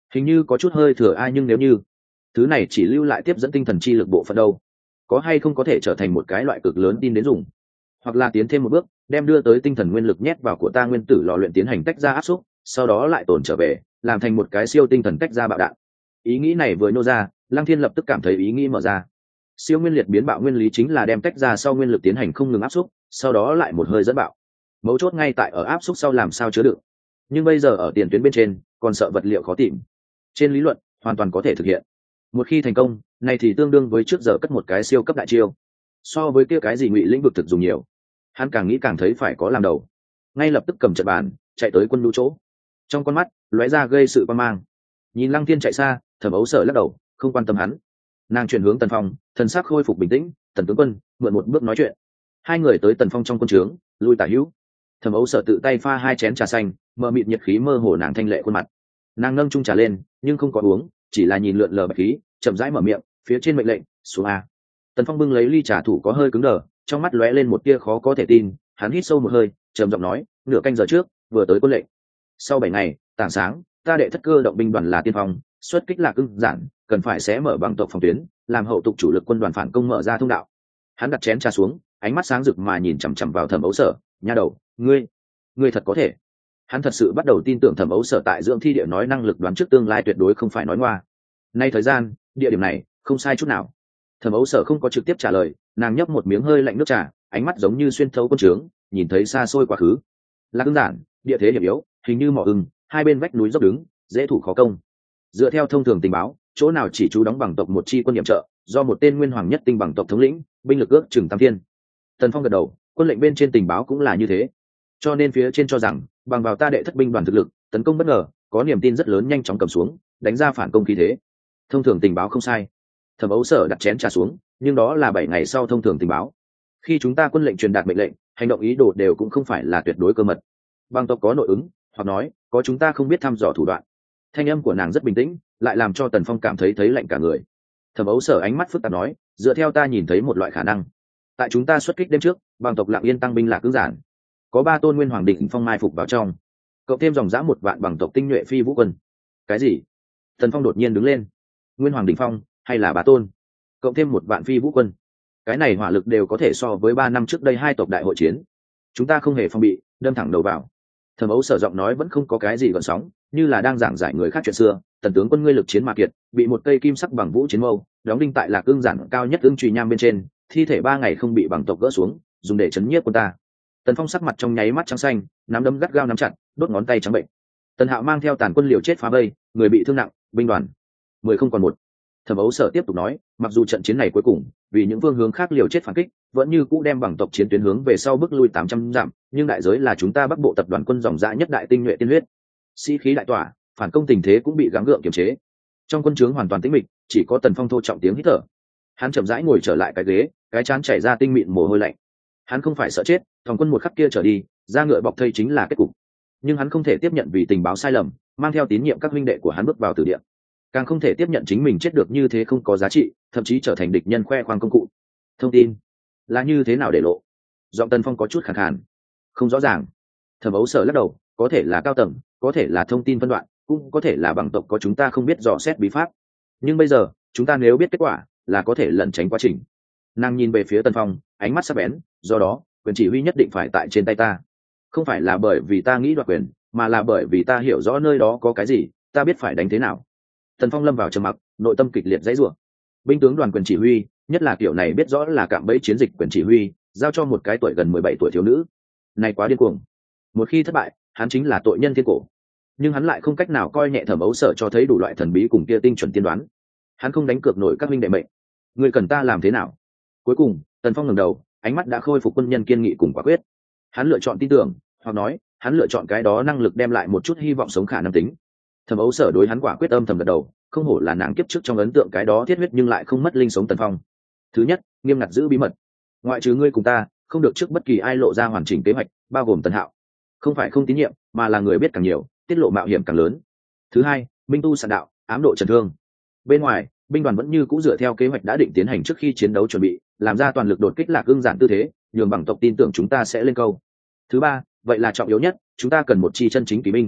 hình như có chút hơi thừa ai, nhưng nếu như thứ này chỉ lưu lại tiếp dẫn tinh thần chi lực bộ phận đâu, có hay không có thể trở thành một cái loại cực lớn tin đến dùng, hoặc là tiến thêm một bước đem đưa tới tinh thần nguyên lực nhét vào của ta nguyên tử lò luyện tiến hành tách ra áp xúc, sau đó lại tổn trở về làm thành một cái siêu tinh thần tách ra bạo đạn. Ý nghĩ này vừa nô ra, Lăng Thiên lập tức cảm thấy ý nghĩ mở ra. Siêu nguyên liệt biến bạo nguyên lý chính là đem tách ra sau nguyên lực tiến hành không ngừng áp xúc, sau đó lại một hơi dẫn bạo. Mấu chốt ngay tại ở áp xúc sau làm sao chứa đựng. Nhưng bây giờ ở tiền tuyến bên trên còn sợ vật liệu khó tìm. Trên lý luận hoàn toàn có thể thực hiện. Một khi thành công, này thì tương đương với trước giờ cất một cái siêu cấp đại chiêu. So với kia cái gì ngụy lĩnh vực thực dùng nhiều. Hắn càng nghĩ càng thấy phải có làm đầu. Ngay lập tức cầm trận bàn, chạy tới quân lũ chỗ. Trong con mắt lóe ra gây sự quan mang. Nhìn Lăng Thiên chạy xa, Thẩm Ấu Sở lắc đầu, không quan tâm hắn. Nàng chuyển hướng Tần Phong, thần sắc khôi phục bình tĩnh. Tần tướng quân mượn một bước nói chuyện. Hai người tới Tần Phong trong quân trướng, lui tả hữu. Thẩm Ấu Sở tự tay pha 2 chén trà xanh, mờ mịt nhiệt khí mơ hồ nàng thanh lệ khuôn mặt. Nàng nâng chung trà lên, nhưng không có uống, chỉ là nhìn lượn lờ bạch khí, chậm rãi mở miệng, phía trên mệnh lệnh, xuống a. Tần Phong bưng lấy ly trà thủ có hơi cứng đờ, trong mắt lóe lên một tia khó có thể tin. Hắn hít sâu một hơi, trầm giọng nói, nửa canh giờ trước vừa tới quân lệnh. Sau 7 ngày, tảng sáng, ta đệ thất cơ động binh đoàn là tiên phong, xuất kích Lạc Ưng Giản, cần phải xé mở bằng tộc phòng tuyến, làm hậu tục chủ lực quân đoàn phản công mở ra thông đạo. Hắn đặt chén trà xuống, ánh mắt sáng rực mà nhìn chằm chằm vào Thẩm Ấu Sở. Nha đầu, ngươi thật có thể. Hắn thật sự bắt đầu tin tưởng Thẩm Ấu Sở tại dưỡng thi địa nói năng lực đoán trước tương lai tuyệt đối không phải nói ngoa. Nay thời gian, địa điểm này không sai chút nào. Thẩm Ấu Sở không có trực tiếp trả lời, nàng nhấp một miếng hơi lạnh nước trà, ánh mắt giống như xuyên thấu quân trướng, nhìn thấy xa xôi quá khứ. Lạc Ưng Giản, địa thế hiểm yếu, hình như mỏ ưng, hai bên vách núi dốc đứng, dễ thủ khó công. Dựa theo thông thường tình báo, chỗ nào chỉ chú đóng bằng tộc một chi quân điểm trợ, do một tên nguyên hoàng nhất tinh bằng tộc thống lĩnh, binh lực ước chừng tam thiên. Tần Phong gật đầu, quân lệnh bên trên tình báo cũng là như thế. Cho nên phía trên cho rằng, bằng vào ta đệ thất binh đoàn thực lực, tấn công bất ngờ, có niềm tin rất lớn nhanh chóng cầm xuống, đánh ra phản công khí thế. Thông thường tình báo không sai. Thẩm Ấu Sở đặt chén trà xuống, nhưng đó là 7 ngày sau thông thường tình báo. Khi chúng ta quân lệnh truyền đạt mệnh lệnh, hành động ý đồ đều cũng không phải là tuyệt đối cơ mật. Bằng tộc có nội ứng, hoặc nói, có chúng ta không biết thăm dò thủ đoạn. Thanh âm của nàng rất bình tĩnh, lại làm cho Tần Phong cảm thấy lạnh cả người. Thẩm Ấu Sở ánh mắt phức tạp nói, dựa theo ta nhìn thấy một loại khả năng. Tại chúng ta xuất kích đêm trước, bằng tộc Lặng Yên tăng binh Lạc Ưng Giản, có 3 tôn nguyên hoàng đỉnh phong mai phục vào trong, cộng thêm dòng dã 1 vạn bằng tộc tinh nhuệ phi vũ quân. Cái gì? Tần Phong đột nhiên đứng lên. Nguyên hoàng đỉnh phong hay là 3 tôn, cộng thêm 1 vạn phi vũ quân, cái này hỏa lực đều có thể so với 3 năm trước đây 2 tộc đại hội chiến. Chúng ta không hề phòng bị, đâm thẳng đầu vào. Thẩm Ấu Sở giọng nói vẫn không có cái gì gợn sóng, như là đang giảng giải người khác chuyện xưa. Tần tướng quân ngươi lực chiến mà kiệt, bị một cây kim sắc bằng vũ chiến mâu đóng đinh tại Lạc Ưng Giản cao nhất ưng chùy nham bên trên, thi thể 3 ngày không bị bằng tộc gỡ xuống, dùng để chấn nhiếp quân ta. Tần Phong sắc mặt trong nháy mắt trắng xanh, nắm đấm gắt gao nắm chặt, đốt ngón tay trắng bệnh. Tần Hạo mang theo tàn quân liều chết phá vây, người bị thương nặng, binh đoàn 10 không còn 1. Thẩm Ấu Sở tiếp tục nói, mặc dù trận chiến này cuối cùng vì những phương hướng khác liều chết phản kích, vẫn như cũ đem bằng tộc chiến tuyến hướng về sau bước lui 800 dặm, nhưng đại giới là chúng ta Bắc Bộ tập đoàn quân dòng dã nhất đại tinh nhuệ tiên huyết. Sĩ khí đại tỏa, phản công tình thế cũng bị gắng gượng kiềm chế. Trong quân trướng hoàn toàn tĩnh mịch, chỉ có Tần Phong thô trọng tiếng hít thở. Hắn chậm rãi ngồi trở lại cái ghế, cái trán chảy ra tinh mịn mồ hôi lạnh. Hắn không phải sợ chết, thòng quân một khắc kia trở đi, ra ngựa bọc thây chính là kết cục. Nhưng hắn không thể tiếp nhận vì tình báo sai lầm, mang theo tín nhiệm các huynh đệ của hắn bước vào tử địa. Càng không thể tiếp nhận chính mình chết được như thế không có giá trị, thậm chí trở thành địch nhân khoe khoang công cụ. Thông tin là như thế nào để lộ? Giọng Tần Phong có chút khàn khàn, không rõ ràng. Thẩm Ấu Sở lắc đầu, có thể là cao tầng, có thể là thông tin phân đoạn, cũng có thể là bằng tộc có chúng ta không biết dò xét bí pháp. Nhưng bây giờ chúng ta nếu biết kết quả, là có thể lẩn tránh quá trình. Nàng nhìn về phía Tần Phong, ánh mắt sắc bén, do đó quyền chỉ huy nhất định phải tại trên tay ta. Không phải là bởi vì ta nghĩ đoạt quyền, mà là bởi vì ta hiểu rõ nơi đó có cái gì, ta biết phải đánh thế nào. Tần Phong lâm vào trầm mặc, nội tâm kịch liệt dãy rủa. Binh tướng đoàn quyền chỉ huy, nhất là kiểu này biết rõ là cạm bẫy chiến dịch quyền chỉ huy, giao cho một cái tuổi gần 17 tuổi thiếu nữ, này quá điên cuồng. Một khi thất bại, hắn chính là tội nhân thiên cổ. Nhưng hắn lại không cách nào coi nhẹ Thẩm Ấu Sở cho thấy đủ loại thần bí cùng kia tinh chuẩn tiên đoán. Hắn không đánh cược nổi các huynh đệ mệnh. Người cần ta làm thế nào? Cuối cùng, Tần Phong ngẩng đầu, ánh mắt đã khôi phục quân nhân kiên nghị cùng quả quyết. Hắn lựa chọn tin tưởng, hoặc nói, hắn lựa chọn cái đó năng lực đem lại một chút hy vọng sống khả năng tính. Thẩm Ấu Sở đối hắn quả quyết âm thầm gật đầu, không hổ là nàng kiếp trước trong ấn tượng cái đó thiết huyết nhưng lại không mất linh sống Tần Phong. Thứ nhất, nghiêm ngặt giữ bí mật. Ngoại trừ ngươi cùng ta, không được trước bất kỳ ai lộ ra hoàn chỉnh kế hoạch, bao gồm Tần Hạo. Không phải không tín nhiệm, mà là người biết càng nhiều, tiết lộ mạo hiểm càng lớn. Thứ hai, minh tu sạn đạo, ám độ trần thương. Bên ngoài, binh đoàn vẫn như cũ dựa theo kế hoạch đã định tiến hành trước khi chiến đấu chuẩn bị, làm ra toàn lực đột kích Lạc Ưng Giản tư thế, nhường bằng tộc tin tưởng chúng ta sẽ lên câu. Thứ ba, vậy là trọng yếu nhất, chúng ta cần một chi chân chính kỵ binh.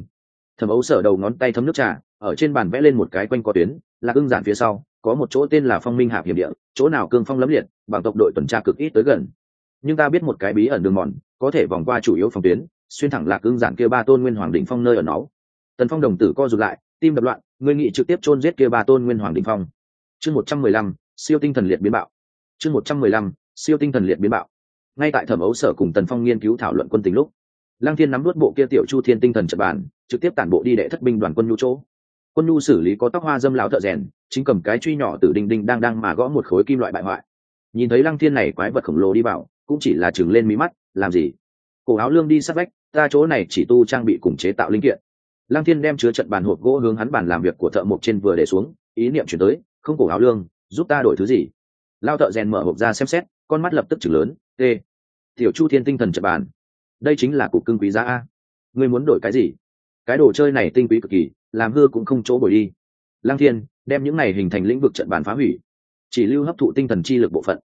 Thẩm Ấu Sở đầu ngón tay thấm nước trà, ở trên bàn vẽ lên một cái quanh co tuyến, Lạc Ưng Giản phía sau có một chỗ tên là Phong Minh Hạp hiểm địa, chỗ nào cương phong lẫm liệt, bằng tộc đội tuần tra cực ít tới gần. Nhưng ta biết một cái bí ẩn đường mòn, có thể vòng qua chủ yếu phòng tuyến, xuyên thẳng Lạc Ưng Giản kia ba tôn nguyên hoàng đỉnh phong nơi ở nó. Tần Phong đồng tử co rụt lại, tim đập loạn, ngươi nghĩ trực tiếp chôn giết kia ba tôn nguyên hoàng đỉnh phong. Chương 115, siêu tinh thần liệt biến bạo. Chương 115, siêu tinh thần liệt biến bạo. Ngay tại Thẩm Ấu Sở cùng Tần Phong nghiên cứu thảo luận quân tình lúc, Lăng Thiên nắm nuốt bộ kia tiểu Chu Thiên tinh thần trận bàn, trực tiếp tản bộ đi đệ thất binh đoàn quân nhu chỗ. Quân nhu xử lý có tóc hoa dâm lão thợ rèn, chính cầm cái truy nhỏ từ đinh đinh đang mà gõ một khối kim loại bại hoại. Nhìn thấy Lăng Thiên này quái vật khổng lồ đi vào, cũng chỉ là chừng lên mí mắt, làm gì? Cổ áo lương đi sát vách, ta chỗ này chỉ tu trang bị cùng chế tạo linh kiện. Lăng Thiên đem chứa trận bàn hộp gỗ hướng hắn bàn làm việc của thợ mộc trên vừa để xuống, ý niệm chuyển tới, không cổ áo lương, giúp ta đổi thứ gì? Lao thợ rèn mở hộp ra xem xét, con mắt lập tức chừng lớn, t. Tiểu Chu Thiên tinh thần trận bàn, đây chính là cục cưng quý giá a. Ngươi muốn đổi cái gì? Cái đồ chơi này tinh quý cực kỳ, làm hư cũng không chỗ bồi đi. Lăng Thiên đem những này hình thành lĩnh vực trận bàn phá hủy, chỉ lưu hấp thụ tinh thần chi lực bộ phận.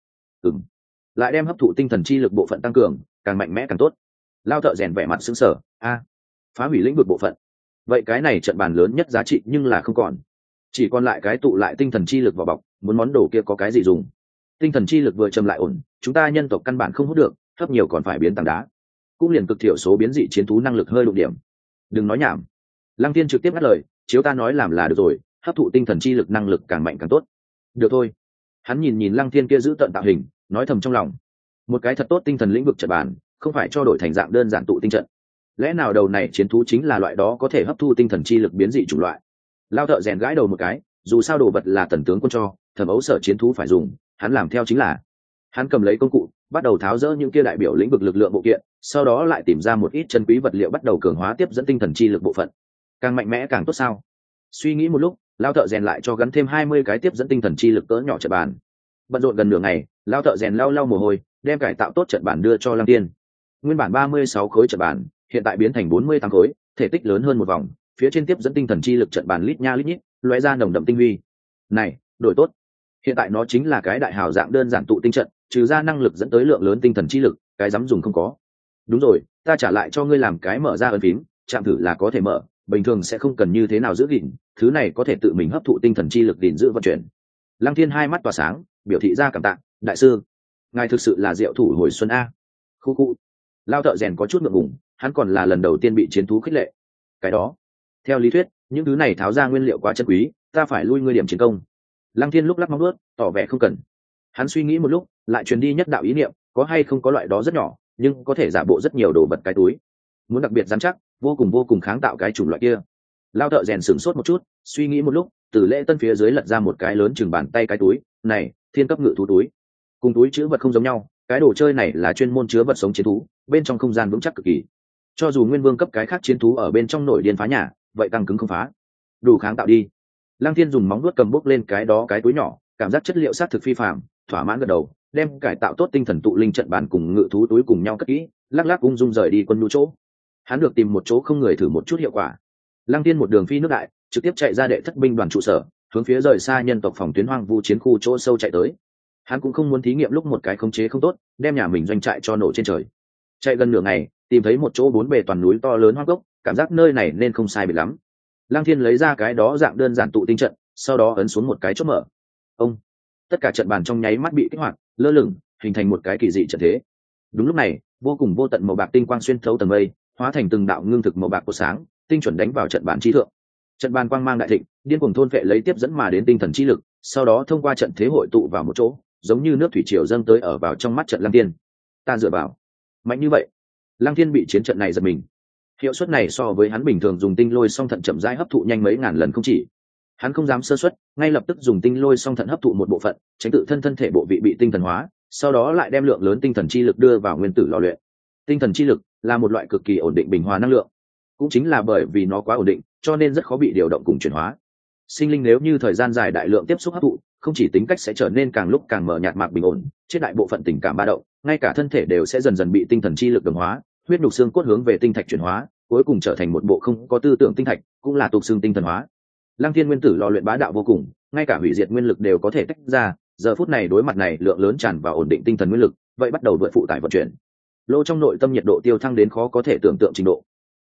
Lại đem hấp thụ tinh thần chi lực bộ phận tăng cường, càng mạnh mẽ càng tốt. Lao thợ rèn vẻ mặt sững sờ, a, phá hủy lĩnh vực bộ phận. Vậy cái này trận bàn lớn nhất giá trị nhưng là không còn, chỉ còn lại cái tụ lại tinh thần chi lực vào bọc, muốn món đồ kia có cái gì dùng? Tinh thần chi lực vừa châm lại ổn, chúng ta nhân tộc căn bản không hút được, hấp nhiều còn phải biến tảng đá, cũng liền cực thiểu số biến dị chiến thú năng lực hơi đụng điểm. Đừng nói nhảm. Lăng Thiên trực tiếp ngắt lời, chiếu ta nói làm là được rồi, hấp thụ tinh thần chi lực năng lực càng mạnh càng tốt. Được thôi. Hắn nhìn Lăng Thiên kia giữ tận tạo hình, nói thầm trong lòng, một cái thật tốt tinh thần lĩnh vực trận bàn, không phải cho đổi thành dạng đơn giản tụ tinh trận. Lẽ nào đầu này chiến thú chính là loại đó có thể hấp thu tinh thần chi lực biến dị chủng loại? Lao thợ rèn gãi đầu một cái, dù sao đồ vật là Tần tướng quân cho, Thẩm Ấu Sở chiến thú phải dùng, hắn làm theo chính là. Hắn cầm lấy công cụ, bắt đầu tháo rỡ những kia đại biểu lĩnh vực lực lượng bộ kiện, sau đó lại tìm ra một ít chân quý vật liệu bắt đầu cường hóa tiếp dẫn tinh thần chi lực bộ phận. Càng mạnh mẽ càng tốt sao? Suy nghĩ một lúc, Lao thợ rèn lại cho gắn thêm 20 cái tiếp dẫn tinh thần chi lực cỡ nhỏ trận bàn. Bận rộn gần nửa ngày, Lao thợ rèn lau mồ hôi, đem cải tạo tốt trận bàn đưa cho Lăng Tiên. Nguyên bản 36 khối trận bàn, hiện tại biến thành 48 khối, thể tích lớn hơn một vòng, phía trên tiếp dẫn tinh thần chi lực trận bàn lít nha lít nhít, lóe ra nồng đậm tinh huy. Này, đổi tốt. Hiện tại nó chính là cái đại hào dạng đơn giản tụ tinh trận, trừ ra năng lực dẫn tới lượng lớn tinh thần chi lực, cái dám dùng không có. Đúng rồi, ta trả lại cho ngươi làm cái mở ra ấn phím, chạm thử là có thể mở, bình thường sẽ không cần như thế nào giữ gìn, thứ này có thể tự mình hấp thụ tinh thần chi lực gìn giữ vận chuyển. Lăng Thiên hai mắt tỏa sáng, biểu thị ra cảm tạ, đại sư, ngài thực sự là diệu thủ hồi xuân a. Khu khu. Lao thợ rèn có chút ngượng ngùng, hắn còn là lần đầu tiên bị chiến thú khích lệ. Cái đó, theo lý thuyết, những thứ này tháo ra nguyên liệu quá chân quý, ta phải lui ngươi điểm chiến công. Lăng Thiên lúc lắc móng vuốt, tỏ vẻ không cần. Hắn suy nghĩ một lúc, lại truyền đi nhất đạo ý niệm, có hay không có loại đó rất nhỏ, nhưng có thể giả bộ rất nhiều đồ vật cái túi. Muốn đặc biệt rắn chắc, vô cùng kháng tạo cái chủng loại kia. Lao thợ rèn sửng sốt một chút, suy nghĩ một lúc, từ lễ tân phía dưới lật ra một cái lớn chừng bàn tay cái túi, này, thiên cấp ngự thú túi. Cùng túi chứa vật không giống nhau, cái đồ chơi này là chuyên môn chứa vật sống chiến thú, bên trong không gian vững chắc cực kỳ. Cho dù nguyên vương cấp cái khác chiến thú ở bên trong nổi điên phá nhà, vậy tăng cứng không phá, đủ kháng tạo đi. Lăng Thiên dùng móng vuốt cầm bốc lên cái đó cái túi nhỏ, cảm giác chất liệu sát thực phi phàm, thỏa mãn gật đầu, đem cải tạo tốt tinh thần tụ linh trận bàn cùng ngự thú túi cùng nhau cất kỹ, lắc lắc ung dung rời đi quân nhu chỗ. Hắn được tìm một chỗ không người thử một chút hiệu quả. Lăng Thiên một đường phi nước đại, trực tiếp chạy ra đệ thất binh đoàn trụ sở, hướng phía rời xa nhân tộc phòng tuyến hoang vu chiến khu chỗ sâu chạy tới. Hắn cũng không muốn thí nghiệm lúc một cái khống chế không tốt, đem nhà mình doanh trại cho nổ trên trời. Chạy gần nửa ngày, tìm thấy một chỗ bốn bề toàn núi to lớn hoang gốc, cảm giác nơi này nên không sai biệt lắm. Lăng Thiên lấy ra cái đó dạng đơn giản tụ tinh trận, sau đó ấn xuống một cái chốt mở. Ông, tất cả trận bàn trong nháy mắt bị kích hoạt, lơ lửng, hình thành một cái kỳ dị trận thế. Đúng lúc này, vô cùng vô tận màu bạc tinh quang xuyên thấu tầng mây, hóa thành từng đạo ngưng thực màu bạc của sáng, tinh chuẩn đánh vào trận bàn chi thượng. Trận bàn quang mang đại thịnh, điên cuồng thôn phệ lấy tiếp dẫn mà đến tinh thần chi lực, sau đó thông qua trận thế hội tụ vào một chỗ, giống như nước thủy triều dâng tới ở vào trong mắt trận Lăng Thiên. Ta dựa vào, mạnh như vậy. Lăng Thiên bị chiến trận này giật mình. Hiệu suất này so với hắn bình thường dùng tinh lôi song thận chậm rãi hấp thụ nhanh mấy ngàn lần không chỉ. Hắn không dám sơ suất, ngay lập tức dùng tinh lôi song thận hấp thụ một bộ phận, tránh tự thân thể bộ vị bị tinh thần hóa, sau đó lại đem lượng lớn tinh thần chi lực đưa vào nguyên tử lò luyện. Tinh thần chi lực là một loại cực kỳ ổn định bình hòa năng lượng, cũng chính là bởi vì nó quá ổn định, cho nên rất khó bị điều động cùng chuyển hóa. Sinh linh nếu như thời gian dài đại lượng tiếp xúc hấp thụ, không chỉ tính cách sẽ trở nên càng lúc càng mờ nhạt mạc bình ổn, chết đại bộ phận tình cảm ba động, ngay cả thân thể đều sẽ dần dần bị tinh thần chi lực đồng hóa, huyết nhục xương cốt hướng về tinh thạch chuyển hóa, cuối cùng trở thành một bộ không có tư tưởng tinh thạch, cũng là tục xương tinh thần hóa. Lăng Thiên nguyên tử lò luyện bá đạo vô cùng, ngay cả hủy diệt nguyên lực đều có thể tách ra, giờ phút này đối mặt này lượng lớn tràn vào ổn định tinh thần nguyên lực, vậy bắt đầu vượt phụ tải vận chuyển. Lô trong nội tâm nhiệt độ tiêu thăng đến khó có thể tưởng tượng trình độ.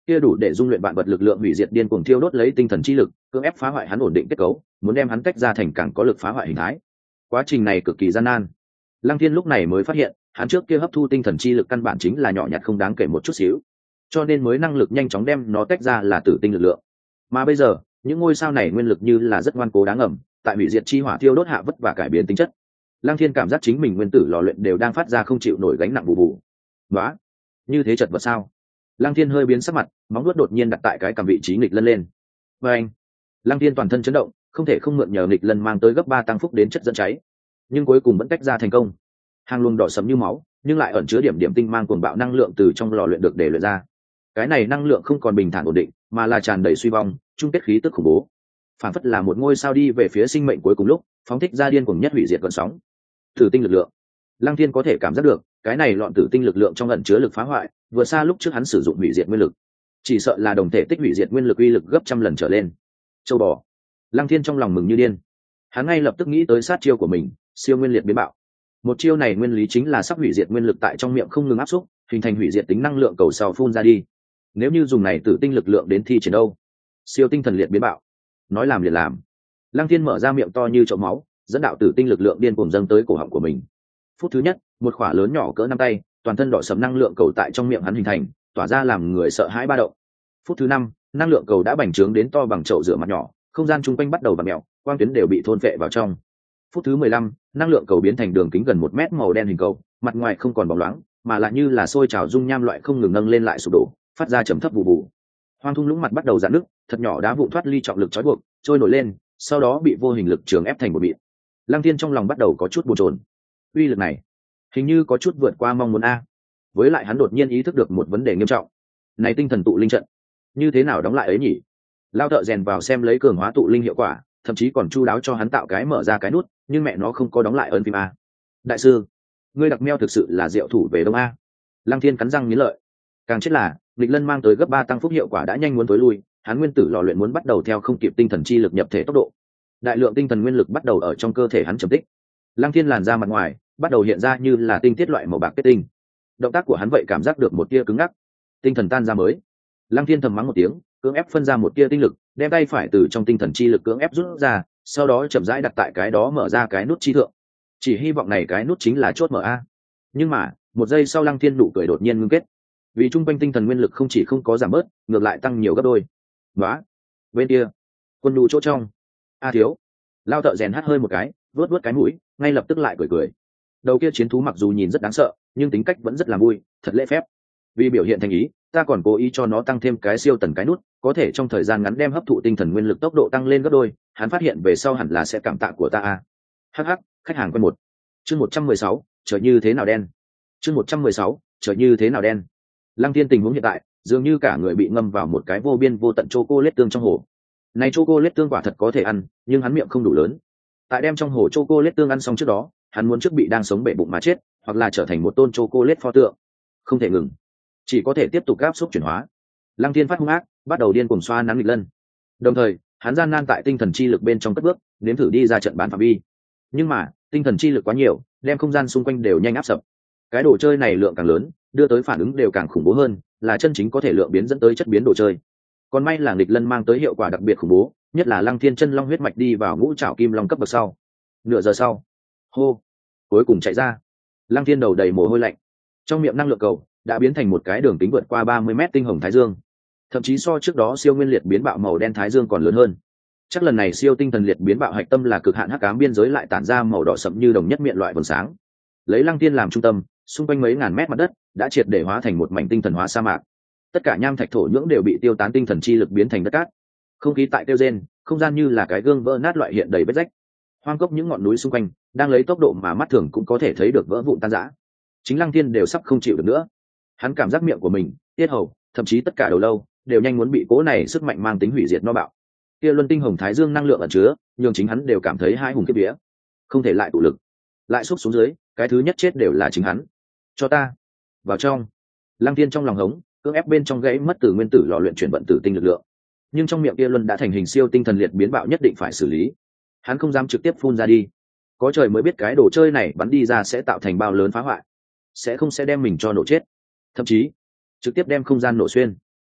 kia đủ để dung luyện vạn vật lực lượng hủy diệt điên cuồng thiêu đốt lấy tinh thần chi lực, cưỡng ép phá hoại hắn ổn định kết cấu, muốn đem hắn tách ra thành càng có lực phá hoại hình thái. Quá trình này cực kỳ gian nan. Lăng Thiên lúc này mới phát hiện, hắn trước kia hấp thu tinh thần chi lực căn bản chính là nhỏ nhặt không đáng kể một chút xíu, cho nên mới năng lực nhanh chóng đem nó tách ra là tử tinh lực lượng. Mà bây giờ, những ngôi sao này nguyên lực như là rất ngoan cố đáng ngầm, tại hủy diệt chi hỏa thiêu đốt hạ vất và cải biến tính chất. Lăng Thiên cảm giác chính mình nguyên tử lò luyện đều đang phát ra không chịu nổi gánh nặng bù bù. Đó, như thế chật vật sao? Lăng Thiên hơi biến sắc mặt, móng vuốt đột nhiên đặt tại cái cầm vị trí nghịch lân lên. Và anh, Lăng Thiên toàn thân chấn động, không thể không mượn nhờ nghịch lân mang tới gấp 3 tăng phúc đến chất dẫn cháy, nhưng cuối cùng vẫn tách ra thành công. Hàng luồng đỏ sẫm như máu, nhưng lại ẩn chứa điểm điểm tinh mang cuồng bạo năng lượng từ trong lò luyện được để luyện ra. Cái này năng lượng không còn bình thản ổn định, mà là tràn đầy suy vong, chung kết khí tức khủng bố. Phản phất là một ngôi sao đi về phía sinh mệnh cuối cùng lúc, phóng thích ra điên cuồng nhất hủy diệt cơn sóng. Tử tinh lực lượng. Lăng Thiên có thể cảm giác được, cái này loạn tử tinh lực lượng trong ẩn chứa lực phá hoại, vừa xa lúc trước hắn sử dụng hủy diệt nguyên lực. Chỉ sợ là đồng thể tích hủy diệt nguyên lực uy lực gấp trăm lần trở lên. Châu bò. Lăng Thiên trong lòng mừng như điên. Hắn ngay lập tức nghĩ tới sát chiêu của mình, siêu nguyên liệt biến bạo. Một chiêu này nguyên lý chính là sắp hủy diệt nguyên lực tại trong miệng không ngừng áp xúc, hình thành hủy diệt tính năng lượng cầu sau phun ra đi. Nếu như dùng này tử tinh lực lượng đến thi triển đâu? Siêu tinh thần liệt biến bạo. Nói làm liền làm. Lăng Thiên mở ra miệng to như chậu máu, dẫn đạo tử tinh lực lượng điên cuồng dâng tới cổ họng của mình. Phút thứ nhất, một quả lớn nhỏ cỡ nắm tay, toàn thân đỏ sẫm năng lượng cầu tại trong miệng hắn hình thành, tỏa ra làm người sợ hãi ba động. Phút thứ năm, năng lượng cầu đã bành trướng đến to bằng chậu rửa mặt nhỏ, không gian chung quanh bắt đầu vặn mèo, quang tuyến đều bị thôn phệ vào trong. Phút thứ 15, năng lượng cầu biến thành đường kính gần 1 mét màu đen hình cầu, mặt ngoài không còn bóng loáng, mà lại như là sôi trào dung nham loại không ngừng nâng lên lại sụp đổ, phát ra trầm thấp bù bù. Hoang thung lũng mặt bắt đầu rạn nứt, thật nhỏ đá vụn thoát ly trọng lực trói buộc, trôi nổi lên, sau đó bị vô hình lực trường ép thành một mịn. Lăng Thiên trong lòng bắt đầu có chút bồn chồn. Uy lực này, hình như có chút vượt qua mong muốn a. Với lại hắn đột nhiên ý thức được một vấn đề nghiêm trọng. Này tinh thần tụ linh trận, như thế nào đóng lại ấy nhỉ? Lao thợ rèn vào xem lấy cường hóa tụ linh hiệu quả, thậm chí còn chu đáo cho hắn tạo cái mở ra cái nút, nhưng mẹ nó không có đóng lại ơn phim a. Đại sư, ngươi đặc meo thực sự là diệu thủ về đông a. Lăng Thiên cắn răng nghiến lợi. Càng chết là nghịch lân mang tới gấp 3 tăng phúc hiệu quả đã nhanh muốn tối lui, hắn nguyên tử lò luyện muốn bắt đầu theo không kịp tinh thần chi lực nhập thể tốc độ. Đại lượng tinh thần nguyên lực bắt đầu ở trong cơ thể hắn trầm tích. Lăng Thiên làn ra mặt ngoài bắt đầu hiện ra như là tinh tiết loại màu bạc kết tinh. Động tác của hắn vậy cảm giác được một tia cứng ngắc. Tinh thần tan ra mới. Lăng Thiên thầm mắng một tiếng, cưỡng ép phân ra một tia tinh lực, đem tay phải từ trong tinh thần chi lực cưỡng ép rút ra, sau đó chậm rãi đặt tại cái đó mở ra cái nút chi thượng. Chỉ hy vọng này cái nút chính là chốt mở a. Nhưng mà, một giây sau Lăng Thiên nụ cười đột nhiên ngưng kết. Vì trung quanh tinh thần nguyên lực không chỉ không có giảm bớt, ngược lại tăng nhiều gấp đôi. Đó, bên kia, quân nhu chỗ trong. A thiếu. Lao thợ rèn hắt hơi một cái, vuốt vuốt cái mũi, ngay lập tức lại cười cười. Đầu kia chiến thú mặc dù nhìn rất đáng sợ, nhưng tính cách vẫn rất là vui, thật lễ phép. Vì biểu hiện thành ý, ta còn cố ý cho nó tăng thêm cái siêu tần cái nút, có thể trong thời gian ngắn đem hấp thụ tinh thần nguyên lực tốc độ tăng lên gấp đôi. Hắn phát hiện về sau hẳn là sẽ cảm tạ của ta a. Hắc hắc, khách hàng quen một. Chương 116, trời như thế nào đen. Chương 116, trời như thế nào đen. Lăng Thiên tình huống hiện tại, dường như cả người bị ngâm vào một cái vô biên vô tận chocolate tương trong hồ. Này chocolate tương quả thật có thể ăn, nhưng hắn miệng không đủ lớn. Tại đem trong hồ chocolate tương ăn xong trước đó, hắn muốn trước bị đang sống bể bụng mà chết, hoặc là trở thành một tôn chocolate pho tượng. Không thể ngừng, chỉ có thể tiếp tục áp xúc chuyển hóa. Lăng Thiên phát hung ác, bắt đầu điên cuồng xoa nắn nghịch lân. Đồng thời, hắn gian nan tại tinh thần chi lực bên trong cất bước, nếm thử đi ra trận bán phạm vi. Nhưng mà, tinh thần chi lực quá nhiều, đem không gian xung quanh đều nhanh áp sập. Cái đồ chơi này lượng càng lớn, đưa tới phản ứng đều càng khủng bố hơn, là chân chính có thể lượng biến dẫn tới chất biến đồ chơi. Còn may là nghịch lân mang tới hiệu quả đặc biệt khủng bố, nhất là Lăng Thiên chân long huyết mạch đi vào ngũ trảo kim long cấp bậc sau. Nửa giờ sau, hô, cuối cùng chạy ra. Lăng Thiên đầu đầy mồ hôi lạnh, trong miệng năng lượng cầu đã biến thành một cái đường kính vượt qua 30 mét tinh hồng thái dương, thậm chí so trước đó siêu nguyên liệt biến bạo màu đen thái dương còn lớn hơn. Chắc lần này siêu tinh thần liệt biến bạo hạch tâm là cực hạn hắc ám biên giới lại tản ra màu đỏ sẫm như đồng nhất miệng loại vầng sáng. Lấy Lăng Thiên làm trung tâm, xung quanh mấy ngàn mét mặt đất đã triệt để hóa thành một mảnh tinh thần hóa sa mạc. Tất cả nham thạch thổ nhưỡng đều bị tiêu tán tinh thần chi lực biến thành đất cát. Không khí tại tiêu rên, không gian như là cái gương vỡ nát loại hiện đầy vết rách. Hoang cốc những ngọn núi xung quanh đang lấy tốc độ mà mắt thường cũng có thể thấy được vỡ vụn tan rã. Chính Lăng Thiên đều sắp không chịu được nữa. Hắn cảm giác miệng của mình, tiết hầu, thậm chí tất cả đầu lâu đều nhanh muốn bị cố này sức mạnh mang tính hủy diệt no bạo. Kia luân tinh hồng thái dương năng lượng ẩn chứa, nhưng chính hắn đều cảm thấy hai hùng kiếp vía. Không thể lại tụ lực, lại xúc xuống dưới, cái thứ nhất chết đều là chính hắn. Cho ta vào trong. Lăng Thiên trong lòng hống, cưỡng ép bên trong gãy mất từ nguyên tử lò luyện chuyển vận tử tinh lực lượng. Nhưng trong miệng kia luân đã thành hình siêu tinh thần liệt biến bạo nhất định phải xử lý. Hắn không dám trực tiếp phun ra đi. Có trời mới biết cái đồ chơi này bắn đi ra sẽ tạo thành bao lớn phá hoại, sẽ đem mình cho nổ chết, thậm chí trực tiếp đem không gian nổ xuyên.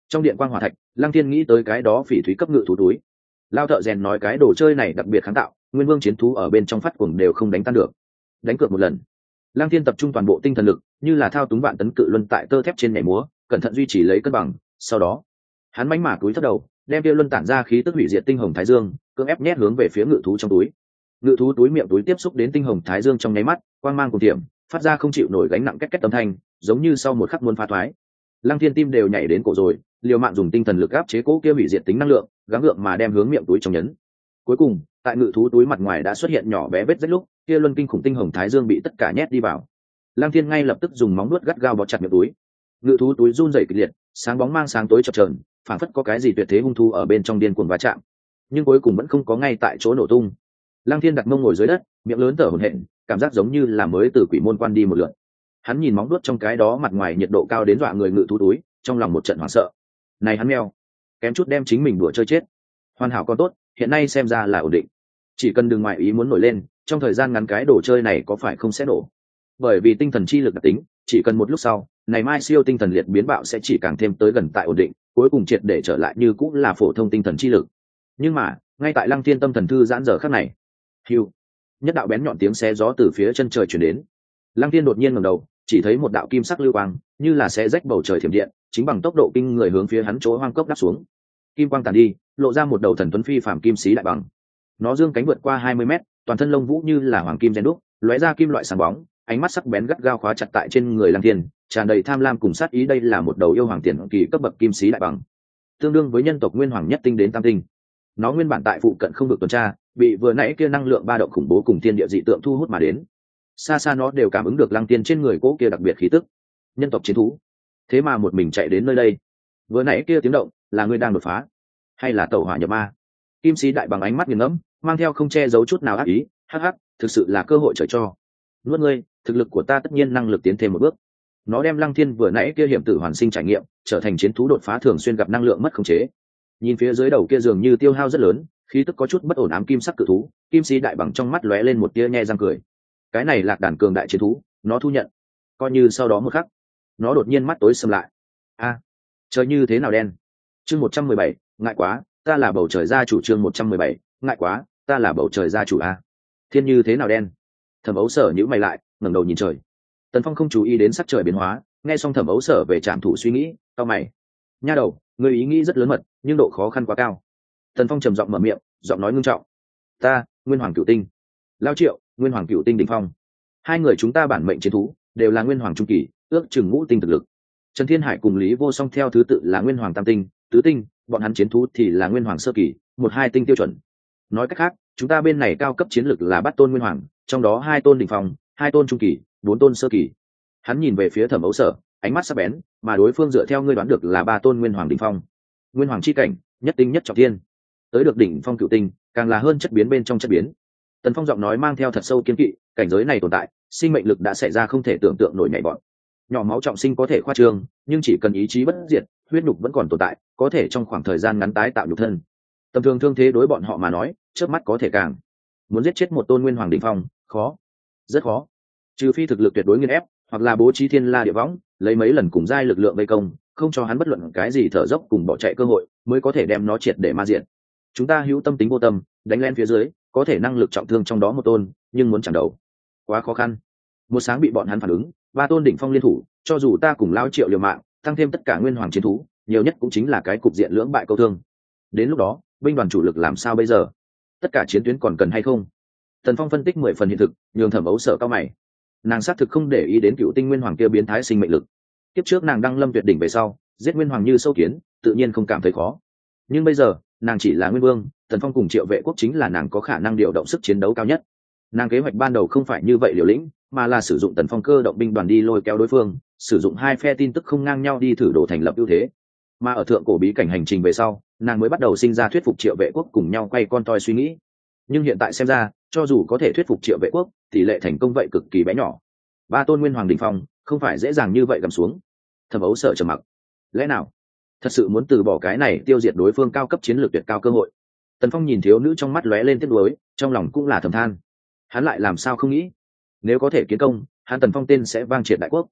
Trong điện quang hỏa thạch, Lăng Thiên nghĩ tới cái đó phỉ thúy cấp ngự thú túi. Lao thợ rèn nói cái đồ chơi này đặc biệt kháng tạo, nguyên vương chiến thú ở bên trong phát cuồng đều không đánh tan được. Đánh cược một lần. Lăng Thiên tập trung toàn bộ tinh thần lực, như là thao túng vạn tấn cự luân tại tơ thép trên nhảy múa, cẩn thận duy trì lấy cân bằng. Sau đó, hắn mánh mả túi thấp đầu, đem kia luân tản ra khí tức hủy diệt tinh hồng thái dương, cưỡng ép nhét hướng về phía ngự thú trong túi. Ngự thú túi miệng túi tiếp xúc đến tinh hồng thái dương trong nháy mắt, quang mang cùng tiệm, phát ra không chịu nổi gánh nặng két két âm thanh, giống như sau một khắc muốn phá thoái. Lăng Thiên tim đều nhảy đến cổ rồi, liều mạng dùng tinh thần lực áp chế cố kia hủy diệt tính năng lượng, gắng gượng mà đem hướng miệng túi trong nhấn. Cuối cùng, tại ngự thú túi mặt ngoài đã xuất hiện nhỏ bé vết rách lúc, kia luân kinh khủng tinh hồng thái dương bị tất cả nhét đi vào. Lăng Thiên ngay lập tức dùng móng nuốt gắt gao bó chặt miệng túi. Ngự thú túi run rẩy kịch liệt, sáng bóng mang sáng tối chập chờn, phảng phất có cái gì tuyệt thế hung thú ở bên trong điên cuồng va chạm, nhưng cuối cùng vẫn không có ngay tại chỗ nổ tung. Lăng Thiên đặt mông ngồi dưới đất, miệng lớn thở hổn hển, cảm giác giống như là mới từ quỷ môn quan đi một lượt. Hắn nhìn móng nuốt trong cái đó mặt ngoài nhiệt độ cao đến dọa người ngự thú túi, trong lòng một trận hoảng sợ. Này hắn mèo, kém chút đem chính mình đùa chơi chết. Hoàn hảo còn tốt, hiện nay xem ra là ổn định. Chỉ cần đừng ngoại ý muốn nổi lên, trong thời gian ngắn cái đồ chơi này có phải không sẽ nổ. Bởi vì tinh thần chi lực đặc tính, chỉ cần một lúc sau, này mai siêu tinh thần liệt biến bạo sẽ chỉ càng thêm tới gần tại ổn định, cuối cùng triệt để trở lại như cũng là phổ thông tinh thần chi lực. Nhưng mà, ngay tại Lăng Thiên tâm thần thư giãn giờ khắc này, hưu, nhất đạo bén nhọn tiếng xé gió từ phía chân trời truyền đến. Lăng Thiên đột nhiên ngẩng đầu, chỉ thấy một đạo kim sắc lưu quang, như là xé rách bầu trời thiểm điện, chính bằng tốc độ kinh người hướng phía hắn chỗ hoang cốc đáp xuống. Kim quang tàn đi, lộ ra một đầu thần tuấn phi phàm kim sĩ đại bằng. Nó dương cánh vượt qua 20 mét, toàn thân lông vũ như là hoàng kim rèn đúc, lóe ra kim loại sáng bóng, ánh mắt sắc bén gắt gao khóa chặt tại trên người Lăng Thiên, tràn đầy tham lam cùng sát ý. Đây là một đầu yêu hoàng tiền kỳ cấp bậc kim sĩ đại bằng, tương đương với nhân tộc nguyên hoàng nhất tinh đến tam tinh. Nó nguyên bản tại phụ cận không được tuần tra, bị vừa nãy kia năng lượng ba động khủng bố cùng thiên địa dị tượng thu hút mà đến. Xa xa nó đều cảm ứng được Lăng Thiên trên người cố kia đặc biệt khí tức. Nhân tộc chiến thú, thế mà một mình chạy đến nơi đây. Vừa nãy kia tiếng động, là ngươi đang đột phá, hay là tẩu hỏa nhập ma? Kim sĩ đại bằng ánh mắt nghiền ngẫm, mang theo không che giấu chút nào ác ý. Hắc hắc, thực sự là cơ hội trời cho. Nuốt ngươi, thực lực của ta tất nhiên năng lực tiến thêm một bước. Nó đem Lăng Thiên vừa nãy kia hiểm tử hoàn sinh trải nghiệm, trở thành chiến thú đột phá thường xuyên gặp năng lượng mất khống chế. Nhìn phía dưới đầu kia dường như tiêu hao rất lớn, khí tức có chút bất ổn ám kim sắc cự thú, kim sĩ đại bằng trong mắt lóe lên một tia nhe răng cười. Cái này lạc đàn cường đại chiến thú, nó thu nhận. Coi như sau đó một khắc, nó đột nhiên mắt tối sầm lại. A, trời như thế nào đen. Chương 117, ngại quá, ta là bầu trời gia chủ. Chương 117, ngại quá, ta là bầu trời gia chủ. A, thiên như thế nào đen. Thẩm Ấu Sở nhíu mày lại, ngẩng đầu nhìn trời. Tần Phong không chú ý đến sắc trời biến hóa, nghe xong Thẩm Ấu Sở về trạm thủ suy nghĩ, cau mày. Nha đầu, người ý nghĩ rất lớn mật, nhưng độ khó khăn quá cao. Tần Phong trầm giọng mở miệng, giọng nói ngưng trọng. Ta, Nguyên Hoàng Cửu Tinh. Lao Triệu, Nguyên Hoàng Cửu Tinh đỉnh phong. Hai người chúng ta bản mệnh chiến thú, đều là Nguyên Hoàng trung kỳ, ước chừng ngũ tinh thực lực. Trần Thiên Hải cùng Lý Vô Song theo thứ tự là Nguyên Hoàng tam tinh, tứ tinh, bọn hắn chiến thú thì là Nguyên Hoàng sơ kỳ, một hai tinh tiêu chuẩn. Nói cách khác, chúng ta bên này cao cấp chiến lực là 3 tôn Nguyên Hoàng, trong đó 2 tôn đỉnh phong, 2 tôn trung kỳ, 4 tôn sơ kỳ. Hắn nhìn về phía Thẩm Ấu Sở, ánh mắt sắc bén, mà đối phương dựa theo ngươi đoán được là 3 tôn Nguyên Hoàng đỉnh phong. Nguyên Hoàng chi cảnh, nhất tinh nhất trọng thiên. Tới được đỉnh phong cửu tinh, càng là hơn chất biến bên trong chất biến. Tần Phong giọng nói mang theo thật sâu kiên kỵ, cảnh giới này tồn tại, sinh mệnh lực đã xảy ra không thể tưởng tượng nổi nhảy bọn. Nhỏ máu trọng sinh có thể khoa trương, nhưng chỉ cần ý chí bất diệt, huyết nhục vẫn còn tồn tại, có thể trong khoảng thời gian ngắn tái tạo nhục thân. Tầm thường thương thế đối bọn họ mà nói, chớp mắt có thể càng. Muốn giết chết một tôn Nguyên Hoàng đỉnh phong, khó, rất khó. Trừ phi thực lực tuyệt đối nghiền ép, hoặc là bố trí thiên la địa võng, lấy mấy lần cùng giai lực lượng vây công, không cho hắn bất luận cái gì thở dốc cùng bỏ chạy cơ hội, mới có thể đem nó triệt để ma diện. Chúng ta hữu tâm tính vô tâm, đánh lên phía dưới, có thể năng lực trọng thương trong đó một tôn, nhưng muốn chẳng đầu, quá khó khăn. Một sáng bị bọn hắn phản ứng, 3 tôn đỉnh phong liên thủ, cho dù ta cùng Lao Triệu liều mạng, tăng thêm tất cả Nguyên Hoàng chiến thú, nhiều nhất cũng chính là cái cục diện lưỡng bại câu thương. Đến lúc đó, binh đoàn chủ lực làm sao bây giờ? Tất cả chiến tuyến còn cần hay không? Tần Phong phân tích 10 phần hiện thực, nhường Thẩm Ấu Sở cao mày. Nàng xác thực không để ý đến Cựu Tinh Nguyên Hoàng kia biến thái sinh mệnh lực. Tiếp trước nàng đăng lâm tuyệt đỉnh về sau, giết Nguyên Hoàng như sâu kiến, tự nhiên không cảm thấy khó. Nhưng bây giờ, nàng chỉ là Nguyên Vương, Tần Phong cùng Triệu Vệ Quốc chính là nàng có khả năng điều động sức chiến đấu cao nhất. Nàng kế hoạch ban đầu không phải như vậy liều lĩnh, mà là sử dụng Tần Phong cơ động binh đoàn đi lôi kéo đối phương, sử dụng hai phe tin tức không ngang nhau đi thử đồ thành lập ưu thế. Mà ở thượng cổ bí cảnh hành trình về sau, nàng mới bắt đầu sinh ra thuyết phục Triệu Vệ Quốc cùng nhau quay con toi suy nghĩ. Nhưng hiện tại xem ra, cho dù có thể thuyết phục Triệu Vệ Quốc, tỷ lệ thành công vậy cực kỳ bé nhỏ. 3 tôn Nguyên Hoàng đỉnh phong, không phải dễ dàng như vậy gầm xuống. Thẩm Ấu Sở trầm mặc. Lẽ nào thật sự muốn từ bỏ cái này tiêu diệt đối phương cao cấp chiến lược tuyệt cao cơ hội? Tần Phong nhìn thiếu nữ trong mắt lóe lên tiếc nuối, trong lòng cũng là thầm than. Hắn lại làm sao không nghĩ, nếu có thể kiến công, hắn Tần Phong tên sẽ vang triệt đại quốc.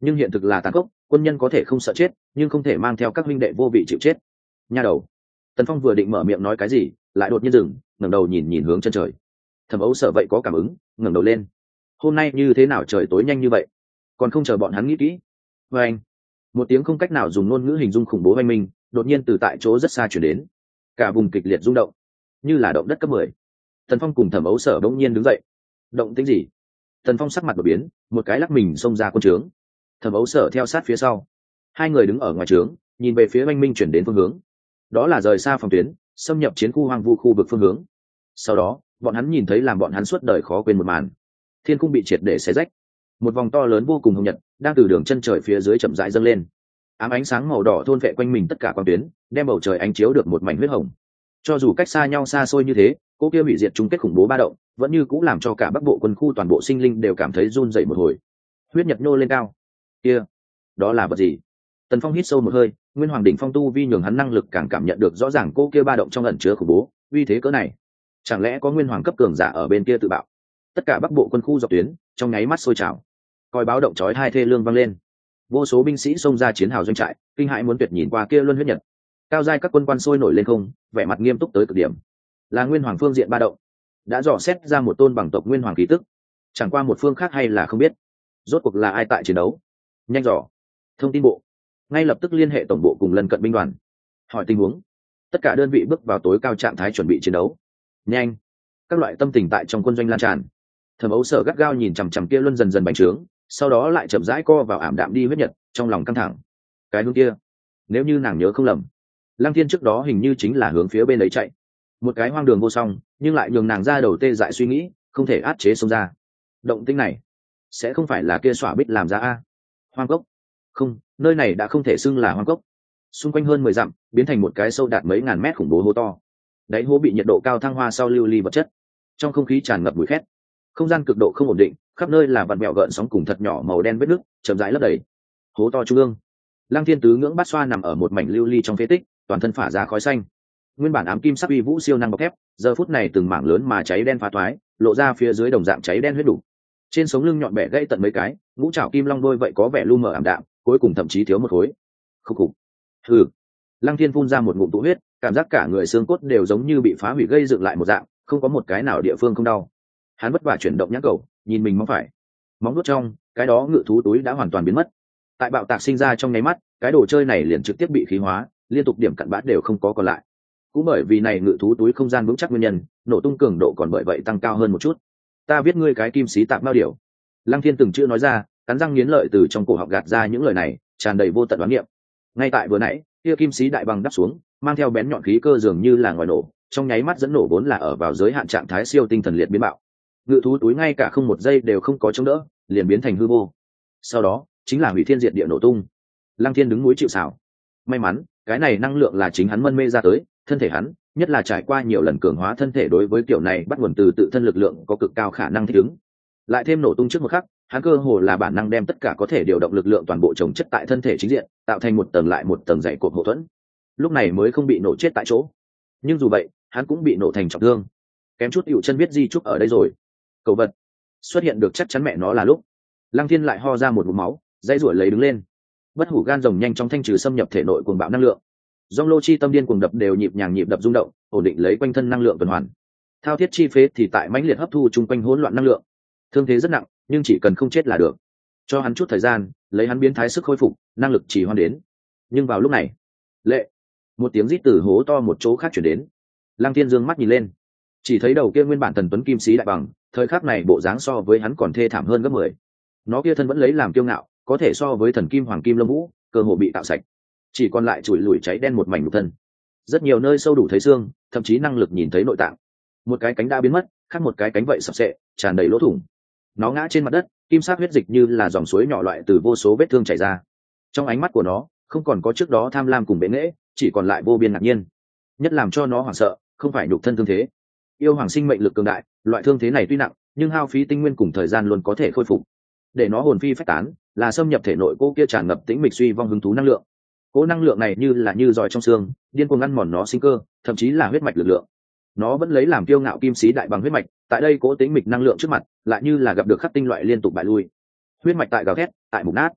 nhưng hiện thực là tàn khốc, quân nhân có thể không sợ chết nhưng không thể mang theo các huynh đệ vô vị chịu chết. Nha đầu. Tần Phong vừa định mở miệng nói cái gì lại đột nhiên dừng, ngẩng đầu nhìn hướng chân trời. Thẩm Ấu Sở vậy có cảm ứng, ngẩng đầu lên. Hôm nay như thế nào trời tối nhanh như vậy, còn không chờ bọn hắn nghĩ kỹ. Và anh, một tiếng không cách nào dùng ngôn ngữ hình dung khủng bố oanh minh đột nhiên từ tại chỗ rất xa chuyển đến, cả vùng kịch liệt rung động như là động đất cấp 10. Tần Phong cùng Thẩm Ấu Sở bỗng nhiên đứng dậy. Động tĩnh gì? Tần Phong sắc mặt đột biến, một cái lắc mình xông ra quân trướng. Thẩm Ấu Sở theo sát phía sau. Hai người đứng ở ngoài trướng, nhìn về phía oanh minh chuyển đến phương hướng. Đó là rời xa phòng tuyến, xâm nhập chiến khu hoang vu khu vực phương hướng. Sau đó, bọn hắn nhìn thấy làm bọn hắn suốt đời khó quên một màn. Thiên cung bị triệt để xé rách, một vòng to lớn vô cùng hồng nhật đang từ đường chân trời phía dưới chậm rãi dâng lên, ám ánh sáng màu đỏ thôn vệ quanh mình tất cả quang tuyến, đem bầu trời ánh chiếu được một mảnh huyết hồng. Cho dù cách xa nhau xa xôi như thế, cô kia hủy diệt chung kết khủng bố ba động vẫn như cũng làm cho cả bắc bộ quân khu toàn bộ sinh linh đều cảm thấy run dậy một hồi. Huyết nhật nhô lên cao. Kia, đó là vật gì? Tần Phong hít sâu một hơi, nguyên hoàng đỉnh phong tu vi nhường hắn năng lực càng cảm nhận được rõ ràng cô kia ba động trong ẩn chứa khủng bố uy thế cỡ này. Chẳng lẽ có nguyên hoàng cấp cường giả ở bên kia tự bạo? Tất cả bắc bộ quân khu dọc tuyến trong nháy mắt sôi trào, coi báo động chói hai thê lương vang lên. Vô số binh sĩ xông ra chiến hào doanh trại, kinh hãi muốn tuyệt nhìn qua kia luân huyết nhật. Cao giai các quân quan sôi nổi lên không, vẻ mặt nghiêm túc tới cực điểm. Là nguyên hoàng phương diện ba động, đã dò xét ra một tôn bằng tộc nguyên hoàng khí tức. Chẳng qua một phương khác hay là không biết. Rốt cuộc là ai tại chiến đấu? Nhanh dò thông tin bộ, ngay lập tức liên hệ tổng bộ cùng lân cận binh đoàn, hỏi tình huống. Tất cả đơn vị bước vào tối cao trạng thái chuẩn bị chiến đấu. Nhanh. Các loại tâm tình tại trong quân doanh lan tràn. Thẩm Ấu Sở gắt gao nhìn chằm chằm kia luân dần dần bành trướng, sau đó lại chậm rãi co vào ảm đạm đi huyết nhật, trong lòng căng thẳng. Cái hướng kia, nếu như nàng nhớ không lầm, Lăng Thiên trước đó hình như chính là hướng phía bên đấy chạy. Một cái hoang đường vô song, nhưng lại nhường nàng ra đầu tê dại suy nghĩ, không thể áp chế xông ra. Động tĩnh này, sẽ không phải là kia xỏa bích làm ra a? Hoang cốc? Không, nơi này đã không thể xưng là hoang cốc. Xung quanh hơn 10 dặm, biến thành một cái sâu đạt mấy ngàn mét khủng bố hố to. Đáy hố bị nhiệt độ cao thăng hoa sau lưu ly vật chất, trong không khí tràn ngập mùi khét. Không gian cực độ không ổn định, khắp nơi là vặn vẹo gợn sóng cùng thật nhỏ màu đen vết nước chậm rãi lấp đầy. Hố to trung ương, Lăng Thiên tứ ngưỡng bát xoa nằm ở một mảnh lưu ly trong phế tích, toàn thân phả ra khói xanh. Nguyên bản ám kim sắc uy vũ siêu năng bọc thép, giờ phút này từng mảng lớn mà cháy đen phá toái, lộ ra phía dưới đồng dạng cháy đen huyết đủ. Trên sống lưng nhọn bẻ gãy tận mấy cái, ngũ trảo kim long đôi vậy có vẻ lu mờ ảm đạm, cuối cùng thậm chí thiếu một khối. Khúc khục. Hừ. Lăng Thiên phun ra một ngụm tụ huyết, cảm giác cả người xương cốt đều giống như bị phá hủy gây dựng lại một dạng, không có một cái nào địa phương không đau. Hắn vất vả chuyển động nhãn cầu, nhìn mình móng phải, móng nuốt trong cái đó ngự thú túi đã hoàn toàn biến mất. Tại bạo tạc sinh ra trong nháy mắt, cái đồ chơi này liền trực tiếp bị khí hóa, liên tục điểm cặn bã đều không có còn lại. Cũng bởi vì này ngự thú túi không gian vững chắc nguyên nhân, nổ tung cường độ còn bởi vậy tăng cao hơn một chút. Ta viết ngươi cái kim sĩ tạp bao điều. Lăng Thiên từng chữ nói ra, cắn răng nghiến lợi từ trong cổ họng gạt ra những lời này, tràn đầy vô tận đoán niệm. Ngay tại vừa nãy, kia kim sĩ đại bằng đắp xuống, mang theo bén nhọn khí cơ dường như là ngoài nổ, trong nháy mắt dẫn nổ vốn là ở vào giới hạn trạng thái siêu tinh thần liệt biến bạo. Ngự thú túi ngay cả không một giây đều không có chống đỡ, liền biến thành hư vô. Sau đó chính là hủy thiên diệt địa nổ tung. Lăng Thiên đứng núi chịu sào. May mắn cái này năng lượng là chính hắn mân mê ra tới, thân thể hắn nhất là trải qua nhiều lần cường hóa thân thể, đối với kiểu này bắt nguồn từ tự thân lực lượng có cực cao khả năng thích ứng. Lại thêm nổ tung trước một khắc, hắn cơ hồ là bản năng đem tất cả có thể điều động lực lượng toàn bộ chồng chất tại thân thể chính diện, tạo thành một tầng lại một tầng dày cột hậu thuẫn, lúc này mới không bị nổ chết tại chỗ. Nhưng dù vậy hắn cũng bị nổ thành trọng thương, kém chút hữu chân biết di trúc ở đây rồi. Cầu vật xuất hiện được chắc chắn mẹ nó là lúc. Lăng Thiên lại ho ra một ngụm máu, dãy ruổi lấy đứng lên. Bất hủ gan rồng nhanh chóng thanh trừ xâm nhập thể nội cuồng bạo năng lượng. Dòng lô chi tâm điên cuồng đập đều nhịp nhàng nhịp đập rung động, ổn định lấy quanh thân năng lượng tuần hoàn. Thao thiết chi phế thì tại mãnh liệt hấp thu chung quanh hỗn loạn năng lượng. Thương thế rất nặng, nhưng chỉ cần không chết là được. Cho hắn chút thời gian, lấy hắn biến thái sức khôi phục, năng lực chỉ hoan đến. Nhưng vào lúc này, lệ, một tiếng rít từ hố to một chỗ khác chuyển đến. Lăng Thiên dương mắt nhìn lên, chỉ thấy đầu kia nguyên bản thần tuấn kim sĩ đại bằng, thời khắc này bộ dáng so với hắn còn thê thảm hơn gấp 10. Nó kia thân vẫn lấy làm kiêu ngạo, có thể so với thần kim hoàng kim lâm vũ, cơ hồ bị tạo sạch, chỉ còn lại chùi lùi cháy đen một mảnh nhục thân. Rất nhiều nơi sâu đủ thấy xương, thậm chí năng lực nhìn thấy nội tạng. Một cái cánh đã biến mất, khác một cái cánh vậy sập sệ, tràn đầy lỗ thủng. Nó ngã trên mặt đất, kim sắc huyết dịch như là dòng suối nhỏ loại từ vô số vết thương chảy ra. Trong ánh mắt của nó không còn có trước đó tham lam cùng bệ nghễ, chỉ còn lại vô biên ngạc nhiên. Nhất làm cho nó hoảng sợ không phải nhục thân thương thế. Yêu hoàng sinh mệnh lực cường đại, loại thương thế này tuy nặng nhưng hao phí tinh nguyên cùng thời gian luôn có thể khôi phục. Để nó hồn phi phách tán là xâm nhập thể nội cô kia tràn ngập tĩnh mịch suy vong hứng thú năng lượng. Cố năng lượng này như là như giỏi trong xương, điên cuồng ăn mòn nó sinh cơ, thậm chí là huyết mạch lực lượng. Nó vẫn lấy làm kiêu ngạo kim sĩ đại bằng huyết mạch, tại đây cố tĩnh mịch năng lượng trước mặt lại như là gặp được khắc tinh loại liên tục bại lui. Huyết mạch tại gào thét, tại mục nát.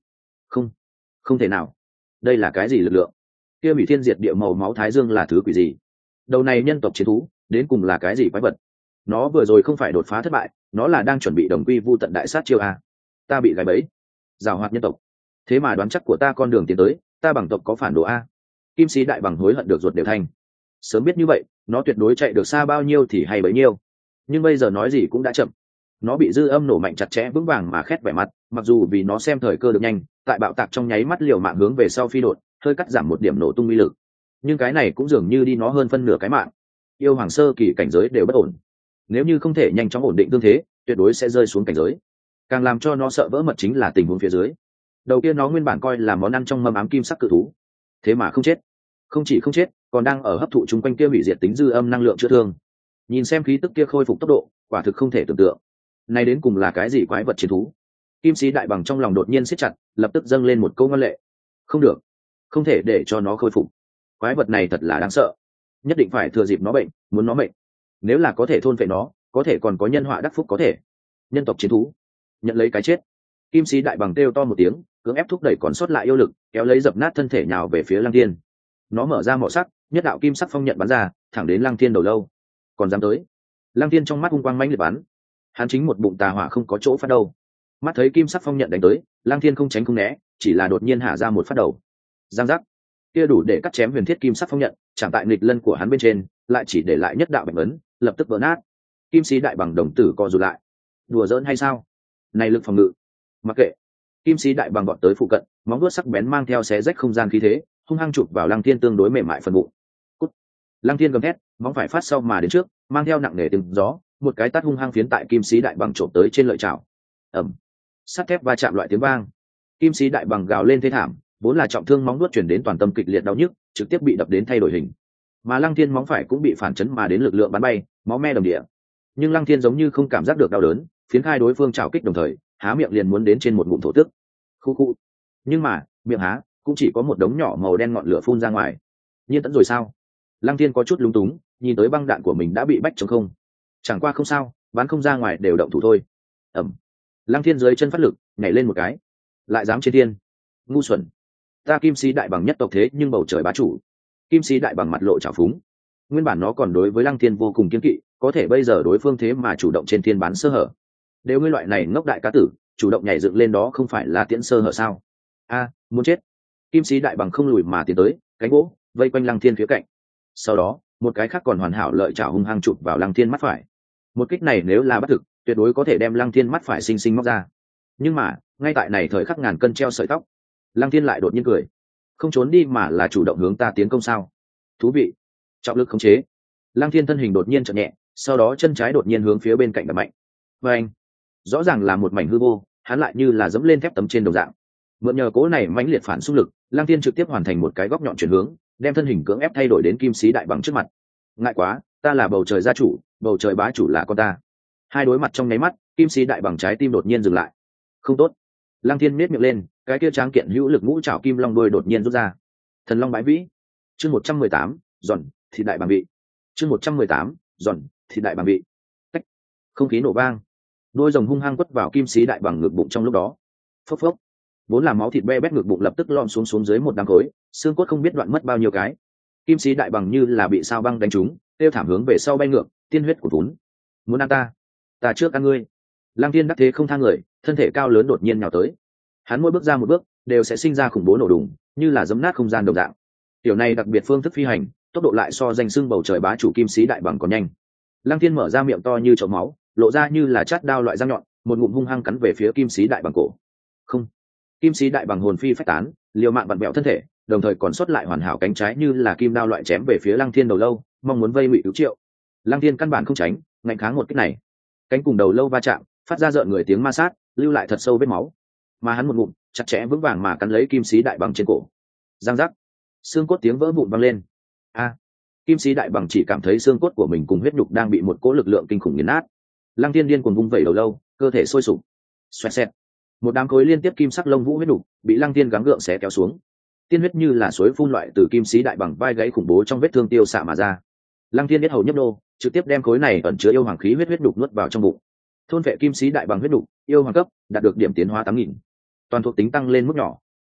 Không, không thể nào. Đây là cái gì lực lượng? Kia bị thiên diệt địa màu máu thái dương là thứ quỷ gì? Đầu này nhân tộc chiến thú đến cùng là cái gì quái vật? Nó vừa rồi không phải đột phá thất bại, nó là đang chuẩn bị đồng quy vu tận đại sát chiêu a. Ta bị gài bẫy. Giảo hoạt nhân tộc, thế mà đoán chắc của ta con đường tiến tới, ta bằng tộc có phản đồ a. Kim sĩ đại bằng hối hận được ruột đều thanh. Sớm biết như vậy, nó tuyệt đối chạy được xa bao nhiêu thì hay bấy nhiêu. Nhưng bây giờ nói gì cũng đã chậm. Nó bị dư âm nổ mạnh chặt chẽ vững vàng mà khét vẻ mặt, mặc dù vì nó xem thời cơ được nhanh, tại bạo tạc trong nháy mắt liều mạng hướng về sau phi đột, hơi cắt giảm một điểm nổ tung uy lực. Nhưng cái này cũng dường như đi nó hơn phân nửa cái mạng. Yêu hoàng sơ kỳ cảnh giới đều bất ổn, nếu như không thể nhanh chóng ổn định tương thế, tuyệt đối sẽ rơi xuống cảnh giới. Càng làm cho nó sợ vỡ mật chính là tình huống phía dưới. Đầu tiên nó nguyên bản coi là món ăn trong mâm ám kim sắc cự thú, thế mà không chết. Không chỉ không chết, còn đang ở hấp thụ chung quanh kia hủy diệt tính dư âm năng lượng chữa thương. Nhìn xem khí tức kia khôi phục tốc độ, quả thực không thể tưởng tượng. Này đến cùng là cái gì quái vật chiến thú? Kim sĩ đại bằng trong lòng đột nhiên siết chặt, lập tức dâng lên một câu ngân lệ. Không được, không thể để cho nó khôi phục. Quái vật này thật là đáng sợ, nhất định phải thừa dịp nó bệnh, muốn nó bệnh. Nếu là có thể thôn phệ nó, có thể còn có nhân họa đắc phúc có thể. Nhân tộc chiến thú, nhận lấy cái chết. Kim sĩ đại bằng kêu to một tiếng, cưỡng ép thúc đẩy còn sót lại yêu lực, kéo lấy dập nát thân thể nhào về phía Lăng Thiên. Nó mở ra mỏ sắc, nhất đạo kim sắc phong nhận bắn ra, thẳng đến Lăng Thiên đầu lâu. Còn dám tới? Lăng Thiên trong mắt hung quang mãnh liệt bắn. Hắn chính một bụng tà hỏa không có chỗ phát đâu. Mắt thấy kim sắc phong nhận đánh tới, Lăng Thiên không tránh không né, chỉ là đột nhiên hạ ra một phát đầu. Giang giác, kia đủ để cắt chém huyền thiết kim sắc phong nhận, chạm tại nghịch lân của hắn bên trên, lại chỉ để lại nhất đạo bệnh ấn, lập tức vỡ nát. Kim sĩ đại bằng đồng tử co rụt lại. Đùa giỡn hay sao? Này lực phòng ngự. Mặc kệ. Kim sĩ đại bằng gọn tới phụ cận, móng vuốt sắc bén mang theo xé rách không gian khí thế, hung hăng chụp vào Lăng Thiên tương đối mềm mại phần bụng. Cút. Lăng Thiên gầm thét, móng phải phát sau mà đến trước, mang theo nặng nề tiếng gió, một cái tát hung hăng phiến tại kim sĩ đại bằng trộm tới trên lợi chảo. Ầm. Sắt thép va chạm loại tiếng vang. Kim sĩ đại bằng gào lên thê thảm, vốn là trọng thương móng vuốt chuyển đến toàn tâm kịch liệt đau nhức, trực tiếp bị đập đến thay đổi hình. Mà Lăng Thiên móng phải cũng bị phản chấn mà đến lực lượng bắn bay, máu me đầm địa. Nhưng Lăng Thiên giống như không cảm giác được đau đớn, phiến khai đối phương trảo kích đồng thời, há miệng liền muốn đến trên một ngụm thổ tức. Khu khu. Nhưng mà, miệng há, cũng chỉ có một đống nhỏ màu đen ngọn lửa phun ra ngoài. Nhiên tẫn rồi sao? Lăng Thiên có chút lúng túng, nhìn tới băng đạn của mình đã bị bách trống không. Chẳng qua không sao, bắn không ra ngoài đều động thủ thôi. Ẩm. Lăng Thiên dưới chân phát lực, nhảy lên một cái. Lại dám trên thiên. Ngu xuẩn. Ta kim sĩ đại bằng nhất tộc thế nhưng bầu trời bá chủ. Kim sĩ đại bằng mặt lộ trào phúng. Nguyên bản nó còn đối với Lăng Thiên vô cùng kiên kỵ, có thể bây giờ đối phương thế mà chủ động trên thiên bán sơ hở. Đều ngươi loại này ngốc đại cá tử, chủ động nhảy dựng lên đó không phải là tiễn sơ hở sao? A, muốn chết. Kim sĩ đại bằng không lùi mà tiến tới, cánh gỗ vây quanh Lăng Thiên phía cạnh. Sau đó, một cái khác còn hoàn hảo lợi chảo hung hăng chụp vào Lăng Thiên mắt phải. Một kích này nếu là bắt thực, tuyệt đối có thể đem Lăng Thiên mắt phải sinh sinh móc ra. Nhưng mà, ngay tại này thời khắc ngàn cân treo sợi tóc, Lăng Thiên lại đột nhiên cười. Không trốn đi mà là chủ động hướng ta tiến công sao? Thú vị. Trọng lực khống chế. Lăng Thiên thân hình đột nhiên chợt nhẹ, sau đó chân trái đột nhiên hướng phía bên cạnh đập mạnh. Và anh, rõ ràng là một mảnh hư vô, hắn lại như là dẫm lên thép tấm trên đồng dạng. Mượn nhờ cố này mãnh liệt phản xung lực, Lăng Thiên trực tiếp hoàn thành một cái góc nhọn chuyển hướng, đem thân hình cưỡng ép thay đổi đến kim sĩ đại bằng trước mặt. Ngại quá, ta là bầu trời gia chủ, bầu trời bá chủ là con ta. Hai đối mặt trong nháy mắt, kim sĩ đại bằng trái tim đột nhiên dừng lại. Không tốt. Lăng Thiên miết miệng lên, cái kia tráng kiện hữu lực ngũ trảo kim long đuôi đột nhiên rút ra. Thần long bái vĩ. Chương 118, giòn, thịt đại bằng vị. Chương 118, giòn, thịt đại bằng vị. Tách. Không khí nổ vang. Đôi rồng hung hăng quất vào kim sĩ đại bằng ngực bụng trong lúc đó. Phốc phốc. Vốn là máu thịt be bét ngực bụng lập tức lom xuống dưới một đám khối, xương cốt không biết đoạn mất bao nhiêu cái. Kim sĩ đại bằng như là bị sao băng đánh trúng, tiêu thảm hướng về sau bay ngược, tiên huyết của vốn. Muốn ăn ta? Ta trước ăn ngươi. Lăng Thiên đắc thế không tha người, thân thể cao lớn đột nhiên nhào tới. Hắn mỗi bước ra một bước, đều sẽ sinh ra khủng bố nổ đùng, như là giấm nát không gian đồng dạng. Tiểu này đặc biệt phương thức phi hành, tốc độ lại so danh xưng bầu trời bá chủ kim sĩ đại bằng còn nhanh. Lăng Thiên mở ra miệng to như chậu máu, lộ ra như là chát đao loại răng nhọn, một ngụm hung hăng cắn về phía kim sĩ đại bằng cổ. Không. Kim sĩ đại bằng hồn phi phách tán, liều mạng vặn bẹo thân thể, đồng thời còn sót lại hoàn hảo cánh trái như là kim đao loại chém về phía Lăng Thiên đầu lâu, mong muốn vây ngụy cứu triệu. Lăng Thiên căn bản không tránh, ngạnh kháng một kích này. Cánh cùng đầu lâu va chạm, phát ra rợn người tiếng ma sát, lưu lại thật sâu vết máu. Mà hắn một ngụm chặt chẽ vững vàng mà cắn lấy kim sĩ đại bằng trên cổ. Giang giác, xương cốt tiếng vỡ vụn vang lên. A, kim sĩ đại bằng chỉ cảm thấy xương cốt của mình cùng huyết nhục đang bị một cỗ lực lượng kinh khủng nghiền nát. Lăng Thiên điên cuồng vung vẩy đầu lâu, cơ thể sôi sục. Xoẹt xẹt. Một đám khối liên tiếp kim sắc lông vũ huyết nhục bị Lăng Thiên gắng gượng xé kéo xuống. Tiên huyết như là suối phun loại từ kim sĩ đại bằng vai gãy khủng bố trong vết thương tiêu xạ mà ra. Lăng Thiên biết hầu nhấp đô, trực tiếp đem khối này ẩn chứa yêu hoàng khí huyết nhục nuốt vào trong bụng. Thôn vệ kim sĩ đại bằng huyết nhục, yêu hoàng cấp, đạt được điểm tiến hóa 8000. Toàn thuộc tính tăng lên mức nhỏ,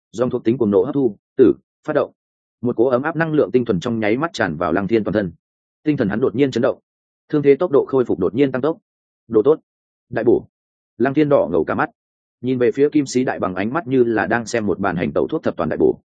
dòng thuộc tính cuồng nộ hấp thu tử phát động, một cỗ ấm áp năng lượng tinh thuần trong nháy mắt tràn vào Lăng Thiên toàn thân. Tinh thần hắn đột nhiên chấn động, thương thế tốc độ khôi phục đột nhiên tăng tốc. Độ tốt, đại bổ. Lăng Thiên đỏ ngầu cả mắt, nhìn về phía Kim Sĩ Đại Bằng ánh mắt như là đang xem một bàn hành tẩu thuốc thập toàn đại bổ.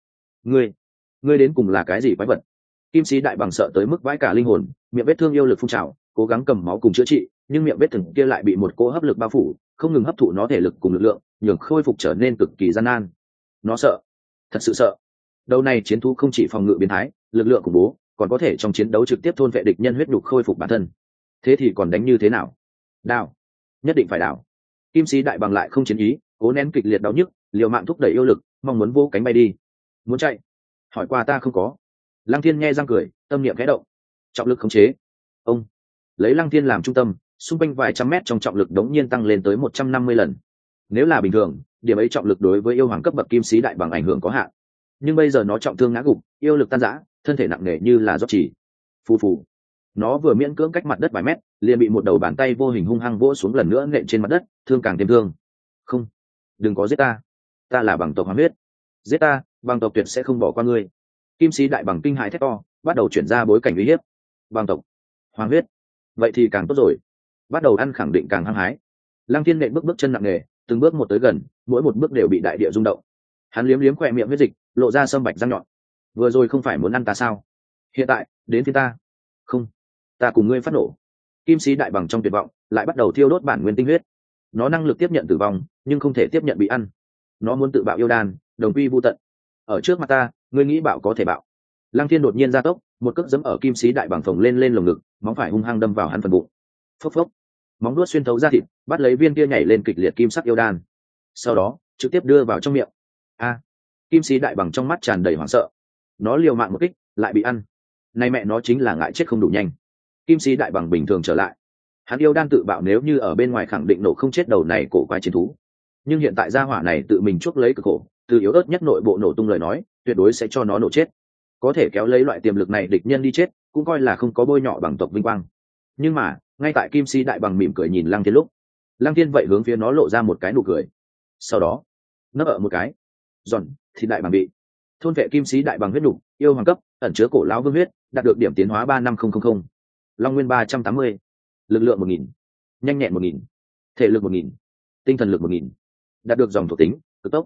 Ngươi đến cùng là cái gì quái vật? Kim Sĩ Đại Bằng sợ tới mức vãi cả linh hồn, miệng vết thương yêu lực phun trào, cố gắng cầm máu cùng chữa trị, nhưng miệng vết thương kia lại bị một cỗ hấp lực bao phủ, không ngừng hấp thụ nó thể lực cùng lực lượng, nhường khôi phục trở nên cực kỳ gian nan. Nó sợ, thật sự sợ. Đầu này chiến thú không chỉ phòng ngự biến thái, lực lượng khủng bố, còn có thể trong chiến đấu trực tiếp thôn vệ địch nhân huyết nhục khôi phục bản thân. Thế thì còn đánh như thế nào? Đao, nhất định phải đao. Kim Sĩ Đại Bằng lại không chiến ý, cố nén kịch liệt đau nhức, liều mạng thúc đẩy yêu lực, mong muốn vô cánh bay đi. Muốn chạy? Hỏi qua ta không có. Lăng Thiên nghe răng cười, tâm niệm khẽ động, trọng lực khống chế. Ông lấy Lăng Thiên làm trung tâm, xung quanh vài trăm mét trong trọng lực đống nhiên tăng lên tới 150 lần. Nếu là bình thường, điểm ấy trọng lực đối với yêu hoàng cấp bậc Kim Sĩ Đại Bằng ảnh hưởng có hạn, nhưng bây giờ nó trọng thương ngã gục, yêu lực tan rã, thân thể nặng nề như là rót chỉ. Phù phù. Nó vừa miễn cưỡng cách mặt đất vài mét, liền bị một đầu bàn tay vô hình hung hăng vỗ xuống lần nữa nện trên mặt đất, thương càng thêm thương. Không, đừng có giết ta, ta là bằng tộc Hoàng huyết. Giết ta, bằng tộc tuyệt sẽ không bỏ qua ngươi. Kim Sĩ Đại Bằng kinh hãi thét to, bắt đầu chuyển ra bối cảnh uy hiếp. Bằng tộc Hoàng huyết, vậy thì càng tốt rồi. Bắt đầu ăn khẳng định càng hăng hái. Lăng Thiên nện bước chân nặng nề, từng bước một tới gần, mỗi một bước đều bị đại địa rung động. Hắn liếm liếm khỏe miệng huyết dịch, lộ ra sâm bạch răng nhọn. Vừa rồi không phải muốn ăn ta sao? Hiện tại đến phía ta. Không, ta cùng ngươi phát nổ. Kim Sĩ Đại Bằng trong tuyệt vọng lại bắt đầu thiêu đốt bản nguyên tinh huyết. Nó năng lực tiếp nhận tử vong, nhưng không thể tiếp nhận bị ăn. Nó muốn tự bạo yêu đan, đồng quy vu tận. Ở trước mặt ta, ngươi nghĩ bạo có thể bạo. Lăng Thiên đột nhiên ra tốc, một cước giẫm ở Kim Sĩ Đại Bằng phồng lên lồng ngực, móng phải hung hăng đâm vào hắn phần bụng. Phốc phốc, móng vuốt xuyên thấu ra thịt, bắt lấy viên kia nhảy lên kịch liệt kim sắc yêu đan. Sau đó trực tiếp đưa vào trong miệng. A! Kim Sĩ Đại Bằng trong mắt tràn đầy hoảng sợ. Nó liều mạng một kích, lại bị ăn. Này mẹ nó chính là ngại chết không đủ nhanh. Kim Sĩ Đại Bằng bình thường trở lại. Hắn yêu đan tự bạo nếu như ở bên ngoài khẳng định nổ không chết đầu này cổ quái chiến thú. Nhưng hiện tại gia hỏa này tự mình chuốc lấy cực khổ, từ yếu ớt nhất nội bộ nổ tung lời nói, tuyệt đối sẽ cho nó nổ chết. Có thể kéo lấy loại tiềm lực này địch nhân đi chết, cũng coi là không có bôi nhọ bằng tộc vinh quang. Nhưng mà, ngay tại Kim Sĩ Đại Bằng mỉm cười nhìn Lăng Thiên lúc, Lăng Thiên vậy hướng phía nó lộ ra một cái nụ cười. Sau đó, nấp ở một cái, giòn thịt đại bằng bị thôn vệ Kim Sĩ Đại Bằng huyết nục, yêu hoàng cấp, ẩn chứa cổ lão vương huyết, đạt được điểm tiến hóa 35000, long nguyên 380, lực lượng 1000, nhanh nhẹn 1000, thể lực 1000, tinh thần lực 1000, đạt được dòng thuộc tính cực tốc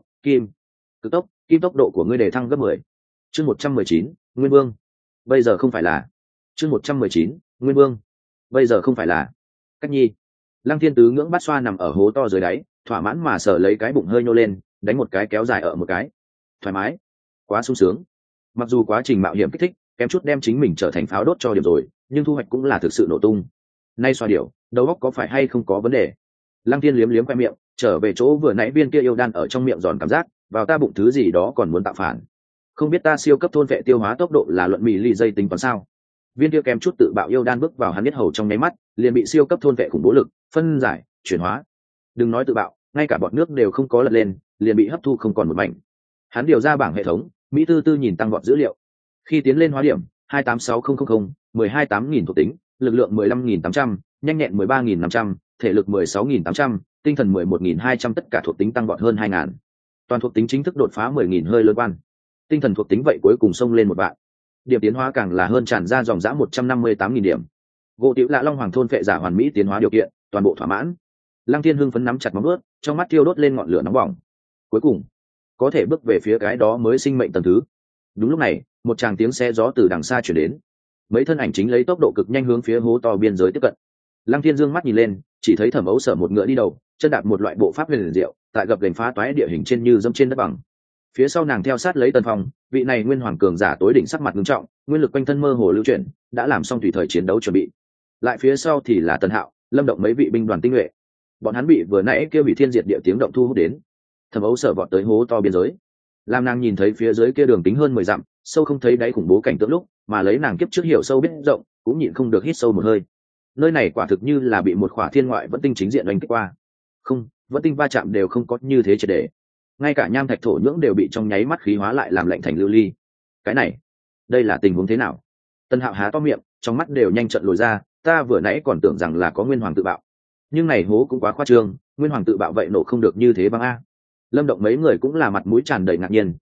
kim tốc độ của ngươi đề thăng gấp 10. Chương 119, Nguyên Vương. Bây giờ không phải là. Chương 119, Nguyên Vương. Bây giờ không phải là. Cách nhi. Lăng Thiên tứ ngưỡng bát xoa nằm ở hố to dưới đáy, thỏa mãn mà sờ lấy cái bụng hơi nhô lên, đánh một cái kéo dài ở một cái. Thoải mái, quá sung sướng. Mặc dù quá trình mạo hiểm kích thích, kém chút đem chính mình trở thành pháo đốt cho điểm rồi, nhưng thu hoạch cũng là thực sự nổ tung. Nay xoa điểu, đầu óc có phải hay không có vấn đề? Lăng Thiên liếm liếm khoe miệng, trở về chỗ vừa nãy viên kia yêu đan ở trong miệng giòn cảm giác, vào ta bụng thứ gì đó còn muốn tạo phản. Không biết ta siêu cấp thôn vệ tiêu hóa tốc độ là luận mì ly dây tính toán sao? Viên kia kém chút tự bạo yêu đan bước vào hắn biết hầu trong nháy mắt, liền bị siêu cấp thôn vệ khủng bố lực phân giải, chuyển hóa. Đừng nói tự bạo, ngay cả bọt nước đều không có lật lên, liền bị hấp thu không còn một mảnh. Hắn điều ra bảng hệ thống, mỹ tư tư nhìn tăng vọt dữ liệu. Khi tiến lên hóa điểm 286000, 128.000 thuộc tính, lực lượng 15.800, nhanh nhẹn 13.500, thể lực 16.800, tinh thần 11.200, tất cả thuộc tính tăng vọt hơn 2.000. Toàn thuộc tính chính thức đột phá 10.000 hơi lớn quan. Tinh thần thuộc tính vậy cuối cùng xông lên một vạn. Điểm tiến hóa càng là hơn tràn ra dòng dã 158.000 điểm. Gỗ Tiểu Lạ Long Hoàng thôn phệ giả hoàn mỹ tiến hóa điều kiện, toàn bộ thỏa mãn. Lăng Thiên hưng phấn nắm chặt móng vuốt, trong mắt thiêu đốt lên ngọn lửa nóng bỏng. Cuối cùng, có thể bước về phía cái đó mới sinh mệnh tầng thứ. Đúng lúc này, một tràng tiếng xe gió từ đằng xa chuyển đến. Mấy thân ảnh chính lấy tốc độ cực nhanh hướng phía hố to biên giới tiếp cận. Lăng Thiên dương mắt nhìn lên, chỉ thấy Thẩm Ấu Sở một ngựa đi đầu, chân đạp một loại bộ pháp huyền diệu, tại gập ghềnh phá toái địa hình trên như dẫm trên đất bằng. Phía sau nàng theo sát lấy Tần Phong, vị này nguyên hoàng cường giả tối đỉnh sắc mặt nghiêm trọng, nguyên lực quanh thân mơ hồ lưu chuyển, đã làm xong tùy thời chiến đấu chuẩn bị. Lại phía sau thì là Tần Hạo, Lâm Động mấy vị binh đoàn tinh nhuệ. Bọn hắn bị vừa nãy kêu bị thiên diệt địa tiếng động thu hút đến. Thẩm Ấu Sở vọt tới hố to biên giới. Lam nàng nhìn thấy phía dưới kia đường kính hơn 10 dặm, sâu không thấy đáy khủng bố cảnh tượng lúc, mà lấy nàng kiếp trước hiểu sâu biết rộng, cũng nhịn không được hít sâu một hơi. Nơi này quả thực như là bị một khỏa thiên ngoại vẫn tinh chính diện đánh kích qua. Không, vẫn tinh va chạm đều không có như thế triệt để. Ngay cả nham thạch thổ nhưỡng đều bị trong nháy mắt khí hóa lại làm lạnh thành lưu ly. Cái này, đây là tình huống thế nào? Tân Hạo há to miệng, trong mắt đều nhanh trận lồi ra, ta vừa nãy còn tưởng rằng là có nguyên hoàng tự bạo. Nhưng này hố cũng quá khoa trương, nguyên hoàng tự bạo vậy nổ không được như thế băng a. Lâm Động mấy người cũng là mặt mũi tràn đầy ngạc nhiên,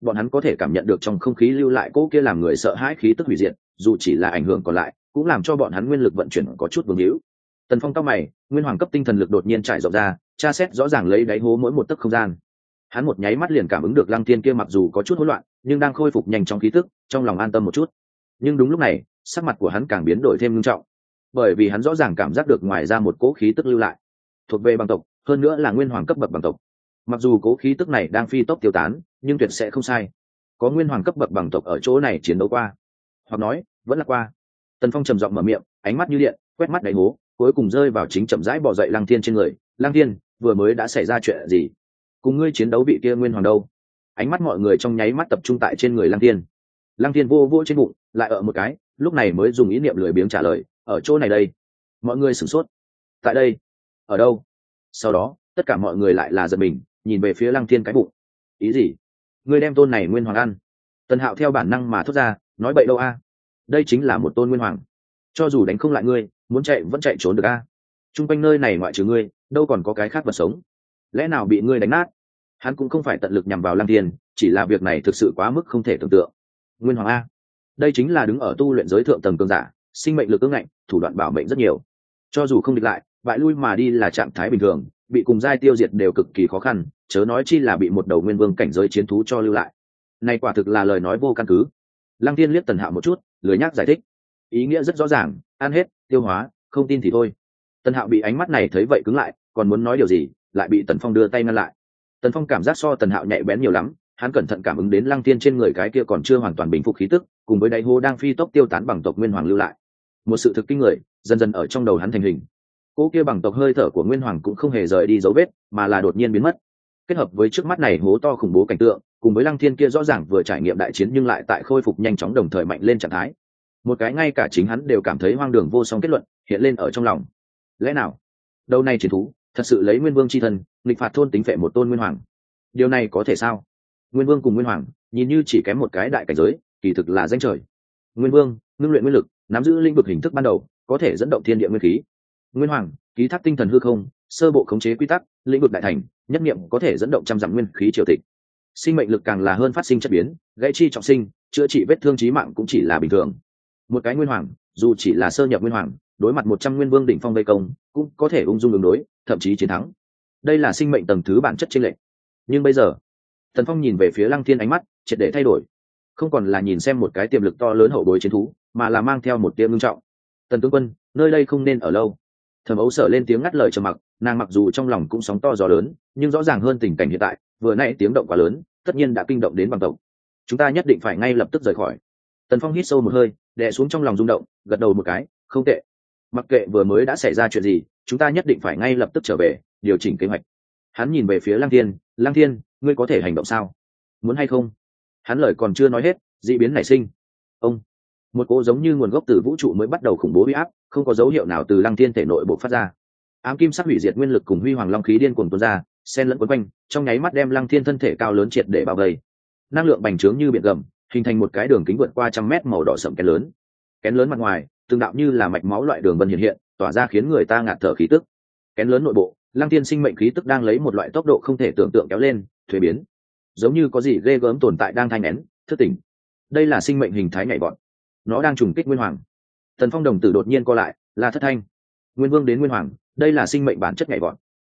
bọn hắn có thể cảm nhận được trong không khí lưu lại cỗ kia làm người sợ hãi khí tức hủy diệt, dù chỉ là ảnh hưởng còn lại cũng làm cho bọn hắn nguyên lực vận chuyển có chút vương hữu. Tần Phong cao mày, nguyên hoàng cấp tinh thần lực đột nhiên trải rộng ra, tra xét rõ ràng lấy đáy hố mỗi một tấc không gian. Hắn một nháy mắt liền cảm ứng được Lăng Thiên kia mặc dù có chút hỗn loạn, nhưng đang khôi phục nhanh trong khí tức, trong lòng an tâm một chút. Nhưng đúng lúc này, sắc mặt của hắn càng biến đổi thêm nghiêm trọng, bởi vì hắn rõ ràng cảm giác được ngoài ra một cỗ khí tức lưu lại, thuộc về băng tộc, hơn nữa là nguyên hoàng cấp bậc băng tộc. Mặc dù cỗ khí tức này đang phi tốc tiêu tán, nhưng tuyệt sẽ không sai. Có nguyên hoàng cấp bậc băng tộc ở chỗ này chiến đấu qua, hoặc nói vẫn là qua. Tần Phong trầm giọng mở miệng, ánh mắt như điện, quét mắt đáy hố, cuối cùng rơi vào chính chậm rãi bò dậy Lăng Thiên trên người. Lăng Thiên, vừa mới đã xảy ra chuyện gì? Cùng ngươi chiến đấu vị kia nguyên hoàng đâu? Ánh mắt mọi người trong nháy mắt tập trung tại trên người Lăng Thiên. Lăng Thiên vô vô trên bụng, lại ở một cái, lúc này mới dùng ý niệm lười biếng trả lời, ở chỗ này đây. Mọi người sửng sốt. Tại đây? Ở đâu? Sau đó, tất cả mọi người lại là giật mình, nhìn về phía Lăng Thiên cái bụng. Ý gì? Ngươi đem tôn này nguyên hoàng ăn? Tần Hạo theo bản năng mà thốt ra, nói bậy đâu a? Đây chính là một tôn nguyên hoàng, cho dù đánh không lại ngươi, muốn chạy vẫn chạy trốn được a. Trung quanh nơi này ngoại trừ ngươi, đâu còn có cái khác vật sống, lẽ nào bị ngươi đánh nát? Hắn cũng không phải tận lực nhằm vào Lăng Thiên, chỉ là việc này thực sự quá mức không thể tưởng tượng. Nguyên hoàng a, đây chính là đứng ở tu luyện giới thượng tầng cường giả, sinh mệnh lực ương ngạnh, thủ đoạn bảo mệnh rất nhiều, cho dù không địch lại, bại lui mà đi là trạng thái bình thường, bị cùng giai tiêu diệt đều cực kỳ khó khăn, chớ nói chi là bị một đầu nguyên vương cảnh giới chiến thú cho lưu lại. Này quả thực là lời nói vô căn cứ. Lăng Thiên liếc Tần Hạo một chút, lười nhác giải thích, ý nghĩa rất rõ ràng, ăn hết, tiêu hóa, không tin thì thôi. Tần Hạo bị ánh mắt này thấy vậy cứng lại, còn muốn nói điều gì, lại bị Tần Phong đưa tay ngăn lại. Tần Phong cảm giác so Tần Hạo nhạy bén nhiều lắm, hắn cẩn thận cảm ứng đến Lăng Thiên trên người cái kia còn chưa hoàn toàn bình phục khí tức, cùng với đáy hố đang phi tốc tiêu tán bằng tộc nguyên hoàng lưu lại. Một sự thực kinh người dần dần ở trong đầu hắn thành hình. Cỗ kia bằng tộc hơi thở của nguyên hoàng cũng không hề rời đi dấu vết, mà là đột nhiên biến mất. Kết hợp với trước mắt này hố to khủng bố cảnh tượng, cùng với Lăng Thiên kia rõ ràng vừa trải nghiệm đại chiến nhưng lại tại khôi phục nhanh chóng đồng thời mạnh lên trạng thái, một cái ngay cả chính hắn đều cảm thấy hoang đường vô song kết luận hiện lên ở trong lòng. Lẽ nào đâu này chiến thú thật sự lấy nguyên vương chi thân nghịch phạt thôn tính phệ một tôn nguyên hoàng? Điều này có thể sao? Nguyên vương cùng nguyên hoàng nhìn như chỉ kém một cái đại cảnh giới, kỳ thực là danh trời. Nguyên vương ngưng luyện nguyên lực, nắm giữ lĩnh vực hình thức ban đầu, có thể dẫn động thiên địa nguyên khí. Nguyên hoàng ký thác tinh thần hư không, sơ bộ khống chế quy tắc, lĩnh vực đại thành, nhất niệm có thể dẫn động trăm dặm nguyên khí triều tịch. Sinh mệnh lực càng là hơn phát sinh chất biến, gãy chi trọng sinh, chữa trị vết thương chí mạng cũng chỉ là bình thường. Một cái nguyên hoàng, dù chỉ là sơ nhập nguyên hoàng, đối mặt 100 nguyên vương đỉnh phong vây công, cũng có thể ung dung ứng đối, thậm chí chiến thắng. Đây là sinh mệnh tầng thứ bản chất chênh lệch. Nhưng bây giờ, Tần Phong nhìn về phía Lăng Thiên, ánh mắt triệt để thay đổi, không còn là nhìn xem một cái tiềm lực to lớn hậu bối chiến thú, mà là mang theo một tia ngưng trọng. Tần tướng quân, nơi đây không nên ở lâu. Thẩm Ấu Sở lên tiếng ngắt lời trầm mặc, nàng mặc dù trong lòng cũng sóng to gió lớn, nhưng rõ ràng hơn tình cảnh hiện tại, vừa nãy tiếng động quá lớn, tất nhiên đã kinh động đến bằng tộc. Chúng ta nhất định phải ngay lập tức rời khỏi. Tần Phong hít sâu một hơi, đè xuống trong lòng rung động, gật đầu một cái, không tệ. Mặc kệ vừa mới đã xảy ra chuyện gì, chúng ta nhất định phải ngay lập tức trở về, điều chỉnh kế hoạch. Hắn nhìn về phía Lăng Thiên, Lăng Thiên, ngươi có thể hành động sao? Muốn hay không? Hắn lời còn chưa nói hết, dị biến nảy sinh. Ông, một cỗ giống như nguồn gốc từ vũ trụ mới bắt đầu khủng bố uy áp, không có dấu hiệu nào từ Lăng Thiên thể nội bộc phát ra. Ám kim sắc hủy diệt nguyên lực cùng huy hoàng long khí điên cuồng tuôn ra, xen lẫn quấn quanh, trong nháy mắt đem Lăng Thiên thân thể cao lớn triệt để bao vây. Năng lượng bành trướng như biển gầm, hình thành một cái đường kính vượt qua 100 mét màu đỏ sẫm kén lớn. Kén lớn mặt ngoài, từng đạo như là mạch máu loại đường vân hiện hiện, tỏa ra khiến người ta ngạt thở khí tức. Kén lớn nội bộ, Lăng Thiên sinh mệnh khí tức đang lấy một loại tốc độ không thể tưởng tượng kéo lên, thuế biến, giống như có gì ghê gớm tồn tại đang thai nghén, thức tỉnh. Đây là sinh mệnh hình thái nhảy vọt, nó đang trùng kích nguyên hoàng. Tần Phong đồng tử đột nhiên co lại, là thất thanh. Nguyên vương đến nguyên hoàng, đây là sinh mệnh bản chất nhảy vọt,